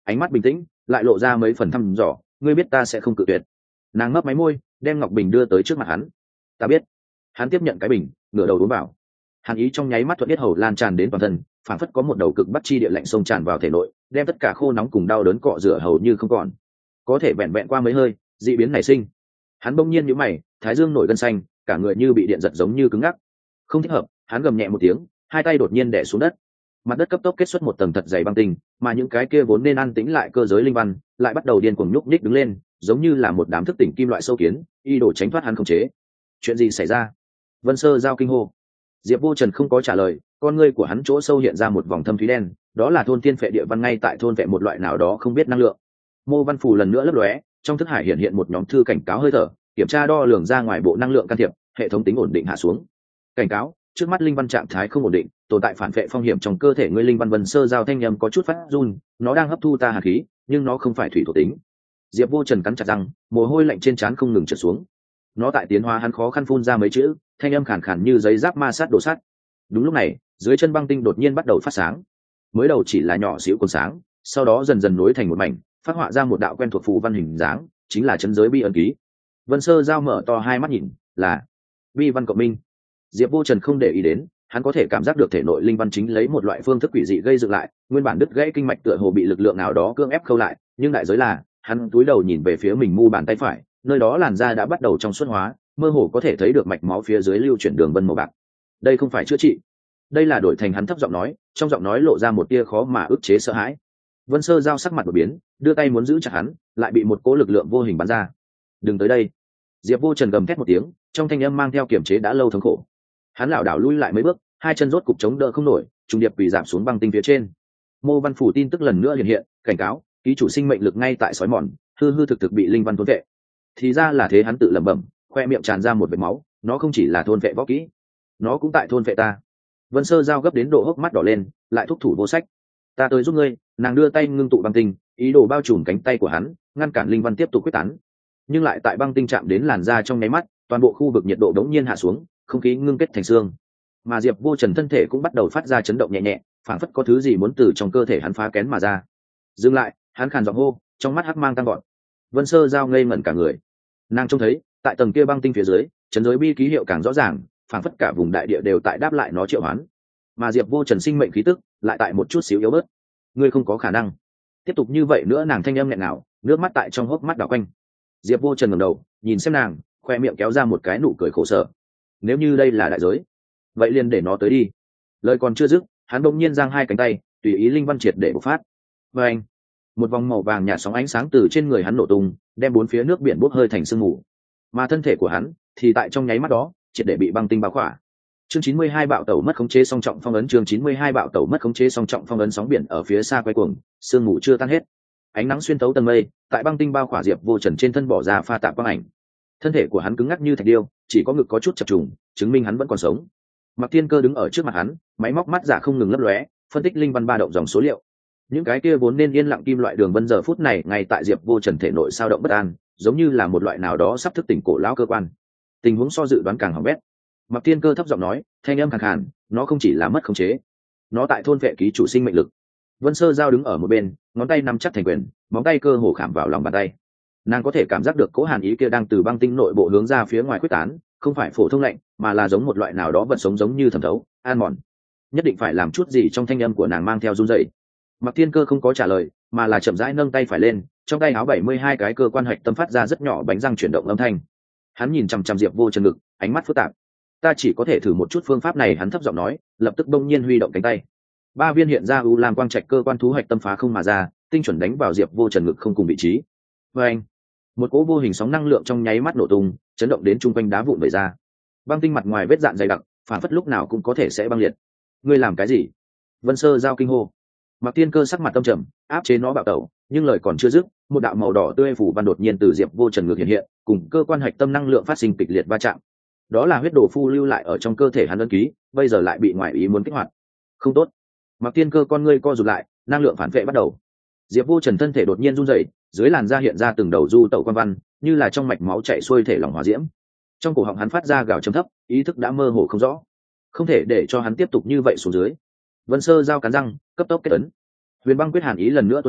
ánh mắt bình tĩnh lại lộ ra mấy phần thăm dò, ngươi biết ta sẽ không cự tuyệt. Nàng mấp máy môi đem ngọc bình đưa tới trước mặt hắn. Ta biết. Hắn tiếp nhận cái bình, ngửa đầu uống vào. Hàn ý trong nháy mắt thuận tiết hầu lan tràn đến toàn thân, phảng phất có một đầu cực bắc chi địa lạnh sông tràn vào thể nội, đem tất cả khô nóng cùng đau đớn cọ rửa hầu như không còn. Có thể vẹn vẹn qua mấy hơi, dị biến nảy sinh. Hắn bỗng nhiên nhíu mày, thái dương nổi gân xanh, cả người như bị điện giật giống như cứng ngắc. Không thích hợp, hắn gầm nhẹ một tiếng, hai tay đột nhiên đè xuống đất. Mặt đất cấp tốc kết xuất một tầng thật dày băng tinh, mà những cái kia vốn nên an tĩnh lại cơ giới linh văn, lại bắt đầu điên cuồng nhúc nhích đứng lên, giống như là một đám thức tỉnh kim loại sâu kiến, y đồ tránh thoát hắn khống chế. Chuyện gì xảy ra? Vân Sơ giao kinh hô. Diệp Vô Trần không có trả lời, con ngươi của hắn chỗ sâu hiện ra một vòng thâm thúy đen, đó là thôn thiên phệ địa văn ngay tại thôn vệ một loại nào đó không biết năng lượng. Mô Văn Phù lần nữa lấp lóe, trong thức hải hiện hiện một nhóm thư cảnh cáo hơi thở, kiểm tra đo lường ra ngoài bộ năng lượng can thiệp, hệ thống tính ổn định hạ xuống. Cảnh cáo, trước mắt linh văn trạng thái không ổn định, tồn tại phản vệ phong hiểm trong cơ thể ngươi. Linh văn Vân Sơ giao thanh nhầm có chút phát run, nó đang hấp thu ta hàn khí, nhưng nó không phải thủy thuộc tính. Diệp Vô Trần cắn chặt răng, mồ hôi lạnh trên trán không ngừng trượt xuống. Nó tại tiến hóa hắn khó khăn phun ra mấy chữ, thanh âm khàn khàn như giấy giáp ma sát đổ sắt. Đúng lúc này, dưới chân băng tinh đột nhiên bắt đầu phát sáng. Mới đầu chỉ là nhỏ xíu còn sáng, sau đó dần dần nối thành một mảnh, phát họa ra một đạo quen thuộc phù văn hình dáng, chính là chấn giới bi ấn ký. Vân Sơ giao mở to hai mắt nhìn, là bi văn cộng minh. Diệp Vô Trần không để ý đến, hắn có thể cảm giác được thể nội linh văn chính lấy một loại phương thức quỷ dị gây dựng lại, nguyên bản đứt gãy kinh mạch tựa hồ bị lực lượng nào đó cưỡng ép khâu lại, nhưng đại giới là, hắn cúi đầu nhìn về phía mình mu bàn tay phải, nơi đó làn da đã bắt đầu trong suốt hóa, mơ hồ có thể thấy được mạch máu phía dưới lưu chuyển đường vân màu bạc. Đây không phải chữa trị, đây là đổi thành. Hắn thấp giọng nói, trong giọng nói lộ ra một tia khó mà ức chế sợ hãi. Vân Sơ giao sắc mặt đột biến, đưa tay muốn giữ chặt hắn, lại bị một cỗ lực lượng vô hình bắn ra. Đừng tới đây. Diệp Vô Trần gầm thét một tiếng, trong thanh âm mang theo kiềm chế đã lâu thống khổ. Hắn lảo đảo lui lại mấy bước, hai chân rốt cục chống đỡ không nổi, trùng điệp quỳ giảm xuống băng tinh phía trên. Mô Văn Phủ tin tức lần nữa hiện hiện, cảnh cáo, ký chủ sinh mệnh lực ngay tại sói mòn, hư hư thực thực bị linh văn thôn vệ. Thì ra là thế. Hắn tự lẩm bẩm, khoe miệng tràn ra một vệt máu. Nó không chỉ là thôn vệ võ kỹ, nó cũng tại thôn vệ ta. Vân Sơ giao gấp đến độ hốc mắt đỏ lên, lại thúc thủ vô sách. Ta tới giúp ngươi. Nàng đưa tay ngưng tụ băng tinh, ý đồ bao trùm cánh tay của hắn, ngăn cản linh văn tiếp tục quyết tán. Nhưng lại tại băng tinh chạm đến làn da trong nháy mắt, toàn bộ khu vực nhiệt độ đống nhiên hạ xuống, không khí ngưng kết thành xương. Mà Diệp Vô Trần thân thể cũng bắt đầu phát ra chấn động nhẹ nhẹ, phảng phất có thứ gì muốn từ trong cơ thể hắn phá kén mà ra. Dừng lại. Hắn khàn giọng hô, trong mắt hắc mang tăng gọn. Vân Sơ giao ngây ngẩn cả người. Nàng trông thấy, tại tầng kia băng tinh phía dưới, chấn giới bi ký hiệu càng rõ ràng, phảng phất cả vùng đại địa đều tại đáp lại nó triệu hoán. Mà Diệp Vô Trần sinh mệnh khí tức lại tại một chút xíu yếu bớt. Ngươi không có khả năng. Tiếp tục như vậy nữa. Nàng thanh âm nghẹn ngào, nước mắt tại trong hốc mắt đảo quanh. Diệp Vô Trần ngẩng đầu, nhìn xem nàng, khoe miệng kéo ra một cái nụ cười khổ sở. Nếu như đây là đại giới, vậy liền để nó tới đi. Lời còn chưa dứt, hắn đột nhiên giang hai cánh tay, tùy ý linh văn triệt để bộc phát. Và anh, một vòng màu vàng nhạt sóng ánh sáng từ trên người hắn nổ tung, đem bốn phía nước biển bốc hơi thành sương mù. Mà thân thể của hắn thì tại trong nháy mắt đó triệt để bị băng tinh bao khỏa. Chương chín mươi hai bạo tẩu mất khống chế song trọng phong ấn. Chương chín mươi hai bạo tẩu mất khống chế song trọng phong ấn. Sóng biển ở phía xa quay cuồng, sương mù chưa tan hết. Ánh nắng xuyên thấu tầng mây, tại băng tinh bao khỏa Diệp Vô Trần trên thân bỏ ra pha tạp quang ảnh. Thân thể của hắn cứng ngắc như thạch điêu, chỉ có ngực có chút chập trùng, chứng minh hắn vẫn còn sống. Mặc Thiên Cơ đứng ở trước mặt hắn, máy móc mắt giả không ngừng lấp lóe, phân tích linh văn ba động dòng số liệu. Những cái kia vốn nên yên lặng kim loại đường vân giờ phút này ngay tại Diệp Vô Trần thể nội sao động bất an, giống như là một loại nào đó sắp thức tỉnh cổ lão cơ quan. Tình huống so dự đoán càng hỏng bét. Mặc Thiên Cơ thấp giọng nói, thanh âm khàn khàn, nó không chỉ là mất khống chế, nó tại thôn vệ ký chủ sinh mệnh lực. Vân Sơ giao đứng ở một bên, ngón tay nắm chắc thành quyền, móng tay cơ hồ khảm vào lòng bàn tay. Nàng có thể cảm giác được cỗ hàn ý kia đang từ băng tinh nội bộ hướng ra phía ngoài quyết tán, không phải phổ thông lạnh, mà là giống một loại nào đó vật sống giống như thẩm thấu, an mòn. Nhất định phải làm chút gì. Trong thanh âm của nàng mang theo run rẩy. Mặc Thiên Cơ không có trả lời, mà là chậm rãi nâng tay phải lên, trong tay áo bảy mươi hai cái cơ quan hạch tâm phát ra rất nhỏ bánh răng chuyển động âm thanh. Hắn nhìn chằm chằm Diệp Vô Trần ngực, ánh mắt phức tạp. Ta chỉ có thể thử một chút phương pháp này. Hắn thấp giọng nói, lập tức đông nhiên huy động cánh tay. Ba viên hiện ra u lam quang trạch cơ quan thú hạch tâm phá không mà ra, tinh chuẩn đánh vào Diệp Vô Trần ngực không cùng vị trí. Và anh, một cỗ vô hình sóng năng lượng trong nháy mắt nổ tung, chấn động đến chung quanh đá vụn vẩy ra. Băng tinh mặt ngoài vết dạn dày đặc, phản phất lúc nào cũng có thể sẽ băng liệt. Ngươi làm cái gì? Vân Sơ giao kinh hô. Mặc Thiên Cơ sắc mặt tâm trầm, áp chế nó bạo tẩu, nhưng lời còn chưa dứt, một đạo màu đỏ tươi phủ văn đột nhiên từ Diệp Vô Trần ngực hiện hiện, cùng cơ quan hạch tâm năng lượng phát sinh kịch liệt va chạm. Đó là huyết đồ phu lưu lại ở trong cơ thể hắn ấn ký, bây giờ lại bị ngoại ý muốn kích hoạt. Không tốt. Mặc Thiên Cơ con ngươi co rụt lại, năng lượng phản vệ bắt đầu. Diệp Vô Trần thân thể đột nhiên run rẩy, dưới làn da hiện ra từng đầu du tẩu quan văn, như là trong mạch máu chảy xuôi thể lỏng hỏa diễm. Trong cổ họng hắn phát ra gào trầm thấp, ý thức đã mơ hồ không rõ. Không thể để cho hắn tiếp tục như vậy xuống dưới. Vân Sơ giao cắn răng, cấp tốc kết ấn. Huyền băng quyết hàn ý lần nữa tuôn ra,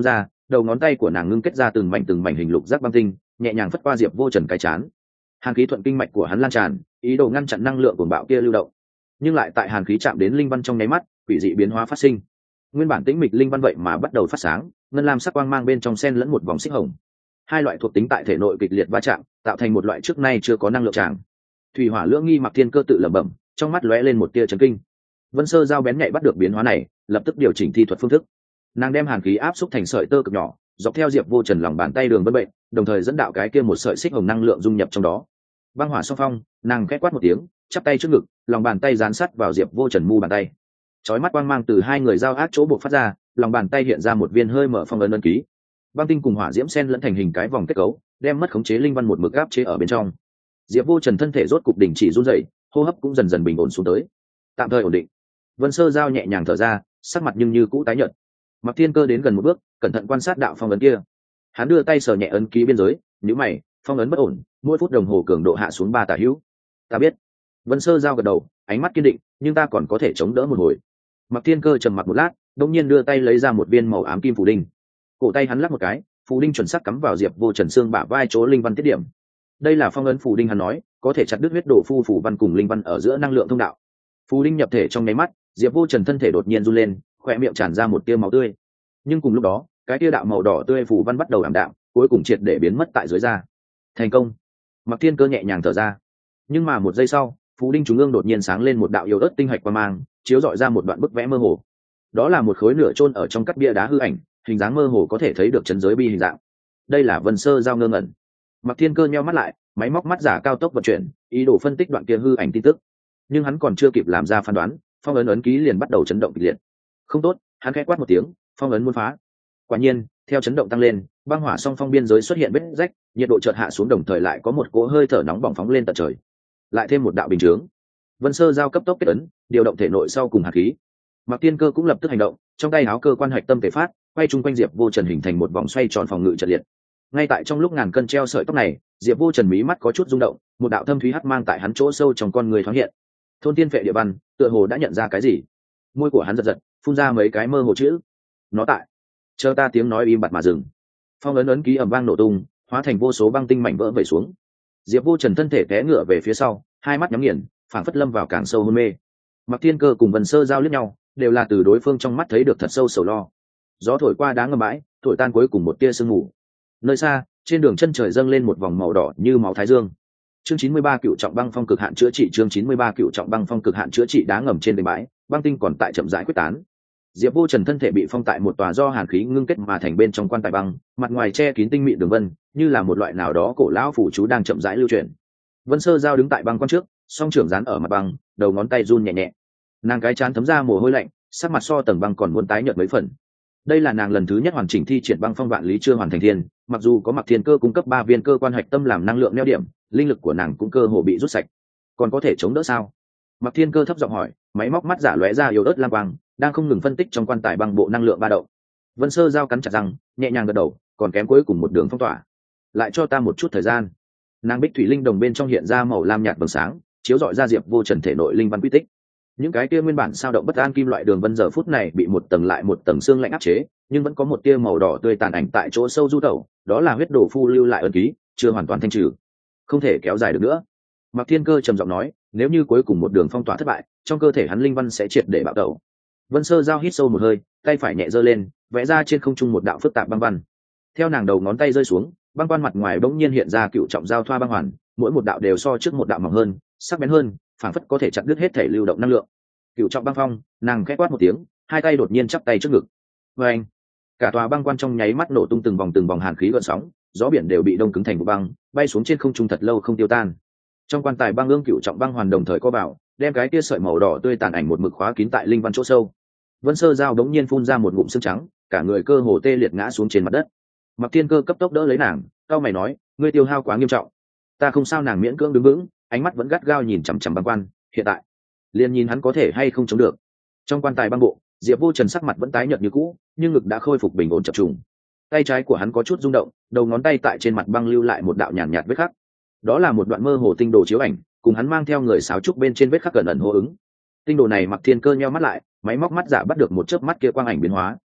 đầu ngón tay của nàng ngưng kết ra từng mảnh từng mảnh hình lục giác băng tinh, nhẹ nhàng phất qua diệp vô trần cái chán. Hàn khí thuận kinh mạch của hắn lan tràn, ý đồ ngăn chặn năng lượng của bạo kia lưu động, nhưng lại tại hàn khí chạm đến linh văn trong nháy mắt, quỷ dị biến hóa phát sinh. Nguyên bản tĩnh mịch linh văn vậy mà bắt đầu phát sáng, ngân lam sắc quang mang bên trong sen lẫn một vòng xích hồng. Hai loại thuộc tính tại thể nội kịch liệt va chạm, tạo thành một loại trước nay chưa có năng lượng tràng. Thủy hỏa lưỡng nghi Mặc Thiên Cơ tự lẩm bẩm, trong mắt lóe lên một tia chấn kinh. Vân Sơ giao bén nhạy bắt được biến hóa này, lập tức điều chỉnh thi thuật phương thức. Nàng đem hàn khí áp xúc thành sợi tơ cực nhỏ, dọc theo diệp vô trần lòng bàn tay đường vân bệnh, đồng thời dẫn đạo cái kia một sợi xích hồng năng lượng dung nhập trong đó. Băng hỏa song phong, nàng khẽ quát một tiếng, chắp tay trước ngực, lòng bàn tay dán sát vào diệp vô trần mu bàn tay. Chói mắt quang mang từ hai người giao ác chỗ buộc phát ra, lòng bàn tay hiện ra một viên hơi mở phong ấn ấn ký. Băng tinh cùng hỏa diễm sen lẫn thành hình cái vòng kết cấu, đem mất khống chế linh văn một mực áp chế ở bên trong. Diệp vô trần thân thể rốt cục đình chỉ run rẩy, hô hấp cũng dần dần bình ổn xuống tới, tạm thời ổn định. Vân Sơ giao nhẹ nhàng thở ra, sắc mặt nhưng như cũ tái nhợt. Mặc Thiên Cơ đến gần một bước, cẩn thận quan sát đạo phong ấn kia. Hắn đưa tay sờ nhẹ ấn ký biên giới, nhíu mày, phong ấn bất ổn, mỗi phút đồng hồ cường độ hạ xuống ba tả hữu. Ta biết. Vân Sơ giao gật đầu, ánh mắt kiên định, nhưng ta còn có thể chống đỡ một hồi. Mặc Thiên Cơ trầm mặc một lát, đột nhiên đưa tay lấy ra một viên màu ám kim phù đinh. Cổ tay hắn lắc một cái, phù đinh chuẩn xác cắm vào diệp vô trần xương bả vai chỗ linh văn tiết điểm. Đây là phong ấn phù đinh, hắn nói có thể chặt đứt huyết đổ phu phù văn cùng linh văn ở giữa năng lượng thông đạo. Phù đinh nhập thể trong nháy mắt, diệp vô trần thân thể đột nhiên run lên, khỏe miệng tràn ra một tia máu tươi. Nhưng cùng lúc đó, cái tia đạo màu đỏ tươi phù văn bắt đầu ảm đạm, cuối cùng triệt để biến mất tại dưới da. Thành công. Mặc Thiên Cơ nhẹ nhàng thở ra. Nhưng mà một giây sau, phù đinh trung ương đột nhiên sáng lên một đạo yếu ớt tinh hạch quang mang, chiếu rọi ra một đoạn bức vẽ mơ hồ. Đó là một khối nửa chôn ở trong cắt bia đá hư ảnh, hình dáng mơ hồ có thể thấy được chân giới bi hình dạng. Đây là Vân Sơ giao ngơ ngẩn. Mặc Thiên Cơ nheo mắt lại, máy móc mắt giả cao tốc vận chuyển, ý đồ phân tích đoạn kia hư ảnh tin tức. Nhưng hắn còn chưa kịp làm ra phán đoán, phong ấn ấn ký liền bắt đầu chấn động kịch liệt. Không tốt, hắn khẽ quát một tiếng, phong ấn muốn phá. Quả nhiên, theo chấn động tăng lên, băng hỏa song phong biên giới xuất hiện vết rách, nhiệt độ chợt hạ xuống, đồng thời lại có một cỗ hơi thở nóng bỏng phóng lên tận trời. Lại thêm một đạo bình chướng. Vân Sơ giao cấp tốc kết ấn, điều động thể nội sau cùng hạt khí. Mặc Thiên Cơ cũng lập tức hành động, trong tay áo cơ quan hạch tâm thể phát, quay chung quanh diệp vô trần hình thành một vòng xoay tròn phòng ngự trận liệt. Ngay tại trong lúc ngàn cân treo sợi tóc này, diệp vô trần mí mắt có chút rung động, một đạo thâm thúy hắc mang tại hắn chỗ sâu trong con người thoáng hiện. Thôn tiên phệ địa văn, tựa hồ đã nhận ra cái gì. Môi của hắn giật giật, phun ra mấy cái mơ hồ chữ. Nó tại. Chờ ta tiếng nói im bặt mà dừng. Phong ấn ấn ký ầm vang nổ tung, hóa thành vô số băng tinh mảnh vỡ vẩy xuống. Diệp vô trần thân thể té ngửa về phía sau, hai mắt nhắm nghiền, phảng phất lâm vào càng sâu hôn mê. Mặc Thiên Cơ cùng Vân Sơ giao liếc nhau, đều là từ đối phương trong mắt thấy được thật sâu sầu lo. Gió thổi qua đá ngầm bãi, thổi tan cuối cùng một tia sương mù. Nơi xa, trên đường chân trời dâng lên một vòng màu đỏ như máu thái dương. Chương chín mươi ba cựu trọng băng phong cực hạn chữa trị. Chương chín mươi ba cựu trọng băng phong cực hạn chữa trị. Đá ngầm trên bến bãi, băng tinh còn tại chậm rãi quyết tán. Diệp vô trần thân thể bị phong tại một tòa do hàn khí ngưng kết mà thành bên trong quan tài băng, mặt ngoài che kín tinh mịn đường vân, như là một loại nào đó cổ lão phủ chú đang chậm rãi lưu truyền. Vân Sơ giao đứng tại băng quan trước, song trưởng dán ở mặt băng, đầu ngón tay run nhẹ nhẹ. Nàng cái chán thấm ra mồ hôi lạnh, sắc mặt so tầng băng còn muốn tái nhợt mấy phần. Đây là nàng lần thứ nhất hoàn chỉnh thi triển băng phong vạn lý chưa hoàn thành thiên, mặc dù có Mặc Thiên Cơ cung cấp ba viên cơ quan hạch tâm làm năng lượng neo điểm, linh lực của nàng cũng cơ hồ bị rút sạch. Còn có thể chống đỡ sao? Mặc Thiên Cơ thấp giọng hỏi, máy móc mắt giả lóe ra yếu ớt lam quang, đang không ngừng phân tích trong quan tài băng bộ năng lượng ba động. Vân Sơ giao cắn chặt răng, nhẹ nhàng gật đầu, còn kém cuối cùng một đường phong tỏa. Lại cho ta một chút thời gian. Nàng bích thủy linh đồng bên trong hiện ra màu lam nhạt vầng sáng, chiếu rọi ra diệp vô trần thể nội linh văn quy tích. Những cái kia nguyên bản sao động bất an kim loại đường vân giờ phút này bị một tầng lại một tầng xương lạnh áp chế, nhưng vẫn có một tia màu đỏ tươi tàn ảnh tại chỗ sâu du tẩu, đó là huyết đổ phu lưu lại ấn ký, chưa hoàn toàn thanh trừ, không thể kéo dài được nữa. Mặc Thiên Cơ trầm giọng nói, nếu như cuối cùng một đường phong tỏa thất bại, trong cơ thể hắn linh văn sẽ triệt để bạo tẩu. Vân Sơ giao hít sâu một hơi, tay phải nhẹ giơ lên, vẽ ra trên không trung một đạo phức tạp băng văn. Theo nàng đầu ngón tay rơi xuống, băng quan mặt ngoài bỗng nhiên hiện ra cựu trọng giao thoa băng hoàn, mỗi một đạo đều so trước một đạo mỏng hơn, sắc bén hơn, phảng phất có thể chặt đứt hết thể lưu động năng lượng. Cựu trọng băng phong, nàng khẽ quát một tiếng, hai tay đột nhiên chắp tay trước ngực. Và anh, cả tòa băng quan trong nháy mắt nổ tung từng vòng từng vòng hàn khí gợn sóng, gió biển đều bị đông cứng thành vụ băng, bay xuống trên không trung thật lâu không tiêu tan. Trong quan tài băng ương cựu trọng băng hoàn đồng thời co vào, đem cái tia sợi màu đỏ tươi tàn ảnh một mực khóa kín tại linh văn chỗ sâu. Vân Sơ giao đống nhiên phun ra một ngụm sương trắng, cả người cơ hồ tê liệt ngã xuống trên mặt đất. Mặc Thiên Cơ cấp tốc đỡ lấy nàng, cao mày nói, ngươi tiêu hao quá nghiêm trọng. Ta không sao. Nàng miễn cưỡng đứng vững, ánh mắt vẫn gắt gao nhìn chằm chằm băng quan, hiện tại liền nhìn hắn có thể hay không chống được. Trong quan tài băng bộ, Diệp Vô Trần sắc mặt vẫn tái nhợt như cũ, nhưng ngực đã khôi phục bình ổn chập trùng. Tay trái của hắn có chút rung động, đầu ngón tay tại trên mặt băng lưu lại một đạo nhàn nhạt, nhạt vết khắc. Đó là một đoạn mơ hồ tinh đồ chiếu ảnh, cùng hắn mang theo người sáo trúc bên trên vết khắc gần ẩn hô ứng. Tinh đồ này Mặc Thiên Cơ nheo mắt lại, máy móc mắt giả bắt được một chớp mắt kia quang ảnh biến hóa,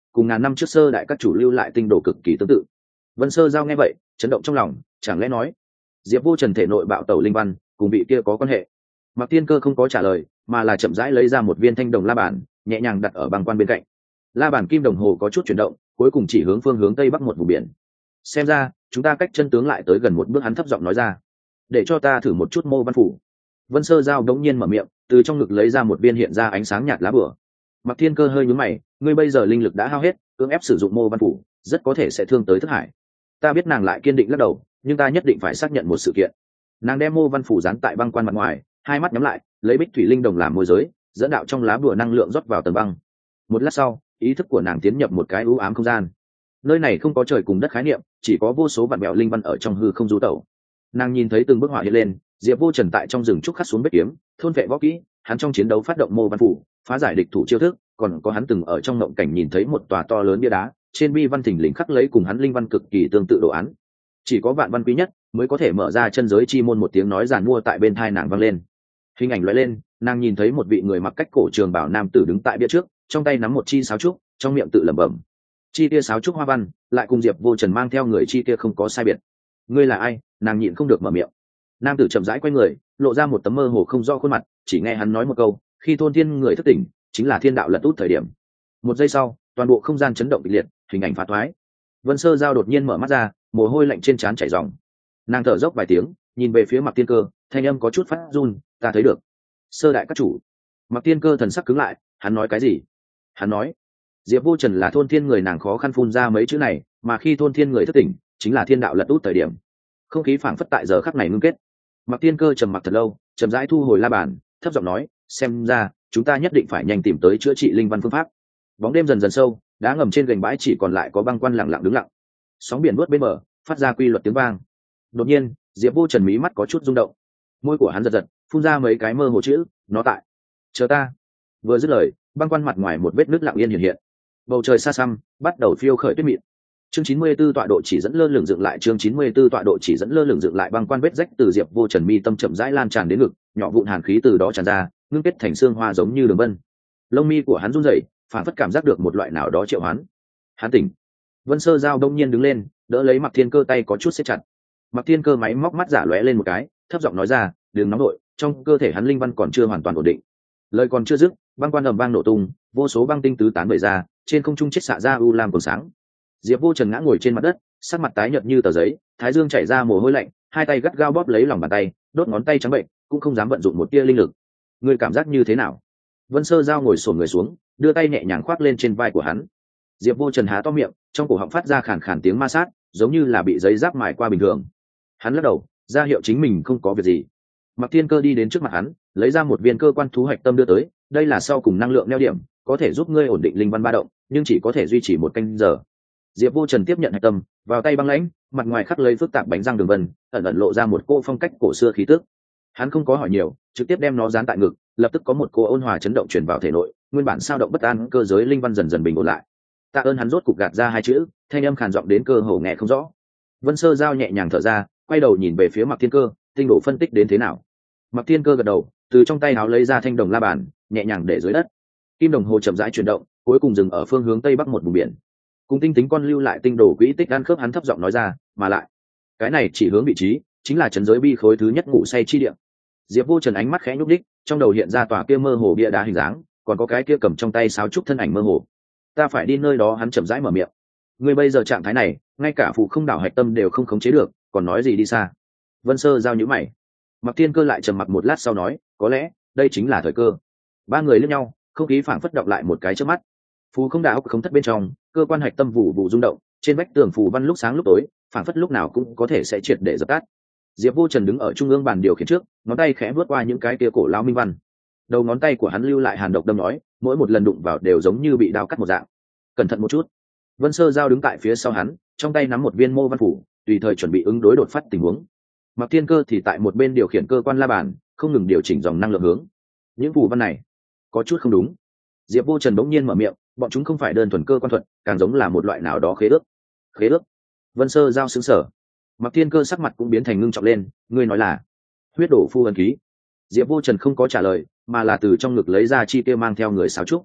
cùng ngàn năm trước sơ đại các chủ lưu lại tinh đồ cực kỳ tương tự. Vân Sơ Giao nghe vậy chấn động trong lòng, chẳng lẽ nói Diệp Vô Trần thể nội bạo tẩu linh văn cùng vị kia có quan hệ? Mặc Tiên Cơ không có trả lời, mà là chậm rãi lấy ra một viên thanh đồng la bàn, nhẹ nhàng đặt ở băng quan bên cạnh. La bàn kim đồng hồ có chút chuyển động, cuối cùng chỉ hướng phương hướng tây bắc một vùng biển. Xem ra chúng ta cách chân tướng lại tới gần một bước, hắn thấp giọng nói ra. Để cho ta thử một chút mô văn phủ. Vân Sơ Giao đống nhiên mở miệng, từ trong ngực lấy ra một viên hiện ra ánh sáng nhạt lá bửa. Mặc Thiên Cơ hơi nhướng mày, ngươi bây giờ linh lực đã hao hết, cưỡng ép sử dụng mô văn phủ rất có thể sẽ thương tới thức hải. Ta biết nàng lại kiên định lắc đầu, nhưng ta nhất định phải xác nhận một sự kiện. Nàng đem mô văn phủ dán tại băng quan mặt ngoài, hai mắt nhắm lại, lấy bích thủy linh đồng làm môi giới, dẫn đạo trong lá bùa năng lượng rót vào tầng băng. Một lát sau, ý thức của nàng tiến nhập một cái u ám không gian. Nơi này không có trời cùng đất khái niệm, chỉ có vô số vạn mèo linh văn ở trong hư không du tẩu. Nàng nhìn thấy từng bức họa hiện lên, Diệp Vô Trần tại trong rừng trúc khắc xuống bích kiếm, thôn vệ võ kỹ, hắn trong chiến đấu phát động mô văn phủ, phá giải địch thủ chiêu thức, còn có hắn từng ở trong mộng cảnh nhìn thấy một tòa to lớn bia đá, trên bi văn thình lình khắc lấy cùng hắn linh văn cực kỳ tương tự đồ án. Chỉ có vạn văn quý nhất mới có thể mở ra chân giới chi môn, một tiếng nói giàn mua tại bên tai nàng vang lên. Hình ảnh lóe lên, nàng nhìn thấy một vị người mặc cách cổ trường bảo nam tử đứng tại bia trước, trong tay nắm một chi sáo trúc, trong miệng tự lẩm bẩm. Chi kia sáo trúc hoa văn, lại cùng Diệp Vô Trần mang theo người chi kia không có sai biệt. Ngươi là ai? Nàng nhịn không được mở miệng. Nam tử chậm rãi quay người, lộ ra một tấm mơ hồ không rõ khuôn mặt, chỉ nghe hắn nói một câu, khi thôn thiên người thức tỉnh, chính là thiên đạo lật út thời điểm. Một giây sau, toàn bộ không gian chấn động kịch liệt, hình ảnh phá thoái. Vân Sơ Giao đột nhiên mở mắt ra, mồ hôi lạnh trên trán chảy ròng. Nàng thở dốc vài tiếng, nhìn về phía Mạc Tiên Cơ, thanh âm có chút phát run, ta thấy được. Sơ đại các chủ. Mạc Tiên Cơ thần sắc cứng lại, hắn nói cái gì? Hắn nói, Diệp Vô Trần là thôn thiên người, nàng khó khăn phun ra mấy chữ này, mà khi thôn thiên người thức tỉnh, chính là thiên đạo lật út thời điểm. Không khí phảng phất tại giờ khắc này ngưng kết. Mạc Tiên Cơ trầm mặc thật lâu, chậm rãi thu hồi la bàn, thấp giọng nói, xem ra chúng ta nhất định phải nhanh tìm tới chữa trị linh văn phương pháp. Bóng đêm dần dần sâu, đá ngầm trên gành bãi chỉ còn lại có băng quan lặng lặng đứng lặng. Sóng biển nuốt bên bờ, phát ra quy luật tiếng vang. Đột nhiên, Diệp Vô Trần mí mắt có chút rung động, môi của hắn giật giật, phun ra mấy cái mơ hồ chữ, nó tại. Chờ ta. Vừa dứt lời, băng quan mặt ngoài một vết nứt lặng yên hiện hiện. Bầu trời xa xăm, bắt đầu phiêu khởi tuyết mịn. Chương chín mươi 44 tọa độ chỉ dẫn lơ lửng dựng lại, chương chín mươi 44 tọa độ chỉ dẫn lơ lửng dựng lại, băng quan vết rách từ Diệp Vô Trần mi tâm chậm rãi lan tràn đến ngực, nhỏ vụn hàn khí từ đó tràn ra, ngưng kết thành xương hoa giống như đường vân. Lông mi của hắn run rẩy, phản phất cảm giác được một loại nào đó triệu hoán. Hắn tỉnh. Vân Sơ Giao đông nhiên đứng lên, đỡ lấy Mạc Thiên Cơ tay có chút siết chặt. Mạc Thiên Cơ máy móc mắt giả lóe lên một cái, thấp giọng nói ra, đừng nóng đội, trong cơ thể hắn linh văn còn chưa hoàn toàn ổn định. Lời còn chưa dứt, băng quan ầm vang nổ tung, vô số băng tinh tứ tán bày ra, trên không trung chết xạ ra u lam còn sáng. Diệp Vô Trần ngã ngồi trên mặt đất, sắc mặt tái nhợt như tờ giấy, thái dương chảy ra mồ hôi lạnh, hai tay gắt gao bóp lấy lòng bàn tay, đốt ngón tay trắng bệnh, cũng không dám vận dụng một tia linh lực. Ngươi cảm giác như thế nào? Vân Sơ Giao ngồi xổm người xuống, đưa tay nhẹ nhàng khoác lên trên vai của hắn. Diệp Vô Trần há to miệng, trong cổ họng phát ra khàn khàn tiếng ma sát, giống như là bị giấy giáp mài qua bình thường. Hắn lắc đầu, ra hiệu chính mình không có việc gì. Mạc Thiên Cơ đi đến trước mặt hắn, lấy ra một viên cơ quan thú hạch tâm đưa tới, đây là sau cùng năng lượng neo điểm, có thể giúp ngươi ổn định linh văn ba động, nhưng chỉ có thể duy trì một canh giờ. Diệp Vô Trần tiếp nhận hạch tâm, vào tay băng lãnh, mặt ngoài khắc lấy phức tạp bánh răng đường vân, ẩn ẩn lộ ra một cô phong cách cổ xưa khí tức. Hắn không có hỏi nhiều, trực tiếp đem nó dán tại ngực, lập tức có một cô ôn hòa chấn động truyền vào thể nội, nguyên bản sao động bất an cơ giới linh văn dần dần bình ổn lại. Tạ ơn, hắn rốt cục gạt ra hai chữ, thanh âm khàn giọng đến cơ hồ nghe không rõ. Vân Sơ Giao nhẹ nhàng thở ra, quay đầu nhìn về phía Mạc Thiên Cơ, tinh độ phân tích đến thế nào? Mạc Thiên Cơ gật đầu, từ trong tay áo lấy ra thanh đồng la bàn, nhẹ nhàng để dưới đất. Kim đồng hồ chậm rãi chuyển động, cuối cùng dừng ở phương hướng tây bắc một vùng biển. Cùng tinh tính con lưu lại tinh đồ quỹ tích ăn khớp, hắn thấp giọng nói ra, mà lại, cái này chỉ hướng vị trí, chính là trấn giới bi khối thứ nhất ngủ say chi địa. Diệp Vô Trần ánh mắt khẽ nhúc đích, trong đầu hiện ra tòa kia mơ hồ bia đá hình dáng, còn có cái kia cầm trong tay sáo trúc thân ảnh mơ hồ. Ta phải đi nơi đó, hắn chậm rãi mở miệng. Ngươi bây giờ trạng thái này, ngay cả phụ không đảo hạch tâm đều không khống chế được, còn nói gì đi xa? Vân Sơ Giao nhíu mày. Mạc Thiên Cơ lại trầm mặc một lát sau nói, có lẽ đây chính là thời cơ. Ba người liếc nhau, không khí phảng phất động lại một cái trước mắt. Phù không đảo không thất bên trong, cơ quan hạch tâm vụ vụ rung động, trên vách tường phù văn lúc sáng lúc tối, phảng phất lúc nào cũng có thể sẽ triệt để dập tắt. Diệp Vô Trần đứng ở trung ương bàn điều khiển trước, ngón tay khẽ vuốt qua những cái kia cổ lão minh văn. Đầu ngón tay của hắn lưu lại hàn độc đâm nói, mỗi một lần đụng vào đều giống như bị đao cắt một dạng. Cẩn thận một chút. Vân Sơ Giao đứng tại phía sau hắn, trong tay nắm một viên mô văn phủ, tùy thời chuẩn bị ứng đối đột phát tình huống. Mạc Thiên Cơ thì tại một bên điều khiển cơ quan la bàn, không ngừng điều chỉnh dòng năng lượng hướng. Những phù văn này có chút không đúng. Diệp Vô Trần bỗng nhiên mở miệng, bọn chúng không phải đơn thuần cơ quan thuật, càng giống là một loại nào đó khế ước. Khế ước? Vân Sơ Giao sững sờ. Mạc Thiên Cơ sắc mặt cũng biến thành ngưng trọng lên, ngươi nói là huyết đổ phu ân ký? Diệp Vô Trần không có trả lời, mà là từ trong ngực lấy ra chi tiêu mang theo người sáo trúc.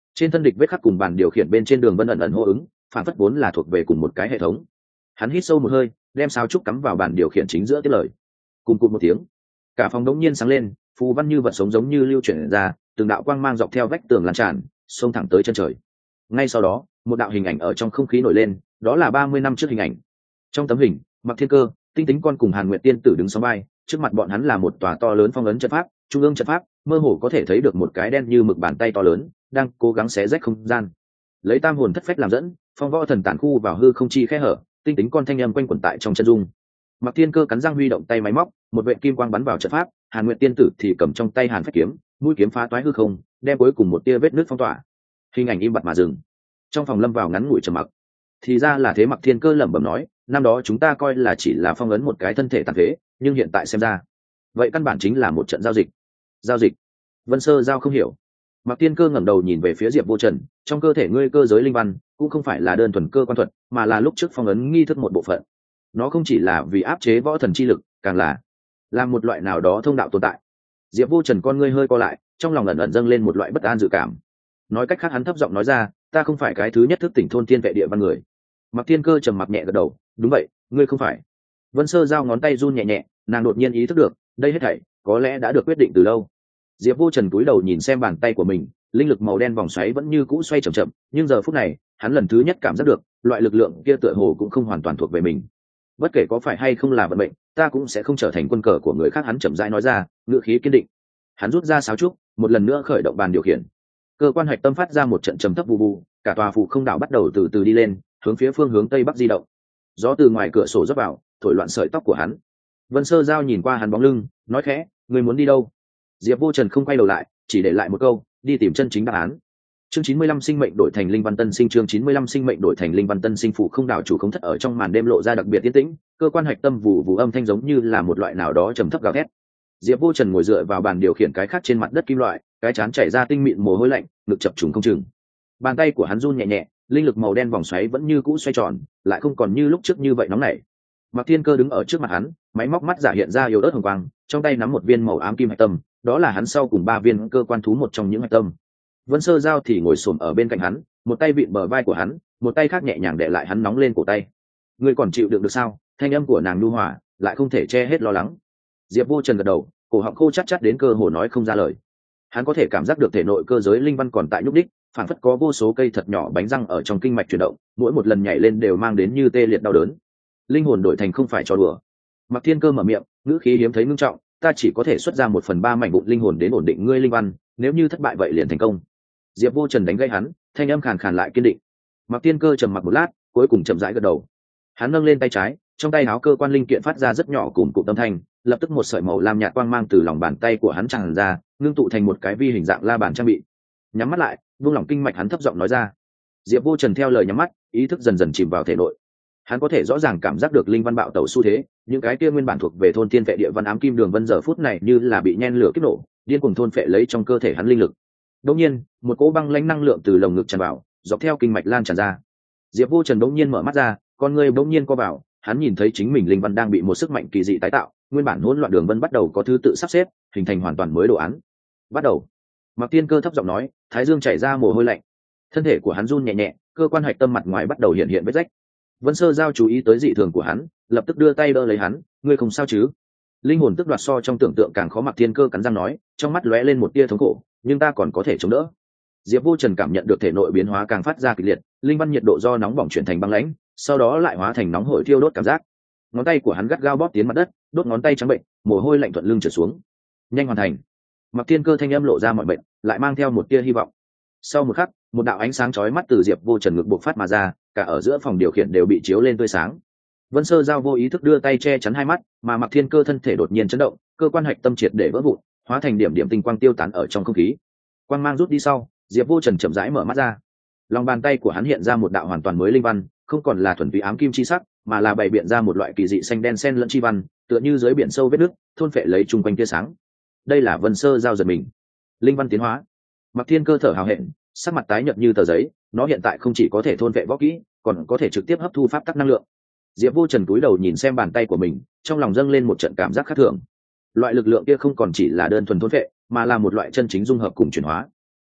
trên thân địch vết khắc cùng bàn điều khiển bên trên đường vân ẩn ẩn hô ứng, phản phất vốn là thuộc về cùng một cái hệ thống. Hắn hít sâu một hơi, đem sáo trúc cắm vào bàn điều khiển chính giữa tiếp lời. Cùng cụt một tiếng, cả phòng đống nhiên sáng lên, phù văn như vật sống giống như lưu chuyển ra, từng đạo quang mang dọc theo vách tường lan tràn, xông thẳng tới chân trời. Ngay sau đó, một đạo hình ảnh ở trong không khí nổi lên, đó là ba mươi năm trước hình ảnh. Trong tấm hình, Mặc Thiên Cơ, Tinh Tính Con cùng Hàn Nguyệt Tiên Tử đứng song vai, trước mặt bọn hắn là một tòa to lớn phong ấn trận pháp, trung ương trận pháp, mơ hồ có thể thấy được một cái đen như mực bàn tay to lớn, đang cố gắng xé rách không gian. Lấy tam hồn thất phách làm dẫn, phong võ thần tản khu vào hư không chi khe hở, Tinh Tính Con thanh âm quanh quẩn tại trong chân dung. Mặc Thiên Cơ cắn răng huy động tay máy móc, một vệ kim quang bắn vào trận pháp, Hàn Nguyệt Tiên Tử thì cầm trong tay Hàn Phách kiếm, mũi kiếm phá toái hư không, đem cuối cùng một tia vết nước phong tỏa. Hình ảnh im bặt mà dừng. Trong phòng lâm vào ngắn ngủi trầm mặc. Thì ra là thế. Mặc Thiên Cơ lẩm bẩm nói, năm đó chúng ta coi là chỉ là phong ấn một cái thân thể tàn phế, nhưng hiện tại xem ra, vậy căn bản chính là một trận giao dịch. Giao dịch? Vân Sơ Giao không hiểu. Mặc Thiên Cơ ngẩng đầu nhìn về phía Diệp Vô Trần, trong cơ thể ngươi cơ giới linh văn cũng không phải là đơn thuần cơ quan thuật, mà là lúc trước phong ấn nghi thức một bộ phận. Nó không chỉ là vì áp chế võ thần chi lực, càng là là một loại nào đó thông đạo tồn tại. Diệp Vô Trần con ngươi hơi co lại, trong lòng ẩn ẩn dâng lên một loại bất an dự cảm. Nói cách khác, hắn thấp giọng nói ra, ta không phải cái thứ nhất thức tỉnh thôn thiên vệ địa văn người. Mặc Thiên Cơ trầm mặc nhẹ gật đầu, đúng vậy, ngươi không phải. Vân Sơ Giao ngón tay run nhẹ nhẹ, nàng đột nhiên ý thức được, đây hết thảy có lẽ đã được quyết định từ lâu. Diệp Vô Trần cúi đầu nhìn xem bàn tay của mình, linh lực màu đen vòng xoáy vẫn như cũ xoay chậm chậm, nhưng giờ phút này, hắn lần thứ nhất cảm giác được, loại lực lượng kia tựa hồ cũng không hoàn toàn thuộc về mình. Bất kể có phải hay không là vận mệnh, ta cũng sẽ không trở thành quân cờ của người khác, hắn chậm rãi nói ra, ngữ khí kiên định. Hắn rút ra sáo trúc, một lần nữa khởi động bàn điều khiển. Cơ quan hạch tâm phát ra một trận trầm thấp vù vù, cả tòa phù không đảo bắt đầu từ từ đi lên, hướng phía phương hướng tây bắc di động. Gió từ ngoài cửa sổ rót vào, thổi loạn sợi tóc của hắn. Vân Sơ Giao nhìn qua hắn bóng lưng, nói khẽ, người muốn đi đâu? Diệp Vô Trần không quay đầu lại, chỉ để lại một câu, đi tìm chân chính đáp án. Chương chín mươi lăm sinh mệnh đổi thành linh văn tân sinh, chương chín mươi lăm sinh mệnh đổi thành linh văn tân sinh, phủ không đảo chủ không thất ở trong màn đêm lộ ra đặc biệt yên tĩnh, cơ quan hạch tâm vụ vụ âm thanh giống như là một loại nào đó trầm thấp gào thét. Diệp Vô Trần ngồi dựa vào bàn điều khiển cái khác trên mặt đất kim loại, cái chán chảy ra tinh mịn mồ hôi lạnh, ngực chập trùng không chừng. Bàn tay của hắn run nhẹ nhẹ, linh lực màu đen vòng xoáy vẫn như cũ xoay tròn, lại không còn như lúc trước như vậy nóng nảy. Mặc Thiên Cơ đứng ở trước mặt hắn, máy móc mắt giả hiện ra yếu ớt hồng quang, trong tay nắm một viên màu ám kim hạch tâm, đó là hắn sau cùng ba viên cơ quan thú một trong những hạch tâm. Vân Sơ Giao thì ngồi xổm ở bên cạnh hắn, một tay vịn bờ vai của hắn, một tay khác nhẹ nhàng đè lại hắn nóng lên cổ tay. Ngươi còn chịu đựng được sao? Thanh âm của nàng nhu hòa, lại không thể che hết lo lắng. Diệp Vô Trần gật đầu, cổ họng khô chát chát đến cơ hồ nói không ra lời. Hắn có thể cảm giác được thể nội cơ giới linh văn còn tại nhúc đích, phản phất có vô số cây thật nhỏ bánh răng ở trong kinh mạch chuyển động, mỗi một lần nhảy lên đều mang đến như tê liệt đau đớn. Linh hồn đổi thành không phải trò đùa. Mặc Thiên Cơ mở miệng, ngữ khí hiếm thấy ngưng trọng, ta chỉ có thể xuất ra một phần ba mảnh vụn linh hồn đến ổn định ngươi linh văn, nếu như thất bại vậy liền thành công. Diệp Vô Trần đánh gây hắn, thanh âm khàn khàn lại kiên định. Mặc Thiên Cơ trầm mặc một lát, cuối cùng chậm rãi gật đầu. Hắn nâng lên tay trái, trong tay áo cơ quan linh kiện phát ra rất nhỏ cùm cụm âm thanh, lập tức một sợi màu lam nhạt quang mang từ lòng bàn tay của hắn tràn ra, ngưng tụ thành một cái vi hình dạng la bàn trang bị. Nhắm mắt lại, buông lỏng kinh mạch, hắn thấp giọng nói ra. Diệp Vô Trần theo lời nhắm mắt, ý thức dần dần chìm vào thể nội. Hắn có thể rõ ràng cảm giác được linh văn bạo tẩu xu thế, những cái kia nguyên bản thuộc về thôn thiên vệ địa văn ám kim đường vân giờ phút này như là bị nhen lửa kích nổ, điên cuồng thôn phệ lấy trong cơ thể hắn linh lực. Đột nhiên, một cỗ băng lãnh năng lượng từ lồng ngực tràn vào, dọc theo kinh mạch lan tràn ra. Diệp Vô Trần đột nhiên mở mắt ra, con người bỗng nhiên co vào, hắn nhìn thấy chính mình linh văn đang bị một sức mạnh kỳ dị tái tạo, nguyên bản hỗn loạn đường vân bắt đầu có thứ tự sắp xếp, hình thành hoàn toàn mới đồ án. Bắt đầu. Mặc Thiên Cơ thấp giọng nói, thái dương chảy ra mồ hôi lạnh. Thân thể của hắn run nhẹ nhẹ, cơ quan hạch tâm mặt ngoài bắt đầu hiện hiện vết rách. Vân Sơ Giao chú ý tới dị thường của hắn, lập tức đưa tay đỡ lấy hắn, ngươi không sao chứ? Linh hồn tức đoạt so trong tưởng tượng càng khó. Mặc Thiên Cơ cắn răng nói, trong mắt lóe lên một tia thống khổ, nhưng ta còn có thể chống đỡ. Diệp Vô Trần cảm nhận được thể nội biến hóa càng phát ra kịch liệt, linh văn nhiệt độ do nóng bỏng chuyển thành băng lãnh, sau đó lại hóa thành nóng hổi thiêu đốt cảm giác. Ngón tay của hắn gắt gao bóp tiến mặt đất, đốt ngón tay trắng bệnh, mồ hôi lạnh thuận lưng trượt xuống. Nhanh hoàn thành. Mặc Thiên Cơ thanh âm lộ ra mọi bệnh, lại mang theo một tia hy vọng. Sau một khắc, một đạo ánh sáng chói mắt từ Diệp Vô Trần ngực bộc phát mà ra, cả ở giữa phòng điều khiển đều bị chiếu lên tươi sáng. Vân Sơ Giao vô ý thức đưa tay che chắn hai mắt, mà Mặc Thiên Cơ thân thể đột nhiên chấn động, cơ quan hạch tâm triệt để vỡ vụn, hóa thành điểm điểm tinh quang tiêu tán ở trong không khí. Quang mang rút đi sau, Diệp Vô Trần chậm rãi mở mắt ra. Lòng bàn tay của hắn hiện ra một đạo hoàn toàn mới linh văn, không còn là thuần túy ám kim chi sắc, mà là bày biện ra một loại kỳ dị xanh đen xen lẫn chi văn, tựa như dưới biển sâu vết nước, thôn phệ lấy chung quanh tia sáng. Đây là Vân Sơ Giao giật mình. Linh văn tiến hóa. Mặc Thiên Cơ thở hào hẹn, sắc mặt tái nhợt như tờ giấy, nó hiện tại không chỉ có thể thôn vệ võ kỹ, còn có thể trực tiếp hấp thu pháp tắc năng lượng. Diệp Vô Trần cúi đầu nhìn xem bàn tay của mình, trong lòng dâng lên một trận cảm giác khác thường. Loại lực lượng kia không còn chỉ là đơn thuần thôn vệ, mà là một loại chân chính dung hợp cùng chuyển hóa.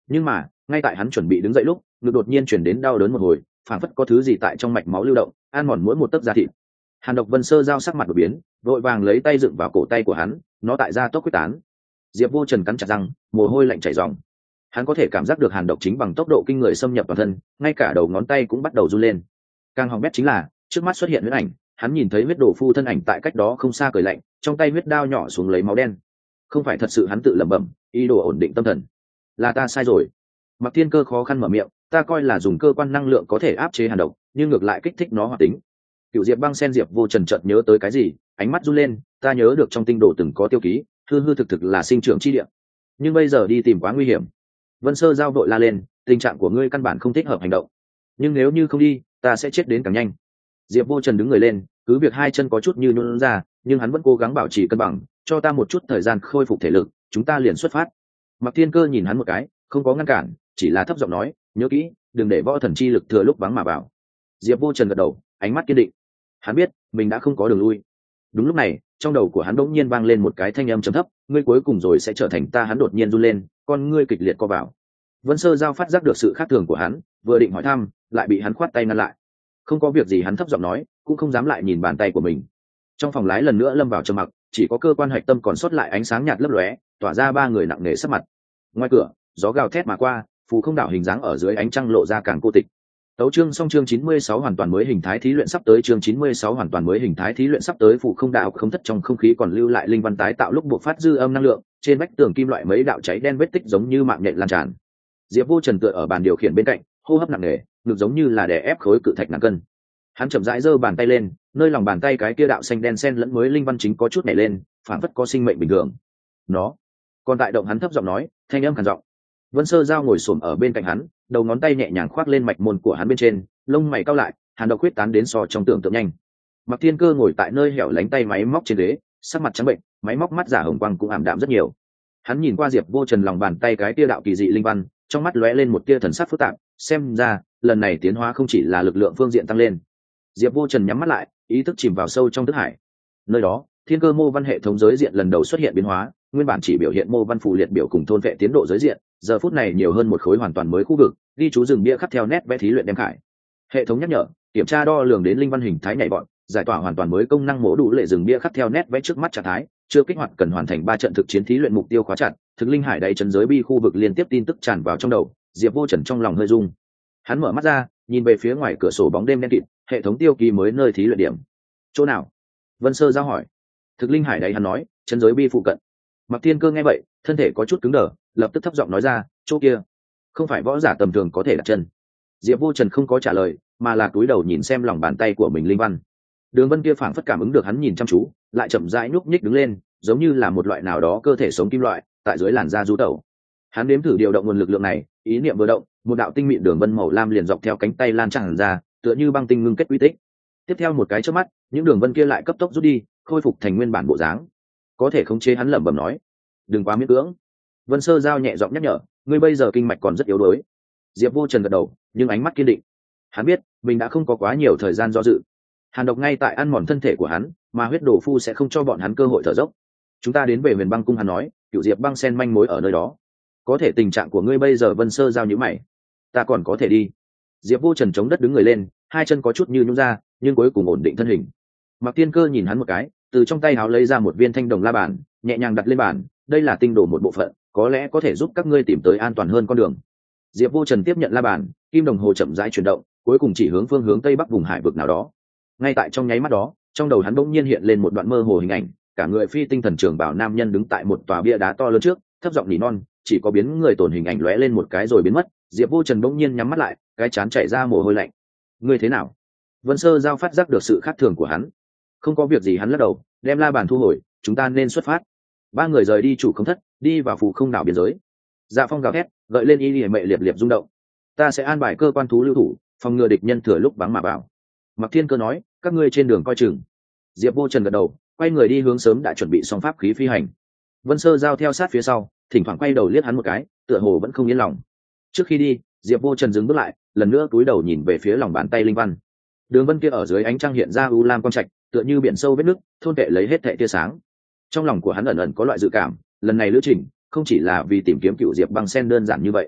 Nhưng mà ngay tại hắn chuẩn bị đứng dậy lúc, ngực đột nhiên chuyển đến đau đớn một hồi, phảng phất có thứ gì tại trong mạch máu lưu động, ăn mòn mỗi một tấc da thịt. Hàn Độc Vân Sơ Giao sắc mặt đột biến, vội vàng lấy tay dựng vào cổ tay của hắn, nó tại da tốc quyết tán. Diệp Vô Trần cắn chặt răng, mồ hôi lạnh chảy ròng. Hắn có thể cảm giác được hàn độc chính bằng tốc độ kinh người xâm nhập toàn thân, ngay cả đầu ngón tay cũng bắt đầu run lên. Càng hỏng bét chính là trước mắt xuất hiện huyết ảnh, hắn nhìn thấy huyết đồ phu thân ảnh tại cách đó không xa cười lạnh, trong tay huyết đao nhỏ xuống lấy máu đen. Không phải thật sự, hắn tự lẩm bẩm, ý đồ ổn định tâm thần. Là ta sai rồi. Mặc Thiên Cơ khó khăn mở miệng, ta coi là dùng cơ quan năng lượng có thể áp chế hàn độc, nhưng ngược lại kích thích nó hoạt tính. Cựu Diệp Băng Sen Diệp Vô Trần chợt nhớ tới cái gì, ánh mắt run lên, ta nhớ được trong tinh đồ từng có tiêu ký, hư hư thực thực là sinh trưởng chi địa, nhưng bây giờ đi tìm quá nguy hiểm. Vân Sơ Giao vội la lên, tình trạng của ngươi căn bản không thích hợp hành động, nhưng nếu như không đi ta sẽ chết đến càng nhanh. Diệp Vô Trần đứng người lên, cứ việc hai chân có chút như nhũn ra, nhưng hắn vẫn cố gắng bảo trì cân bằng, cho ta một chút thời gian khôi phục thể lực, chúng ta liền xuất phát. Mặc Thiên Cơ nhìn hắn một cái, không có ngăn cản, chỉ là thấp giọng nói, nhớ kỹ, đừng để võ thần chi lực thừa lúc vắng mà vào. Diệp Vô Trần gật đầu, ánh mắt kiên định. Hắn biết mình đã không có đường lui. Đúng lúc này, trong đầu của hắn đột nhiên vang lên một cái thanh âm trầm thấp, ngươi cuối cùng rồi sẽ trở thành ta. Hắn đột nhiên run lên, con ngươi kịch liệt co vào. Vân Sơ Giao phát giác được sự khác thường của hắn, vừa định hỏi thăm, lại bị hắn khoát tay ngăn lại. Không có việc gì, hắn thấp giọng nói, cũng không dám lại nhìn bàn tay của mình. Trong phòng lái lần nữa lâm vào trầm mặc, chỉ có cơ quan hạch tâm còn sót lại ánh sáng nhạt lấp lóe, tỏa ra ba người nặng nề sắc mặt. Ngoài cửa, gió gào thét mà qua, phù không đảo hình dáng ở dưới ánh trăng lộ ra càng cô tịch. Tấu chương xong, chương chín mươi sáu hoàn toàn mới hình thái thí luyện sắp tới, chương chín mươi sáu hoàn toàn mới hình thái thí luyện sắp tới. Phù không đạo không thất trong không khí còn lưu lại linh văn tái tạo lúc buộc phát dư âm năng lượng, trên vách tường kim loại mấy đạo cháy đen vết tích giống như mạng nhện lan tràn. Diệp Vô Trần tựa ở bàn điều khiển bên cạnh, hô hấp nặng nề, ngực giống như là đè ép khối cự thạch nặng cân. Hắn chậm rãi giơ bàn tay lên, nơi lòng bàn tay cái kia đạo xanh đen xen lẫn mới linh văn chính có chút nhảy lên, phản phất có sinh mệnh bình thường. Nó còn tại động. Hắn thấp giọng nói, thanh âm khàn giọng. Vân Sơ Giao ngồi xổm ở bên cạnh hắn, đầu ngón tay nhẹ nhàng khoác lên mạch môn của hắn bên trên, lông mày cau lại, hàn độc huyết tán đến so trong tưởng tượng nhanh. Mặc Thiên Cơ ngồi tại nơi hẻo lánh tay máy móc trên ghế, sắc mặt trắng bệnh, máy móc mắt giả hồng quang cũng ảm đạm rất nhiều. Hắn nhìn qua Diệp Vô Trần lòng bàn tay cái tia đạo kỳ dị linh văn, trong mắt lóe lên một tia thần sắc phức tạp, xem ra lần này tiến hóa không chỉ là lực lượng phương diện tăng lên. Diệp Vô Trần nhắm mắt lại, ý thức chìm vào sâu trong thức hải. Nơi đó, thiên cơ mô văn hệ thống giới diện lần đầu xuất hiện biến hóa, nguyên bản chỉ biểu hiện mô văn phụ liệt biểu cùng thôn vệ tiến độ giới diện, giờ phút này nhiều hơn một khối hoàn toàn mới khu vực, ghi chú rừng bia khắc theo nét vẽ thí luyện đem khải. Hệ thống nhắc nhở, kiểm tra đo lường đến linh văn hình thái nhảy bọn, giải tỏa hoàn toàn mới công năng mổ đủ lệ rừng bia khắc theo nét vẽ trước mắt trạng thái, chưa kích hoạt cần hoàn thành ba trận thực chiến thí luyện mục tiêu khóa chặt, thực linh hải đáy chân giới bi khu vực liên tiếp tin tức tràn vào trong đầu. Diệp Vô Trần trong lòng hơi rung. Hắn mở mắt ra, nhìn về phía ngoài cửa sổ bóng đêm đen kịt, hệ thống tiêu ký mới nơi thí luyện điểm. Chỗ nào? Vân Sơ Giao hỏi. Thực linh hải đáy, hắn nói, chân giới bi phụ cận. Mặc Thiên Cơ nghe vậy, thân thể có chút cứng đờ, lập tức thấp giọng nói ra, chỗ kia không phải võ giả tầm thường có thể đặt chân. Diệp Vô Trần không có trả lời, mà là cúi đầu nhìn xem lòng bàn tay của mình linh văn. Đường vân kia phảng phất cảm ứng được hắn nhìn chăm chú, lại chậm rãi nhúc nhích đứng lên, giống như là một loại nào đó cơ thể sống kim loại tại dưới làn da du tẩu. Hắn nếm thử điều động nguồn lực lượng này, ý niệm vừa động, một đạo tinh mịn đường vân màu lam liền dọc theo cánh tay lan tràn ra, tựa như băng tinh ngưng kết quy tích. Tiếp theo một cái chớp mắt, những đường vân kia lại cấp tốc rút đi, khôi phục thành nguyên bản bộ dáng. Có thể khống chế, hắn lẩm bẩm nói, đừng quá miễn cưỡng. Vân Sơ Giao nhẹ giọng nhắc nhở, ngươi bây giờ kinh mạch còn rất yếu đuối. Diệp Vô Trần gật đầu, nhưng ánh mắt kiên định. Hắn biết mình đã không có quá nhiều thời gian do dự. Hàn độc ngay tại ăn mòn thân thể của hắn, mà huyết đồ phu sẽ không cho bọn hắn cơ hội thở dốc. Chúng ta đến về Huyền Băng cung, hắn nói, cựu Diệp Băng Sen manh mối ở nơi đó. Có thể tình trạng của ngươi bây giờ. Vân Sơ Giao nhíu mày. Ta còn có thể đi. Diệp Vô Trần chống đất đứng người lên, hai chân có chút như nhũn ra, nhưng cuối cùng ổn định thân hình. Mặc Thiên Cơ nhìn hắn một cái, từ trong tay háo lấy ra một viên thanh đồng la bàn, nhẹ nhàng đặt lên bàn. Đây là tinh đồ một bộ phận, có lẽ có thể giúp các ngươi tìm tới an toàn hơn con đường. Diệp Vô Trần tiếp nhận la bàn, kim đồng hồ chậm rãi chuyển động, cuối cùng chỉ hướng phương hướng tây bắc vùng hải vực nào đó. Ngay tại trong nháy mắt đó, trong đầu hắn bỗng nhiên hiện lên một đoạn mơ hồ hình ảnh, cả người phi tinh thần trường bảo nam nhân đứng tại một tòa bia đá to lớn trước, thấp giọng nỉ non, chỉ có biến người tổn hình ảnh lóe lên một cái rồi biến mất. Diệp Vô Trần bỗng nhiên nhắm mắt lại, cái chán chảy ra mồ hôi lạnh. Ngươi thế nào? Vân Sơ Giao phát giác được sự khác thường của hắn. Không có việc gì, hắn lắc đầu, đem la bàn thu hồi, chúng ta nên xuất phát. Ba người rời đi chủ không thất, đi vào phù không đảo biên giới. Dạ Phong gào thét, gợi lên y lìa mệ liệp liệp rung động. Ta sẽ an bài cơ quan thú lưu thủ, phòng ngừa địch nhân thừa lúc vắng mà vào. Mặc Thiên Cơ nói, các ngươi trên đường coi chừng. Diệp Vô Trần gật đầu, quay người đi hướng sớm đã chuẩn bị xong pháp khí phi hành. Vân Sơ Giao theo sát phía sau, thỉnh thoảng quay đầu liếc hắn một cái, tựa hồ vẫn không yên lòng. Trước khi đi, Diệp Vô Trần dừng bước lại, lần nữa cúi đầu nhìn về phía lòng bàn tay linh văn. Đường vân kia ở dưới ánh trăng hiện ra u lam quang trạch, tựa như biển sâu vết nước, thôn vệ lấy hết thảy tia sáng. Trong lòng của hắn ẩn ẩn có loại dự cảm, lần này lữ trình không chỉ là vì tìm kiếm cựu Diệp Băng Sen đơn giản như vậy.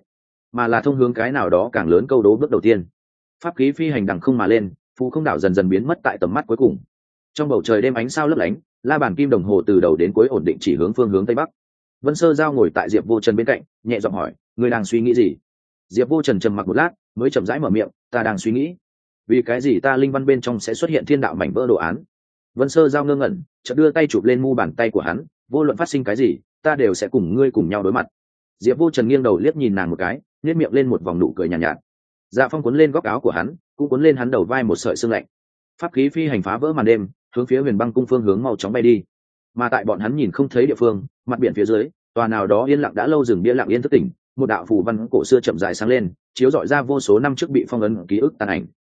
mà là thông hướng cái nào đó càng lớn câu đố bước đầu tiên. Pháp khí phi hành đằng không mà lên, phù không đảo dần dần biến mất tại tầm mắt cuối cùng. Trong bầu trời đêm ánh sao lấp lánh, la bàn kim đồng hồ từ đầu đến cuối ổn định chỉ hướng phương hướng tây bắc. Vân Sơ Giao ngồi tại Diệp Vô Trần bên cạnh, nhẹ giọng hỏi, ngươi đang suy nghĩ gì? Diệp Vô Trần trầm mặc một lát, mới chậm rãi mở miệng, ta đang suy nghĩ, vì cái gì ta linh văn bên trong sẽ xuất hiện thiên đạo mảnh vỡ đồ án. Vân Sơ Giao ngơ ngẩn, chợt đưa tay chụp lên mu bàn tay của hắn, vô luận phát sinh cái gì, ta đều sẽ cùng ngươi cùng nhau đối mặt. Diệp Vô Trần nghiêng đầu liếc nhìn nàng một cái, nhếch miệng lên một vòng nụ cười nhàn nhạt, nhạt. Dạ Phong cuốn lên góc áo của hắn, cũng cuốn lên hắn đầu vai một sợi sương lạnh. Pháp khí phi hành phá vỡ màn đêm, hướng phía Huyền Băng cung phương hướng mau chóng bay đi. Mà tại bọn hắn nhìn không thấy địa phương, mặt biển phía dưới, tòa nào đó yên lặng đã lâu rừng bia lặng yên thức tỉnh, một đạo phù văn cổ xưa chậm rãi sáng lên, chiếu rọi ra vô số năm trước bị phong ấn ký ức tàn ảnh.